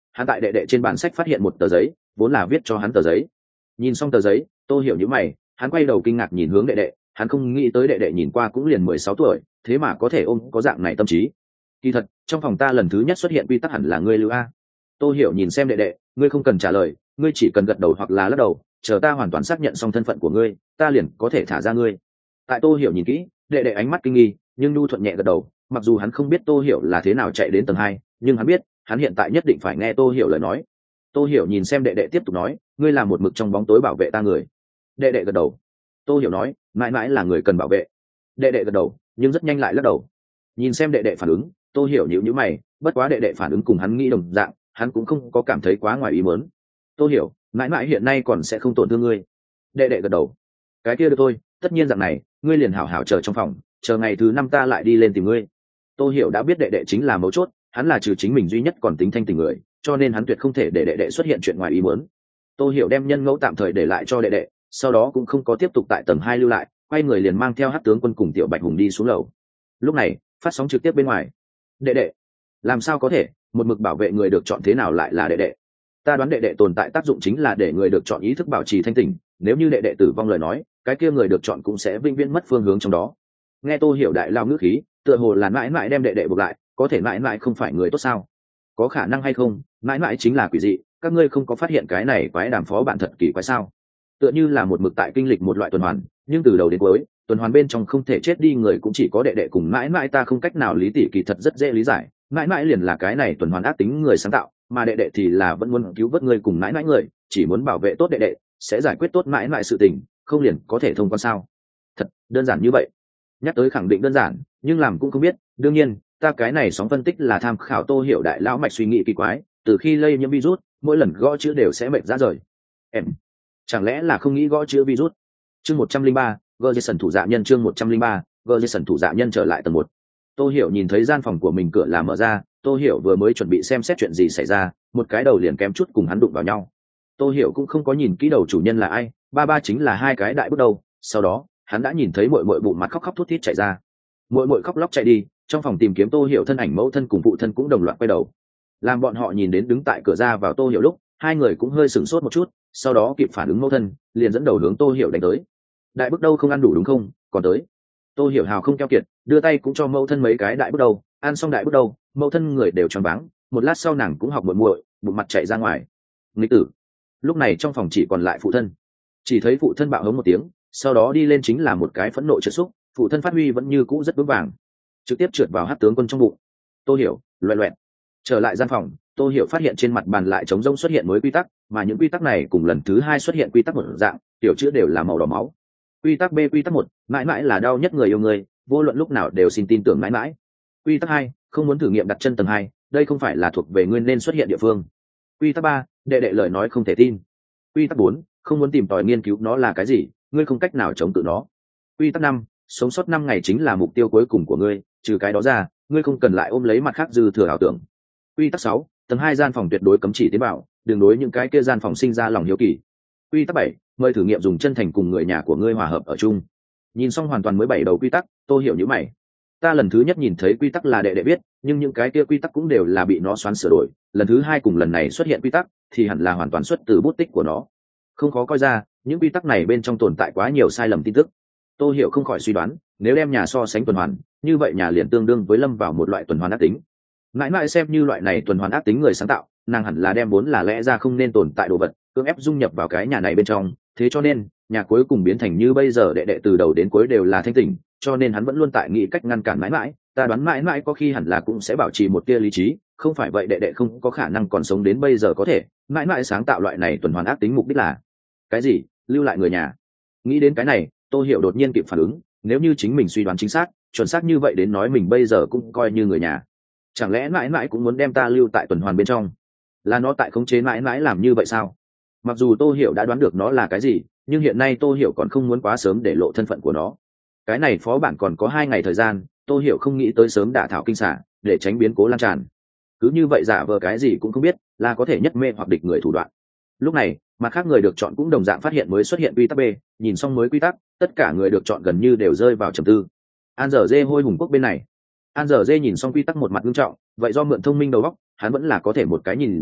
hắn tại đệ đệ trên bản sách phát hiện một tờ giấy, vốn là viết cho hắn tờ giấy. Nhìn xong tờ giấy, Tô Hiểu nhíu mày, hắn quay đầu kinh ngạc nhìn hướng đệ đệ, hắn không nghĩ tới đệ đệ nhìn qua cũng liền mười sáu tuổi, thế mà có thể ôm có dạng này tâm trí. Kỳ thật, trong phòng ta lần thứ nhất xuất hiện quy tắc hẳn là ngươi lưu a. Tô Hiểu nhìn xem đệ đệ, ngươi không cần trả lời, ngươi chỉ cần gật đầu hoặc là lắc đầu, chờ ta hoàn toàn xác nhận xong thân phận của ngươi, ta liền có thể thả ra ngươi. Tại Tô Hiểu nhìn kỹ, đệ đệ ánh mắt kinh nghi, nhưng nhu thuận nhẹ gật đầu, mặc dù hắn không biết Tô Hiểu là thế nào chạy đến tầng hai, nhưng hắn biết, hắn hiện tại nhất định phải nghe Tô Hiểu lời nói. Tô Hiểu nhìn xem đệ đệ tiếp tục nói, ngươi là một mực trong bóng tối bảo vệ ta người. Đệ đệ gật đầu. Tô Hiểu nói, mãi mãi là người cần bảo vệ. Đệ đệ gật đầu, nhưng rất nhanh lại lắc đầu. Nhìn xem đệ đệ phản ứng, Tô Hiểu nhíu nhíu mày, bất quá đệ đệ phản ứng cùng hắn nghĩ đồng dạng, hắn cũng không có cảm thấy quá ngoài ý muốn. Tô Hiểu, mãi mãi hiện nay còn sẽ không tổn thương ngươi. Đệ đệ gật đầu. Cái kia được thôi, tất nhiên dạng này, ngươi liền hảo hảo chờ trong phòng, chờ ngày thứ năm ta lại đi lên tìm ngươi. Tô Hiểu đã biết đệ đệ chính là mấu chốt, hắn là trừ chính mình duy nhất còn tính thanh tình người, cho nên hắn tuyệt không thể để đệ đệ xuất hiện chuyện ngoài ý muốn. Tô Hiểu đem nhân ngẫu tạm thời để lại cho đệ đệ, sau đó cũng không có tiếp tục tại tầng hai lưu lại, quay người liền mang theo Hắc tướng quân cùng Tiểu Bạch Hùng đi xuống lầu. Lúc này, phát sóng trực tiếp bên ngoài. Đệ đệ, làm sao có thể, một mực bảo vệ người được chọn thế nào lại là đệ đệ? Ta đoán đệ đệ tồn tại tác dụng chính là để người được chọn ý thức bảo trì thanh tỉnh, nếu như đệ đệ tử vong lời nói, cái kia người được chọn cũng sẽ vĩnh viễn mất phương hướng trong đó. Nghe Tô Hiểu đại lao ngữ khí, tựa hồ là mãi mãi đem đệ đệ buộc lại, có thể mãi mãi không phải người tốt sao? Có khả năng hay không, mãi mãi chính là quỷ dị, các ngươi không có phát hiện cái này quái đàm phó bạn thật kỳ quái sao? Tựa như là một mực tại kinh lịch một loại tuần hoàn, nhưng từ đầu đến cuối, tuần hoàn bên trong không thể chết đi người cũng chỉ có đệ đệ cùng mãi mãi, ta không cách nào lý tỉ kỳ thật rất dễ lý giải, mãi mãi liền là cái này tuần hoàn ác tính người sáng tạo, mà đệ đệ thì là vẫn muốn cứu vớt người cùng mãi mãi người, chỉ muốn bảo vệ tốt đệ đệ, sẽ giải quyết tốt mãi mãi sự tình, không liền có thể thông quan sao? Thật đơn giản như vậy. Nhắc tới khẳng định đơn giản, nhưng làm cũng không biết, đương nhiên ta cái này sóng phân tích là tham khảo Tô Hiểu đại lão mạch suy nghĩ kỳ quái, từ khi lây nhiễm virus mỗi lần gõ chữ đều sẽ mệt ra rời. Em chẳng lẽ là không nghĩ gõ chữ virus? Chương một trăm linh ba, Gerson thủ dạ nhân. Chương một trăm linh ba, Gerson thủ dạ nhân trở lại tầng một. Tô Hiểu nhìn thấy gian phòng của mình cửa là mở ra, Tô Hiểu vừa mới chuẩn bị xem xét chuyện gì xảy ra, một cái đầu liền kém chút cùng hắn đụng vào nhau. Tô Hiểu cũng không có nhìn kỹ đầu chủ nhân là ai, ba ba chính là hai cái đại bước đầu, sau đó hắn đã nhìn thấy muội muội bụng mặt khóc khóc thút thít chạy ra. Muội muội khóc lóc chạy đi, trong phòng tìm kiếm Tô Hiểu thân ảnh mẫu thân cùng phụ thân cũng đồng loạt quay đầu. Làm bọn họ nhìn đến đứng tại cửa ra vào Tô Hiểu lúc, hai người cũng hơi sửng sốt một chút, sau đó kịp phản ứng mẫu thân, liền dẫn đầu hướng Tô Hiểu đánh tới. Đại bước đầu không ăn đủ đúng không, còn tới. Tô Hiểu hào không keo kiệt, đưa tay cũng cho mẫu thân mấy cái đại bước đầu, ăn xong đại bước đầu, mẫu thân người đều choáng váng, một lát sau nàng cũng học muội muội, bụng mặt chạy ra ngoài. Nghịch tử. Lúc này trong phòng chỉ còn lại phụ thân, chỉ thấy phụ thân bạo hống một tiếng, sau đó đi lên chính là một cái phẫn nộ trượt xúc, phụ thân phát huy vẫn như cũ rất vững vàng, trực tiếp trượt vào Hắc tướng quân trong bụng. Tô Hiểu loẹt loẹt trở lại gian phòng, Tô Hiểu phát hiện trên mặt bàn lại trống rỗng xuất hiện mới quy tắc, mà những quy tắc này cùng lần thứ hai xuất hiện quy tắc một dạng, tiểu chữ đều là màu đỏ máu. Quy tắc B, quy tắc một, mãi mãi là đau nhất người yêu người, vô luận lúc nào đều xin tin tưởng mãi mãi. Quy tắc hai, không muốn thử nghiệm đặt chân tầng hai, đây không phải là thuộc về nguyên nên xuất hiện địa phương. Quy tắc ba, đệ đệ lời nói không thể tin. Quy tắc bốn, không muốn tìm tòi nghiên cứu nó là cái gì, ngươi không cách nào chống tự nó. Quy tắc năm, sống sót năm ngày chính là mục tiêu cuối cùng của ngươi, trừ cái đó ra, ngươi không cần lại ôm lấy mặt khác dư thừa ảo tưởng. Quy tắc sáu, tầng hai gian phòng tuyệt đối cấm chỉ tiến vào, đừng đối những cái kia gian phòng sinh ra lòng hiếu kỳ. Quy tắc bảy, mời thử nghiệm dùng chân thành cùng người nhà của ngươi hòa hợp ở chung. Nhìn xong hoàn toàn mới bảy đầu quy tắc, Tô Hiểu nhíu mày. Ta lần thứ nhất nhìn thấy quy tắc là đệ đệ biết, nhưng những cái kia quy tắc cũng đều là bị nó xoắn sửa đổi, lần thứ hai cùng lần này xuất hiện quy tắc thì hẳn là hoàn toàn xuất từ bút tích của nó. Không khó coi ra, những quy tắc này bên trong tồn tại quá nhiều sai lầm tin tức. Tô Hiểu không khỏi suy đoán, nếu đem nhà so sánh tuần hoàn, như vậy nhà liền tương đương với lâm vào một loại tuần hoàn ác tính. Mãi mãi xem như loại này tuần hoàn ác tính người sáng tạo, nàng hẳn là đem vốn là lẽ ra không nên tồn tại đồ vật, cưỡng ép dung nhập vào cái nhà này bên trong, thế cho nên nhà cuối cùng biến thành như bây giờ, đệ đệ từ đầu đến cuối đều là thanh tỉnh, cho nên hắn vẫn luôn tại nghĩ cách ngăn cản mãi mãi. Ta đoán mãi mãi có khi hẳn là cũng sẽ bảo trì một tia lý trí, không phải vậy đệ đệ không có khả năng còn sống đến bây giờ. Có thể mãi mãi sáng tạo loại này tuần hoàn ác tính mục đích là cái gì? Lưu lại người nhà. Nghĩ đến cái này, Tô Hiểu đột nhiên kịp phản ứng, nếu như chính mình suy đoán chính xác, chuẩn xác như vậy đến nói mình bây giờ cũng coi như người nhà, chẳng lẽ mãi mãi cũng muốn đem ta lưu tại tuần hoàn bên trong? Là nó tại khống chế mãi mãi làm như vậy sao? Mặc dù Tô Hiểu đã đoán được nó là cái gì, nhưng hiện nay Tô Hiểu còn không muốn quá sớm để lộ thân phận của nó. Cái này phó bản còn có hai ngày thời gian, Tô Hiểu không nghĩ tới sớm đả thảo kinh xả, để tránh biến cố lan tràn. Cứ như vậy giả vờ cái gì cũng không biết, là có thể nhất mê hoặc địch người thủ đoạn. Lúc này, mặt khác người được chọn cũng đồng dạng phát hiện mới xuất hiện quy tắc B, nhìn xong mới quy tắc, tất cả người được chọn gần như đều rơi vào trầm tư. An Dở Dê hôi hùng quốc bên này, An Dở Dê nhìn xong quy tắc một mặt nghiêm trọng, vậy do mượn thông minh đầu óc, hắn vẫn là có thể một cái nhìn ra,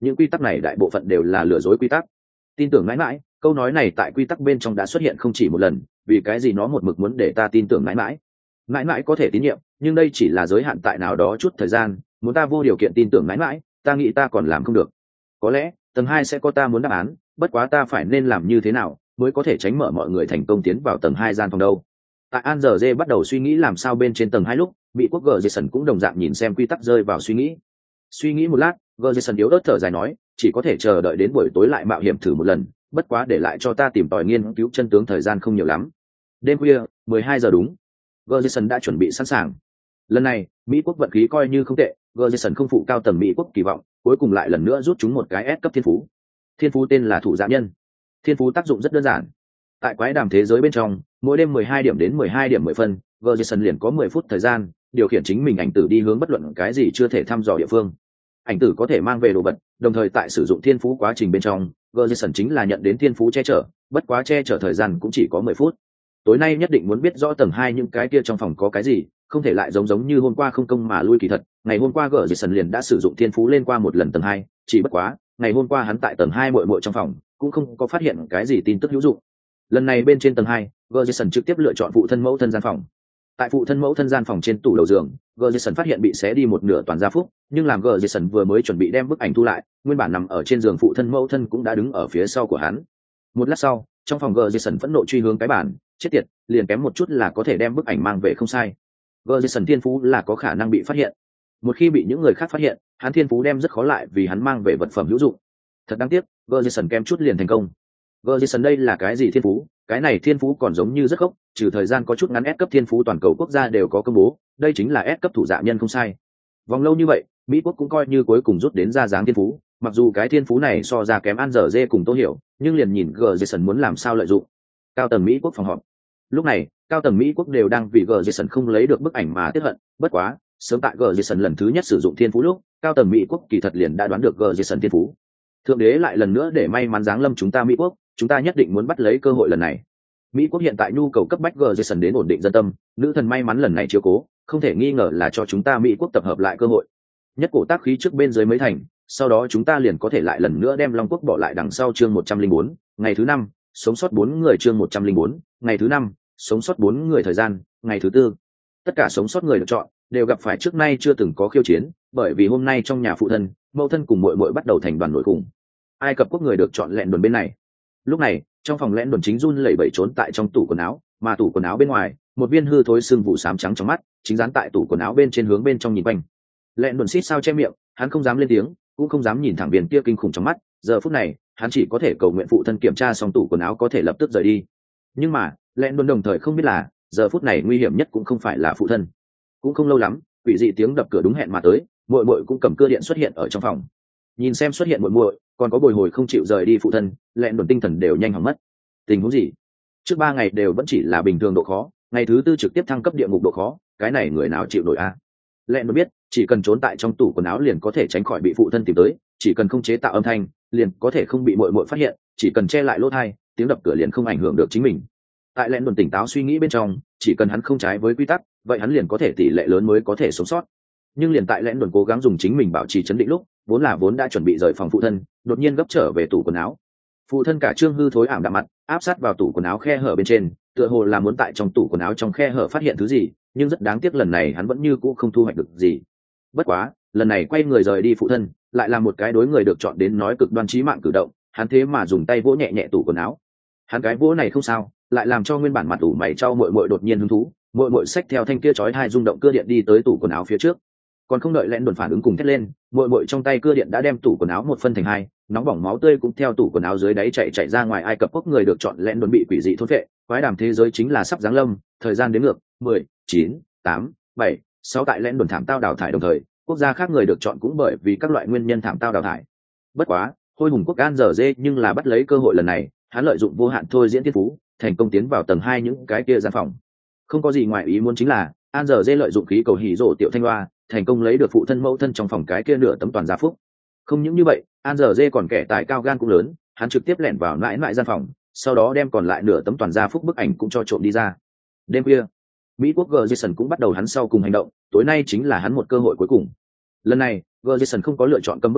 những quy tắc này đại bộ phận đều là lừa dối quy tắc. Tin tưởng mãi mãi, câu nói này tại quy tắc bên trong đã xuất hiện không chỉ một lần, vì cái gì nó một mực muốn để ta tin tưởng mãi mãi. Mãi mãi có thể tín nhiệm, nhưng đây chỉ là giới hạn tại nào đó chút thời gian, muốn ta vô điều kiện tin tưởng mãi mãi, ta nghĩ ta còn làm không được. Có lẽ tầng hai sẽ có ta muốn đáp án, bất quá ta phải nên làm như thế nào mới có thể tránh mở mọi người thành công tiến vào tầng hai gian phòng đâu. Tại An giờ dê bắt đầu suy nghĩ làm sao bên trên tầng hai lúc, Mỹ quốc gờ Jason cũng đồng dạng nhìn xem quy tắc rơi vào suy nghĩ. Suy nghĩ một lát, gờ Jason yếu ớt thở dài nói, chỉ có thể chờ đợi đến buổi tối lại mạo hiểm thử một lần, bất quá để lại cho ta tìm tòi nghiên cứu chân tướng thời gian không nhiều lắm. Đêm khuya, mười hai giờ đúng, gờ Jason đã chuẩn bị sẵn sàng. Lần này, Mỹ quốc vận khí coi như không tệ, gờ Jason không phụ cao tầng Mỹ quốc kỳ vọng, cuối cùng lại lần nữa rút chúng một cái S cấp thiên phú. Thiên phú tên là thủ dạ nhân. Thiên phú tác dụng rất đơn giản. Tại quái đàm thế giới bên trong, mỗi đêm mười hai điểm đến mười hai điểm mười phân, gờ Jason liền có mười phút thời gian điều khiển chính mình ảnh tử đi hướng bất luận cái gì chưa thể thăm dò địa phương. Ảnh tử có thể mang về đồ vật, đồng thời tại sử dụng thiên phú quá trình bên trong, gờ Jason chính là nhận đến thiên phú che chở, bất quá che chở thời gian cũng chỉ có mười phút. Tối nay nhất định muốn biết rõ tầng hai những cái kia trong phòng có cái gì, không thể lại giống giống như hôm qua không công mà lui kỳ thật. Ngày hôm qua gờ Jason liền đã sử dụng thiên phú lên qua một lần tầng hai, chỉ bất quá, ngày hôm qua hắn tại tầng hai muội muội trong phòng, cũng không có phát hiện cái gì tin tức hữu dụng. Lần này bên trên tầng hai, gờ Jason trực tiếp lựa chọn phụ thân mẫu thân gian phòng. Tại phụ thân mẫu thân gian phòng trên tủ đầu giường, gờ Jason phát hiện bị xé đi một nửa toàn gia phúc, nhưng làm gờ Jason vừa mới chuẩn bị đem bức ảnh thu lại, nguyên bản nằm ở trên giường phụ thân mẫu thân cũng đã đứng ở phía sau của hắn. Một lát sau, trong phòng gờ Jason phẫn nộ truy hướng cái bàn, chết tiệt, liền kém một chút là có thể đem bức ảnh mang về không sai. Gờ Jason thiên phú là có khả năng bị phát hiện. Một khi bị những người khác phát hiện, hắn thiên phú đem rất khó lại vì hắn mang về vật phẩm hữu dụng. Thật đáng tiếc, gờ Jason kém chút liền thành công. Gờ Jason đây là cái gì thiên phú? Cái này thiên phú còn giống như rất gốc, trừ thời gian có chút ngắn S cấp thiên phú toàn cầu quốc gia đều có công bố, đây chính là S cấp thủ dạ nhân không sai. Vòng lâu như vậy, Mỹ quốc cũng coi như cuối cùng rút đến ra dáng thiên phú, mặc dù cái thiên phú này so ra kém An giờ dê cùng Tô Hiểu, nhưng liền nhìn gờ Jason muốn làm sao lợi dụng. Cao tầng Mỹ quốc phòng họp. Lúc này, cao tầng Mỹ quốc đều đang vì gờ Jason không lấy được bức ảnh mà tiếc hận, bất quá, sớm tại gờ Jason lần thứ nhất sử dụng thiên phú lúc, cao tầng Mỹ quốc kỳ thật liền đã đoán được gờ Jason thiên phú. Thượng đế lại lần nữa để may mắn giáng lâm chúng ta Mỹ quốc, chúng ta nhất định muốn bắt lấy cơ hội lần này. Mỹ quốc hiện tại nhu cầu cấp bách gờ Jason đến ổn định dân tâm, nữ thần may mắn lần này chiếu cố, không thể nghi ngờ là cho chúng ta Mỹ quốc tập hợp lại cơ hội. Nhất cổ tác khí trước bên dưới mấy thành, sau đó chúng ta liền có thể lại lần nữa đem Long quốc bỏ lại đằng sau chương một trăm linh bốn, ngày thứ năm, sống sót bốn người chương một trăm linh bốn, ngày thứ năm, sống sót bốn người thời gian, ngày thứ tư. Tất cả sống sót người được chọn đều gặp phải trước nay chưa từng có khiêu chiến, bởi vì hôm nay trong nhà phụ thân, mẫu thân cùng muội muội bắt đầu thành đoàn nội khủng. Ai Cập quốc người được chọn lẹn đồn bên này. Lúc này, trong phòng lẽn đồn chính run lẩy bẩy trốn tại trong tủ quần áo, mà tủ quần áo bên ngoài, một viên hư thối xương vụ xám trắng trong mắt, chính dán tại tủ quần áo bên trên hướng bên trong nhìn quanh. Lẽn đồn xít sao che miệng, hắn không dám lên tiếng, cũng không dám nhìn thẳng viên kia kinh khủng trong mắt, giờ phút này, hắn chỉ có thể cầu nguyện phụ thân kiểm tra xong tủ quần áo có thể lập tức rời đi. Nhưng mà, lẽn đồn đồng thời không biết là, giờ phút này nguy hiểm nhất cũng không phải là phụ thân. Cũng không lâu lắm, quỷ dị tiếng đập cửa đúng hẹn mà tới, muội muội cũng cầm cưa điện xuất hiện ở trong phòng. Nhìn xem xuất hiện muội muội, còn có bồi hồi không chịu rời đi phụ thân, lẹn đồn tinh thần đều nhanh hỏng mất. Tình huống gì? Trước ba ngày đều vẫn chỉ là bình thường độ khó, ngày thứ tư trực tiếp thăng cấp địa ngục độ khó, cái này người nào chịu nổi a? À? Lẹn đồn biết, chỉ cần trốn tại trong tủ quần áo liền có thể tránh khỏi bị phụ thân tìm tới, chỉ cần không chế tạo âm thanh, liền có thể không bị muội muội phát hiện, chỉ cần che lại lỗ tai, tiếng đập cửa liền không ảnh hưởng được chính mình. Tại lẹn đồn tỉnh táo suy nghĩ bên trong, chỉ cần hắn không trái với quy tắc, vậy hắn liền có thể tỷ lệ lớn mới có thể sống sót. Nhưng liền tại lẽn đồn cố gắng dùng chính mình bảo trì chấn định lúc, vốn là vốn đã chuẩn bị rời phòng phụ thân, đột nhiên gấp trở về tủ quần áo. Phụ thân cả trương hư thối ảm đạm mặt, áp sát vào tủ quần áo khe hở bên trên, tựa hồ là muốn tại trong tủ quần áo trong khe hở phát hiện thứ gì, nhưng rất đáng tiếc lần này hắn vẫn như cũ không thu hoạch được gì. Bất quá, lần này quay người rời đi phụ thân, lại là một cái đối người được chọn đến nói cực đoan chí mạng cử động, hắn thế mà dùng tay vỗ nhẹ nhẹ tủ quần áo. Hắn cái vỗ này không sao, lại làm cho nguyên bản mặt ủ mày trao muội muội đột nhiên hứng thú, muội muội xách theo thanh kia chói tai rung động cưa điện đi tới tủ quần áo phía trước. Còn không đợi lẽn đồn phản ứng cùng thét lên, muội muội trong tay cưa điện đã đem tủ quần áo một phân thành hai, nóng bỏng máu tươi cũng theo tủ quần áo dưới đáy chạy chạy ra ngoài. Ai Cập quốc người được chọn lẽn đồn bị quỷ dị thôn phệ, quái đàm thế giới chính là sắp giáng lâm, thời gian đếm ngược mười, chín, tám, bảy, sáu. Tại lẽn đồn thảm tao đào thải đồng thời, quốc gia khác người được chọn cũng bởi vì các loại nguyên nhân thảm tao đào thải. Bất quá, hôi hùng quốc An giờ dê nhưng là bắt lấy cơ hội lần này, hắn lợi dụng vô hạn thôi diễn thiên phú, thành công tiến vào tầng hai những cái kia gian phòng. Không có gì ngoài ý muốn chính là, An giờ dê lợi dụng khí cầu hỉ rổ tiểu thanh hoa, thành công lấy được phụ thân mẫu thân trong phòng cái kia nửa tấm toàn gia phúc. Không những như vậy, An giờ dê còn kẻ tài cao gan cũng lớn, hắn trực tiếp lẻn vào mãi mãi gian phòng, sau đó đem còn lại nửa tấm toàn gia phúc bức ảnh cũng cho trộm đi ra. Đêm khuya, Mỹ quốc gờ Jason cũng bắt đầu hắn sau cùng hành động, tối nay chính là hắn một cơ hội cuối cùng. Lần này, gờ Jason không có lựa chọn cầm bức ảnh,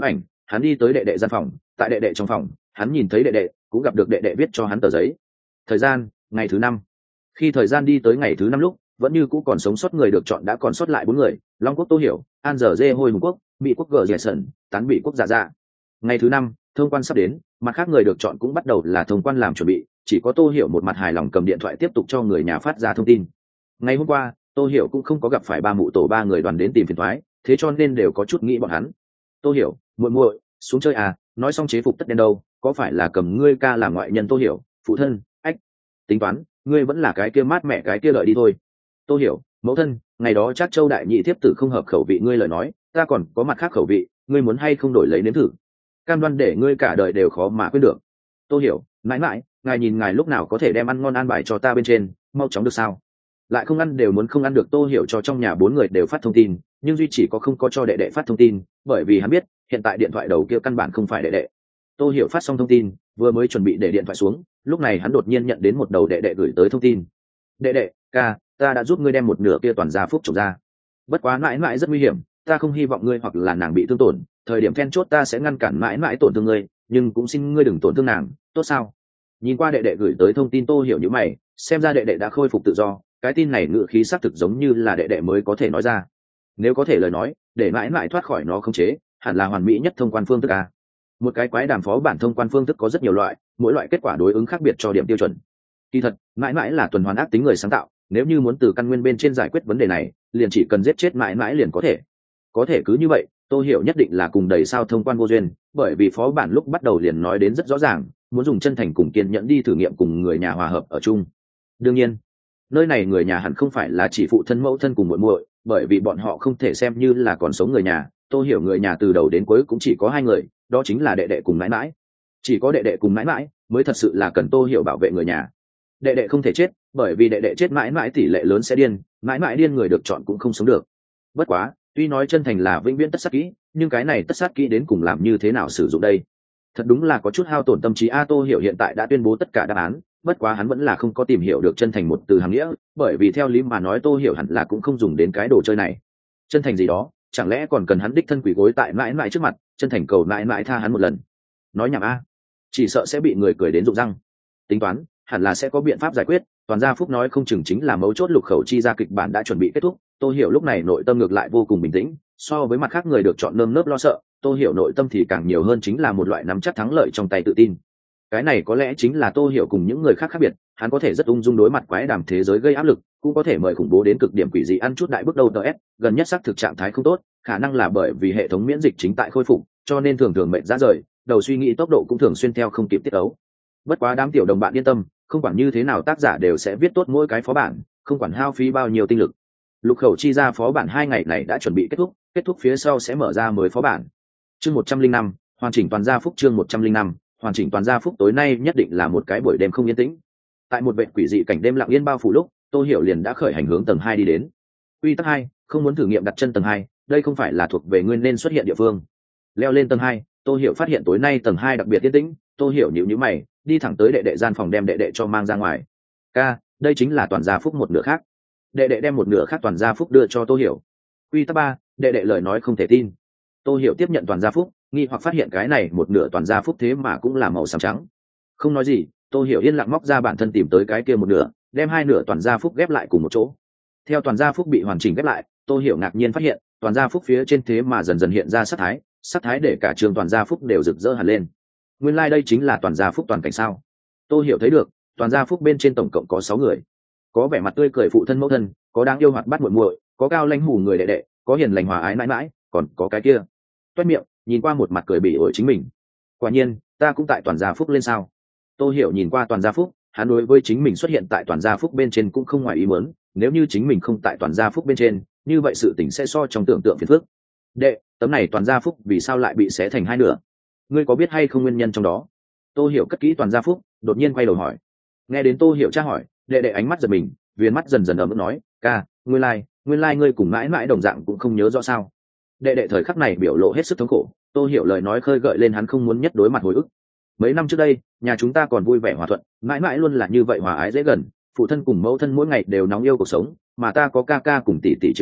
hắn đi tới đệ đệ gian phòng, tại đệ đệ trong phòng hắn nhìn thấy đệ đệ, cũng gặp được đệ đệ viết cho hắn tờ giấy. Thời gian, ngày thứ năm. Khi thời gian đi tới ngày thứ năm lúc, vẫn như cũ còn sống sót người được chọn đã còn sót lại bốn người: Long Quốc Tô Hiểu, An Giờ Dê Hôi Hùng Quốc, Mỹ Quốc Gờ Dẻ Sần, tán bị quốc Dạ Dạ. Ngày thứ năm, thông quan sắp đến, mặt khác người được chọn cũng bắt đầu là thông quan làm chuẩn bị, chỉ có Tô Hiểu một mặt hài lòng cầm điện thoại tiếp tục cho người nhà phát ra thông tin. Ngày hôm qua, Tô Hiểu cũng không có gặp phải ba mụ tổ ba người đoàn đến tìm phiền toái, thế cho nên đều có chút nghĩ bọn hắn. Tô Hiểu, muội muội, xuống chơi à? Nói xong chế phục tất đen đâu, có phải là cầm ngươi ca làm ngoại nhân? Tô Hiểu, phụ thân, ách, tính toán, ngươi vẫn là cái kia mát mẹ cái kia lợi đi thôi. Tô Hiểu, mẫu thân, ngày đó chắc Châu đại nhị thiếp tử không hợp khẩu vị ngươi lời nói, ta còn có mặt khác khẩu vị, ngươi muốn hay không đổi lấy nếm thử? Cam đoan để ngươi cả đời đều khó mà quên được. Tô Hiểu, mãi mãi, ngài nhìn ngài lúc nào có thể đem ăn ngon ăn bài cho ta bên trên, mau chóng được sao? Lại không ăn đều muốn không ăn được. Tô Hiểu cho trong nhà bốn người đều phát thông tin, nhưng duy chỉ có không có cho đệ đệ phát thông tin, bởi vì hắn biết hiện tại điện thoại đầu kia căn bản không phải đệ đệ. Tô Hiểu phát xong thông tin, vừa mới chuẩn bị để điện thoại xuống, lúc này hắn đột nhiên nhận đến một đầu đệ đệ gửi tới thông tin. Đệ đệ, ca, ta đã giúp ngươi đem một nửa kia toàn gia phúc trồng ra. Bất quá mãi mãi rất nguy hiểm, ta không hy vọng ngươi hoặc là nàng bị thương tổn, thời điểm then chốt ta sẽ ngăn cản mãi mãi tổn thương ngươi, nhưng cũng xin ngươi đừng tổn thương nàng, tốt sao? Nhìn qua đệ đệ gửi tới thông tin, Tô Hiểu như mày, xem ra đệ đệ đã khôi phục tự do, cái tin này ngữ khí xác thực giống như là đệ đệ mới có thể nói ra. Nếu có thể lời nói, để mãi mãi thoát khỏi nó khống chế, hẳn là hoàn mỹ nhất thông quan phương thức a. Một cái quái đàm phó bản thông quan phương thức có rất nhiều loại, mỗi loại kết quả đối ứng khác biệt cho điểm tiêu chuẩn. Kỳ thật, mãi mãi là tuần hoàn ác tính người sáng tạo, nếu như muốn từ căn nguyên bên trên giải quyết vấn đề này, liền chỉ cần giết chết mãi mãi liền có thể. Có thể cứ như vậy, Tô Hiểu nhất định là cùng đầy sao thông quan vô duyên, bởi vì phó bản lúc bắt đầu liền nói đến rất rõ ràng, muốn dùng chân thành cùng kiên nhẫn đi thử nghiệm cùng người nhà hòa hợp ở chung. Đương nhiên, nơi này người nhà hẳn không phải là chỉ phụ thân mẫu thân cùng muội muội, bởi vì bọn họ không thể xem như là còn sống người nhà. Tô Hiểu người nhà từ đầu đến cuối cũng chỉ có hai người, đó chính là đệ đệ cùng mãi mãi. Chỉ có đệ đệ cùng mãi mãi mới thật sự là cần Tô Hiểu bảo vệ người nhà. Đệ đệ không thể chết, bởi vì đệ đệ chết mãi mãi tỷ lệ lớn sẽ điên, mãi mãi điên người được chọn cũng không sống được. Bất quá, tuy nói chân thành là vĩnh viễn tất sát kỹ, nhưng cái này tất sát kỹ đến cùng làm như thế nào sử dụng đây? Thật đúng là có chút hao tổn tâm trí a. Tô Hiểu hiện tại đã tuyên bố tất cả đáp án, bất quá hắn vẫn là không có tìm hiểu được chân thành một từ hàm nghĩa, bởi vì theo lý mà nói Tô Hiểu hẳn là cũng không dùng đến cái đồ chơi này. Chân thành gì đó, chẳng lẽ còn cần hắn đích thân quỳ gối tại mãi mãi trước mặt, chân thành cầu mãi mãi tha hắn một lần? Nói nhảm a, chỉ sợ sẽ bị người cười đến rụng răng. Tính toán, hẳn là sẽ có biện pháp giải quyết. Toàn gia phúc nói không chừng chính là mấu chốt. Lục khẩu chi ra kịch bản đã chuẩn bị kết thúc, Tô Hiểu lúc này nội tâm ngược lại vô cùng bình tĩnh, so với mặt khác người được chọn nơm nớp lo sợ, Tô Hiểu nội tâm thì càng nhiều hơn chính là một loại nắm chắc thắng lợi trong tay tự tin. Cái này có lẽ chính là Tô Hiểu cùng những người khác khác biệt, hắn có thể rất ung dung đối mặt quái đàm thế giới gây áp lực, cũng có thể mời khủng bố đến cực điểm quỷ dị ăn chút đại bước đầu ts, gần nhất xác thực trạng thái không tốt, khả năng là bởi vì hệ thống miễn dịch chính tại khôi phục, cho nên thường thường mệt ra rời, đầu suy nghĩ tốc độ cũng thường xuyên theo không kịp tiết ấu. Bất quá đám tiểu đồng bạn yên tâm, không quản như thế nào tác giả đều sẽ viết tốt mỗi cái phó bản, không quản hao phí bao nhiêu tinh lực. Lục khẩu chi ra phó bản hai ngày này đã chuẩn bị kết thúc, kết thúc phía sau sẽ mở ra mới phó bản. Chương một trăm linh năm, hoàn chỉnh toàn gia phúc. Chương một trăm linh năm, hoàn chỉnh toàn gia phúc. Tối nay nhất định là một cái buổi đêm không yên tĩnh. Tại một vệ quỷ dị cảnh đêm lặng yên bao phủ lúc, Tô Hiểu liền đã khởi hành hướng tầng hai đi đến. Quy tắc hai, không muốn thử nghiệm đặt chân tầng hai, đây không phải là thuộc về ngươi nên xuất hiện địa phương. Leo lên tầng hai, Tô Hiểu phát hiện tối nay tầng hai đặc biệt yên tĩnh. Tô Hiểu nhíu nhíu mày, đi thẳng tới đệ đệ gian phòng đem đệ đệ cho mang ra ngoài. Ca, đây chính là toàn gia phúc một nửa khác. Đệ đệ đem một nửa khác toàn gia phúc đưa cho Tô Hiểu. Quy tắc ba, đệ đệ lời nói không thể tin. Tô Hiểu tiếp nhận toàn gia phúc, nghi hoặc phát hiện cái này một nửa toàn gia phúc thế mà cũng là màu xám trắng. Không nói gì, Tô Hiểu yên lặng móc ra bản thân tìm tới cái kia một nửa, đem hai nửa toàn gia phúc ghép lại cùng một chỗ. Theo toàn gia phúc bị hoàn chỉnh ghép lại, Tô Hiểu ngạc nhiên phát hiện toàn gia phúc phía trên thế mà dần dần hiện ra sắc thái, sắc thái để cả trường toàn gia phúc đều rực rỡ hẳn lên. Nguyên lai like đây chính là toàn gia phúc toàn cảnh sao? Tô Hiểu thấy được, toàn gia phúc bên trên tổng cộng có sáu người, có vẻ mặt tươi cười phụ thân mẫu thân, có đáng yêu hoạt bát muội muội, có cao lãnh hủ người đệ đệ, có hiền lành hòa ái mãi mãi, còn có cái kia toét miệng nhìn qua một mặt cười bỉ ổi chính mình. Quả nhiên, ta cũng tại toàn gia phúc lên sao? Tô Hiểu nhìn qua toàn gia phúc, hắn đối với chính mình xuất hiện tại toàn gia phúc bên trên cũng không ngoài ý muốn, nếu như chính mình không tại toàn gia phúc bên trên, như vậy sự tình sẽ so trong tưởng tượng phiền phức. Đệ, tấm này toàn gia phúc vì sao lại bị xé thành hai nửa? Ngươi có biết hay không nguyên nhân trong đó? Tô Hiểu cất kỹ toàn gia phúc, đột nhiên quay đầu hỏi. Nghe đến Tô Hiểu tra hỏi, đệ đệ ánh mắt giật mình, viền mắt dần dần ấm ức nói, ca, nguyên lai, like, nguyên lai like ngươi cùng mãi mãi đồng dạng cũng không nhớ rõ sao? Đệ đệ thời khắc này biểu lộ hết sức thống khổ, Tô Hiểu lời nói khơi gợi lên hắn không muốn nhất đối mặt hồi ức. Mấy năm trước đây, nhà chúng ta còn vui vẻ hòa thuận, mãi mãi luôn là như vậy hòa ái dễ gần, phụ thân cùng mẫu thân mỗi ngày đều nóng yêu cuộc sống, mà ta có ca ca cùng tỷ tỷ chiếu cố,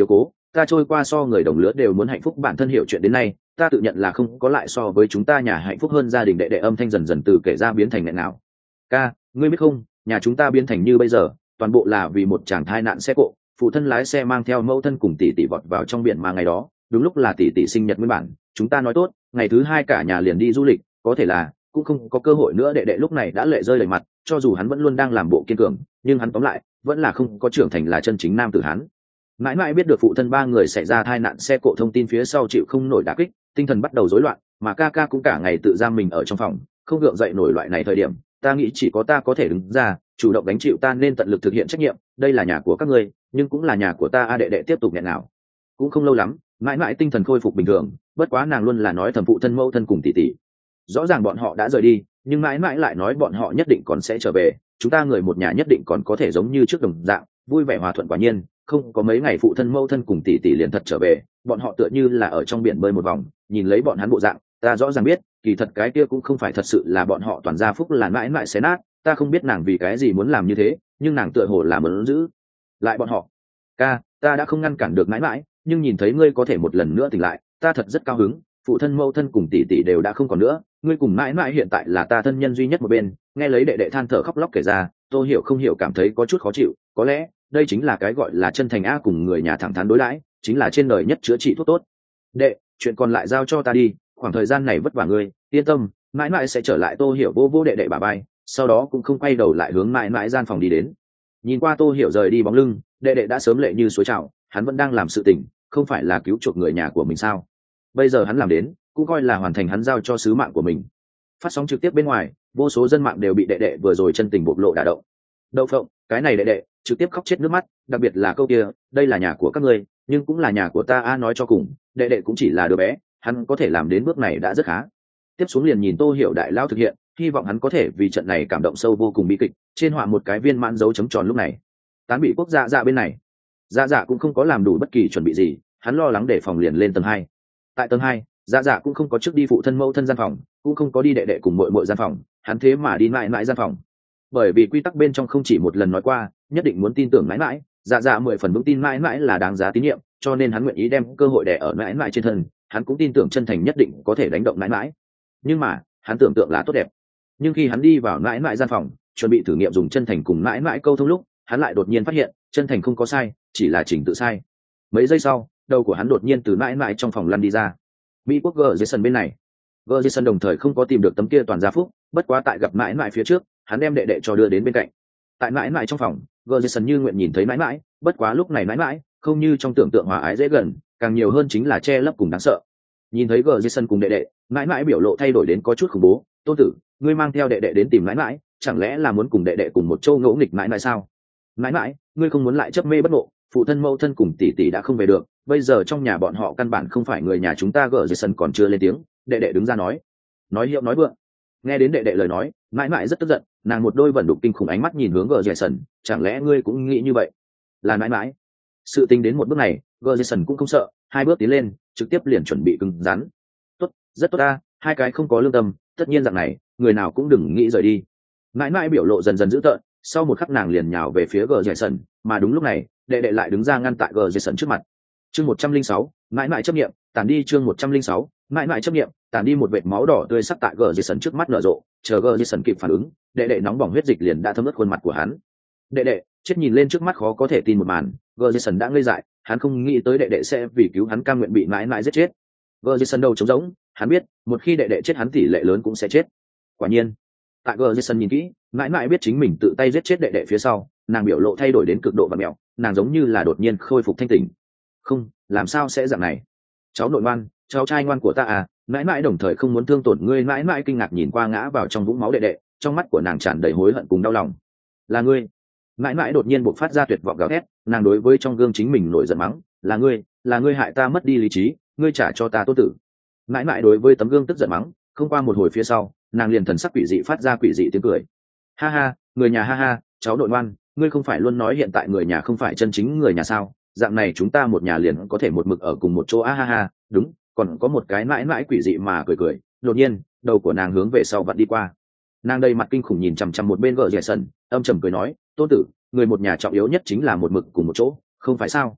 ta trôi qua so người đồng lứa đều muốn hạnh phúc, bản thân hiểu chuyện đến nay ta tự nhận là không có lại so với chúng ta nhà hạnh phúc hơn. Gia đình đệ đệ âm thanh dần dần từ kể ra biến thành nghẹn nào. Ca, ngươi biết không, nhà chúng ta biến thành như bây giờ toàn bộ là vì một chàng tai nạn xe cộ. Phụ thân lái xe mang theo mẫu thân cùng tỷ tỷ vọt vào trong biển, mà ngày đó đúng lúc là tỷ tỷ sinh nhật nguyên bản. Chúng ta nói tốt ngày thứ hai cả nhà liền đi du lịch, có thể là cũng không có cơ hội nữa. Đệ đệ lúc này đã lệ rơi đầy mặt, cho dù hắn vẫn luôn đang làm bộ kiên cường, nhưng hắn tóm lại vẫn là không có trưởng thành là chân chính nam tử hắn. Mãi mãi biết được phụ thân ba người xảy ra tai nạn xe cộ thông tin phía sau chịu không nổi đả kích, tinh thần bắt đầu rối loạn, mà ca ca cũng cả ngày tự giam mình ở trong phòng, không gượng dậy nổi. Loại này thời điểm ta nghĩ chỉ có ta có thể đứng ra chủ động đánh chịu, ta nên tận lực thực hiện trách nhiệm. Đây là nhà của các ngươi nhưng cũng là nhà của ta. A đệ đệ tiếp tục nghẹn nào. Cũng không lâu lắm mãi mãi tinh thần khôi phục bình thường, bất quá nàng luôn là nói thầm phụ thân mẫu thân cùng tỷ tỷ. Rõ ràng bọn họ đã rời đi nhưng mãi mãi lại nói bọn họ nhất định còn sẽ trở về, chúng ta người một nhà nhất định còn có thể giống như trước đồng dạng vui vẻ hòa thuận. Quả nhiên không có mấy ngày phụ thân mẫu thân cùng tỷ tỷ liền thật trở về, bọn họ tựa như là ở trong biển bơi một vòng. Nhìn lấy bọn hắn bộ dạng ta rõ ràng biết kỳ thật cái kia cũng không phải thật sự là bọn họ toàn gia phúc là mãi mãi xé nát. Ta không biết nàng vì cái gì muốn làm như thế, nhưng nàng tựa hồ là muốn giữ lại bọn họ. Ca, ta đã không ngăn cản được mãi mãi, nhưng nhìn thấy ngươi có thể một lần nữa tỉnh lại ta thật rất cao hứng. Phụ thân mẫu thân cùng tỷ tỷ đều đã không còn nữa, ngươi cùng mãi mãi hiện tại là ta thân nhân duy nhất một bên. Nghe lấy đệ đệ than thở khóc lóc kể ra, tôi hiểu không hiểu cảm thấy có chút khó chịu. Có lẽ đây chính là cái gọi là chân thành a, cùng người nhà thẳng thắn đối đãi chính là trên đời nhất chữa trị thuốc tốt. Đệ, chuyện còn lại giao cho ta đi, khoảng thời gian này vất vả ngươi, yên tâm mãi mãi sẽ trở lại. Tô hiểu vô vô đệ đệ bà bay, sau đó cũng không quay đầu lại hướng mãi mãi gian phòng đi đến. Nhìn qua Tô hiểu rời đi bóng lưng, đệ đệ đã sớm lệ như suối trào. Hắn vẫn đang làm sự tình, không phải là cứu chuộc người nhà của mình sao? Bây giờ hắn làm đến cũng coi là hoàn thành hắn giao cho sứ mạng của mình. Phát sóng trực tiếp bên ngoài, vô số dân mạng đều bị đệ đệ vừa rồi chân tình bộc lộ đả động. Đậu phộng, cái này đệ đệ trực tiếp khóc chết nước mắt, đặc biệt là câu kia đây là nhà của các ngươi nhưng cũng là nhà của ta. A nói cho cùng đệ đệ cũng chỉ là đứa bé, hắn có thể làm đến bước này đã rất khá. Tiếp xuống liền nhìn Tô hiểu đại lao thực hiện, hy vọng hắn có thể vì trận này cảm động sâu vô cùng bi kịch trên họa một cái viên mãn dấu chấm tròn. Lúc này tán bị quốc dạ dạ bên này, dạ dạ cũng không có làm đủ bất kỳ chuẩn bị gì, hắn lo lắng để phòng liền lên tầng hai. Tại tầng hai dạ dạ cũng không có trước đi phụ thân mẫu thân gian phòng, cũng không có đi đệ đệ cùng mội mội gian phòng, hắn thế mà đi mãi mãi gian phòng. Bởi vì quy tắc bên trong không chỉ một lần nói qua nhất định muốn tin tưởng mãi mãi, dạ dạ mười phần vững tin mãi mãi là đáng giá tín nhiệm, cho nên hắn nguyện ý đem cơ hội đẻ ở mãi mãi trên thân. Hắn cũng tin tưởng chân thành nhất định có thể đánh động mãi mãi, nhưng mà hắn tưởng tượng là tốt đẹp. Nhưng khi hắn đi vào mãi mãi gian phòng chuẩn bị thử nghiệm dùng chân thành cùng mãi mãi câu thông lúc, hắn lại đột nhiên phát hiện chân thành không có sai, chỉ là trình tự sai. Mấy giây sau đầu của hắn đột nhiên từ mãi mãi trong phòng lăn đi ra. Mỹ quốc gờ Jason bên này, gờ Jason đồng thời không có tìm được tấm kia toàn gia phúc, bất quá tại gặp mãi mãi phía trước hắn đem đệ đệ cho đưa đến bên cạnh. Tại mãi mãi trong phòng, gờ Jason như nguyện nhìn thấy mãi mãi, bất quá lúc này mãi mãi không như trong tưởng tượng hòa ái dễ gần, càng nhiều hơn chính là che lấp cùng đáng sợ. Nhìn thấy gờ Jason cùng đệ đệ, mãi mãi biểu lộ thay đổi đến có chút khủng bố. Tôn tử, ngươi mang theo đệ đệ đến tìm mãi mãi, chẳng lẽ là muốn cùng đệ đệ cùng một châu ngỗ nghịch mãi mãi sao? Mãi mãi, ngươi không muốn lại chấp mê bất ngộ, phụ thân mẫu thân cùng tỷ tỷ đã không về được, bây giờ trong nhà bọn họ căn bản không phải người nhà chúng ta. Gờ Jason còn chưa lên tiếng, đệ đệ đứng ra nói nói hiệu nói vượng. Nghe đến đệ đệ lời nói, mãi mãi rất tức giận, nàng một đôi vẩn đục kinh khủng ánh mắt nhìn hướng gờ Jason, chẳng lẽ ngươi cũng nghĩ như vậy? Là mãi mãi. Sự tính đến một bước này, gờ Jason cũng không sợ, hai bước tiến lên trực tiếp liền chuẩn bị cứng rắn. Tốt, rất tốt ta, hai cái không có lương tâm, tất nhiên dạng này người nào cũng đừng nghĩ rời đi. Mãi mãi biểu lộ dần dần dữ tợn, sau một khắc nàng liền nhào về phía gờ Jason, mà đúng lúc này đệ đệ lại đứng ra ngăn tại gờ Jason trước mặt. Chương một trăm linh sáu, mãi mãi chấp nghiệm tàn đi. Chương một trăm linh sáu, mãi mãi chấp nghiệm tàn đi. Một vệt máu đỏ tươi sắc tại gờ Jason trước mắt nở rộ, chờ gờ Jason kịp phản ứng, đệ đệ nóng bỏng huyết dịch liền đã thấm ướt khuôn mặt của hắn. Đệ đệ chết nhìn lên trước mắt khó có thể tin một màn, gờ Jason đã ngây dại, hắn không nghĩ tới đệ đệ sẽ vì cứu hắn cam nguyện bị mãi mãi giết chết. Gờ Jason đầu trống rỗng, hắn biết một khi đệ đệ chết hắn tỷ lệ lớn cũng sẽ chết. Quả nhiên tại gờ Jason nhìn kỹ, mãi mãi biết chính mình tự tay giết chết đệ đệ phía sau, nàng biểu lộ thay đổi đến cực độ và mẹo, nàng giống như là đột nhiên khôi phục thanh tỉnh. Không, làm sao sẽ dạng này? Cháu nội ngoan, cháu trai ngoan của ta à? Mãi mãi đồng thời không muốn thương tổn ngươi. Mãi mãi kinh ngạc nhìn qua ngã vào trong vũng máu đệ đệ, trong mắt của nàng tràn đầy hối hận cùng đau lòng. Là ngươi? Mãi mãi đột nhiên bộc phát ra tuyệt vọng gào thét, nàng đối với trong gương chính mình nổi giận mắng, là ngươi, là ngươi hại ta mất đi lý trí, ngươi trả cho ta tốt tử. Mãi mãi đối với tấm gương tức giận mắng, không qua một hồi phía sau, nàng liền thần sắc quỷ dị phát ra quỷ dị tiếng cười. Ha ha, người nhà ha ha, cháu nội ngoan, ngươi không phải luôn nói hiện tại người nhà không phải chân chính người nhà sao? Dạng này chúng ta một nhà liền có thể một mực ở cùng một chỗ. A ha ha, đúng, còn có một cái mãi mãi quỷ dị mà cười cười. Đột nhiên đầu của nàng hướng về sau vặn đi qua, nàng đầy mặt kinh khủng nhìn chằm chằm một bên gờ Jason, âm trầm cười nói, tôn tử, người một nhà trọng yếu nhất chính là một mực cùng một chỗ, không phải sao?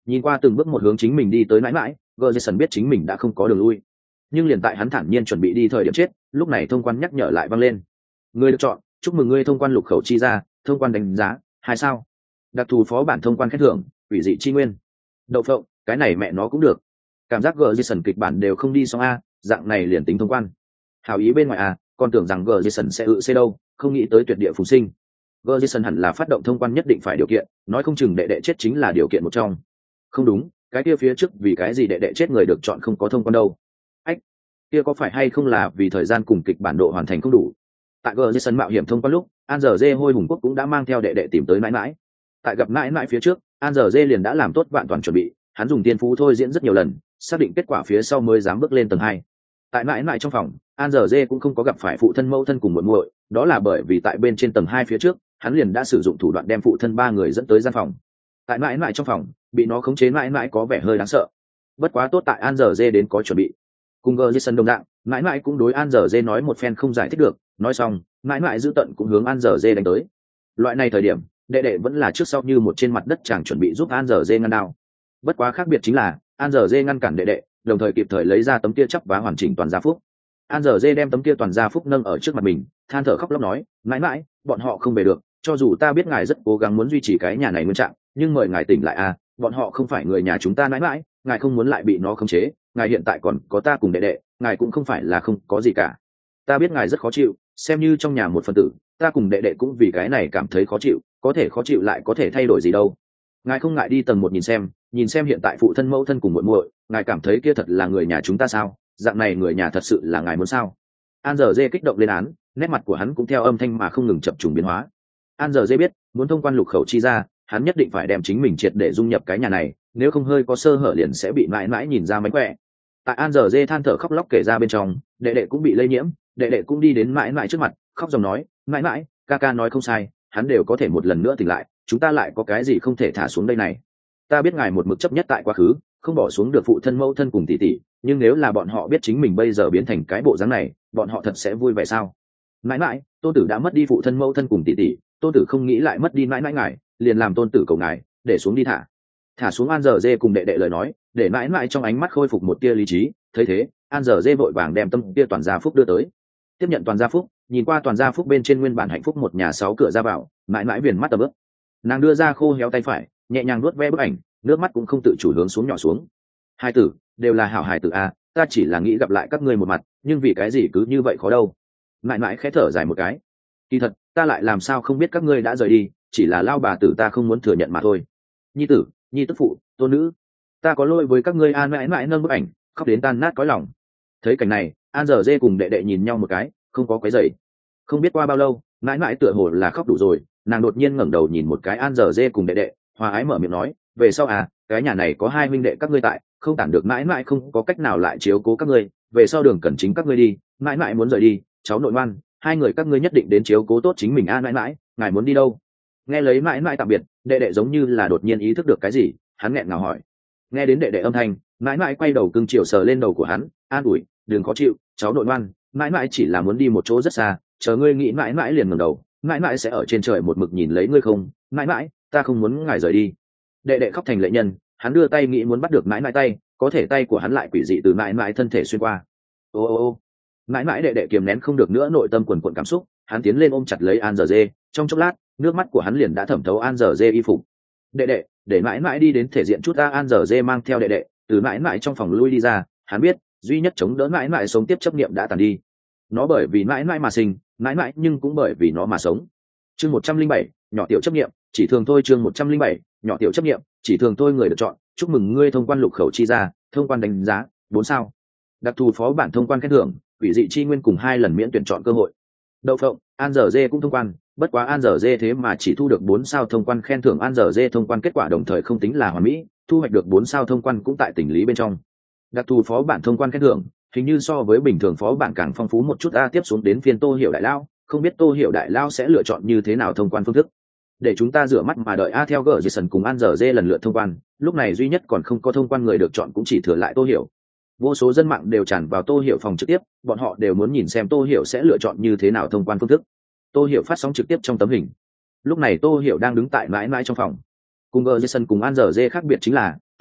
Nhìn qua từng bước một hướng chính mình đi tới mãi mãi, Gerson biết chính mình đã không có đường lui. Nhưng liền tại hắn thản nhiên chuẩn bị đi thời điểm chết, lúc này thông quan nhắc nhở lại vang lên. Ngươi được chọn, chúc mừng ngươi thông quan lục khẩu chi ra, thông quan đánh giá hai sao. Đặc thù phó bản thông quan khen thưởng, ủy dị chi nguyên. Đậu phộng, cái này mẹ nó cũng được. Cảm giác Gerson kịch bản đều không đi xong a, dạng này liền tính thông quan. Hảo ý bên ngoài à, còn tưởng rằng Gerson sẽ ự xê đâu, không nghĩ tới tuyệt địa phùng sinh. Gerson hẳn là phát động thông quan nhất định phải điều kiện, nói không chừng đệ đệ chết chính là điều kiện một trong. Không đúng, cái kia phía trước vì cái gì đệ đệ chết người được chọn không có thông quan đâu. Ách, kia có phải hay không là vì thời gian cùng kịch bản độ hoàn thành không đủ. Tại Gerson mạo hiểm thông quan lúc, An Giờ Dê hôi hùng quốc cũng đã mang theo đệ đệ tìm tới mãi mãi. Tại gặp mãi mãi phía trước, An Giờ Dê liền đã làm tốt vạn toàn chuẩn bị, hắn dùng tiên phú thôi diễn rất nhiều lần, xác định kết quả phía sau mới dám bước lên tầng hai. Tại mãi mãi trong phòng, An Giờ Dê cũng không có gặp phải phụ thân mẫu thân cùng muội muội, đó là bởi vì tại bên trên tầng hai phía trước, hắn liền đã sử dụng thủ đoạn đem phụ thân ba người dẫn tới gian phòng. Tại mãi mãi trong phòng, bị nó khống chế mãi mãi có vẻ hơi đáng sợ. Bất quá tốt tại An Giờ Dê đến có chuẩn bị. Cùng Gerson đồng dạng, mãi mãi cũng đối An Giờ Dê nói một phen không giải thích được, nói xong, mãi mãi giữ tận cũng hướng An Giờ Dê đánh tới. Loại này thời điểm, đệ đệ vẫn là trước sau như một trên mặt đất chàng chuẩn bị giúp An Giờ Dê ngăn đao. Bất quá khác biệt chính là, An Giờ Dê ngăn cản đệ đệ, đồng thời kịp thời lấy ra tấm kia chắp vá hoàn chỉnh toàn gia phúc. An Giờ Dê đem tấm kia toàn gia phúc nâng ở trước mặt mình, than thở khóc lóc nói, mãi mãi, bọn họ không về được, cho dù ta biết ngài rất cố gắng muốn duy trì cái nhà này nguyên trạng, nhưng mời ngài tỉnh lại à, bọn họ không phải người nhà chúng ta mãi mãi, ngài không muốn lại bị nó khống chế, ngài hiện tại còn có ta cùng đệ đệ, ngài cũng không phải là không có gì cả. Ta biết ngài rất khó chịu, xem như trong nhà một phần tử, ta cùng đệ đệ cũng vì cái này cảm thấy khó chịu, có thể khó chịu lại có thể thay đổi gì đâu. Ngài không ngại đi tầng một nhìn xem, nhìn xem hiện tại phụ thân mẫu thân cùng muội muội, ngài cảm thấy kia thật là người nhà chúng ta sao? Dạng này người nhà thật sự là ngài muốn sao? An Giờ Dê kích động lên án, nét mặt của hắn cũng theo âm thanh mà không ngừng chập trùng biến hóa. An Giờ Dê biết, muốn thông quan lục khẩu chi ra, hắn nhất định phải đem chính mình triệt để dung nhập cái nhà này, nếu không hơi có sơ hở liền sẽ bị mãi mãi nhìn ra mánh khỏe. Tại An Giờ Dê than thở khóc lóc kể ra bên trong, đệ đệ cũng bị lây nhiễm, đệ đệ cũng đi đến mãi mãi trước mặt, khóc dòng nói, mãi mãi, ca ca nói không sai, hắn đều có thể một lần nữa tỉnh lại, chúng ta lại có cái gì không thể thả xuống đây này. Ta biết ngài một mực chấp nhất tại quá khứ, không bỏ xuống được phụ thân mẫu thân cùng tỷ tỷ, nhưng nếu là bọn họ biết chính mình bây giờ biến thành cái bộ dáng này, bọn họ thật sẽ vui vẻ sao? Mãi mãi, tôn tử đã mất đi phụ thân mẫu thân cùng tỷ tỷ, tôn tử không nghĩ lại mất đi mãi mãi ngài, liền làm tôn tử cầu ngài để xuống đi thả thả xuống. An Giờ Dê cùng đệ đệ lời nói để mãi mãi trong ánh mắt khôi phục một tia lý trí. Thấy thế, An Giờ Dê vội vàng đem tâm tia toàn gia phúc đưa tới, tiếp nhận toàn gia phúc, nhìn qua toàn gia phúc bên trên nguyên bản hạnh phúc một nhà sáu cửa ra vào, mãi mãi viền mắt tầm ướp. Nàng đưa ra khô héo tay phải, nhẹ nhàng nuốt ve bức ảnh, nước mắt cũng không tự chủ hướng xuống nhỏ xuống. Hai tử đều là hảo hài tử a, ta chỉ là nghĩ gặp lại các ngươi một mặt, nhưng vì cái gì cứ như vậy khó đâu. Mãi mãi khẽ thở dài một cái, kỳ thật ta lại làm sao không biết các ngươi đã rời đi, chỉ là lao bà tử ta không muốn thừa nhận mà thôi. Nhi tử, nhi tức phụ, tôn nữ, ta có lỗi với các ngươi. An mãi mãi nâng bức ảnh, khóc đến tan nát cõi lòng. Thấy cảnh này, An Giờ Dê cùng đệ đệ nhìn nhau một cái, không có quấy rầy. Không biết qua bao lâu, mãi mãi tựa hồ là khóc đủ rồi, nàng đột nhiên ngẩng đầu nhìn một cái An Giờ Dê cùng đệ đệ, hòa ái mở miệng nói, về sau à, cái nhà này có hai huynh đệ các ngươi tại, không tản được mãi mãi không có cách nào lại chiếu cố các ngươi, về sau đường cần chính các ngươi đi, mãi mãi muốn rời đi, cháu nội ngoan, hai người các ngươi nhất định đến chiếu cố tốt chính mình. An mãi mãi, ngài muốn đi đâu? Nghe lấy mãi mãi tạm biệt, đệ đệ giống như là đột nhiên ý thức được cái gì, hắn nghẹn ngào hỏi. Nghe đến đệ đệ âm thanh, mãi mãi quay đầu cưng chiều sờ lên đầu của hắn, an ủi, đừng khó chịu, cháu nội ngoan, mãi mãi chỉ là muốn đi một chỗ rất xa, chờ ngươi nghĩ mãi mãi liền ngẩng đầu, mãi mãi sẽ ở trên trời một mực nhìn lấy ngươi không, mãi mãi, ta không muốn ngài rời đi. Đệ đệ khóc thành lệ nhân, hắn đưa tay nghĩ muốn bắt được mãi mãi tay, có thể tay của hắn lại quỷ dị từ mãi mãi thân thể xuyên qua. Ô ô ô, mãi mãi đệ đệ kiềm nén không được nữa nội tâm quần quần cảm xúc, hắn tiến lên ôm chặt lấy An Giờ Dê, trong chốc lát nước mắt của hắn liền đã thẩm thấu An Giờ Dê y phục. Đệ đệ, để mãi mãi đi đến thể diện chút ta. An Giờ Dê mang theo đệ đệ từ mãi mãi trong phòng lui đi ra, hắn biết duy nhất chống đỡ mãi mãi sống tiếp chấp niệm đã tàn đi. Nó bởi vì mãi mãi mà sinh, mãi mãi nhưng cũng bởi vì nó mà sống. Chương một trăm linh bảy, nhỏ tiểu chấp niệm, chỉ thường thôi. Chương một trăm linh bảy, nhỏ tiểu chấp niệm, chỉ thường thôi. Người được chọn, chúc mừng ngươi thông quan lục khẩu chi ra, thông quan đánh giá bốn sao. Đặc thù phó bản thông quan khen thưởng, quỷ dị chi nguyên cùng hai lần miễn tuyển chọn cơ hội. Đậu phộng, An Giờ Dê cũng thông quan, bất quá An Giờ Dê thế mà chỉ thu được bốn sao thông quan khen thưởng. An Giờ Dê thông quan kết quả đồng thời không tính là hoàn mỹ, thu hoạch được bốn sao thông quan cũng tại tình lý bên trong. Đặc thù phó bản thông quan khen thưởng hình như so với bình thường phó bản càng phong phú một chút. A tiếp xuống đến phiên Tô Hiểu Đại Lao, không biết Tô Hiểu Đại Lao sẽ lựa chọn như thế nào thông quan phương thức. Để chúng ta rửa mắt mà đợi. A theo Gerson cùng An Giờ Dê lần lượt thông quan, lúc này duy nhất còn không có thông quan người được chọn cũng chỉ thừa lại Tô Hiểu. Vô số dân mạng đều tràn vào Tô Hiểu phòng trực tiếp, bọn họ đều muốn nhìn xem Tô Hiểu sẽ lựa chọn như thế nào thông quan phương thức. Tô Hiểu phát sóng trực tiếp trong tấm hình. Lúc này Tô Hiểu đang đứng tại mãi mãi trong phòng. Cùng Gerson cùng An Giờ Dê khác biệt chính là,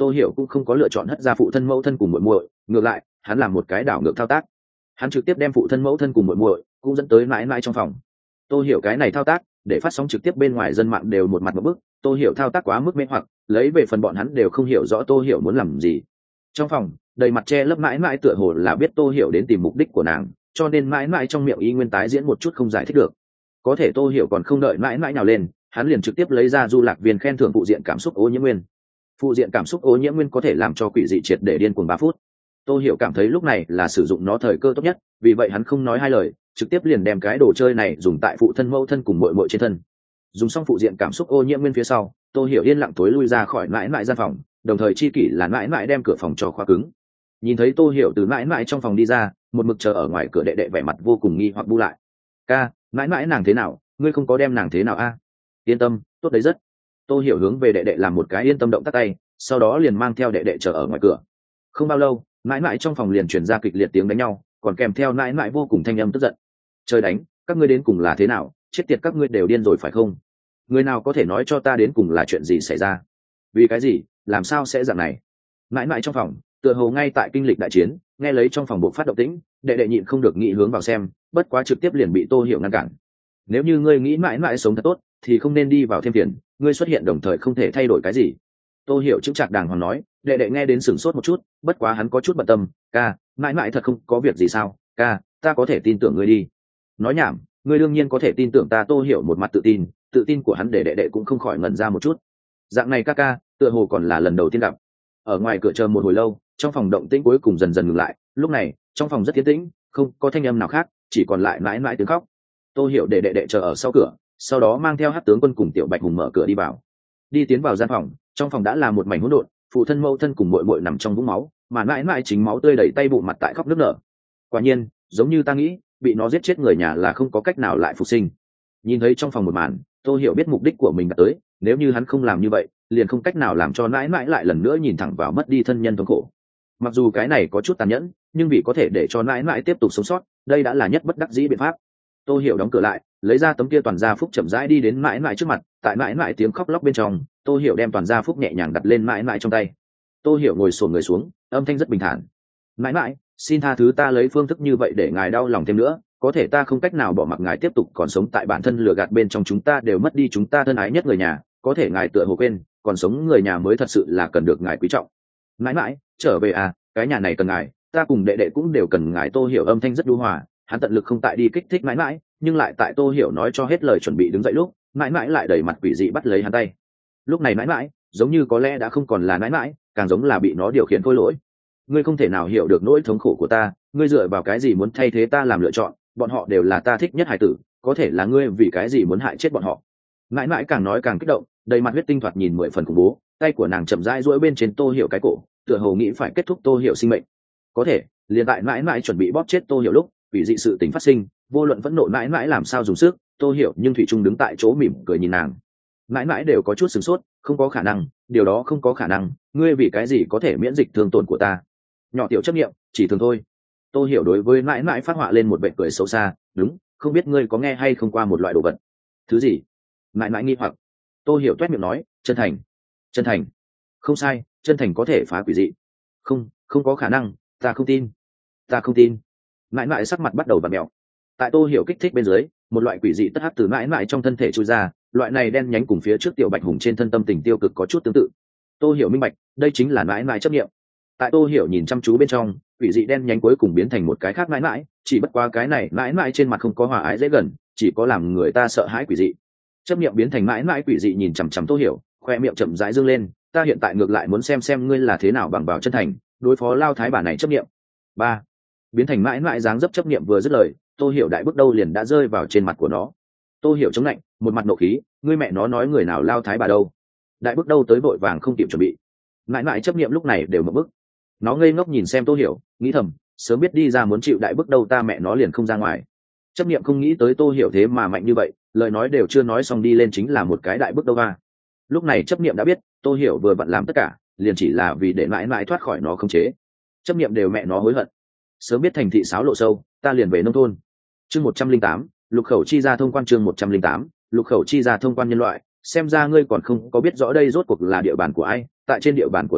tô hiểu cũng không có lựa chọn hất ra phụ thân mẫu thân cùng muội muội, ngược lại hắn làm một cái đảo ngược thao tác, hắn trực tiếp đem phụ thân mẫu thân cùng muội muội cũng dẫn tới mãi mãi trong phòng. Tô hiểu cái này thao tác để phát sóng trực tiếp bên ngoài dân mạng đều một mặt một bức, tô hiểu thao tác quá mức mê hoặc, lấy về phần bọn hắn đều không hiểu rõ tô hiểu muốn làm gì. Trong phòng đầy mặt che lấp mãi mãi tựa hồ là biết tô hiểu đến tìm mục đích của nàng, cho nên mãi mãi trong miệng y nguyên tái diễn một chút không giải thích được. Có thể tô hiểu còn không đợi mãi mãi nào lên, hắn liền trực tiếp lấy ra du lạc viên khen thưởng phụ diện cảm xúc ô nhiễm nguyên. Phụ diện cảm xúc ô nhiễm nguyên có thể làm cho quỷ dị triệt để điên cuồng ba phút. Tô hiểu cảm thấy lúc này là sử dụng nó thời cơ tốt nhất, vì vậy hắn không nói hai lời, trực tiếp liền đem cái đồ chơi này dùng tại phụ thân mẫu thân cùng muội muội trên thân. Dùng xong phụ diện cảm xúc ô nhiễm nguyên phía sau, tô hiểu yên lặng tối lui ra khỏi mãi mãi gian phòng, đồng thời chi kỷ là mãi mãi đem cửa phòng cho khóa cứng. Nhìn thấy tô hiểu từ mãi mãi trong phòng đi ra, một mực chờ ở ngoài cửa đệ đệ vẻ mặt vô cùng nghi hoặc bu lại. Ca, mãi mãi nàng thế nào, ngươi không có đem nàng thế nào a? Yên tâm, tốt đấy rất. Tô hiểu hướng về đệ đệ làm một cái yên tâm động tác tay, sau đó liền mang theo đệ đệ chờ ở ngoài cửa. Không bao lâu, mãi mãi trong phòng liền truyền ra kịch liệt tiếng đánh nhau, còn kèm theo mãi mãi vô cùng thanh âm tức giận. Trời đánh, các ngươi đến cùng là thế nào, chết tiệt các ngươi đều điên rồi phải không? Người nào có thể nói cho ta đến cùng là chuyện gì xảy ra? Vì cái gì, làm sao sẽ dạng này? Mãi mãi trong phòng, tựa hồ ngay tại kinh lịch đại chiến, nghe lấy trong phòng bộ phát động tĩnh, đệ đệ nhịn không được nghĩ hướng vào xem, bất quá trực tiếp liền bị tô hiểu ngăn cản. Nếu như ngươi nghĩ mãi mãi sống thật tốt thì không nên đi vào thêm phiền, ngươi xuất hiện đồng thời không thể thay đổi cái gì. Tô hiểu chững chạc đàng hoàng nói, đệ đệ nghe đến sửng sốt một chút, bất quá hắn có chút bận tâm. Ca, mãi mãi thật không có việc gì sao? Ca, ta có thể tin tưởng ngươi đi. Nói nhảm, ngươi đương nhiên có thể tin tưởng ta. Tô hiểu một mặt tự tin, tự tin của hắn để đệ đệ cũng không khỏi ngẩn ra một chút. Dạng này ca ca, tựa hồ còn là lần đầu tiên gặp. Ở ngoài cửa chờ một hồi lâu, trong phòng động tĩnh cuối cùng dần dần ngừng lại, lúc này trong phòng rất yên tĩnh, không có thanh âm nào khác, chỉ còn lại mãi mãi tiếng khóc. Tô hiểu để đệ đệ chờ ở sau cửa, sau đó mang theo hát tướng quân cùng tiểu bạch hùng mở cửa đi vào. Đi tiến vào gian phòng, trong phòng đã là một mảnh hỗn độn, phụ thân mẫu thân cùng muội muội nằm trong vũng máu, mà mãi mãi chính máu tươi đầy tay bụng mặt tại khóc nức nở. Quả nhiên, giống như ta nghĩ, bị nó giết chết người nhà là không có cách nào lại phục sinh. Nhìn thấy trong phòng một màn, Tô hiểu biết mục đích của mình đã tới, nếu như hắn không làm như vậy, liền không cách nào làm cho mãi mãi lại lần nữa nhìn thẳng vào mất đi thân nhân thống khổ. Mặc dù cái này có chút tàn nhẫn, nhưng vì có thể để cho mãi mãi tiếp tục sống sót, đây đã là nhất bất đắc dĩ biện pháp. Tô hiểu đóng cửa lại, lấy ra tấm kia toàn gia phúc chậm rãi đi đến mãi mãi trước mặt, tại mãi mãi tiếng khóc lóc bên trong, Tô hiểu đem toàn gia phúc nhẹ nhàng đặt lên mãi mãi trong tay. Tô hiểu ngồi xổm người xuống, âm thanh rất bình thản. Mãi mãi, xin tha thứ ta lấy phương thức như vậy để ngài đau lòng thêm nữa, có thể ta không cách nào bỏ mặc ngài tiếp tục còn sống tại bản thân lừa gạt bên trong, chúng ta đều mất đi chúng ta thân ái nhất người nhà, có thể ngài tựa hồ quên, còn sống người nhà mới thật sự là cần được ngài quý trọng. Mãi mãi, trở về à, cái nhà này cần ngài, ta cùng đệ đệ cũng đều cần ngài. Tô hiểu âm thanh rất nhu hòa, hắn tận lực không tại đi kích thích mãi mãi, nhưng lại tại Tô hiểu nói cho hết lời chuẩn bị đứng dậy lúc, mãi mãi lại đẩy mặt quỷ dị bắt lấy hắn tay. Lúc này mãi mãi giống như có lẽ đã không còn là mãi mãi, càng giống là bị nó điều khiển khôi lỗi. Ngươi không thể nào hiểu được nỗi thống khổ của ta, ngươi dựa vào cái gì muốn thay thế ta làm lựa chọn, bọn họ đều là ta thích nhất hải tử, có thể là ngươi vì cái gì muốn hại chết bọn họ. Mãi mãi càng nói càng kích động, đầy mặt huyết tinh thoạt nhìn mười phần khủng bố, tay của nàng chậm rãi duỗi bên trên Tô hiểu cái cổ, tựa hồ nghĩ phải kết thúc Tô hiểu sinh mệnh. Có thể liền tại mãi mãi chuẩn bị bóp chết Tô hiểu lúc, quỷ dị sự tình phát sinh, vô luận vẫn nộ mãi mãi làm sao dùng sức, Tô hiểu nhưng thủy chung đứng tại chỗ mỉm cười nhìn nàng. Mãi mãi đều có chút sửng sốt, không có khả năng, điều đó không có khả năng, ngươi vì cái gì có thể miễn dịch thương tổn của ta? Nhỏ tiểu chấp niệm, chỉ thường thôi. Tô hiểu đối với mãi mãi phát họa lên một vẻ cười xấu xa, đúng, không biết ngươi có nghe hay không qua một loại đồ vật. Thứ gì? Mãi mãi nghi hoặc. Tô hiểu toét miệng nói, chân thành. Chân thành? Không sai, chân thành có thể phá quỷ dị. Không, không có khả năng, ta không tin. Ta không tin. Mãi mãi sắc mặt bắt đầu vặn mèo. Tại Tô hiểu kích thích bên dưới, một loại quỷ dị tất hắc từ mãi mãi trong thân thể trôi ra, loại này đen nhánh cùng phía trước tiểu bạch hùng trên thân tâm tình tiêu cực có chút tương tự. Tô hiểu minh bạch, đây chính là mãi mãi chấp niệm. Tại Tô hiểu nhìn chăm chú bên trong, quỷ dị đen nhánh cuối cùng biến thành một cái khác mãi mãi, chỉ bất quá cái này mãi mãi trên mặt không có hòa ái dễ gần, chỉ có làm người ta sợ hãi quỷ dị. Chấp niệm biến thành mãi mãi quỷ dị nhìn chằm chằm Tô hiểu, khoe miệng chậm rãi dương lên, ta hiện tại ngược lại muốn xem xem ngươi là thế nào bằng vào chân thành đối phó lao thái bà này. Chấp niệm ba biến thành mãi mãi dáng dấp chấp niệm vừa dứt lời, Tô hiểu đại bước đầu liền đã rơi vào trên mặt của nó. Tô hiểu chống lạnh, một mặt nộ khí, ngươi mẹ nó nói người nào lao thái bà đâu? Đại bước đầu tới vội vàng không kịp chuẩn bị. Mãi mãi chấp niệm lúc này đều mở bức, nó ngây ngốc nhìn xem Tô hiểu, nghĩ thầm, sớm biết đi ra muốn chịu đại bước đầu ta mẹ nó liền không ra ngoài. Chấp niệm không nghĩ tới Tô hiểu thế mà mạnh như vậy, lời nói đều chưa nói xong đi lên chính là một cái đại bước đầu va. Lúc này chấp niệm đã biết Tô hiểu vừa vặn làm tất cả liền chỉ là vì để mãi mãi thoát khỏi nó không chế. Chấp niệm đều mẹ nó hối hận, sớm biết thành thị sáo lộ sâu, ta liền về nông thôn. Chương một trăm linh tám, lục khẩu chi ra thông quan. Chương một trăm linh tám, lục khẩu chi ra thông quan. Nhân loại, xem ra ngươi còn không có biết rõ đây rốt cuộc là địa bàn của ai. Tại trên địa bàn của ta,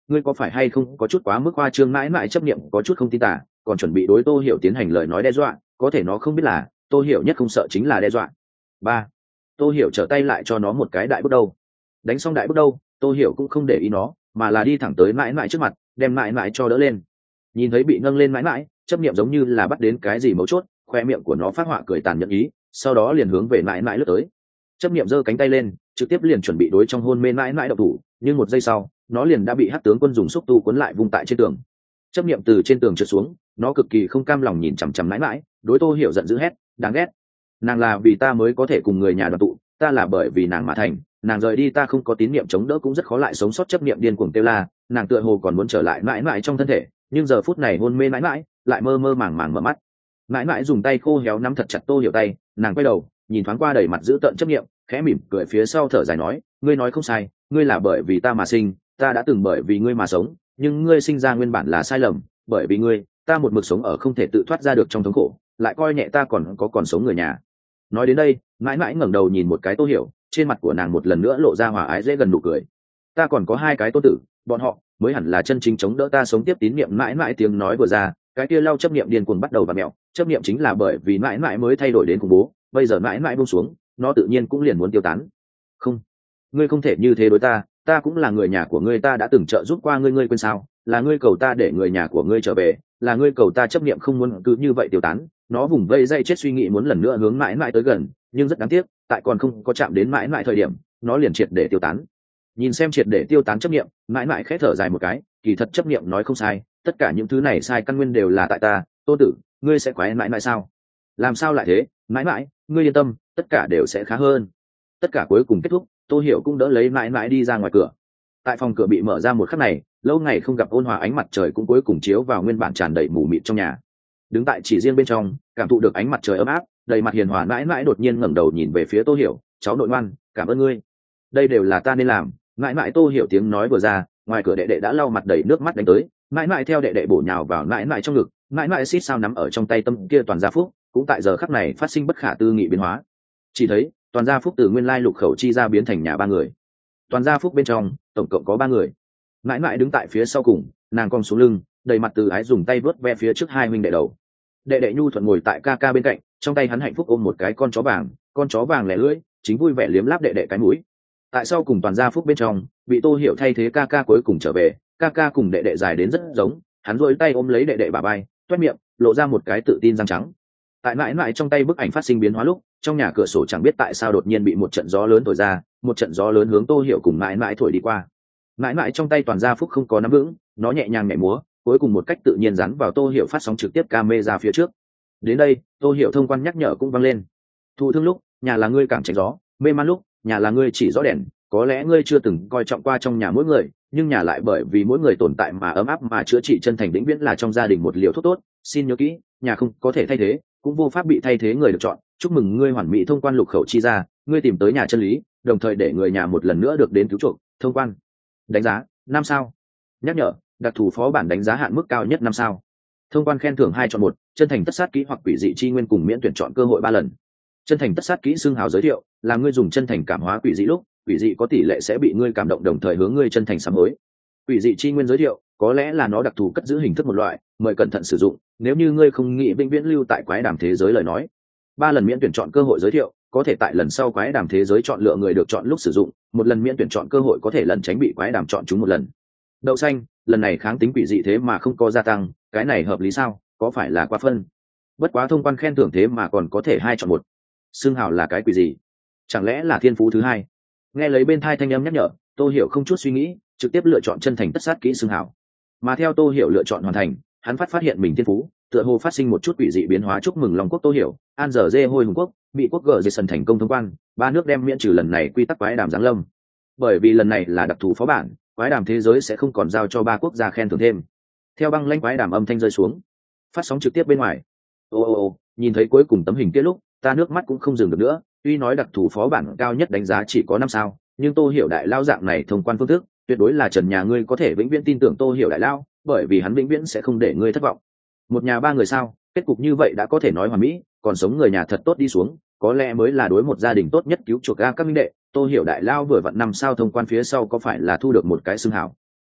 ngươi có phải hay không có chút quá mức hoa trương, mãi mãi chấp niệm có chút không tin tả, còn chuẩn bị đối Tô Hiểu tiến hành lời nói đe dọa, có thể nó không biết là Tô Hiểu nhất không sợ chính là đe dọa. Ba, Tô Hiểu trở tay lại cho nó một cái đại bước đầu. Đánh xong đại bước đầu, Tô Hiểu cũng không để ý nó, mà là đi thẳng tới mãi mãi trước mặt, đem mãi mãi cho đỡ lên. Nhìn thấy bị nâng lên mãi mãi, chấp niệm giống như là bắt đến cái gì mấu chốt, khoe miệng của nó phát họa cười tàn nhẫn ý, sau đó liền hướng về mãi mãi lướt tới. Chấp niệm giơ cánh tay lên, trực tiếp liền chuẩn bị đối trong hôn mê mãi mãi động thủ, nhưng một giây sau, nó liền đã bị hắc tướng quân dùng xúc tu cuốn lại vung tại trên tường. Chấp niệm từ trên tường trượt xuống, nó cực kỳ không cam lòng nhìn chằm chằm mãi mãi, đối Tô Hiểu giận dữ hét, đáng ghét. Nàng là vì ta mới có thể cùng người nhà đoàn tụ, ta là bởi vì nàng mà thành, nàng rời đi ta không có tín niệm chống đỡ cũng rất khó lại sống sót. Chấp niệm điên cuồng kêu la, nàng tựa hồ còn muốn trở lại mãi mãi trong thân thể, nhưng giờ phút này hôn mê mãi mãi lại mơ mơ màng màng mở mắt. Mãi mãi dùng tay khô héo nắm thật chặt Tô Hiểu tay, nàng quay đầu nhìn thoáng qua đầy mặt dữ tợn chấp niệm, khẽ mỉm cười phía sau thở dài nói, ngươi nói không sai, ngươi là bởi vì ta mà sinh, ta đã từng bởi vì ngươi mà sống, nhưng ngươi sinh ra nguyên bản là sai lầm, bởi vì ngươi ta một mực sống ở không thể tự thoát ra được trong thống khổ, lại coi nhẹ ta còn có còn sống người nhà. Nói đến đây, mãi mãi ngẩng đầu nhìn một cái Tô Hiểu, trên mặt của nàng một lần nữa lộ ra hòa ái dễ gần nụ cười. Ta còn có hai cái tôn tử, bọn họ mới hẳn là chân chính chống đỡ ta sống tiếp. Tín niệm mãi mãi tiếng nói vừa ra, cái kia lau chấp niệm điên cuồng bắt đầu vặn mẹo. Chấp niệm chính là bởi vì mãi mãi mới thay đổi đến khủng bố, bây giờ mãi mãi buông xuống, nó tự nhiên cũng liền muốn tiêu tán. Không, ngươi không thể như thế đối ta, ta cũng là người nhà của ngươi, ta đã từng trợ giúp qua ngươi, ngươi quên sao? Là ngươi cầu ta để người nhà của ngươi trở về, là ngươi cầu ta. Chấp niệm không muốn cứ như vậy tiêu tán, nó vùng vây dây chết suy nghĩ muốn lần nữa hướng mãi mãi tới gần, nhưng rất đáng tiếc, tại còn không có chạm đến mãi mãi thời điểm, nó liền triệt để tiêu tán. Nhìn xem triệt để tiêu tán chấp niệm, mãi mãi khẽ thở dài một cái, kỳ thật chấp niệm nói không sai, tất cả những thứ này sai căn nguyên đều là tại ta. Tô tử, ngươi sẽ quái mãi mãi sao? Làm sao lại thế? Mãi mãi, ngươi yên tâm, tất cả đều sẽ khá hơn. Tất cả cuối cùng kết thúc, Tô Hiểu cũng đỡ lấy mãi mãi đi ra ngoài cửa. Tại phòng cửa bị mở ra một khắc này, lâu ngày không gặp ôn hòa ánh mặt trời cũng cuối cùng chiếu vào nguyên bản tràn đầy mù mịt trong nhà. Đứng tại chỉ riêng bên trong, cảm thụ được ánh mặt trời ấm áp, đầy mặt hiền hòa mãi mãi đột nhiên ngẩng đầu nhìn về phía Tô Hiểu, cháu nội ngoan, cảm ơn ngươi, đây đều là ta nên làm. Mãi mãi. Tô Hiểu tiếng nói vừa ra, ngoài cửa đệ đệ đã lau mặt đầy nước mắt đánh tới, mãi mãi theo đệ đệ bổ nhào vào mãi mãi trong ngực, mãi mãi xít sao nắm ở trong tay tâm kia toàn gia phúc, cũng tại giờ khắc này phát sinh bất khả tư nghị biến hóa. Chỉ thấy toàn gia phúc từ nguyên lai lục khẩu chi ra biến thành nhà ba người. Toàn gia phúc bên trong tổng cộng có ba người. Mãi mãi đứng tại phía sau cùng, nàng cong xuống lưng, đầy mặt từ ái dùng tay vớt ve phía trước hai huynh đệ đầu. Đệ đệ nhu thuận ngồi tại ca ca bên cạnh, trong tay hắn hạnh phúc ôm một cái con chó vàng, con chó vàng lẻ lưỡi chính vui vẻ liếm láp đệ đệ cái mũi. Tại sau cùng toàn gia phúc bên trong, bị Tô Hiểu thay thế ca ca cuối cùng trở về, ca ca cùng đệ đệ dài đến rất giống, hắn duỗi tay ôm lấy đệ đệ bả vai, toét miệng, lộ ra một cái tự tin răng trắng. Tại mãi mãi trong tay bức ảnh phát sinh biến hóa lúc, trong nhà cửa sổ chẳng biết tại sao đột nhiên bị một trận gió lớn thổi ra, một trận gió lớn hướng Tô Hiểu cùng mãi mãi thổi đi qua. Mãi mãi trong tay toàn gia phúc không có nắm vững, nó nhẹ nhàng nhảy múa, cuối cùng một cách tự nhiên rắn vào Tô Hiểu phát sóng trực tiếp camera phía trước. Đến đây, Tô Hiểu thông quan nhắc nhở cũng vang lên. Thụ thương lúc, nhà là ngươi cảm tránh gió, mê man lúc, nhà là ngươi chỉ rõ đèn. Có lẽ ngươi chưa từng coi trọng qua trong nhà mỗi người, nhưng nhà lại bởi vì mỗi người tồn tại mà ấm áp mà chữa trị. Chân thành vĩnh viễn là trong gia đình một liều thuốc tốt. Xin nhớ kỹ, nhà không có thể thay thế, cũng vô pháp bị thay thế người được chọn. Chúc mừng ngươi hoàn mỹ thông quan lục khẩu chi ra, ngươi tìm tới nhà chân lý, đồng thời để người nhà một lần nữa được đến cứu chuộc. Thông quan đánh giá năm sao. Nhắc nhở, đặc thù phó bản đánh giá hạn mức cao nhất năm sao. Thông quan khen thưởng hai chọn một, chân thành tất sát kỹ hoặc quỷ dị chi nguyên cùng miễn tuyển chọn cơ hội ba lần. Chân thành tất sát kỹ xưng hào giới thiệu, là ngươi dùng chân thành cảm hóa quỷ dị lúc, quỷ dị có tỷ lệ sẽ bị ngươi cảm động đồng thời hướng ngươi chân thành sám hối. Quỷ dị chi nguyên giới thiệu, có lẽ là nó đặc thù cất giữ hình thức một loại, mời cẩn thận sử dụng, nếu như ngươi không nghĩ vĩnh viễn lưu tại quái đàm thế giới lời nói. Ba lần miễn tuyển chọn cơ hội giới thiệu, có thể tại lần sau quái đàm thế giới chọn lựa người được chọn lúc sử dụng, một lần miễn tuyển chọn cơ hội có thể lần tránh bị quái đàm chọn chúng một lần. Đậu xanh, lần này kháng tính quỷ dị thế mà không có gia tăng, cái này hợp lý sao, có phải là quá phân? Bất quá thông quan khen thưởng thế mà còn có thể hai chọn một. Xưng hào là cái quỷ gì? Chẳng lẽ là thiên phú thứ hai? Nghe lấy bên thai thanh âm nhắc nhở, Tô Hiểu không chút suy nghĩ, trực tiếp lựa chọn chân thành tất sát kỹ xưng hào. Mà theo Tô Hiểu lựa chọn hoàn thành, hắn phát phát hiện mình thiên phú tựa hồ phát sinh một chút quỷ dị biến hóa. Chúc mừng Long quốc Tô Hiểu, An Giờ Dê Hôi Hùng quốc, Mỹ quốc Gờ Dê Sần thành công thông quan, ba nước đem miễn trừ lần này quy tắc quái đàm giáng lâm. Bởi vì lần này là đặc thù phó bản, quái đàm thế giới sẽ không còn giao cho ba quốc gia khen thưởng thêm. Theo băng lãnh quái đàm âm thanh rơi xuống, phát sóng trực tiếp bên ngoài. Ô ô ô, nhìn thấy cuối cùng tấm hình kia lúc, ta nước mắt cũng không dừng được nữa. Tuy nói đặc thù phó bản cao nhất đánh giá chỉ có năm sao, nhưng Tô Hiểu đại lao dạng này thông quan phương thức, tuyệt đối là trần nhà ngươi có thể vĩnh viễn tin tưởng Tô Hiểu đại lao, bởi vì hắn vĩnh viễn sẽ không để ngươi thất vọng. Một nhà ba người sao, kết cục như vậy đã có thể nói hoàn mỹ, còn sống người nhà thật tốt đi xuống, có lẽ mới là đối một gia đình tốt nhất cứu chuộc ga các minh đệ. Tô Hiểu đại lao vừa vặn năm sao thông quan phía sau có phải là thu được một cái xưng hào. Tốt,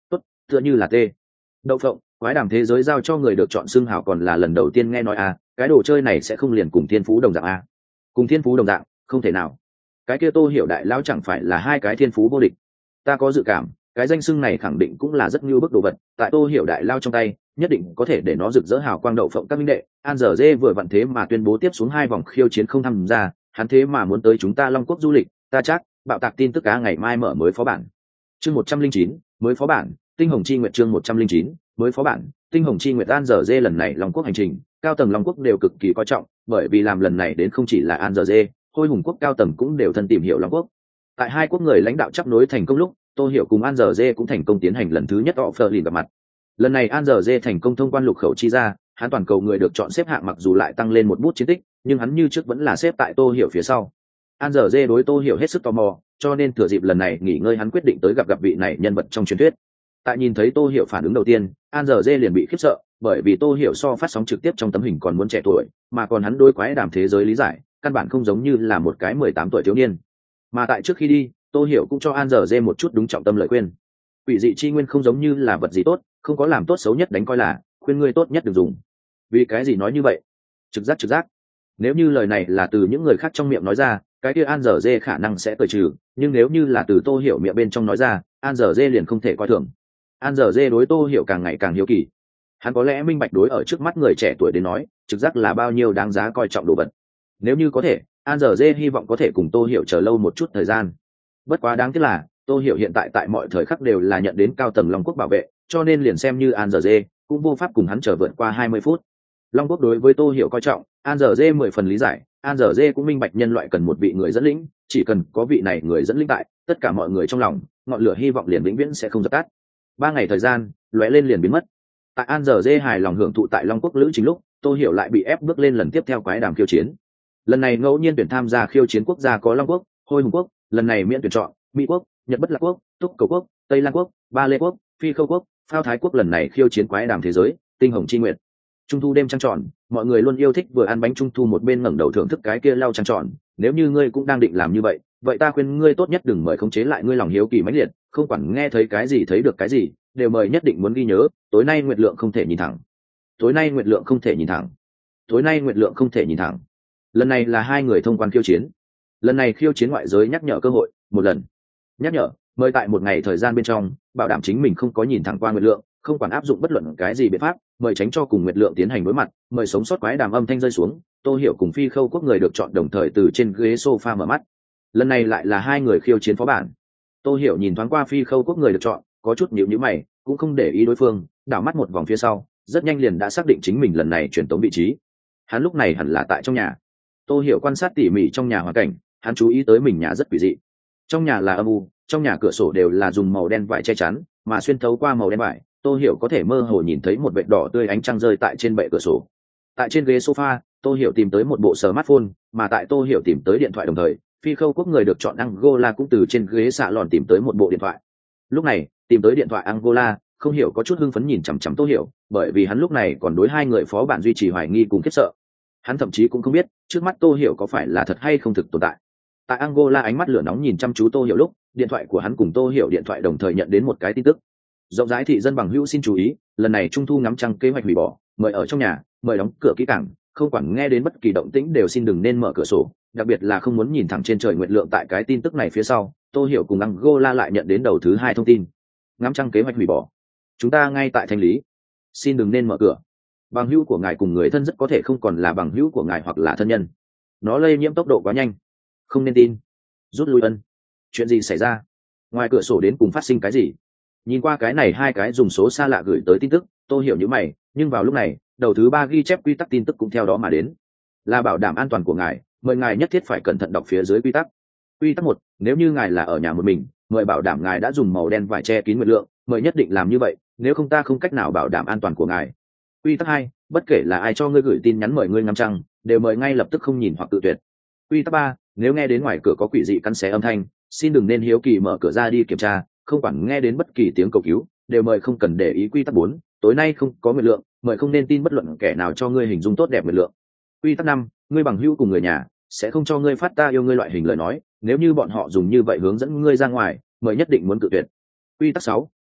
tựa như là tê đậu phộng. Quái đàm thế giới giao cho người được chọn xưng hào còn là lần đầu tiên nghe nói à, cái đồ chơi này sẽ không liền cùng thiên phú đồng dạng à. Cùng thiên phú đồng dạng không thể nào, cái kia Tô Hiểu đại lao chẳng phải là hai cái thiên phú vô địch. Ta có dự cảm cái danh xưng này khẳng định cũng là rất như bức đồ vật, tại Tô Hiểu đại lao trong tay nhất định có thể để nó rực rỡ hào quang. Đậu phộng các minh đệ, An Dở Dê vừa vặn thế mà tuyên bố tiếp xuống hai vòng khiêu chiến không tham gia, hắn thế mà muốn tới chúng ta Long Quốc du lịch, ta chắc bạo tạc tin tức cá ngày mai mở mới phó bản. Chương một trăm linh chín mới phó bản, Tinh Hồng Chi Nguyệt. Chương một trăm linh chín mới phó bản, Tinh Hồng Chi Nguyệt. An Dở Dê lần này Long Quốc hành trình, cao tầng Long Quốc đều cực kỳ coi trọng, bởi vì làm lần này đến không chỉ là An Dở Dê, Hôi Hùng Quốc cao tầng cũng đều thân tìm hiểu Long Quốc. Tại hai quốc người lãnh đạo chấp nối thành công lúc, Tô Hiểu cùng An Dở Dê cũng thành công tiến hành lần thứ nhất họ phờ lìn gặp mặt. Lần này An Dở Dê thành công thông quan lục khẩu chi ra, hắn toàn cầu người được chọn xếp hạng mặc dù lại tăng lên một bút chiến tích, nhưng hắn như trước vẫn là xếp tại Tô Hiểu phía sau. An Dở Dê đối Tô Hiểu hết sức tò mò, cho nên thừa dịp lần này nghỉ ngơi hắn quyết định tới gặp gặp vị này nhân vật trong truyền thuyết. Tại nhìn thấy Tô Hiểu phản ứng đầu tiên, An Dở Dê liền bị khiếp sợ, bởi vì Tô Hiểu so phát sóng trực tiếp trong tấm hình còn muốn trẻ tuổi, mà còn hắn đối quái đàm thế giới lý giải, căn bản không giống như là một cái mười tám tuổi thiếu niên. Mà tại trước khi đi, Tô Hiểu cũng cho An Dở Dê một chút đúng trọng tâm lời khuyên. Quỷ dị chi nguyên không giống như là vật gì tốt, không có làm tốt xấu nhất đánh coi là, khuyên ngươi tốt nhất đừng dùng. Vì cái gì nói như vậy? Trực giác trực giác. Nếu như lời này là từ những người khác trong miệng nói ra, cái kia An Dở Dê khả năng sẽ cười trừ, nhưng nếu như là từ Tô Hiểu miệng bên trong nói ra, An Dở Dê liền không thể coi thường. An Dở Dê đối Tô Hiểu càng ngày càng hiếu kỳ. Hắn có lẽ minh bạch đối ở trước mắt người trẻ tuổi đến nói, trực giác là bao nhiêu đáng giá coi trọng đồ vật. Nếu như có thể, An Dở Dê hy vọng có thể cùng Tô Hiểu chờ lâu một chút thời gian. Bất quá đáng tiếc là, Tô Hiểu hiện tại tại mọi thời khắc đều là nhận đến cao tầng Long Quốc bảo vệ, cho nên liền xem như An Dở Dê cũng vô pháp cùng hắn chờ vượt qua hai mươi phút. Long Quốc đối với Tô Hiểu coi trọng, An Dở Dê mười phần lý giải, An Dở Dê cũng minh bạch nhân loại cần một vị người dẫn lĩnh, chỉ cần có vị này người dẫn lĩnh tại, tất cả mọi người trong lòng, ngọn lửa hy vọng liền vĩnh viễn sẽ không dập tắt. Ba ngày thời gian, lóe lên liền biến mất. Tại An Dở Dê hài lòng hưởng thụ tại Long Quốc lữ chính lúc, Tô Hiểu lại bị ép bước lên lần tiếp theo quái đàm khiêu chiến. Lần này ngẫu nhiên tuyển tham gia khiêu chiến quốc gia có Long Quốc, Hôi Hùng Quốc, lần này miễn tuyển chọn, Mỹ Quốc, Nhật Bất Lạc Quốc, Túc Cầu Quốc, Tây Lan Quốc, Ba Lê Quốc, Phi Khâu Quốc, Phao Thái Quốc. Lần này khiêu chiến quái đàm thế giới, Tinh Hồng Chi Nguyệt. Trung thu đêm trăng tròn, mọi người luôn yêu thích vừa ăn bánh trung thu một bên ngẩng đầu thưởng thức cái kia lau trăng tròn. Nếu như ngươi cũng đang định làm như vậy, vậy ta khuyên ngươi tốt nhất đừng mời khống chế lại ngươi lòng hiếu kỳ mãnh liệt, không quản nghe thấy cái gì thấy được cái gì, đều mời nhất định muốn ghi nhớ, tối nay nguyệt lượng không thể nhìn thẳng. Tối nay nguyệt lượng không thể nhìn thẳng. Tối nay nguyệt lượng không thể nhìn thẳng. Lần này là hai người thông quan khiêu chiến. Lần này khiêu chiến ngoại giới nhắc nhở cơ hội, một lần. Nhắc nhở, mời tại một ngày thời gian bên trong, bảo đảm chính mình không có nhìn thẳng qua nguyệt lượng, không quản áp dụng bất luận cái gì biện pháp, mời tránh cho cùng nguyệt lượng tiến hành đối mặt, mời sống sót. Quái đàm âm thanh rơi xuống, Tô Hiểu cùng Phi Khâu Quốc người được chọn đồng thời từ trên ghế sofa mở mắt. Lần này lại là hai người khiêu chiến phó bản. Tô Hiểu nhìn thoáng qua Phi Khâu Quốc người được chọn, có chút nhíu nhíu mày, cũng không để ý đối phương, đảo mắt một vòng phía sau, rất nhanh liền đã xác định chính mình lần này chuyển tống vị trí. Hắn lúc này hẳn là tại trong nhà. Tô Hiểu quan sát tỉ mỉ trong nhà hoàn cảnh, hắn chú ý tới mình nhà rất quỷ dị. Trong nhà là âm u, trong nhà cửa sổ đều là dùng màu đen vải che chắn, mà xuyên thấu qua màu đen vải, Tô Hiểu có thể mơ hồ nhìn thấy một vệt đỏ tươi ánh trăng rơi tại trên bệ cửa sổ. Tại trên ghế sofa, Tô Hiểu tìm tới một bộ smartphone, mà tại Tô Hiểu tìm tới điện thoại đồng thời, Phi Khâu Quốc người được chọn Angola cũng từ trên ghế xạ lòn tìm tới một bộ điện thoại. Lúc này, tìm tới điện thoại Angola, không hiểu có chút hưng phấn nhìn chằm chằm Tô Hiểu, bởi vì hắn lúc này còn đối hai người phó bản duy trì hoài nghi cùng khiếp sợ. Hắn thậm chí cũng không biết, trước mắt Tô Hiểu có phải là thật hay không thực tồn tại. Tại Angola ánh mắt lửa nóng nhìn chăm chú Tô Hiểu lúc, điện thoại của hắn cùng Tô Hiểu điện thoại đồng thời nhận đến một cái tin tức. Rộng rãi thị dân bằng hữu xin chú ý, lần này trung thu ngắm trăng kế hoạch hủy bỏ, mời ở trong nhà, mời đóng cửa kỹ càng, không quản nghe đến bất kỳ động tĩnh đều xin đừng nên mở cửa sổ, đặc biệt là không muốn nhìn thẳng trên trời nguyệt lượng. Tại cái tin tức này phía sau, Tô Hiểu cùng Angola lại nhận đến đầu thứ hai thông tin. Ngắm trăng kế hoạch hủy bỏ. Chúng ta ngay tại thanh lý. Xin đừng nên mở cửa. Bằng hữu của ngài cùng người thân rất có thể không còn là bằng hữu của ngài hoặc là thân nhân. Nó lây nhiễm tốc độ quá nhanh. Không nên tin. Rút lui ân. Chuyện gì xảy ra? Ngoài cửa sổ đến cùng phát sinh cái gì? Nhìn qua cái này hai cái dùng số xa lạ gửi tới tin tức, Tô Hiểu như mày, nhưng vào lúc này, đầu thứ ba ghi chép quy tắc tin tức cũng theo đó mà đến. Là bảo đảm an toàn của ngài, mời ngài nhất thiết phải cẩn thận đọc phía dưới quy tắc. Quy tắc một, nếu như ngài là ở nhà một mình, mời bảo đảm ngài đã dùng màu đen vải che kín nguyệt lượng, mời nhất định làm như vậy, nếu không ta không cách nào bảo đảm an toàn của ngài. Quy tắc hai, bất kể là ai cho ngươi gửi tin nhắn mời ngươi ngắm trăng, đều mời ngay lập tức không nhìn hoặc tự tuyệt. Quy tắc ba, nếu nghe đến ngoài cửa có quỷ dị cắn xé âm thanh, xin đừng nên hiếu kỳ mở cửa ra đi kiểm tra, không quản nghe đến bất kỳ tiếng cầu cứu, đều mời không cần để ý. Quy tắc bốn, tối nay không có nguyệt lượng, mời không nên tin bất luận kẻ nào cho ngươi hình dung tốt đẹp nguyệt lượng. Quy tắc năm, ngươi bằng hữu cùng người nhà sẽ không cho ngươi phát ta yêu ngươi loại hình lời nói, nếu như bọn họ dùng như vậy hướng dẫn ngươi ra ngoài, mời nhất định muốn cự tuyệt. Quy tắc sáu,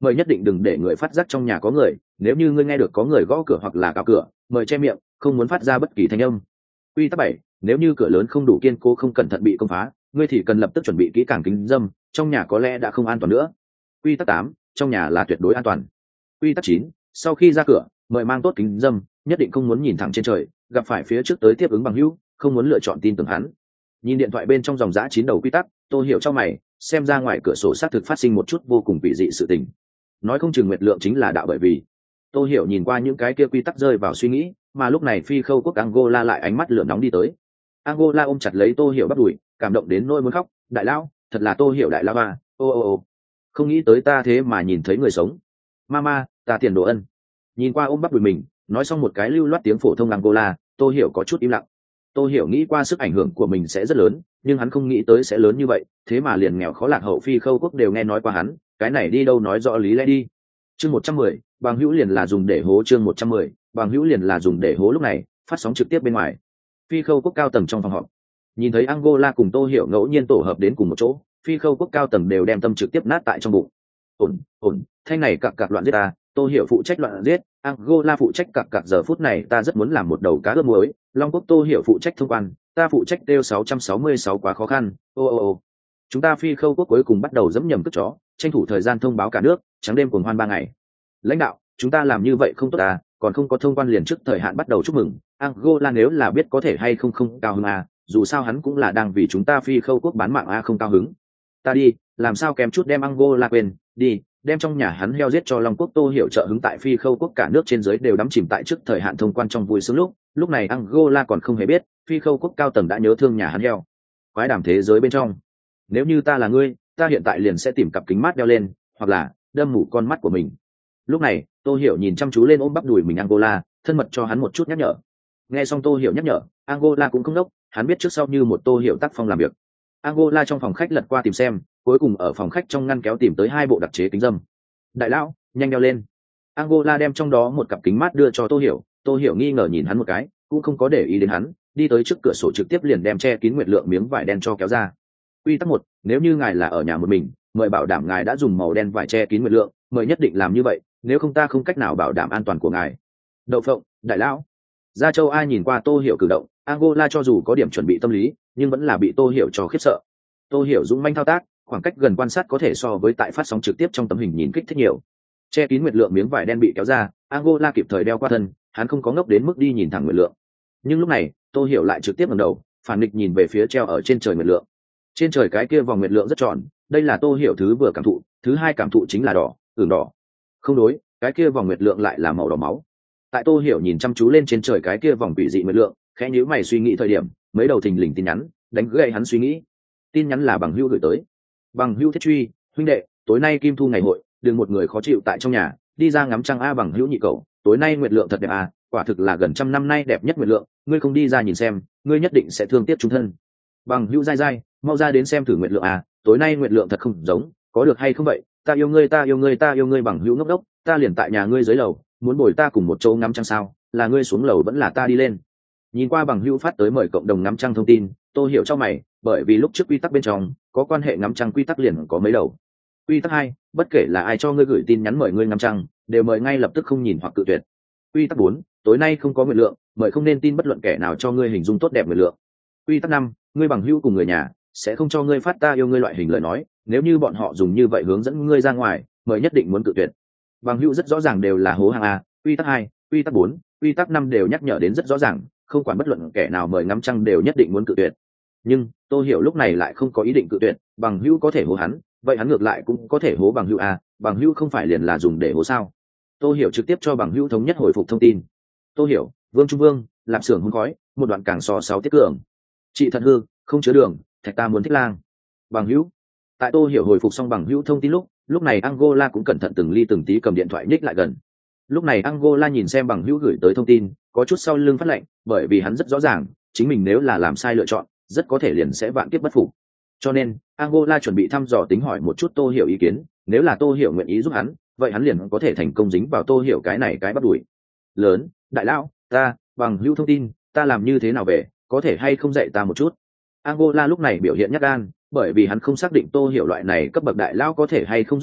mời nhất định đừng để người phát giác trong nhà có người, nếu như ngươi nghe được có người gõ cửa hoặc là cào cửa, mời che miệng, không muốn phát ra bất kỳ thanh âm. Quy tắc bảy, nếu như cửa lớn không đủ kiên cố không cẩn thận bị công phá, ngươi thì cần lập tức chuẩn bị kỹ càng kính dâm, trong nhà có lẽ đã không an toàn nữa. Quy tắc tám, trong nhà là tuyệt đối an toàn. Quy tắc chín, sau khi ra cửa, mời mang tốt kính dâm, nhất định không muốn nhìn thẳng trên trời, gặp phải phía trước tới tiếp ứng bằng hữu, không muốn lựa chọn tin tưởng hắn. Nhìn điện thoại bên trong dòng dã chín đầu quy tắc, Tô Hiểu trong mày, xem ra ngoài cửa sổ xác thực phát sinh một chút vô cùng kỳ dị sự tình. Nói không chừng Nguyệt Lượng chính là đạo, bởi vì Tô Hiểu nhìn qua những cái kia quy tắc rơi vào suy nghĩ, mà lúc này Phi Khâu quốc Angola lại ánh mắt lửa nóng đi tới. Angola ôm chặt lấy Tô Hiểu bắp đùi, cảm động đến nỗi muốn khóc, đại lão, thật là Tô Hiểu đại lão à, ô ô ô, không nghĩ tới ta thế mà nhìn thấy người sống. Mama, ta tiền đồ ân. Nhìn qua ôm bắp đùi mình, nói xong một cái lưu loát tiếng phổ thông Angola, Tô Hiểu có chút im lặng. Tô Hiểu nghĩ qua sức ảnh hưởng của mình sẽ rất lớn, nhưng hắn không nghĩ tới sẽ lớn như vậy, thế mà liền nghèo khó lạc hậu Phi Khâu quốc đều nghe nói qua hắn, cái này đi đâu nói rõ lý lẽ đi. Chương một trăm mười, bằng hữu liền là dùng để hố. Chương một trăm mười, bằng hữu liền là dùng để hố. Lúc này, phát sóng trực tiếp bên ngoài. Phi Khâu quốc cao tầng trong phòng họp. Nhìn thấy Angola cùng Tô Hiểu ngẫu nhiên tổ hợp đến cùng một chỗ, Phi Khâu quốc cao tầng đều đem tâm trực tiếp nát tại trong bụng. Ổn, ổn, thanh này cặc cặc loạn giết ta, Tô Hiểu phụ trách loạn giết, Angola phụ trách cặc cặc, giờ phút này ta rất muốn làm một đầu cá ướp muối, Long quốc Tô Hiểu phụ trách thông quan, ta phụ trách đeo sáu trăm sáu mươi sáu quá khó khăn. Ô ô ô. Chúng ta Phi Khâu quốc cuối cùng bắt đầu dẫm nhầm cất chó, tranh thủ thời gian thông báo cả nước, trắng đêm cuồng hoan ba ngày. Lãnh đạo, chúng ta làm như vậy không tốt à, còn không có thông quan liền trước thời hạn bắt đầu chúc mừng. Angola nếu là biết có thể hay không không cao hứng à, dù sao hắn cũng là đang vì chúng ta Phi Khâu quốc bán mạng à, không cao hứng. Ta đi, làm sao kém chút đem Angola quên, đi, đem trong nhà hắn heo giết cho Long quốc Tô Hiểu trợ hứng tại Phi Khâu quốc cả nước trên dưới đều đắm chìm tại trước thời hạn thông quan trong vui sướng lúc, lúc này Angola còn không hề biết, Phi Khâu quốc cao tầng đã nhớ thương nhà hắn heo. Quái đàm thế giới bên trong. Nếu như ta là ngươi, ta hiện tại liền sẽ tìm cặp kính mát đeo lên, hoặc là đâm mù con mắt của mình. Lúc này, Tô Hiểu nhìn chăm chú lên ôm bắp đùi mình Angola, thân mật cho hắn một chút nhắc nhở. Nghe xong Tô Hiểu nhắc nhở, Angola cũng không đốc, hắn biết trước sau như một Tô Hiểu tác phong làm việc. Angola trong phòng khách lật qua tìm xem, cuối cùng ở phòng khách trong ngăn kéo tìm tới hai bộ đặc chế kính dâm. Đại lão, nhanh đeo lên. Angola đem trong đó một cặp kính mát đưa cho Tô Hiểu, Tô Hiểu nghi ngờ nhìn hắn một cái, cũng không có để ý đến hắn, đi tới trước cửa sổ trực tiếp liền đem che kín Nguyệt Lượng miếng vải đen cho kéo ra. Quy tắc một, nếu như ngài là ở nhà một mình, mời bảo đảm ngài đã dùng màu đen vải che kín Nguyệt Lượng, mời nhất định làm như vậy, nếu không ta không cách nào bảo đảm an toàn của ngài. Đậu phộng, đại lão. Gia Châu ai nhìn qua Tô Hiểu cử động, Angola cho dù có điểm chuẩn bị tâm lý, nhưng vẫn là bị Tô Hiểu cho khiếp sợ. Tô Hiểu dũng manh thao tác, khoảng cách gần quan sát có thể so với tại phát sóng trực tiếp trong tấm hình nhìn kích thích nhiều. Che kín Nguyệt Lượng miếng vải đen bị kéo ra, Angola kịp thời đeo qua thân, hắn không có ngốc đến mức đi nhìn thẳng Nguyệt Lượng. Nhưng lúc này, Tô Hiểu lại trực tiếp ngẩng đầu, phản nghịch nhìn về phía treo ở trên trời Nguyệt Lượng. Trên trời cái kia vòng Nguyệt Lượng rất tròn, đây là Tô Hiểu thứ vừa cảm thụ, thứ hai cảm thụ chính là đỏ, ửng đỏ. Không đối, cái kia vòng Nguyệt Lượng lại là màu đỏ máu. Tại Tô Hiểu nhìn chăm chú lên trên trời cái kia vòng quỷ dị Nguyệt Lượng, khẽ nhíu mày suy nghĩ thời điểm, mấy đầu thình lình tin nhắn đánh gãy hắn suy nghĩ. Tin nhắn là bằng hữu gửi tới. Bằng hữu thiết truy, huynh đệ, tối nay Kim Thu ngày hội, đừng một người khó chịu tại trong nhà, đi ra ngắm trăng a. Bằng hữu nhị cậu, tối nay Nguyệt Lượng thật đẹp à, quả thực là gần trăm năm nay đẹp nhất Nguyệt Lượng, ngươi không đi ra nhìn xem, ngươi nhất định sẽ thương tiếc chúng thân. Bằng hữu dai dai, mau ra đến xem thử Nguyệt Lượng à, tối nay Nguyệt Lượng thật không giống, có được hay không vậy, ta yêu ngươi ta yêu ngươi ta yêu ngươi. Bằng hữu ngốc đốc, ta liền tại nhà ngươi dưới lầu, muốn bồi ta cùng một chỗ ngắm trăng sao, là ngươi xuống lầu vẫn là ta đi lên. Nhìn qua bằng hữu phát tới mời cộng đồng ngắm trăng thông tin, Tô Hiểu cho mày, bởi vì lúc trước quy tắc bên trong có quan hệ ngắm trăng quy tắc liền có mấy đầu. Quy tắc hai, bất kể là ai cho ngươi gửi tin nhắn mời ngươi ngắm trăng, đều mời ngay lập tức không nhìn hoặc cự tuyệt. Quy tắc bốn, tối nay không có Nguyệt Lượng, mời không nên tin bất luận kẻ nào cho ngươi hình dung tốt đẹp Nguyệt Lượng. Quy tắc năm, ngươi bằng hữu cùng người nhà sẽ không cho ngươi phát ta yêu ngươi loại hình lời nói, nếu như bọn họ dùng như vậy hướng dẫn ngươi ra ngoài, mời nhất định muốn cự tuyệt. Bằng hữu rất rõ ràng đều là hố hàng a. Quy tắc hai, quy tắc bốn, quy tắc năm đều nhắc nhở đến rất rõ ràng, không quản bất luận kẻ nào mời ngắm trăng đều nhất định muốn cự tuyệt. Nhưng Tô Hiểu lúc này lại không có ý định cự tuyệt, bằng hữu có thể hố hắn, vậy hắn ngược lại cũng có thể hố bằng hữu a. Bằng hữu không phải liền là dùng để hố sao? Tô Hiểu trực tiếp cho bằng hữu thống nhất hồi phục thông tin. Tô Hiểu, Vương Trung Vương, lạp xưởng hun khói, một đoạn càng so sáu tiết cường. Chị thật hư, không chứa đường, thạch ta muốn thích lang. Bằng hữu. Tại Tô Hiểu hồi phục xong bằng hữu thông tin lúc, lúc này Angola cũng cẩn thận từng ly từng tí cầm điện thoại nhích lại gần. Lúc này Angola nhìn xem bằng hữu gửi tới thông tin, có chút sau lưng phát lệnh, bởi vì hắn rất rõ ràng, chính mình nếu là làm sai lựa chọn, rất có thể liền sẽ vạn kiếp bất phục. Cho nên, Angola chuẩn bị thăm dò tính hỏi một chút Tô Hiểu ý kiến, nếu là Tô Hiểu nguyện ý giúp hắn, vậy hắn liền có thể thành công dính vào Tô Hiểu cái này cái bắt đuổi. Lớn, đại lão, ta, bằng hữu thông tin, ta làm như thế nào về, có thể hay không dạy ta một chút. Angola lúc này biểu hiện nhát gan, bởi vì hắn không xác định Tô Hiểu loại này cấp bậc đại lão có thể hay không giúp hắn,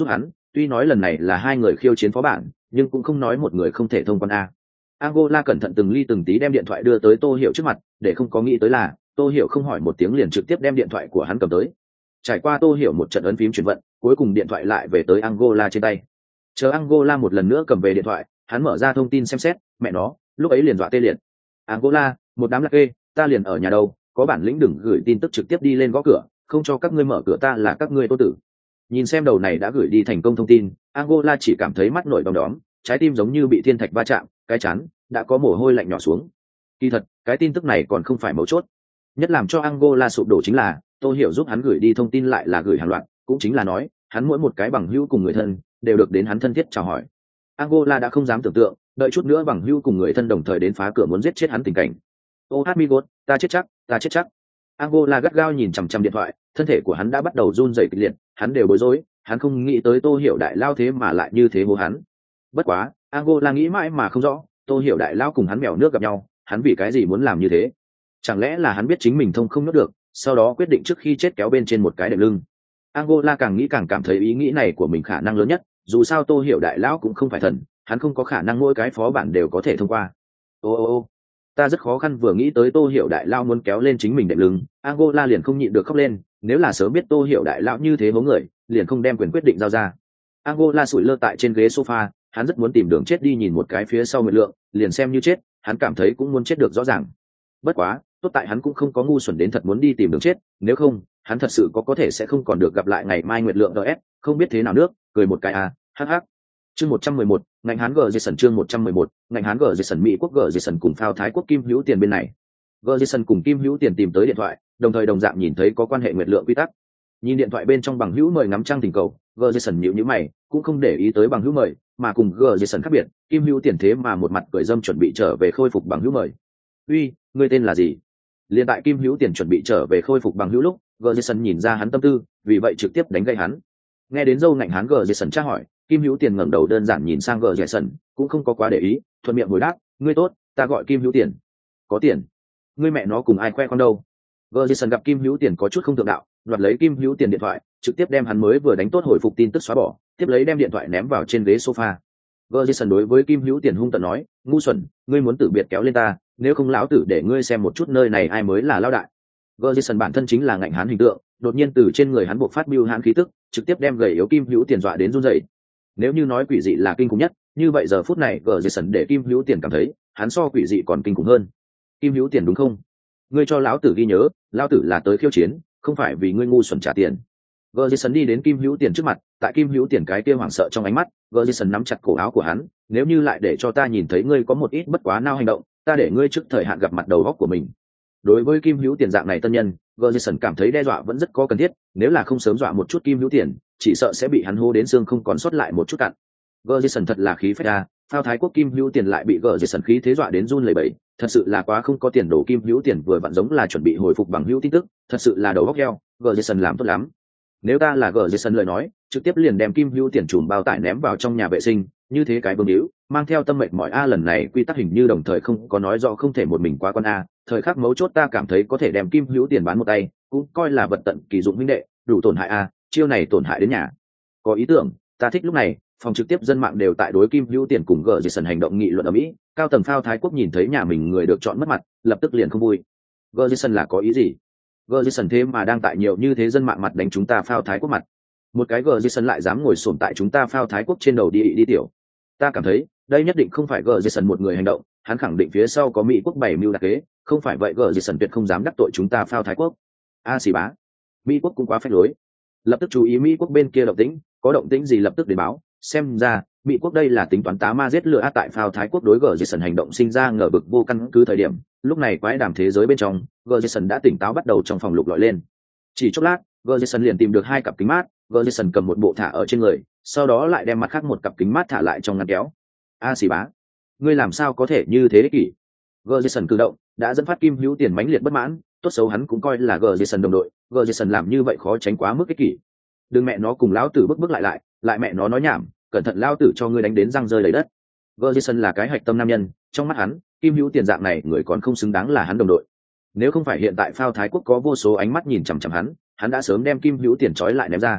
tuy nói lần này là hai người khiêu chiến phó bản nhưng cũng không nói một người không thể thông quan a. Angola cẩn thận từng ly từng tí đem điện thoại đưa tới Tô Hiểu trước mặt, để không có nghĩ tới là Tô Hiểu không hỏi một tiếng liền trực tiếp đem điện thoại của hắn cầm tới. Trải qua Tô Hiểu một trận ấn phím chuyển vận, cuối cùng điện thoại lại về tới Angola trên tay. Chờ Angola một lần nữa cầm về điện thoại, hắn mở ra thông tin xem xét, mẹ nó, lúc ấy liền dọa tê liệt. Angola, một đám lạc kê, ta liền ở nhà đâu, có bản lĩnh đừng gửi tin tức trực tiếp đi lên gõ cửa, không cho các ngươi mở cửa ta là các ngươi tô tử. Nhìn xem đầu này đã gửi đi thành công thông tin, Angola chỉ cảm thấy mắt nổi đom đóm, trái tim giống như bị thiên thạch va chạm, cái chán đã có mồ hôi lạnh nhỏ xuống. Kỳ thật, cái tin tức này còn không phải mấu chốt. Nhất làm cho Angola sụp đổ chính là, Tô Hiểu giúp hắn gửi đi thông tin lại là gửi hàng loạt, cũng chính là nói, hắn mỗi một cái bằng hữu cùng người thân đều được đến hắn thân thiết chào hỏi. Angola đã không dám tưởng tượng, đợi chút nữa bằng hữu cùng người thân đồng thời đến phá cửa muốn giết chết hắn tình cảnh. Ô hát mi gốt, ta chết chắc, ta chết chắc. Angola gắt gao nhìn chằm chằm điện thoại, thân thể của hắn đã bắt đầu run rẩy kịch liệt, hắn đều bối rối, hắn không nghĩ tới Tô Hiểu đại lao thế mà lại như thế hô hắn. Bất quá, Angola nghĩ mãi mà không rõ, Tô Hiểu đại lao cùng hắn mèo nước gặp nhau, hắn vì cái gì muốn làm như thế? Chẳng lẽ là hắn biết chính mình thông không nuốt được, sau đó quyết định trước khi chết kéo bên trên một cái đệm lưng. Angola càng nghĩ càng cảm thấy ý nghĩ này của mình khả năng lớn nhất, dù sao Tô Hiểu đại lão cũng không phải thần, hắn không có khả năng mỗi cái phó bản đều có thể thông qua. Ô ô ô, ta rất khó khăn vừa nghĩ tới Tô Hiểu đại lão muốn kéo lên chính mình đệm lưng, Angola liền không nhịn được khóc lên, nếu là sớm biết Tô Hiểu đại lão như thế hố người, liền không đem quyền quyết định giao ra. Angola sủi lơ tại trên ghế sofa, hắn rất muốn tìm đường chết đi nhìn một cái phía sau Nguyệt Lượng, liền xem như chết, hắn cảm thấy cũng muốn chết được rõ ràng. Bất quá, tốt tại hắn cũng không có ngu xuẩn đến thật muốn đi tìm đường chết, nếu không, hắn thật sự có có thể sẽ không còn được gặp lại ngày mai Nguyệt Lượng ds, không biết thế nào nước, cười một cái à, hắc hắc. Chương một trăm mười một, ngành Hán G Jason chương một trăm mười một, ngành Hán G Jason Mỹ quốc G Jason cùng phao Thái quốc Kim Hữu Tiền bên này. G Jason cùng Kim Hữu Tiền tìm tới điện thoại, đồng thời đồng dạng nhìn thấy có quan hệ Nguyệt Lượng quy tắc. Nhìn điện thoại bên trong bằng hữu mời ngắm trăng tình cầu, G Jason nhíu nhíu mày, cũng không để ý tới bằng hữu mời, mà cùng G Jason khác biệt, Kim Hữu Tiền thế mà một mặt cười dâm chuẩn bị trở về khôi phục bằng hữu mời. "Uy, ngươi tên là gì?" Liên tại Kim Hữu Tiền chuẩn bị trở về khôi phục bằng hữu lúc, G Jason nhìn ra hắn tâm tư, vì vậy trực tiếp đánh gây hắn. Nghe đến dâu ngạnh hắn G Jason tra hỏi, Kim Hữu Tiền ngẩng đầu đơn giản nhìn sang G Jason, cũng không có quá để ý, thuận miệng hồi đáp, "Ngươi tốt, ta gọi Kim Hữu Tiền." "Có tiền? Ngươi mẹ nó cùng ai khoe con đâu?" G Jason gặp Kim Hữu Tiền có chút không thượng đạo, đoạt lấy Kim Hữu Tiền điện thoại, trực tiếp đem hắn mới vừa đánh tốt hồi phục tin tức xóa bỏ, tiếp lấy đem điện thoại ném vào trên ghế sofa. G Jason đối với Kim Hữu Tiền hung tợn nói, "Ngu xuẩn, ngươi muốn tự biệt kéo lên ta, nếu không lão tử để ngươi xem một chút nơi này ai mới là lão đại." G Jason bản thân chính là ngạnh hán hình tượng, đột nhiên từ trên người hắn buộc phát bưu hán khí tức, trực tiếp đem gầy yếu Kim Hữu Tiền dọa đến run rẩy. Nếu như nói quỷ dị là kinh khủng nhất, như vậy giờ phút này G Jason để Kim Hữu Tiền cảm thấy, hắn so quỷ dị còn kinh khủng hơn. "Kim Hữu Tiền đúng không? Ngươi cho lão tử ghi nhớ, lão tử là tới khiêu chiến, không phải vì ngươi ngu xuẩn trả tiền." G Jason đi đến Kim Hữu Tiền trước mặt, tại Kim Hữu Tiền cái kia hoảng sợ trong ánh mắt, G Jason nắm chặt cổ áo của hắn, "Nếu như lại để cho ta nhìn thấy ngươi có một ít bất quá nao hành động, ta để ngươi trước thời hạn gặp mặt đầu óc của mình." Đối với Kim Hữu Tiền dạng này tân nhân, G Jason cảm thấy đe dọa vẫn rất có cần thiết, nếu là không sớm dọa một chút Kim Hữu Tiền, chỉ sợ sẽ bị hắn hô đến xương không còn sót lại một chút cặn. G Jason thật là khí phách a, phao Thái quốc Kim Hữu Tiền lại bị G Jason khí thế dọa đến run lẩy bẩy, thật sự là quá không có tiền đồ. Kim Hữu Tiền vừa vặn giống là chuẩn bị hồi phục bằng hữu tin tức, thật sự là đầu óc heo, G Jason làm tốt lắm. Nếu ta là G Jason lời nói, trực tiếp liền đem Kim Hữu Tiền trùm bao tải ném vào trong nhà vệ sinh, như thế cái vương hữu, mang theo tâm mệnh mỏi a. Lần này quy tắc hình như đồng thời không có nói rõ không thể một mình qua con a, thời khắc mấu chốt ta cảm thấy có thể đem Kim Hữu Tiền bán một tay, cũng coi là vật tận kỳ dụng huynh đệ, đủ tổn hại a, chiêu này tổn hại đến nhà. Có ý tưởng, ta thích lúc này, phòng trực tiếp dân mạng đều tại đối Kim Hữu Tiền cùng G Jason hành động nghị luận ở Mỹ, cao tầng phao Thái quốc nhìn thấy nhà mình người được chọn mất mặt, lập tức liền không vui. G Jason là có ý gì? G Jason thế mà đang tại nhiều như thế dân mạng mặt đánh chúng ta phao Thái quốc mặt. Một cái G Jason lại dám ngồi xổm tại chúng ta phao Thái quốc trên đầu đi đi tiểu. Ta cảm thấy, đây nhất định không phải G Jason một người hành động, hắn khẳng định phía sau có Mỹ quốc bảy mưu đặc kế, không phải vậy G Jason tuyệt không dám đắc tội chúng ta phao Thái quốc. A xì bá, Mỹ quốc cũng quá phách lối. Lập tức chú ý Mỹ quốc bên kia động tĩnh, có động tĩnh gì lập tức đến báo, xem ra Mỹ quốc đây là tính toán tá ma giết lửa tại phao Thái quốc đối G Jason hành động sinh ra ngờ vực vô căn cứ. Thời điểm lúc này quái đàm thế giới bên trong, G Jason đã tỉnh táo bắt đầu trong phòng lục lọi lên. Chỉ chốc lát, G Jason liền tìm được hai cặp kính mát, G Jason cầm một bộ thả ở trên người, sau đó lại đem mặt khác một cặp kính mát thả lại trong ngăn kéo. A xì bá, ngươi làm sao có thể như thế kỷ? G Jason cử động đã dẫn phát Kim Hữu Tiền mãnh liệt bất mãn, tốt xấu hắn cũng coi là G Jason đồng đội, G Jason làm như vậy khó tránh quá mức ích kỷ. Đừng mẹ nó cùng lão tử bước bước lại lại, lại mẹ nó nói nhảm, cẩn thận lao tử cho ngươi đánh đến răng rơi đầy đất. G Jason là cái hạch tâm nam nhân, trong mắt hắn, Kim Hữu Tiền dạng này người còn không xứng đáng là hắn đồng đội. Nếu không phải hiện tại phao Thái quốc có vô số ánh mắt nhìn chằm chằm hắn, hắn đã sớm đem Kim Hữu Tiền trói lại ném ra.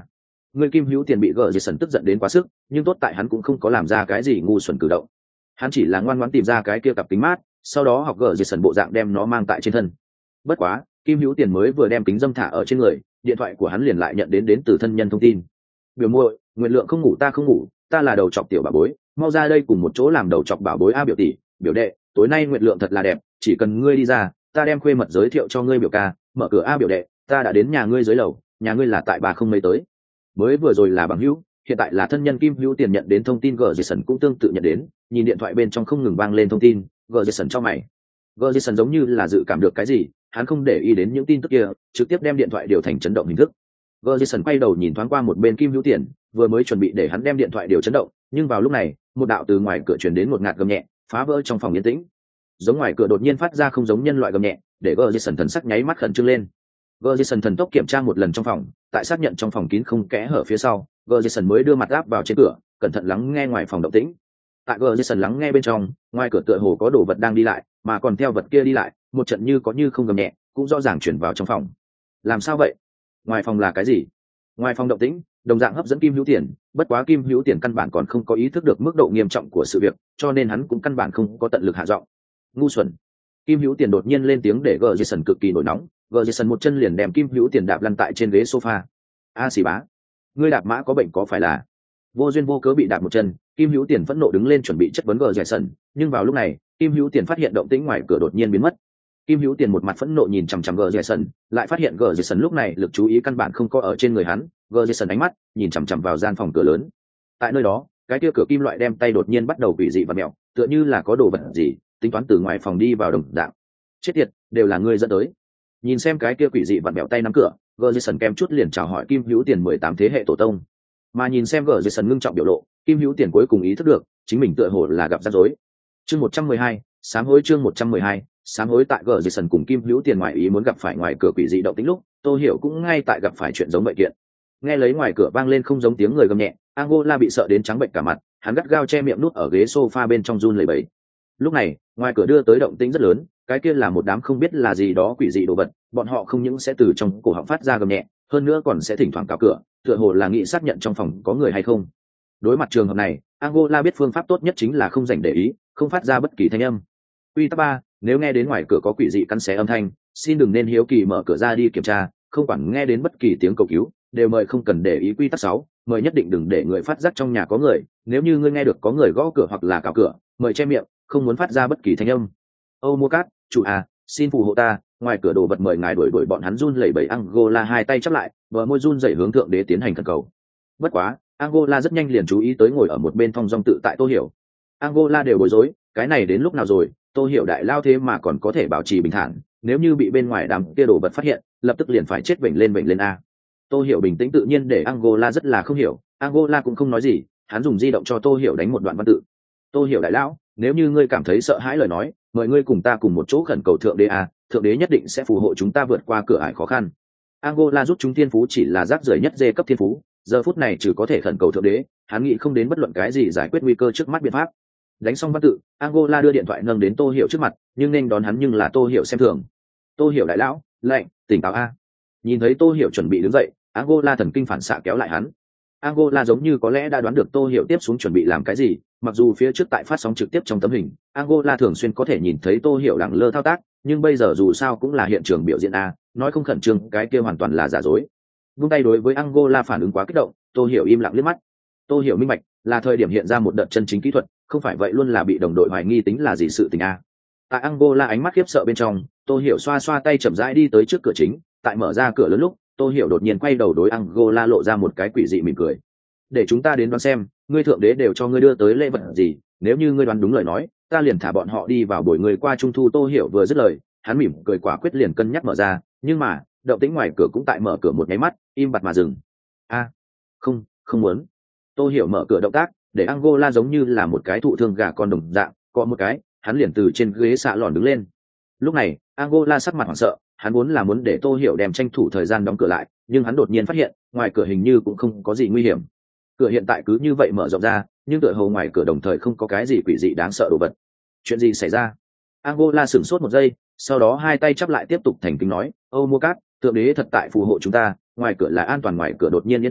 người Kim Hữu Tiền bị gờ dây sần tức giận đến quá sức, nhưng tốt tại hắn cũng không có làm ra cái gì ngu xuẩn cử động. Hắn chỉ là ngoan ngoãn tìm ra cái kia cặp kính mát, sau đó học gờ dây sần bộ dạng đem nó mang tại trên thân. Bất quá, Kim Hữu Tiền mới vừa đem kính dâm thả ở trên người, điện thoại của hắn liền lại nhận đến đến từ thân nhân thông tin. Biểu muội, Nguyện Lượng không ngủ ta không ngủ, ta là đầu chọc tiểu bà bối, mau ra đây cùng một chỗ làm đầu chọc bảo bối a biểu tỷ, biểu đệ, tối nay Nguyện Lượng thật là đẹp, chỉ cần ngươi đi ra, ta đem khuê mật giới thiệu cho ngươi biểu ca, mở cửa a biểu đệ, ta đã đến nhà ngươi dưới lầu, nhà ngươi là tại bà không mấy tới. Mới vừa rồi là bằng hữu, hiện tại là thân nhân Kim Hữu Tiền nhận đến thông tin gờ Jason cũng tương tự nhận đến, nhìn điện thoại bên trong không ngừng vang lên thông tin, gờ Jason cho mày. Gờ Jason giống như là dự cảm được cái gì, hắn không để ý đến những tin tức kia, trực tiếp đem điện thoại điều thành chấn động hình thức. Gờ Jason quay đầu nhìn thoáng qua một bên Kim Hữu Tiền, vừa mới chuẩn bị để hắn đem điện thoại điều chấn động, nhưng vào lúc này, một đạo từ ngoài cửa truyền đến một ngạt gầm nhẹ, phá vỡ trong phòng yên tĩnh. Giống ngoài cửa đột nhiên phát ra không giống nhân loại gầm nhẹ, để gờ Jason thần sắc nháy mắt khẩn trương lên. Gờ Jason thần tốc kiểm tra một lần trong phòng, tại xác nhận trong phòng kín không kẽ hở phía sau, gờ Jason mới đưa mặt áp vào trên cửa, cẩn thận lắng nghe ngoài phòng động tĩnh. Tại gờ Jason lắng nghe bên trong, ngoài cửa tựa hồ có đồ vật đang đi lại, mà còn theo vật kia đi lại, một trận như có như không gầm nhẹ, cũng rõ ràng chuyển vào trong phòng. Làm sao vậy? Ngoài phòng là cái gì? Ngoài phòng động tĩnh, đồng dạng hấp dẫn Kim Hữu Tiền, bất quá Kim Hữu Tiền căn bản còn không có ý thức được mức độ nghiêm trọng của sự việc, cho nên hắn cũng căn bản không có tận lực hạ giọng. Ngu xuẩn. Kim Hữu Tiền đột nhiên lên tiếng để gờ Jason cực kỳ nổi nóng, gờ Jason một chân liền đem Kim Hữu Tiền đạp lăn tại trên ghế sofa. A xì bá, ngươi đạp mã có bệnh có phải là? Vô duyên vô cớ bị đạp một chân, Kim Hữu Tiền phẫn nộ đứng lên chuẩn bị chất vấn gờ Jason, nhưng vào lúc này, Kim Hữu Tiền phát hiện động tĩnh ngoài cửa đột nhiên biến mất. Kim Hữu Tiền một mặt phẫn nộ nhìn chằm chằm gờ Jason, lại phát hiện gờ Jason lúc này lực chú ý căn bản không có ở trên người hắn, gờ Jason ánh mắt nhìn chằm chằm vào gian phòng cửa lớn. Tại nơi đó, cái kia cửa kim loại đem tay đột nhiên bắt đầu quỷ dị và mèo, tựa như là có đồ vật gì, tính toán từ ngoài phòng đi vào đồng dạng. Chết tiệt, đều là ngươi dẫn tới. Nhìn xem cái kia quỷ dị vặn bẹo tay nắm cửa, gờ Jason kem chút liền chào hỏi Kim Hữu Tiền mười tám thế hệ tổ tông. Mà nhìn xem gờ Jason ngưng trọng biểu lộ, Kim Hữu Tiền cuối cùng ý thức được, chính mình tựa hồ là gặp rắc rối. Chương một trăm mười hai, sám hối chương một trăm mười hai, sám hối tại gờ Jason cùng Kim Hữu Tiền ngoài ý muốn gặp phải ngoài cửa quỷ dị động tĩnh lúc, Tô Hiểu cũng ngay tại gặp phải chuyện giống vậy kiện. Nghe lấy ngoài cửa vang lên không giống tiếng người gầm nhẹ, Angola bị sợ đến trắng bệnh cả mặt, hắn gắt gao che miệng nút ở ghế sofa bên trong run lẩy bẩy. Lúc này, ngoài cửa đưa tới động tĩnh rất lớn, cái kia là một đám không biết là gì đó quỷ dị đồ vật, bọn họ không những sẽ từ trong cổ họng phát ra gầm nhẹ, hơn nữa còn sẽ thỉnh thoảng cào cửa, tựa hồ là nghĩ xác nhận trong phòng có người hay không. Đối mặt trường hợp này, Angola biết phương pháp tốt nhất chính là không dành để ý, không phát ra bất kỳ thanh âm. Quy tắc ba, nếu nghe đến ngoài cửa có quỷ dị cắn xé âm thanh, xin đừng nên hiếu kỳ mở cửa ra đi kiểm tra, không quản nghe đến bất kỳ tiếng cầu cứu, đều mời không cần để ý. Quy tắc sáu, mời nhất định đừng để người phát giác trong nhà có người, nếu như ngươi nghe được có người gõ cửa hoặc là cào cửa, mời che miệng, không muốn phát ra bất kỳ thanh âm. Âu Mua Cát, chủ à, xin phù hộ ta, ngoài cửa đồ vật mời ngài đuổi đuổi bọn hắn. Run lẩy bẩy Angola hai tay chắp lại, bờ môi run rẩy hướng thượng đế tiến hành thần cầu. Bất quá, Angola rất nhanh liền chú ý tới ngồi ở một bên thong dong tự tại Tô Hiểu. Angola đều bối rối, cái này đến lúc nào rồi, Tô Hiểu đại lao thế mà còn có thể bảo trì bình thản, nếu như bị bên ngoài đám kia đồ vật phát hiện, lập tức liền phải chết vểnh lên vểnh lên a. Tô Hiểu bình tĩnh tự nhiên để Angola rất là không hiểu, Angola cũng không nói gì, hắn dùng di động cho Tô Hiểu đánh một đoạn văn tự. Tô Hiểu đại lão, nếu như ngươi cảm thấy sợ hãi lời nói, mời ngươi cùng ta cùng một chỗ khẩn cầu thượng đế a, thượng đế nhất định sẽ phù hộ chúng ta vượt qua cửa ải khó khăn. Angola rút chúng thiên phú chỉ là rác rưởi nhất dê cấp thiên phú, giờ phút này chỉ có thể khẩn cầu thượng đế, hắn nghĩ không đến bất luận cái gì giải quyết nguy cơ trước mắt biện pháp. Đánh xong văn tự, Angola đưa điện thoại nâng đến Tô Hiểu trước mặt, nhưng nên đón hắn nhưng là Tô Hiểu xem thường. Tô Hiểu đại lão, lạnh, tỉnh táo a. Nhìn thấy Tô Hiểu chuẩn bị đứng dậy, Angola thần kinh phản xạ kéo lại hắn. Angola giống như có lẽ đã đoán được Tô Hiểu tiếp xuống chuẩn bị làm cái gì, mặc dù phía trước tại phát sóng trực tiếp trong tấm hình, Angola thường xuyên có thể nhìn thấy Tô Hiểu lẳng lơ thao tác, nhưng bây giờ dù sao cũng là hiện trường biểu diễn a, nói không khẩn trương, cái kia hoàn toàn là giả dối. Vung tay đối với Angola phản ứng quá kích động, Tô Hiểu im lặng liếc mắt. Tô Hiểu minh bạch, là thời điểm hiện ra một đợt chân chính kỹ thuật, không phải vậy luôn là bị đồng đội hoài nghi tính là gì sự tình a. Tại Angola ánh mắt khiếp sợ bên trong, Tô Hiểu xoa xoa tay chậm rãi đi tới trước cửa chính, tại mở ra cửa lớn lúc, Tô Hiểu đột nhiên quay đầu đối Angola lộ ra một cái quỷ dị mỉm cười. Để chúng ta đến đoán xem, ngươi thượng đế đều cho ngươi đưa tới lễ vật gì, nếu như ngươi đoán đúng lời nói, ta liền thả bọn họ đi vào buổi người qua trung thu. Tô Hiểu vừa dứt lời, hắn mỉm cười quả quyết liền cân nhắc mở ra, nhưng mà, động tĩnh ngoài cửa cũng tại mở cửa một nháy mắt, im bặt mà dừng. A, không, không muốn. Tô Hiểu mở cửa động tác, để Angola giống như là một cái thụ thương gà con đồng dạng, có một cái, hắn liền từ trên ghế xạ lòn đứng lên. Lúc này, Angola sắc mặt hoảng sợ, hắn muốn là muốn để Tô Hiểu đem tranh thủ thời gian đóng cửa lại, nhưng hắn đột nhiên phát hiện, ngoài cửa hình như cũng không có gì nguy hiểm. Cửa hiện tại cứ như vậy mở rộng ra, nhưng tựa hồ ngoài cửa đồng thời không có cái gì quỷ dị đáng sợ đồ vật. Chuyện gì xảy ra? Angola sửng sốt một giây, sau đó hai tay chắp lại tiếp tục thành kính nói, Âu Mua Cát, thượng đế thật tại phù hộ chúng ta, ngoài cửa là an toàn. Ngoài cửa đột nhiên yên tĩnh,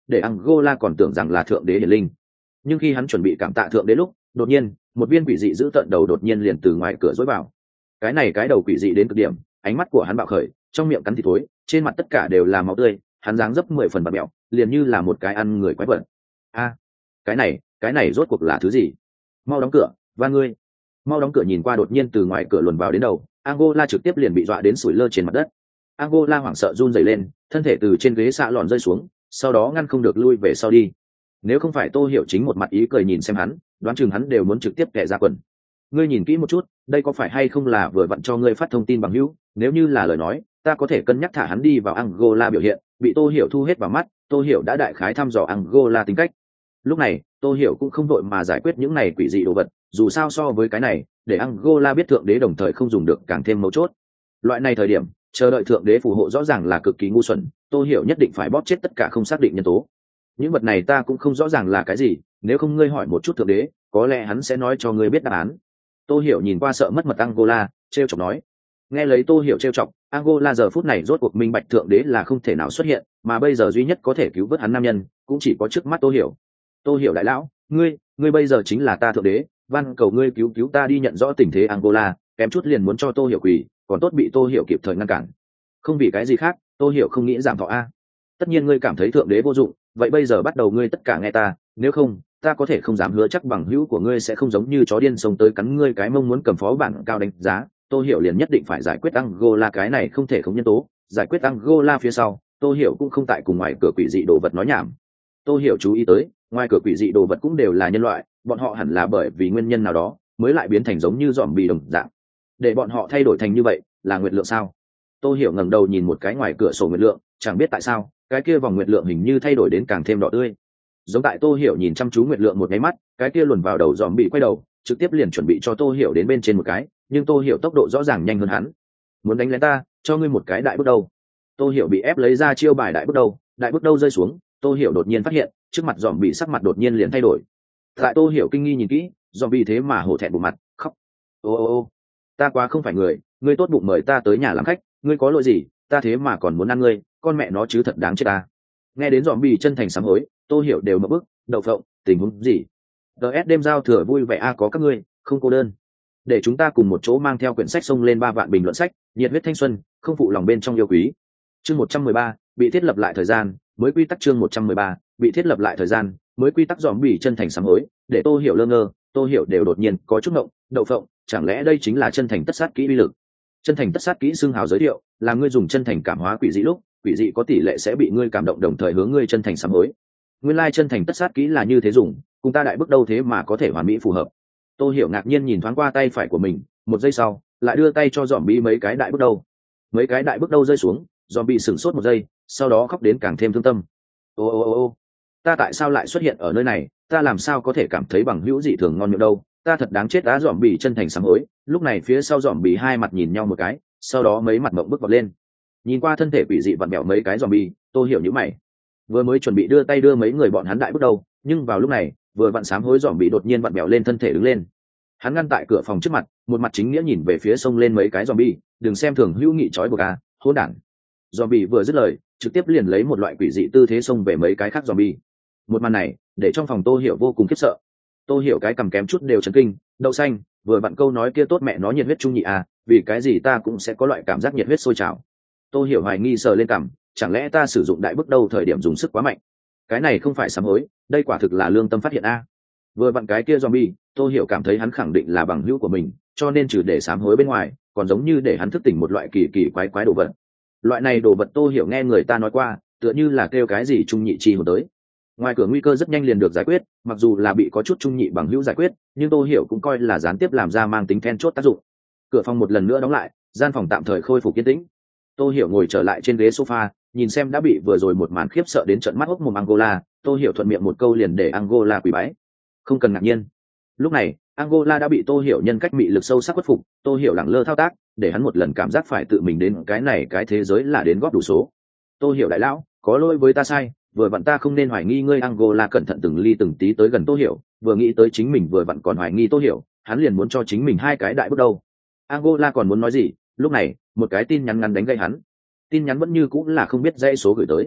để Angola còn tưởng rằng là thượng đế hiển linh. Nhưng khi hắn chuẩn bị cảm tạ thượng đế lúc, đột nhiên một viên quỷ dị giữ tận đầu đột nhiên liền từ ngoài cửa dối vào. Cái này cái đầu quỷ dị đến cực điểm, ánh mắt của hắn bạo khởi, trong miệng cắn thịt thối, trên mặt tất cả đều là máu tươi, hắn dáng dấp mười phần bặm mẹo, liền như là một cái ăn người quái vật. A, cái này cái này rốt cuộc là thứ gì? Mau đóng cửa, và ngươi mau đóng cửa. Nhìn qua đột nhiên từ ngoài cửa luồn vào đến đầu, Angola trực tiếp liền bị dọa đến sủi lơ trên mặt đất. Angola hoảng sợ run rẩy lên, thân thể từ trên ghế xạ lòn rơi xuống, sau đó ngăn không được lui về sau đi. Nếu không phải Tô Hiểu chính một mặt ý cười nhìn xem hắn, đoán chừng hắn đều muốn trực tiếp kẻ ra quần. Ngươi nhìn kỹ một chút, đây có phải hay không là vừa vặn cho ngươi phát thông tin bằng hữu? Nếu như là lời nói, ta có thể cân nhắc thả hắn đi vào Angola biểu hiện. Bị Tô Hiểu thu hết vào mắt, Tô Hiểu đã đại khái thăm dò Angola tính cách. Lúc này, Tô Hiểu cũng không vội mà giải quyết những này quỷ dị đồ vật, dù sao so với cái này, để Angola biết thượng đế đồng thời không dùng được càng thêm mấu chốt. Loại này thời điểm, chờ đợi thượng đế phù hộ rõ ràng là cực kỳ ngu xuẩn, Tô Hiểu nhất định phải bóp chết tất cả không xác định nhân tố. Những vật này ta cũng không rõ ràng là cái gì, nếu không ngươi hỏi một chút thượng đế, có lẽ hắn sẽ nói cho ngươi biết đáp án. Tô Hiểu nhìn qua sợ mất mật Angola, trêu chọc nói. Nghe lấy Tô Hiểu trêu chọc, Angola giờ phút này rốt cuộc minh bạch thượng đế là không thể nào xuất hiện, mà bây giờ duy nhất có thể cứu vớt hắn nam nhân, cũng chỉ có trước mắt Tô Hiểu. Tô Hiểu đại lão, ngươi, ngươi bây giờ chính là ta thượng đế, van cầu ngươi cứu cứu ta đi. Nhận rõ tình thế Angola, kém chút liền muốn cho Tô Hiểu quỳ, còn tốt bị Tô Hiểu kịp thời ngăn cản. Không vì cái gì khác, Tô Hiểu không nghĩ giảm thọ a. Tất nhiên ngươi cảm thấy thượng đế vô dụng, vậy bây giờ bắt đầu ngươi tất cả nghe ta, nếu không, ta có thể không dám hứa chắc bằng hữu của ngươi sẽ không giống như chó điên xông tới cắn ngươi cái mông muốn cầm phó bản cao đánh giá. Tô Hiểu liền nhất định phải giải quyết Angola, cái này không thể không nhân tố, giải quyết Angola phía sau, Tô Hiểu cũng không tại cùng ngoài cửa quỷ dị đồ vật nói nhảm. Tô Hiểu chú ý tới, ngoài cửa quỷ dị đồ vật cũng đều là nhân loại, bọn họ hẳn là bởi vì nguyên nhân nào đó mới lại biến thành giống như dòm bì đồng dạng. Để bọn họ thay đổi thành như vậy, là nguyệt lượng sao? Tô Hiểu ngẩng đầu nhìn một cái ngoài cửa sổ nguyệt lượng, chẳng biết tại sao, cái kia vòng nguyệt lượng hình như thay đổi đến càng thêm đỏ tươi. Giống tại Tô Hiểu nhìn chăm chú nguyệt lượng một cái mắt, cái kia luồn vào đầu dòm bị quay đầu, trực tiếp liền chuẩn bị cho Tô Hiểu đến bên trên một cái, nhưng Tô Hiểu tốc độ rõ ràng nhanh hơn hắn. Muốn đánh lén ta, cho ngươi một cái đại bước đầu. Tô Hiểu bị ép lấy ra chiêu bài đại bước đầu, đại bước đầu rơi xuống, Tô Hiểu đột nhiên phát hiện, trước mặt dòm bị sắc mặt đột nhiên liền thay đổi. Tại Tô Hiểu kinh nghi nhìn kỹ, dòm bị thế mà hổ thẹn bụng mặt, khóc. Ô ô ô, ta quá không phải người, ngươi tốt bụng mời ta tới nhà làm khách, ngươi có lỗi gì, ta thế mà còn muốn ăn ngươi, con mẹ nó chứ thật đáng chết ta. Nghe đến dòm bị chân thành sám hối, Tô Hiểu đều mở bức, đậu phộng, tình huống gì? đê ét đêm giao thừa vui vẻ a, có các ngươi, không cô đơn. Để chúng ta cùng một chỗ mang theo quyển sách xông lên ba vạn bình luận sách, nhiệt huyết thanh xuân, không phụ lòng bên trong yêu quý. Chương một trăm mười ba, bị thiết lập lại thời gian, mới quy tắc. Chương một trăm mười ba, bị thiết lập lại thời gian, mới quy tắc. Dòm bị chân thành sám hối, để Tô Hiểu lơ ngơ, Tô Hiểu đều đột nhiên có chút ngộng, đậu phộng, chẳng lẽ đây chính là chân thành tất sát kỹ uy lực? Chân thành tất sát kỹ xương hào giới thiệu, là ngươi dùng chân thành cảm hóa quỷ dị lúc, quỷ dị có tỷ lệ sẽ bị ngươi cảm động đồng thời hướng ngươi chân thành sám hối. Nguyên lai chân thành tất sát kỹ là như thế dùng, cùng ta đại bước đâu thế mà có thể hoàn mỹ phù hợp. Tô Hiểu ngạc nhiên nhìn thoáng qua tay phải của mình, một giây sau, lại đưa tay cho dòm bi mấy cái đại bước đâu. Mấy cái đại bước đâu rơi xuống, dòm bi sửng sốt một giây, sau đó khóc đến càng thêm thương tâm. Ô ô ô ô, ta tại sao lại xuất hiện ở nơi này, ta làm sao có thể cảm thấy bằng hữu dị thường ngon miệng đâu, ta thật đáng chết. Đá dòm bi chân thành sám hối. Lúc này phía sau dòm bi hai mặt nhìn nhau một cái, sau đó mấy mặt mộng bước vọt lên. Nhìn qua thân thể quỷ dị vặn bẹo mấy cái dòm bi, Tô Hiểu nhíu mày. Vừa mới chuẩn bị đưa tay đưa mấy người bọn hắn đại bước đầu, nhưng vào lúc này, vừa vặn sám hối dòm bị đột nhiên vặn bẹo lên thân thể đứng lên. Hắn ngăn tại cửa phòng trước mặt, một mặt chính nghĩa nhìn về phía sông lên mấy cái dòm bi, đừng xem thường hữu nghị trói buộc a, hỗn đản. Dòm bi vừa dứt lời, trực tiếp liền lấy một loại quỷ dị tư thế xông về mấy cái khác dòm bi. Một màn này, để trong phòng Tô Hiểu vô cùng khiếp sợ. Tô Hiểu cái cầm kém chút đều chấn kinh, đậu xanh, vừa vặn câu nói kia tốt mẹ nó nhiệt huyết trung nhị a, vì cái gì ta cũng sẽ có loại cảm giác nhiệt huyết sôi trào. Tô Hiểu hoài nghi sờ lên cằm, chẳng lẽ ta sử dụng đại bước đầu thời điểm dùng sức quá mạnh? Cái này không phải sám hối, đây quả thực là lương tâm phát hiện a. Vừa vặn cái kia zombie, Tô Hiểu cảm thấy hắn khẳng định là bằng hữu của mình, cho nên trừ để sám hối bên ngoài, còn giống như để hắn thức tỉnh một loại kỳ kỳ quái quái đồ vật. Loại này đồ vật Tô Hiểu nghe người ta nói qua, tựa như là kêu cái gì trung nhị chi hồn tới. Ngoài cửa nguy cơ rất nhanh liền được giải quyết, mặc dù là bị có chút trung nhị bằng hữu giải quyết, nhưng Tô Hiểu cũng coi là gián tiếp làm ra mang tính then chốt tác dụng. Cửa phòng một lần nữa đóng lại, gian phòng tạm thời khôi phục yên tĩnh. Tô Hiểu ngồi trở lại trên ghế sofa, nhìn xem đã bị vừa rồi một màn khiếp sợ đến trợn mắt hốc mồm Angola, Tô Hiểu thuận miệng một câu liền để Angola quỳ bái. Không cần ngạc nhiên. Lúc này, Angola đã bị Tô Hiểu nhân cách mị lực sâu sắc khuất phục, Tô Hiểu lẳng lơ thao tác, để hắn một lần cảm giác phải tự mình đến cái này cái thế giới là đến góp đủ số. Tô Hiểu đại lão, có lỗi với ta sai, vừa vặn ta không nên hoài nghi ngươi. Angola cẩn thận từng ly từng tí tới gần Tô Hiểu, vừa nghĩ tới chính mình vừa vặn còn hoài nghi Tô Hiểu, hắn liền muốn cho chính mình hai cái đại bước đầu. Angola còn muốn nói gì, lúc này, một cái tin nhắn ngắn đánh gây hắn. Tin nhắn vẫn như cũng là không biết dãy số gửi tới.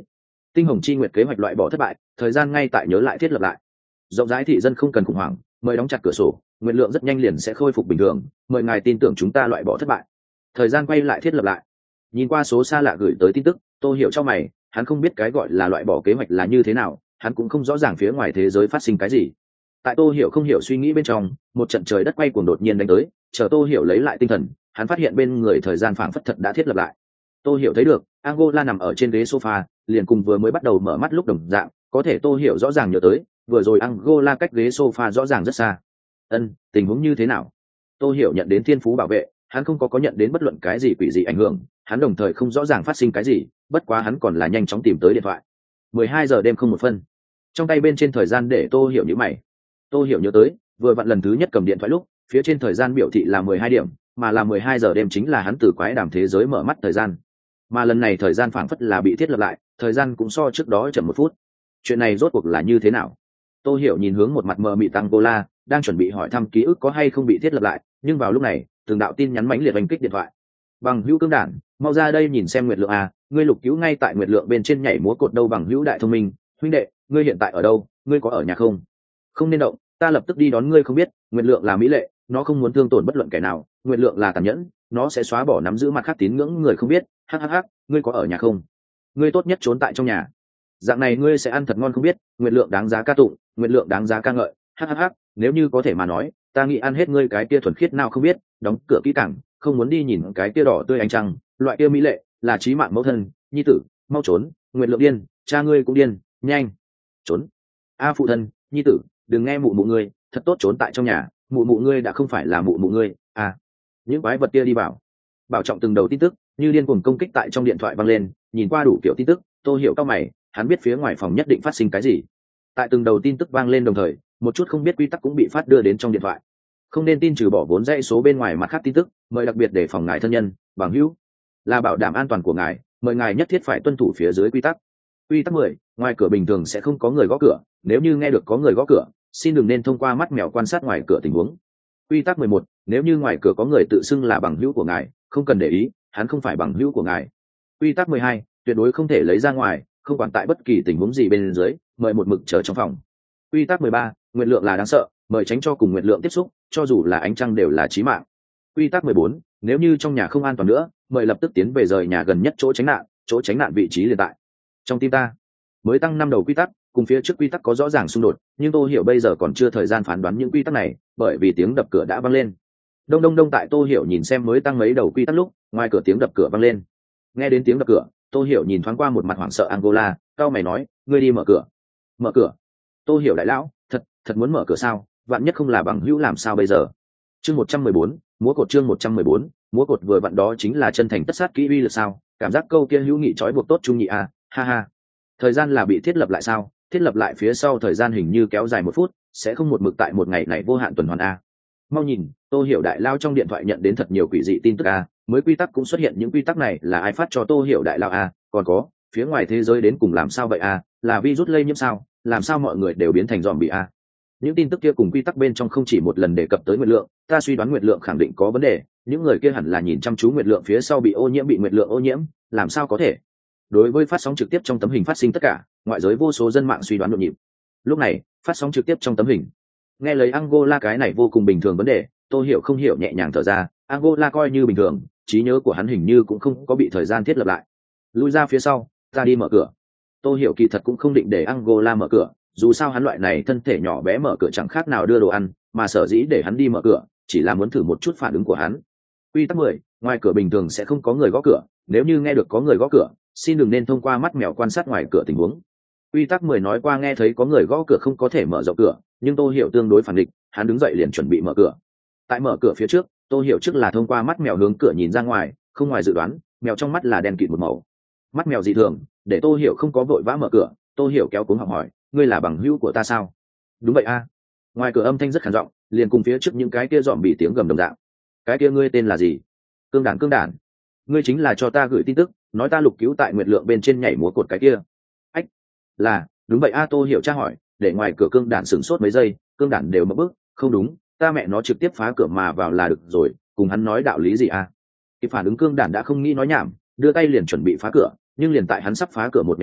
Tinh hồng chi nguyệt kế hoạch loại bỏ thất bại, thời gian ngay tại nhớ lại thiết lập lại. Rộng rãi thị dân không cần khủng hoảng, mời đóng chặt cửa sổ, nguyện lượng rất nhanh liền sẽ khôi phục bình thường, mời ngài tin tưởng chúng ta loại bỏ thất bại. Thời gian quay lại thiết lập lại. Nhìn qua số xa lạ gửi tới tin tức, Tô Hiểu cho mày, hắn không biết cái gọi là loại bỏ kế hoạch là như thế nào, hắn cũng không rõ ràng phía ngoài thế giới phát sinh cái gì. Tại Tô Hiểu không hiểu suy nghĩ bên trong, một trận trời đất quay cuồng đột nhiên đánh tới, chờ Tô Hiểu lấy lại tinh thần, hắn phát hiện bên người thời gian phảng phất thật đã thiết lập lại. Tô Hiểu thấy được, Angola nằm ở trên ghế sofa, liền cùng vừa mới bắt đầu mở mắt lúc đồng dạng, có thể Tô Hiểu rõ ràng nhớ tới, vừa rồi Angola cách ghế sofa rõ ràng rất xa. Ân, tình huống như thế nào? Tô Hiểu nhận đến thiên phú bảo vệ, hắn không có có nhận đến bất luận cái gì quỷ dị ảnh hưởng, hắn đồng thời không rõ ràng phát sinh cái gì, bất quá hắn còn là nhanh chóng tìm tới điện thoại. mười hai giờ đêm không một phân. Trong tay bên trên thời gian để Tô Hiểu nhíu mày. Tô Hiểu nhớ tới, vừa vặn lần thứ nhất cầm điện thoại lúc, phía trên thời gian biểu thị là mười hai điểm, mà là mười hai giờ đêm chính là hắn từ quái đàm thế giới mở mắt thời gian. Mà lần này thời gian phảng phất là bị thiết lập lại, thời gian cũng so trước đó chậm một phút. Chuyện này rốt cuộc là như thế nào? Tô Hiểu nhìn hướng một mặt mờ mịt Angola, đang chuẩn bị hỏi thăm ký ức có hay không bị thiết lập lại, nhưng vào lúc này, từng đạo tin nhắn mãnh liệt đánh kích điện thoại. Bằng hữu cương đản, mau ra đây nhìn xem Nguyệt Lượng à, ngươi Lục Cứu ngay tại Nguyệt Lượng bên trên nhảy múa cột đâu. Bằng hữu đại thông minh, huynh đệ, ngươi hiện tại ở đâu, ngươi có ở nhà không? Không nên động, ta lập tức đi đón ngươi. Không biết, Nguyệt Lượng là mỹ lệ, nó không muốn thương tổn bất luận kẻ nào, Nguyệt Lượng là tàn nhẫn, nó sẽ xóa bỏ nắm giữ mặt khác tín ngưỡng người. Không biết, hhh, ngươi có ở nhà không? Ngươi tốt nhất trốn tại trong nhà, dạng này ngươi sẽ ăn thật ngon. Không biết, Nguyệt Lượng đáng giá ca tụng, Nguyệt Lượng đáng giá ca ngợi, hhh, nếu như có thể mà nói, ta nghĩ ăn hết ngươi cái kia thuần khiết nào. Không biết, đóng cửa kỹ càng, không muốn đi nhìn cái kia đỏ tươi ánh trăng, loại kia mỹ lệ là chí mạng mẫu thân. Nhi tử, mau trốn, Nguyệt Lượng điên, cha ngươi cũng điên, nhanh trốn. A phụ thân, nhi tử, đừng nghe mụ mụ ngươi, thật tốt trốn tại trong nhà, mụ mụ ngươi đã không phải là mụ mụ ngươi. À, những quái vật kia đi vào. Bảo trọng từng đầu tin tức như điên cuồng công kích tại trong điện thoại vang lên, nhìn qua đủ kiểu tin tức, Tô Hiểu cao mày, hắn biết phía ngoài phòng nhất định phát sinh cái gì. Tại từng đầu tin tức vang lên đồng thời, một chút không biết quy tắc cũng bị phát đưa đến trong điện thoại. Không nên tin trừ bỏ vốn dãy số bên ngoài mặt khác tin tức, mời đặc biệt để phòng ngài thân nhân, bằng hữu, là bảo đảm an toàn của ngài, mời ngài nhất thiết phải tuân thủ phía dưới quy tắc. Quy tắc mười, ngoài cửa bình thường sẽ không có người gõ cửa, nếu như nghe được có người gõ cửa, xin đừng nên thông qua mắt mèo quan sát ngoài cửa tình huống. Quy tắc mười một, nếu như ngoài cửa có người tự xưng là bằng hữu của ngài, không cần để ý, hắn không phải bằng hữu của ngài. Quy tắc mười hai, tuyệt đối không thể lấy ra ngoài, không quản tại bất kỳ tình huống gì bên dưới, mời một mực chờ trong phòng. Quy tắc mười ba, Nguyệt Lượng là đáng sợ, mời tránh cho cùng Nguyệt Lượng tiếp xúc, cho dù là ánh trăng đều là chí mạng. Quy tắc mười bốn, nếu như trong nhà không an toàn nữa, mời lập tức tiến về rời nhà gần nhất chỗ tránh nạn, chỗ tránh nạn vị trí liền tại trong tim ta. Mới tăng năm đầu quy tắc, cùng phía trước quy tắc có rõ ràng xung đột, nhưng Tô Hiểu bây giờ còn chưa thời gian phán đoán những quy tắc này, bởi vì tiếng đập cửa đã vang lên. Đông đông đông. Tại Tô Hiểu nhìn xem mới tăng mấy đầu quy tắc lúc, ngoài cửa tiếng đập cửa vang lên. Nghe đến tiếng đập cửa, Tô Hiểu nhìn thoáng qua một mặt hoảng sợ Angola, cao mày nói, ngươi đi mở cửa. Mở cửa? Tô Hiểu đại lão, thật thật muốn mở cửa sao? Vạn nhất không là bằng hữu làm sao bây giờ? Chương một trăm mười bốn, múa cột. Chương một trăm mười bốn, múa cột. Vừa vặn đó chính là chân thành tất sát kỹ uy lực sao? Cảm giác câu kia hữu nghị trói buộc tốt trung nhị à, ha ha. Thời gian là bị thiết lập lại sao? Thiết lập lại phía sau thời gian hình như kéo dài một phút, sẽ không một mực tại một ngày này vô hạn tuần hoàn a. Mau nhìn, Tô Hiểu đại lao trong điện thoại nhận đến thật nhiều quỷ dị tin tức a, mới quy tắc cũng xuất hiện, những quy tắc này là ai phát cho Tô Hiểu đại lao a? Còn có, phía ngoài thế giới đến cùng làm sao vậy a? Là virus lây nhiễm sao? Làm sao mọi người đều biến thành zombie a? Những tin tức kia cùng quy tắc bên trong không chỉ một lần đề cập tới Nguyệt Lượng, ta suy đoán Nguyệt Lượng khẳng định có vấn đề, những người kia hẳn là nhìn chăm chú Nguyệt Lượng phía sau bị ô nhiễm, bị Nguyệt Lượng ô nhiễm, làm sao có thể? Đối với phát sóng trực tiếp trong tấm hình phát sinh tất cả, ngoại giới vô số dân mạng suy đoán nhộn nhịp. Lúc này, phát sóng trực tiếp trong tấm hình, nghe lấy Angola cái này vô cùng bình thường vấn đề, Tô Hiểu không hiểu nhẹ nhàng thở ra, Angola coi như bình thường, trí nhớ của hắn hình như cũng không có bị thời gian thiết lập lại. Lui ra phía sau, ta đi mở cửa. Tô Hiểu kỳ thật cũng không định để Angola mở cửa, dù sao hắn loại này thân thể nhỏ bé mở cửa chẳng khác nào đưa đồ ăn, mà sở dĩ để hắn đi mở cửa, chỉ là muốn thử một chút phản ứng của hắn. Quy tắc mười, ngoài cửa bình thường sẽ không có người gõ cửa, nếu như nghe được có người gõ cửa, xin đừng nên thông qua mắt mèo quan sát ngoài cửa tình huống. Quy tắc mười nói qua nghe thấy có người gõ cửa không có thể mở rộng cửa, nhưng Tô Hiểu tương đối phản địch, hắn đứng dậy liền chuẩn bị mở cửa. Tại mở cửa phía trước, Tô Hiểu trước là thông qua mắt mèo hướng cửa nhìn ra ngoài, không ngoài dự đoán, mèo trong mắt là đen kịt một màu. Mắt mèo dị thường, để Tô Hiểu không có vội vã mở cửa, Tô Hiểu kéo cuống học hỏi, ngươi là bằng hữu của ta sao? Đúng vậy a. Ngoài cửa âm thanh rất khàn giọng, liền cùng phía trước những cái kia dọn bị tiếng gầm đồng dạng. Cái kia ngươi tên là gì? Cương đản. Cương đản, ngươi chính là cho ta gửi tin tức, nói ta Lục Cứu tại Nguyệt Lượng bên trên nhảy múa cột cái kia. Ách, là, đúng vậy a. Tô Hiểu tra hỏi, để ngoài cửa Cương đản sửng sốt mấy giây, Cương đản đều mất bước, không đúng, ta mẹ nó trực tiếp phá cửa mà vào là được rồi, cùng hắn nói đạo lý gì a? Cái phản ứng Cương đản đã không nghĩ nói nhảm, đưa tay liền chuẩn bị phá cửa, nhưng liền tại hắn sắp phá cửa một máy mắt,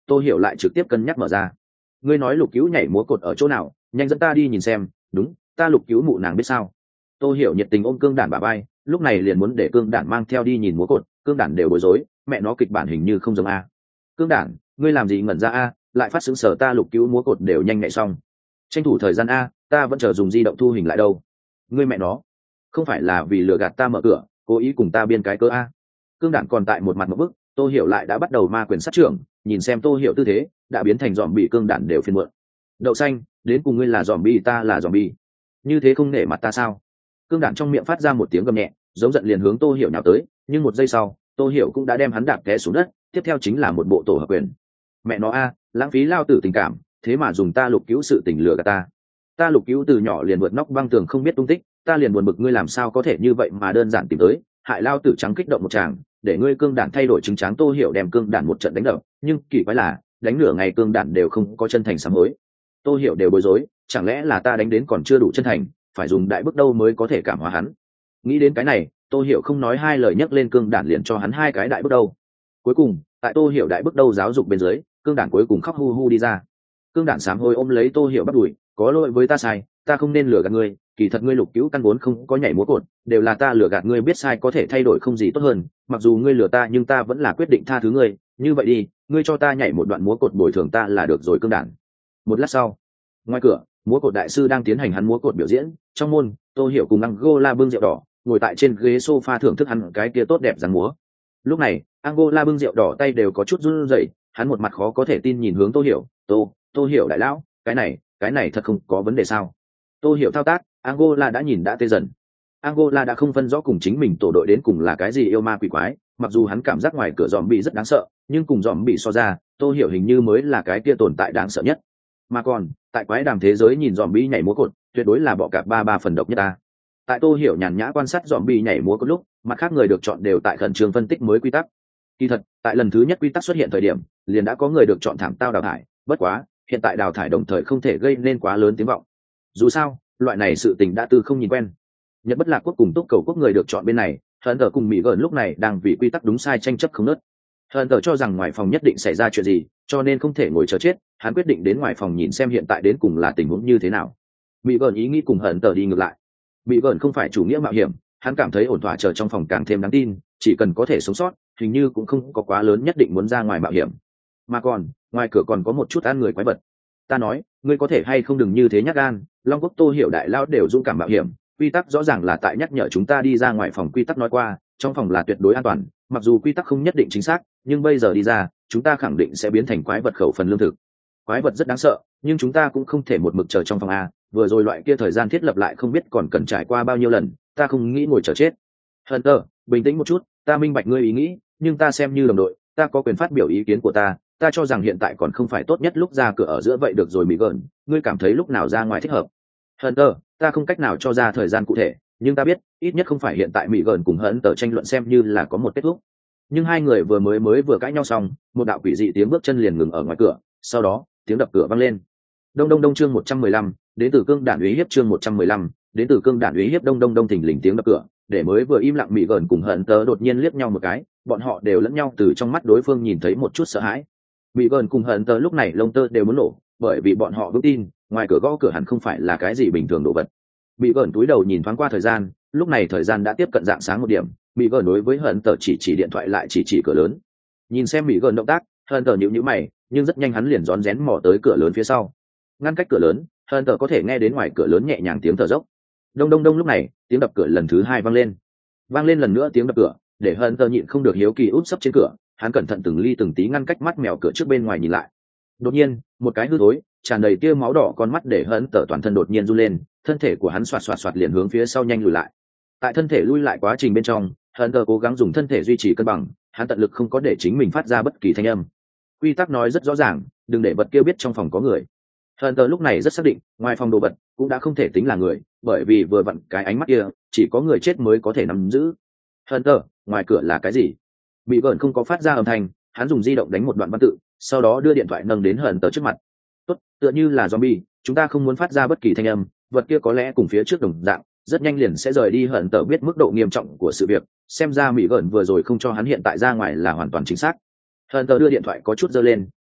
tô hiểu lại trực tiếp cân nhắc mở ra. Ngươi nói Lục Cứu nhảy múa cột ở chỗ nào, nhanh dẫn ta đi nhìn xem. Đúng, ta Lục Cứu mụ nàng biết sao. Tô hiểu nhiệt tình ôm cương đản bà bay, lúc này liền muốn để cương đản mang theo đi nhìn múa cột. Cương đản đều bối rối, mẹ nó kịch bản hình như không giống a. Cương đản, ngươi làm gì ngẩn ra a, lại phát xứng sở ta Lục Cứu múa cột đều nhanh nhạy xong. Tranh thủ thời gian a, ta vẫn chờ dùng di động thu hình lại đâu. Ngươi mẹ nó, không phải là vì lừa gạt ta mở cửa, cố ý cùng ta biên cái cớ a. Cương đản còn tại một mặt một bức, tô hiểu lại đã bắt đầu ma quyền sát trưởng, nhìn xem tô hiểu tư thế đã biến thành dòm bị cương đản đều phiền muộn. Đậu xanh, đến cùng ngươi là dòm bi ta là dòm bi, như thế không nể mặt ta sao? Cương đản trong miệng phát ra một tiếng gầm nhẹ, giống giận liền hướng tô hiểu nhào tới, nhưng một giây sau tô hiểu cũng đã đem hắn đạp té xuống đất, tiếp theo chính là một bộ tổ hợp quyền. Mẹ nó a, lãng phí lao tử tình cảm, thế mà dùng ta Lục Cứu sự tình lừa gạt ta. Ta Lục Cứu từ nhỏ liền vượt nóc băng tường không biết tung tích, ta liền buồn bực ngươi làm sao có thể như vậy mà đơn giản tìm tới, hại lao tử trắng kích động một tràng, để ngươi cương đản thay đổi chứng tráng. Tô hiểu đem cương đản một trận đánh đập, nhưng kỳ quái là đánh nửa ngày cương đản đều không có chân thành sám hối. Tô hiểu đều bối rối, chẳng lẽ là ta đánh đến còn chưa đủ chân thành, phải dùng đại bước đâu mới có thể cảm hóa hắn. Nghĩ đến cái này, Tô hiểu không nói hai lời nhấc lên cương đản liền cho hắn hai cái đại bước đâu. Cuối cùng tại Tô hiểu đại bước đâu giáo dục bên dưới, cương đản cuối cùng khóc hu hu đi ra. Cương đản sám hối ôm lấy Tô hiểu bắt đuổi, có lỗi với ta sai, ta không nên lừa gạt ngươi, kỳ thật ngươi Lục Cứu căn vốn không có nhảy múa cột, đều là ta lừa gạt ngươi, biết sai có thể thay đổi không gì tốt hơn, mặc dù ngươi lừa ta nhưng ta vẫn là quyết định tha thứ ngươi, như vậy đi, ngươi cho ta nhảy một đoạn múa cột bồi thường ta là được rồi. Cương đản. Một lát sau, ngoài cửa, múa cột đại sư đang tiến hành hắn múa cột biểu diễn, trong môn, Tô hiểu cùng Angola bưng rượu đỏ, ngồi tại trên ghế sofa thưởng thức hắn cái kia tốt đẹp dáng múa. Lúc này, Angola bưng rượu đỏ tay đều có chút run rẩy, hắn một mặt khó có thể tin nhìn hướng Tô hiểu, "Tô, Tô hiểu đại lão, cái này, cái này thật không có vấn đề sao?" Tô hiểu thao tác, Angola đã nhìn đã tê dần. Angola đã không phân rõ cùng chính mình tổ đội đến cùng là cái gì yêu ma quỷ quái, mặc dù hắn cảm giác ngoài cửa zombie rất đáng sợ, nhưng cùng zombie so ra, Tô hiểu hình như mới là cái kia tồn tại đáng sợ nhất. Mà còn, tại quái đàm thế giới nhìn zombie nhảy múa cột, tuyệt đối là bọ cạp ba ba phần độc nhất ta. Tại Tô hiểu nhàn nhã quan sát zombie nhảy múa cột lúc, mặt khác người được chọn đều tại khẩn trương phân tích mới quy tắc. Kỳ thật, tại lần thứ nhất quy tắc xuất hiện thời điểm, liền đã có người được chọn thảm tao đào thải, bất quá, hiện tại đào thải đồng thời không thể gây nên quá lớn tiếng vọng. Dù sao, loại này sự tình đã từ không nhìn quen. Nhật Bất Lạc quốc cùng Túc Cầu quốc người được chọn bên này, hận tờ cùng Mỹ gần lúc này đang vì quy tắc đúng sai tranh chấp không nớt. Hận tờ cho rằng ngoài phòng nhất định xảy ra chuyện gì, cho nên không thể ngồi chờ chết, hắn quyết định đến ngoài phòng nhìn xem hiện tại đến cùng là tình huống như thế nào. Mỹ gần ý nghĩ cùng hận tờ đi ngược lại. Mỹ gần không phải chủ nghĩa mạo hiểm, hắn cảm thấy ổn thỏa chờ trong phòng càng thêm đáng tin, chỉ cần có thể sống sót, hình như cũng không có quá lớn nhất định muốn ra ngoài mạo hiểm. Mà còn, ngoài cửa còn có một chút ăn người quái vật. Ta nói, ngươi có thể hay không đừng như thế nhát gan, Long Quốc Tô hiểu đại lao đều dũng cảm mạo hiểm, quy tắc rõ ràng là tại nhắc nhở chúng ta đi ra ngoài phòng, quy tắc nói qua, trong phòng là tuyệt đối an toàn, mặc dù quy tắc không nhất định chính xác, nhưng bây giờ đi ra, chúng ta khẳng định sẽ biến thành quái vật khẩu phần lương thực. Quái vật rất đáng sợ, nhưng chúng ta cũng không thể một mực chờ trong phòng a, vừa rồi loại kia thời gian thiết lập lại không biết còn cần trải qua bao nhiêu lần, ta không nghĩ ngồi chờ chết. Hunter, bình tĩnh một chút, ta minh bạch ngươi ý nghĩ, nhưng ta xem như đồng đội, ta có quyền phát biểu ý kiến của ta, ta cho rằng hiện tại còn không phải tốt nhất lúc ra cửa ở giữa vậy được rồi. Mỹ gần, ngươi cảm thấy lúc nào ra ngoài thích hợp? Hunter, ta không cách nào cho ra thời gian cụ thể, nhưng ta biết, ít nhất không phải hiện tại. Mỹ gần cùng Hunter tranh luận xem như là có một kết thúc. Nhưng hai người vừa mới mới vừa cãi nhau xong, một đạo quỷ dị tiếng bước chân liền ngừng ở ngoài cửa, sau đó, tiếng đập cửa vang lên. Đông đông đông chương một trăm mười lăm, đến từ cương đản uy hiếp chương một trăm mười lăm, đến từ cương đản uy hiếp đông đông đông thình lình tiếng đập cửa, để mới vừa im lặng Mỹ gần cùng Hunter đột nhiên liếc nhau một cái, bọn họ đều lẫn nhau từ trong mắt đối phương nhìn thấy một chút sợ hãi. Mỹ gần cùng Hunter lúc này lông tơ đều muốn nổ, bởi vì bọn họ vững tin, ngoài cửa gõ cửa hẳn không phải là cái gì bình thường đồ vật. Mỹ gần túi đầu nhìn thoáng qua thời gian, lúc này thời gian đã tiếp cận rạng sáng một điểm. Mỹ gần đối với Hunter chỉ chỉ điện thoại lại chỉ chỉ cửa lớn. Nhìn xem Mỹ gần động tác, Hunter nhíu nhíu mày, nhưng rất nhanh hắn liền rón rén mò tới cửa lớn phía sau. Ngăn cách cửa lớn, Hunter có thể nghe đến ngoài cửa lớn nhẹ nhàng tiếng thở dốc. Đông đông đông lúc này, tiếng đập cửa lần thứ hai vang lên. Vang lên lần nữa tiếng đập cửa, để Hunter nhịn không được hiếu kỳ úp sấp trên cửa, hắn cẩn thận từng ly từng tí ngăn cách mắt mèo cửa trước bên ngoài nhìn lại. Đột nhiên, một cái hư thối, tràn đầy tia máu đỏ con mắt để Hunter toàn thân đột nhiên run lên, thân thể của hắn xoạt xoạt xoạt liền hướng phía sau nhanh lùi lại. Tại thân thể lui lại quá trình bên trong, Hunter cố gắng dùng thân thể duy trì cân bằng, hắn tận lực không có để chính mình phát ra bất kỳ thanh âm. Quy tắc nói rất rõ ràng, đừng để vật kia biết trong phòng có người. Hunter lúc này rất xác định, ngoài phòng đồ vật cũng đã không thể tính là người, bởi vì vừa vặn cái ánh mắt kia, chỉ có người chết mới có thể nắm giữ. Hunter, ngoài cửa là cái gì? Bị vợn không có phát ra âm thanh, hắn dùng di động đánh một đoạn văn tự, sau đó đưa điện thoại nâng đến Hunter trước mặt. Tốt, tựa như là zombie, chúng ta không muốn phát ra bất kỳ thanh âm, vật kia có lẽ cùng phía trước đồng dạng, rất nhanh liền sẽ rời đi. Hunter biết mức độ nghiêm trọng của sự việc, xem ra Mỹ vợn vừa rồi không cho hắn hiện tại ra ngoài là hoàn toàn chính xác. Hunter đưa điện thoại có chút giơ lên,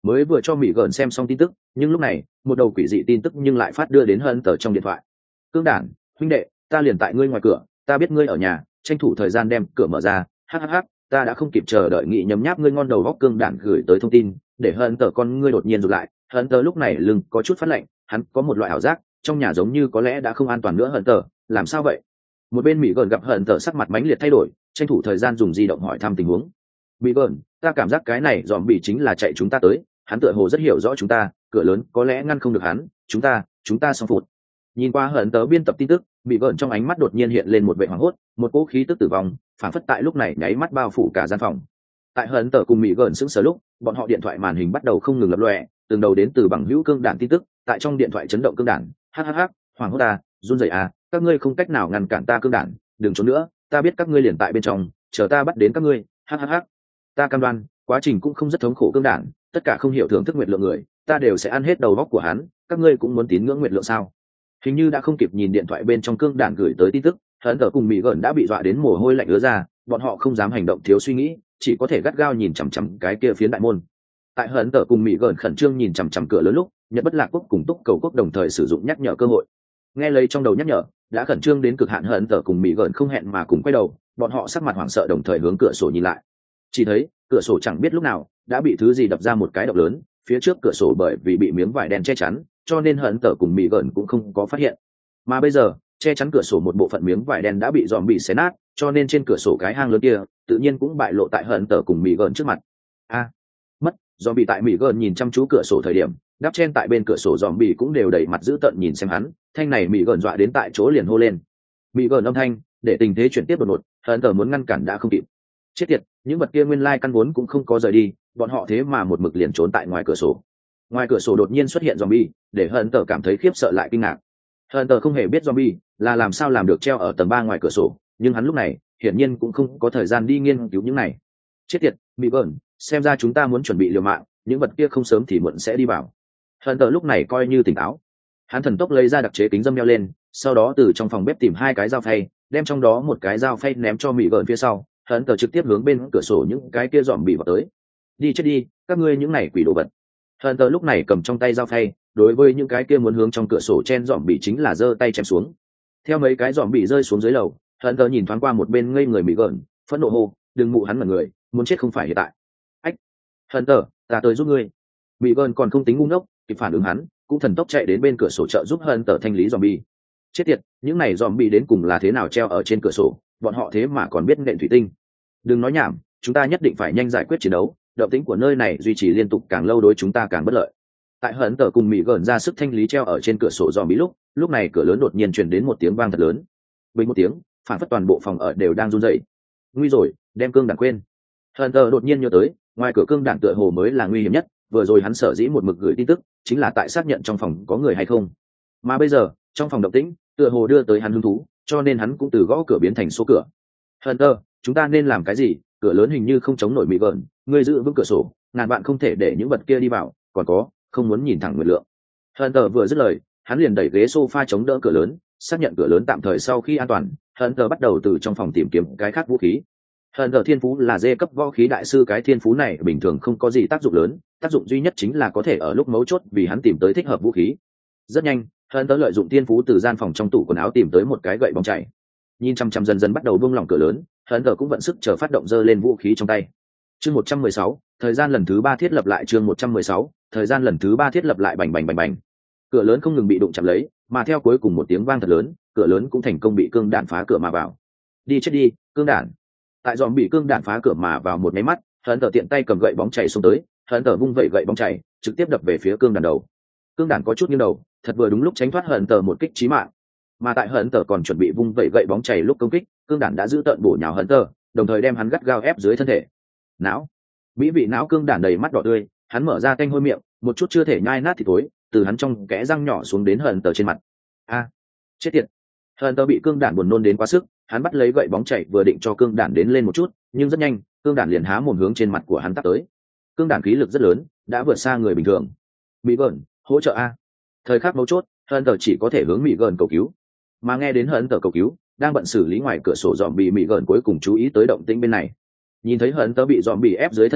mới vừa cho mỹ gần xem xong tin tức, nhưng lúc này một đầu quỷ dị tin tức nhưng lại phát đưa đến hận tờ trong điện thoại. Cương đản, huynh đệ, ta liền tại ngươi ngoài cửa, ta biết ngươi ở nhà, tranh thủ thời gian đem cửa mở ra. Hhh, ta đã không kịp chờ đợi nghị nhấm nháp ngươi ngon đầu góc. Cương đản gửi tới thông tin, để hận tờ con ngươi đột nhiên rụt lại. Hận tờ lúc này lưng có chút phát lạnh, hắn có một loại ảo giác trong nhà giống như có lẽ đã không an toàn nữa. Hận tờ, làm sao vậy? Một bên mỹ gần gặp hận tờ sắc mặt mãnh liệt thay đổi, tranh thủ thời gian dùng di động hỏi thăm tình huống. Mỹ gần, ta cảm giác cái này dòm bị chính là chạy chúng ta tới, hắn tựa hồ rất hiểu rõ chúng ta, cửa lớn có lẽ ngăn không được hắn, chúng ta chúng ta xong phụt. Nhìn qua hận tờ biên tập tin tức, bị gợn trong ánh mắt đột nhiên hiện lên một vẻ hoảng hốt, một cỗ khí tức tử vong phản phất tại lúc này nháy mắt bao phủ cả gian phòng. Tại hận tờ cùng mỹ gợn sững sờ lúc, bọn họ điện thoại màn hình bắt đầu không ngừng lập lòe, từng đầu đến từ bằng hữu cương đản tin tức, tại trong điện thoại chấn động cương đản. Hhh, hoảng hốt ta, run rẩy à, các ngươi không cách nào ngăn cản ta cương đản, đừng trốn nữa, ta biết các ngươi liền tại bên trong, chờ ta bắt đến các ngươi. Hhh, ta cam đoan, quá trình cũng không rất thống khổ. Cương đản, tất cả không hiểu thưởng thức nguyệt lượng người, ta đều sẽ ăn hết đầu góc của hắn, các ngươi cũng muốn tín ngưỡng nguyệt lượng sao? Hình như đã không kịp nhìn điện thoại bên trong cương đản gửi tới tin tức, hận tờ cùng mỹ gần đã bị dọa đến mồ hôi lạnh ứa ra, bọn họ không dám hành động thiếu suy nghĩ, chỉ có thể gắt gao nhìn chằm chằm cái kia phiến đại môn. Tại hận tờ cùng mỹ gần khẩn trương nhìn chằm chằm cửa lớn lúc, Nhật Bất Lạc Quốc cùng Túc Cầu Quốc đồng thời sử dụng nhắc nhở cơ hội. Nghe lấy trong đầu nhắc nhở, đã khẩn trương đến cực hạn, hận tờ cùng mỹ gần không hẹn mà cùng quay đầu, bọn họ sắc mặt hoảng sợ đồng thời hướng cửa sổ nhìn lại. Chỉ thấy cửa sổ chẳng biết lúc nào đã bị thứ gì đập ra một cái động lớn, phía trước cửa sổ bởi vì bị miếng vải đen che chắn, cho nên hận tờ cùng mỹ gần cũng không có phát hiện. Mà bây giờ che chắn cửa sổ một bộ phận miếng vải đen đã bị dòm bị xé nát, cho nên trên cửa sổ cái hang lớn kia tự nhiên cũng bại lộ tại hận tờ cùng mỹ gần trước mặt. A, mất. Dòm bị tại mỹ gần nhìn chăm chú cửa sổ thời điểm, đắp trên tại bên cửa sổ dòm bị cũng đều đầy mặt dữ tợn nhìn xem hắn. Thanh này mỹ gần dọa đến tại chỗ liền hô lên. Mỹ gần âm thanh để tình thế chuyển tiếp đột ngột, hận tờ muốn ngăn cản đã không kịp. Chết tiệt, những vật kia nguyên lai căn vốn cũng không có rời đi, bọn họ thế mà một mực liền trốn tại ngoài cửa sổ. Ngoài cửa sổ đột nhiên xuất hiện zombie, để hận tờ cảm thấy khiếp sợ lại kinh ngạc. Hận tờ không hề biết zombie là làm sao làm được treo ở tầng ba ngoài cửa sổ, nhưng hắn lúc này hiển nhiên cũng không có thời gian đi nghiên cứu những này. Chết tiệt, Mỹ bẩn, xem ra chúng ta muốn chuẩn bị liều mạng, những vật kia không sớm thì muộn sẽ đi vào. Hận tờ lúc này coi như tỉnh táo, hắn thần tốc lấy ra đặc chế kính dâm đeo lên, sau đó từ trong phòng bếp tìm hai cái dao phay, đem trong đó một cái dao phay ném cho Mỹ bẩn phía sau. Hận tờ trực tiếp hướng bên cửa sổ những cái kia dòm bị vào tới. Đi chết đi, các ngươi những này quỷ đồ vật. Hận tờ lúc này cầm trong tay dao phay, đối với những cái kia muốn hướng trong cửa sổ chen dòm bị chính là giơ tay chém xuống. Theo mấy cái dòm bị rơi xuống dưới lầu, hận tờ nhìn thoáng qua một bên ngây người Mỹ gợn, phẫn nộ hô, đừng mụ hắn mà người, muốn chết không phải hiện tại. Ách, hận tờ, ta tới giúp ngươi. Mỹ gợn còn không tính ngu ngốc, kịp phản ứng hắn, cũng thần tốc chạy đến bên cửa sổ trợ giúp hận tờ thanh lý dòm bị. Chết tiệt, những này dòm bị đến cùng là thế nào treo ở trên cửa sổ, bọn họ thế mà còn biết nện thủy tinh. Đừng nói nhảm, chúng ta nhất định phải nhanh giải quyết chiến đấu, động tĩnh của nơi này duy trì liên tục càng lâu đối chúng ta càng bất lợi. Tại hận tờ cùng mỹ gợn ra sức thanh lý treo ở trên cửa sổ dòm bị lúc lúc này cửa lớn đột nhiên truyền đến một tiếng vang thật lớn. Bình một tiếng, phản phất toàn bộ phòng ở đều đang run rẩy. Nguy rồi, đem cương đản quên. Hận tờ đột nhiên nhớ tới, ngoài cửa cương đản tựa hồ mới là nguy hiểm nhất, vừa rồi hắn sở dĩ một mực gửi tin tức chính là tại xác nhận trong phòng có người hay không, mà bây giờ trong phòng động tĩnh tựa hồ đưa tới hắn hứng thú, cho nên hắn cũng từ gõ cửa biến thành số cửa. Hunter, chúng ta nên làm cái gì? Cửa lớn hình như không chống nổi mỹ gợn, ngươi giữ vững cửa sổ, ngàn bạn không thể để những vật kia đi vào, còn có, không muốn nhìn thẳng Nguyệt Lượng. Hunter vừa dứt lời, hắn liền đẩy ghế sofa chống đỡ cửa lớn, xác nhận cửa lớn tạm thời sau khi an toàn, Hunter bắt đầu từ trong phòng tìm kiếm cái khác vũ khí. Hunter thiên phú là D cấp võ khí đại sư, cái thiên phú này bình thường không có gì tác dụng lớn, tác dụng duy nhất chính là có thể ở lúc mấu chốt vì hắn tìm tới thích hợp vũ khí. Rất nhanh, Hunter lợi dụng thiên phú từ gian phòng trong tủ quần áo tìm tới một cái gậy bóng chảy. Nhìn chăm chăm dần dần bắt đầu buông lỏng cửa lớn, Hunter cũng vận sức chờ phát động giơ lên vũ khí trong tay. Chương một trăm mười sáu, thời gian lần thứ ba thiết lập lại. Chương một trăm mười sáu, thời gian lần thứ ba thiết lập lại. Bành bành bành bành. Cửa lớn không ngừng bị đụng chạm lấy, mà theo cuối cùng một tiếng vang thật lớn, cửa lớn cũng thành công bị cương đạn phá cửa mà vào. Đi chết đi, cương đạn. Tại dòm bị cương đạn phá cửa mà vào một máy mắt, Hunter tiện tay cầm gậy bóng chảy xuống tới, Hunter vung vẩy gậy bóng chảy, trực tiếp đập về phía cương đạn đầu. Cương đạn có chút nghiêng đầu, thật vừa đúng lúc tránh thoát Hunter một kích chí mạng. Mà tại Hunter còn chuẩn bị vung vẩy gậy bóng chảy lúc công kích, cương đạn đã giữ tợn bổ nhào Hunter, đồng thời đem hắn gắt gao ép dưới thân thể. Não, mỹ vị não cương đạn đầy mắt đỏ tươi, hắn mở ra tanh hôi miệng, một chút chưa thể nhai nát thì thối, từ hắn trong kẽ răng nhỏ xuống đến Hunter trên mặt. A, chết tiệt! Hunter bị cương đạn buồn nôn đến quá sức, hắn bắt lấy gậy bóng chảy vừa định cho cương đạn đến lên một chút, nhưng rất nhanh, cương đạn liền há mồm hướng trên mặt của hắn tát tới. Cương đạn khí lực rất lớn, đã vượt xa người bình thường. Mỹ gợn, hỗ trợ a! Thời khắc mấu chốt, Hunter chỉ có thể hướng Mỹ gợn cầu cứu. Mà nghe đến Hunter cầu cứu, đang bận xử lý ngoài cửa sổ dòm bị Mỹ gợn cuối cùng chú ý tới động tĩnh bên này. Nhìn thấy Hunter bị dòm bị ép dưới thân thể,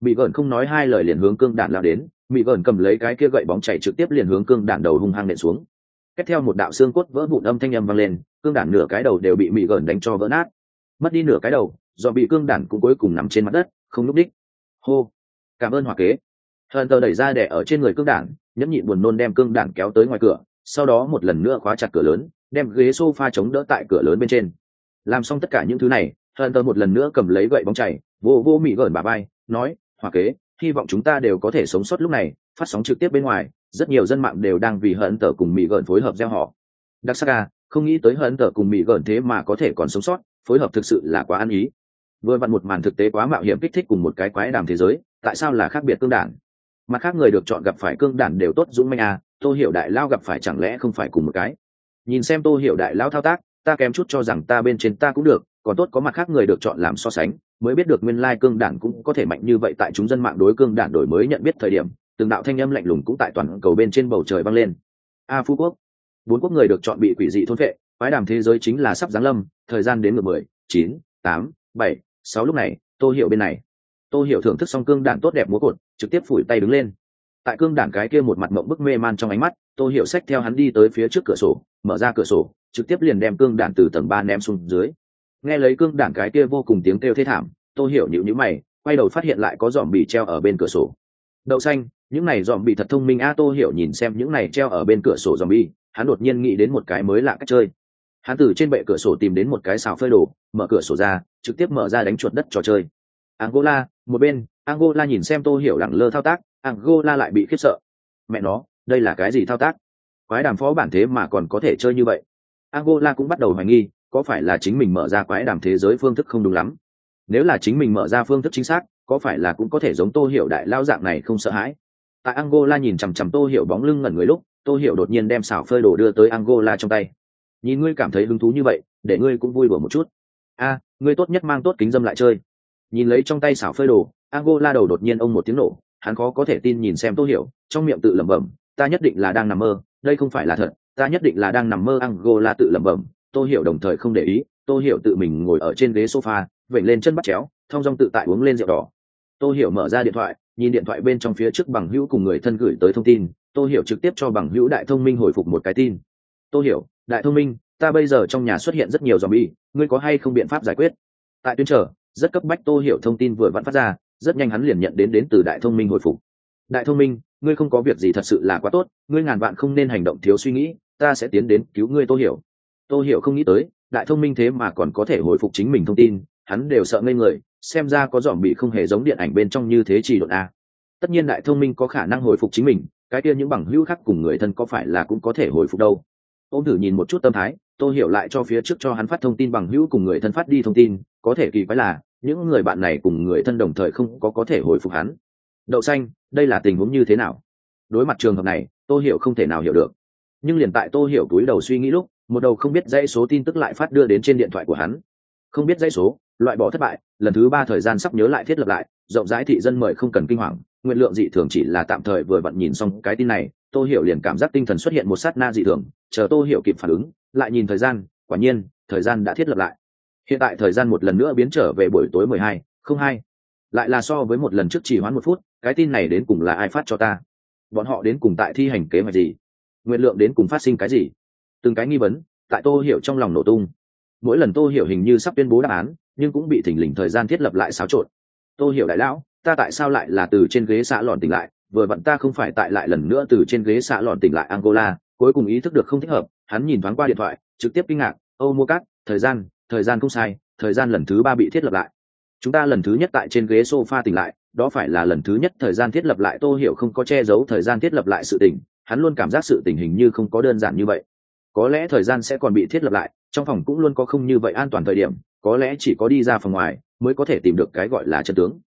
Mị gởn không nói hai lời liền hướng cương đản lao đến. Mị gởn cầm lấy cái kia gậy bóng chảy trực tiếp liền hướng cương đản đầu hung hăng nện xuống. Kết theo một đạo xương cốt vỡ vụn âm thanh âm vang lên, cương đản nửa cái đầu đều bị Mị gởn đánh cho vỡ nát. Mất đi nửa cái đầu, do bị cương đản cũng cuối cùng nằm trên mặt đất, không lúc đích. Hô, cảm ơn hỏa kế. Hận tờ đẩy ra đè ở trên người cương đản, nhẫn nhịn buồn nôn đem cương đản kéo tới ngoài cửa, sau đó một lần nữa khóa chặt cửa lớn, đem ghế sofa chống đỡ tại cửa lớn bên trên. Làm xong tất cả những thứ này, Hận tờ một lần nữa cầm lấy gậy bóng chảy, vô vô Mị gởn bả vai, nói, hỏa kế, hy vọng chúng ta đều có thể sống sót lúc này. Phát sóng trực tiếp bên ngoài, rất nhiều dân mạng đều đang vì Hận tờ cùng Mị gởn phối hợp gieo họ. Đặc sắc à, không nghĩ tới Hận tờ cùng Mị gởn thế mà có thể còn sống sót, phối hợp thực sự là quá ăn ý. Vừa vặn một màn thực tế quá mạo hiểm kích thích cùng một cái quái đàm thế giới, tại sao là khác biệt cương đản? Mặt khác người được chọn gặp phải cương đản đều tốt dũng manh à, Tô Hiểu đại lao gặp phải chẳng lẽ không phải cùng một cái? Nhìn xem Tô Hiểu đại lao thao tác, ta kém chút cho rằng ta bên trên ta cũng được, còn tốt có mặt khác người được chọn làm so sánh, mới biết được nguyên lai cương đản cũng có thể mạnh như vậy. Tại chúng dân mạng đối cương đản đổi mới nhận biết thời điểm, từng đạo thanh âm lạnh lùng cũng tại toàn cầu bên trên bầu trời vang lên. A Phú Quốc, bốn quốc người được chọn bị quỷ dị thôn phệ, quái đàm thế giới chính là sắp giáng lâm, thời gian đến ngược mười, chín, tám, bảy, sáu lúc này, Tô Hiểu bên này. Tô Hiểu thưởng thức xong cương đản tốt đẹp múa cột, trực tiếp phủi tay đứng lên. Tại cương đản cái kia một mặt mộng bức mê man trong ánh mắt, Tô Hiểu xách theo hắn đi tới phía trước cửa sổ, mở ra cửa sổ, trực tiếp liền đem cương đản từ tầng ba ném xuống dưới. Nghe lấy cương đản cái kia vô cùng tiếng kêu thê thảm, Tô Hiểu nhíu nhíu mày, quay đầu phát hiện lại có giòm bị treo ở bên cửa sổ. Đậu xanh, những này giòm bị thật thông minh a. Tô Hiểu nhìn xem những này treo ở bên cửa sổ giòm bị, hắn đột nhiên nghĩ đến một cái mới lạ cách chơi. Hắn từ trên bệ cửa sổ tìm đến một cái xào phơi đồ, mở cửa sổ ra, trực tiếp mở ra đánh chuột đất trò chơi. Angola, một bên, Angola nhìn xem Tô Hiểu lẳng lơ thao tác, Angola lại bị khiếp sợ. Mẹ nó, đây là cái gì thao tác? Quái đàm phó bản thế mà còn có thể chơi như vậy. Angola cũng bắt đầu hoài nghi, có phải là chính mình mở ra quái đàm thế giới phương thức không đúng lắm? Nếu là chính mình mở ra phương thức chính xác, có phải là cũng có thể giống Tô Hiểu đại lao dạng này không sợ hãi? Tại Angola nhìn chằm chằm Tô Hiểu bóng lưng ngẩn người lúc, Tô Hiểu đột nhiên đem xào phơi đồ đưa tới Angola trong tay. Nhìn ngươi cảm thấy hứng thú như vậy, để ngươi cũng vui đùa một chút. A, ngươi tốt nhất mang tốt kính dâm lại chơi. Nhìn lấy trong tay xào phơi đồ, Angola đầu đột nhiên ông một tiếng nổ, hắn khó có thể tin nhìn xem Tô Hiểu, trong miệng tự lẩm bẩm, ta nhất định là đang nằm mơ, đây không phải là thật, ta nhất định là đang nằm mơ. Angola tự lẩm bẩm. Tô Hiểu đồng thời không để ý, Tô Hiểu tự mình ngồi ở trên ghế sofa, vểnh lên chân bắt chéo, thong dong tự tại uống lên rượu đỏ. Tô Hiểu mở ra điện thoại, nhìn điện thoại bên trong phía trước bằng hữu cùng người thân gửi tới thông tin, Tô Hiểu trực tiếp cho bằng hữu Đại Thông Minh hồi phục một cái tin. Tô Hiểu, Đại Thông Minh, ta bây giờ trong nhà xuất hiện rất nhiều zombie, ngươi có hay không biện pháp giải quyết? Tại tuyến trở, rất cấp bách. Tô Hiểu thông tin vừa vặn phát ra, rất nhanh hắn liền nhận đến đến từ Đại Thông Minh hồi phục. Đại Thông Minh, ngươi không có việc gì thật sự là quá tốt, ngươi ngàn vạn không nên hành động thiếu suy nghĩ, ta sẽ tiến đến cứu ngươi. Tô Hiểu. Tô Hiểu không nghĩ tới, Đại Thông Minh thế mà còn có thể hồi phục chính mình thông tin, hắn đều sợ ngây người, xem ra có dòm bị không hề giống điện ảnh bên trong như thế chỉ độn a. Tất nhiên Đại Thông Minh có khả năng hồi phục chính mình, cái kia những bằng hữu khác cùng người thân có phải là cũng có thể hồi phục đâu? Ôm thử nhìn một chút tâm thái, Tô Hiểu lại cho phía trước cho hắn phát thông tin bằng hữu cùng người thân phát đi thông tin, có thể kỳ quái là những người bạn này cùng người thân đồng thời không có có thể hồi phục hắn. Đậu xanh, đây là tình huống như thế nào? Đối mặt trường hợp này, Tô Hiểu không thể nào hiểu được. Nhưng liền tại Tô Hiểu túi đầu suy nghĩ lúc, một đầu không biết dãy số tin tức lại phát đưa đến trên điện thoại của hắn. Không biết dãy số, loại bỏ thất bại, lần thứ ba thời gian sắp nhớ lại thiết lập lại, rộng rãi thị dân mời không cần kinh hoàng, nguyện lượng dị thường chỉ là tạm thời. Vừa vặn nhìn xong cái tin này, Tô Hiểu liền cảm giác tinh thần xuất hiện một sát na dị thường, chờ Tô Hiểu kịp phản ứng, lại nhìn thời gian, quả nhiên, thời gian đã thiết lập lại. Hiện tại thời gian một lần nữa biến trở về buổi tối mười hai không hai, lại là so với một lần trước chỉ hoãn một phút. Cái tin này đến cùng là ai phát cho ta? Bọn họ đến cùng tại thi hành kế hoạch gì? Nguyện lượng đến cùng phát sinh cái gì? Từng cái nghi vấn tại Tô Hiểu trong lòng nổ tung. Mỗi lần Tô Hiểu hình như sắp tuyên bố đáp án, nhưng cũng bị thỉnh lình thời gian thiết lập lại xáo trộn. Tô Hiểu đại lão, ta tại sao lại là từ trên ghế xạ lòn tỉnh lại? Vừa vặn ta không phải tại lại lần nữa từ trên ghế xạ lòn tỉnh lại. Angola cuối cùng ý thức được không thích hợp, hắn nhìn thoáng qua điện thoại, trực tiếp kinh ngạc. Âu mua cát, thời gian, thời gian không sai, thời gian lần thứ ba bị thiết lập lại. Chúng ta lần thứ nhất tại trên ghế sofa tỉnh lại, đó phải là lần thứ nhất thời gian thiết lập lại. Tô Hiểu không có che giấu thời gian thiết lập lại sự tình, hắn luôn cảm giác sự tình hình như không có đơn giản như vậy. Có lẽ thời gian sẽ còn bị thiết lập lại, trong phòng cũng luôn có không như vậy an toàn thời điểm, có lẽ chỉ có đi ra phòng ngoài mới có thể tìm được cái gọi là chân tướng.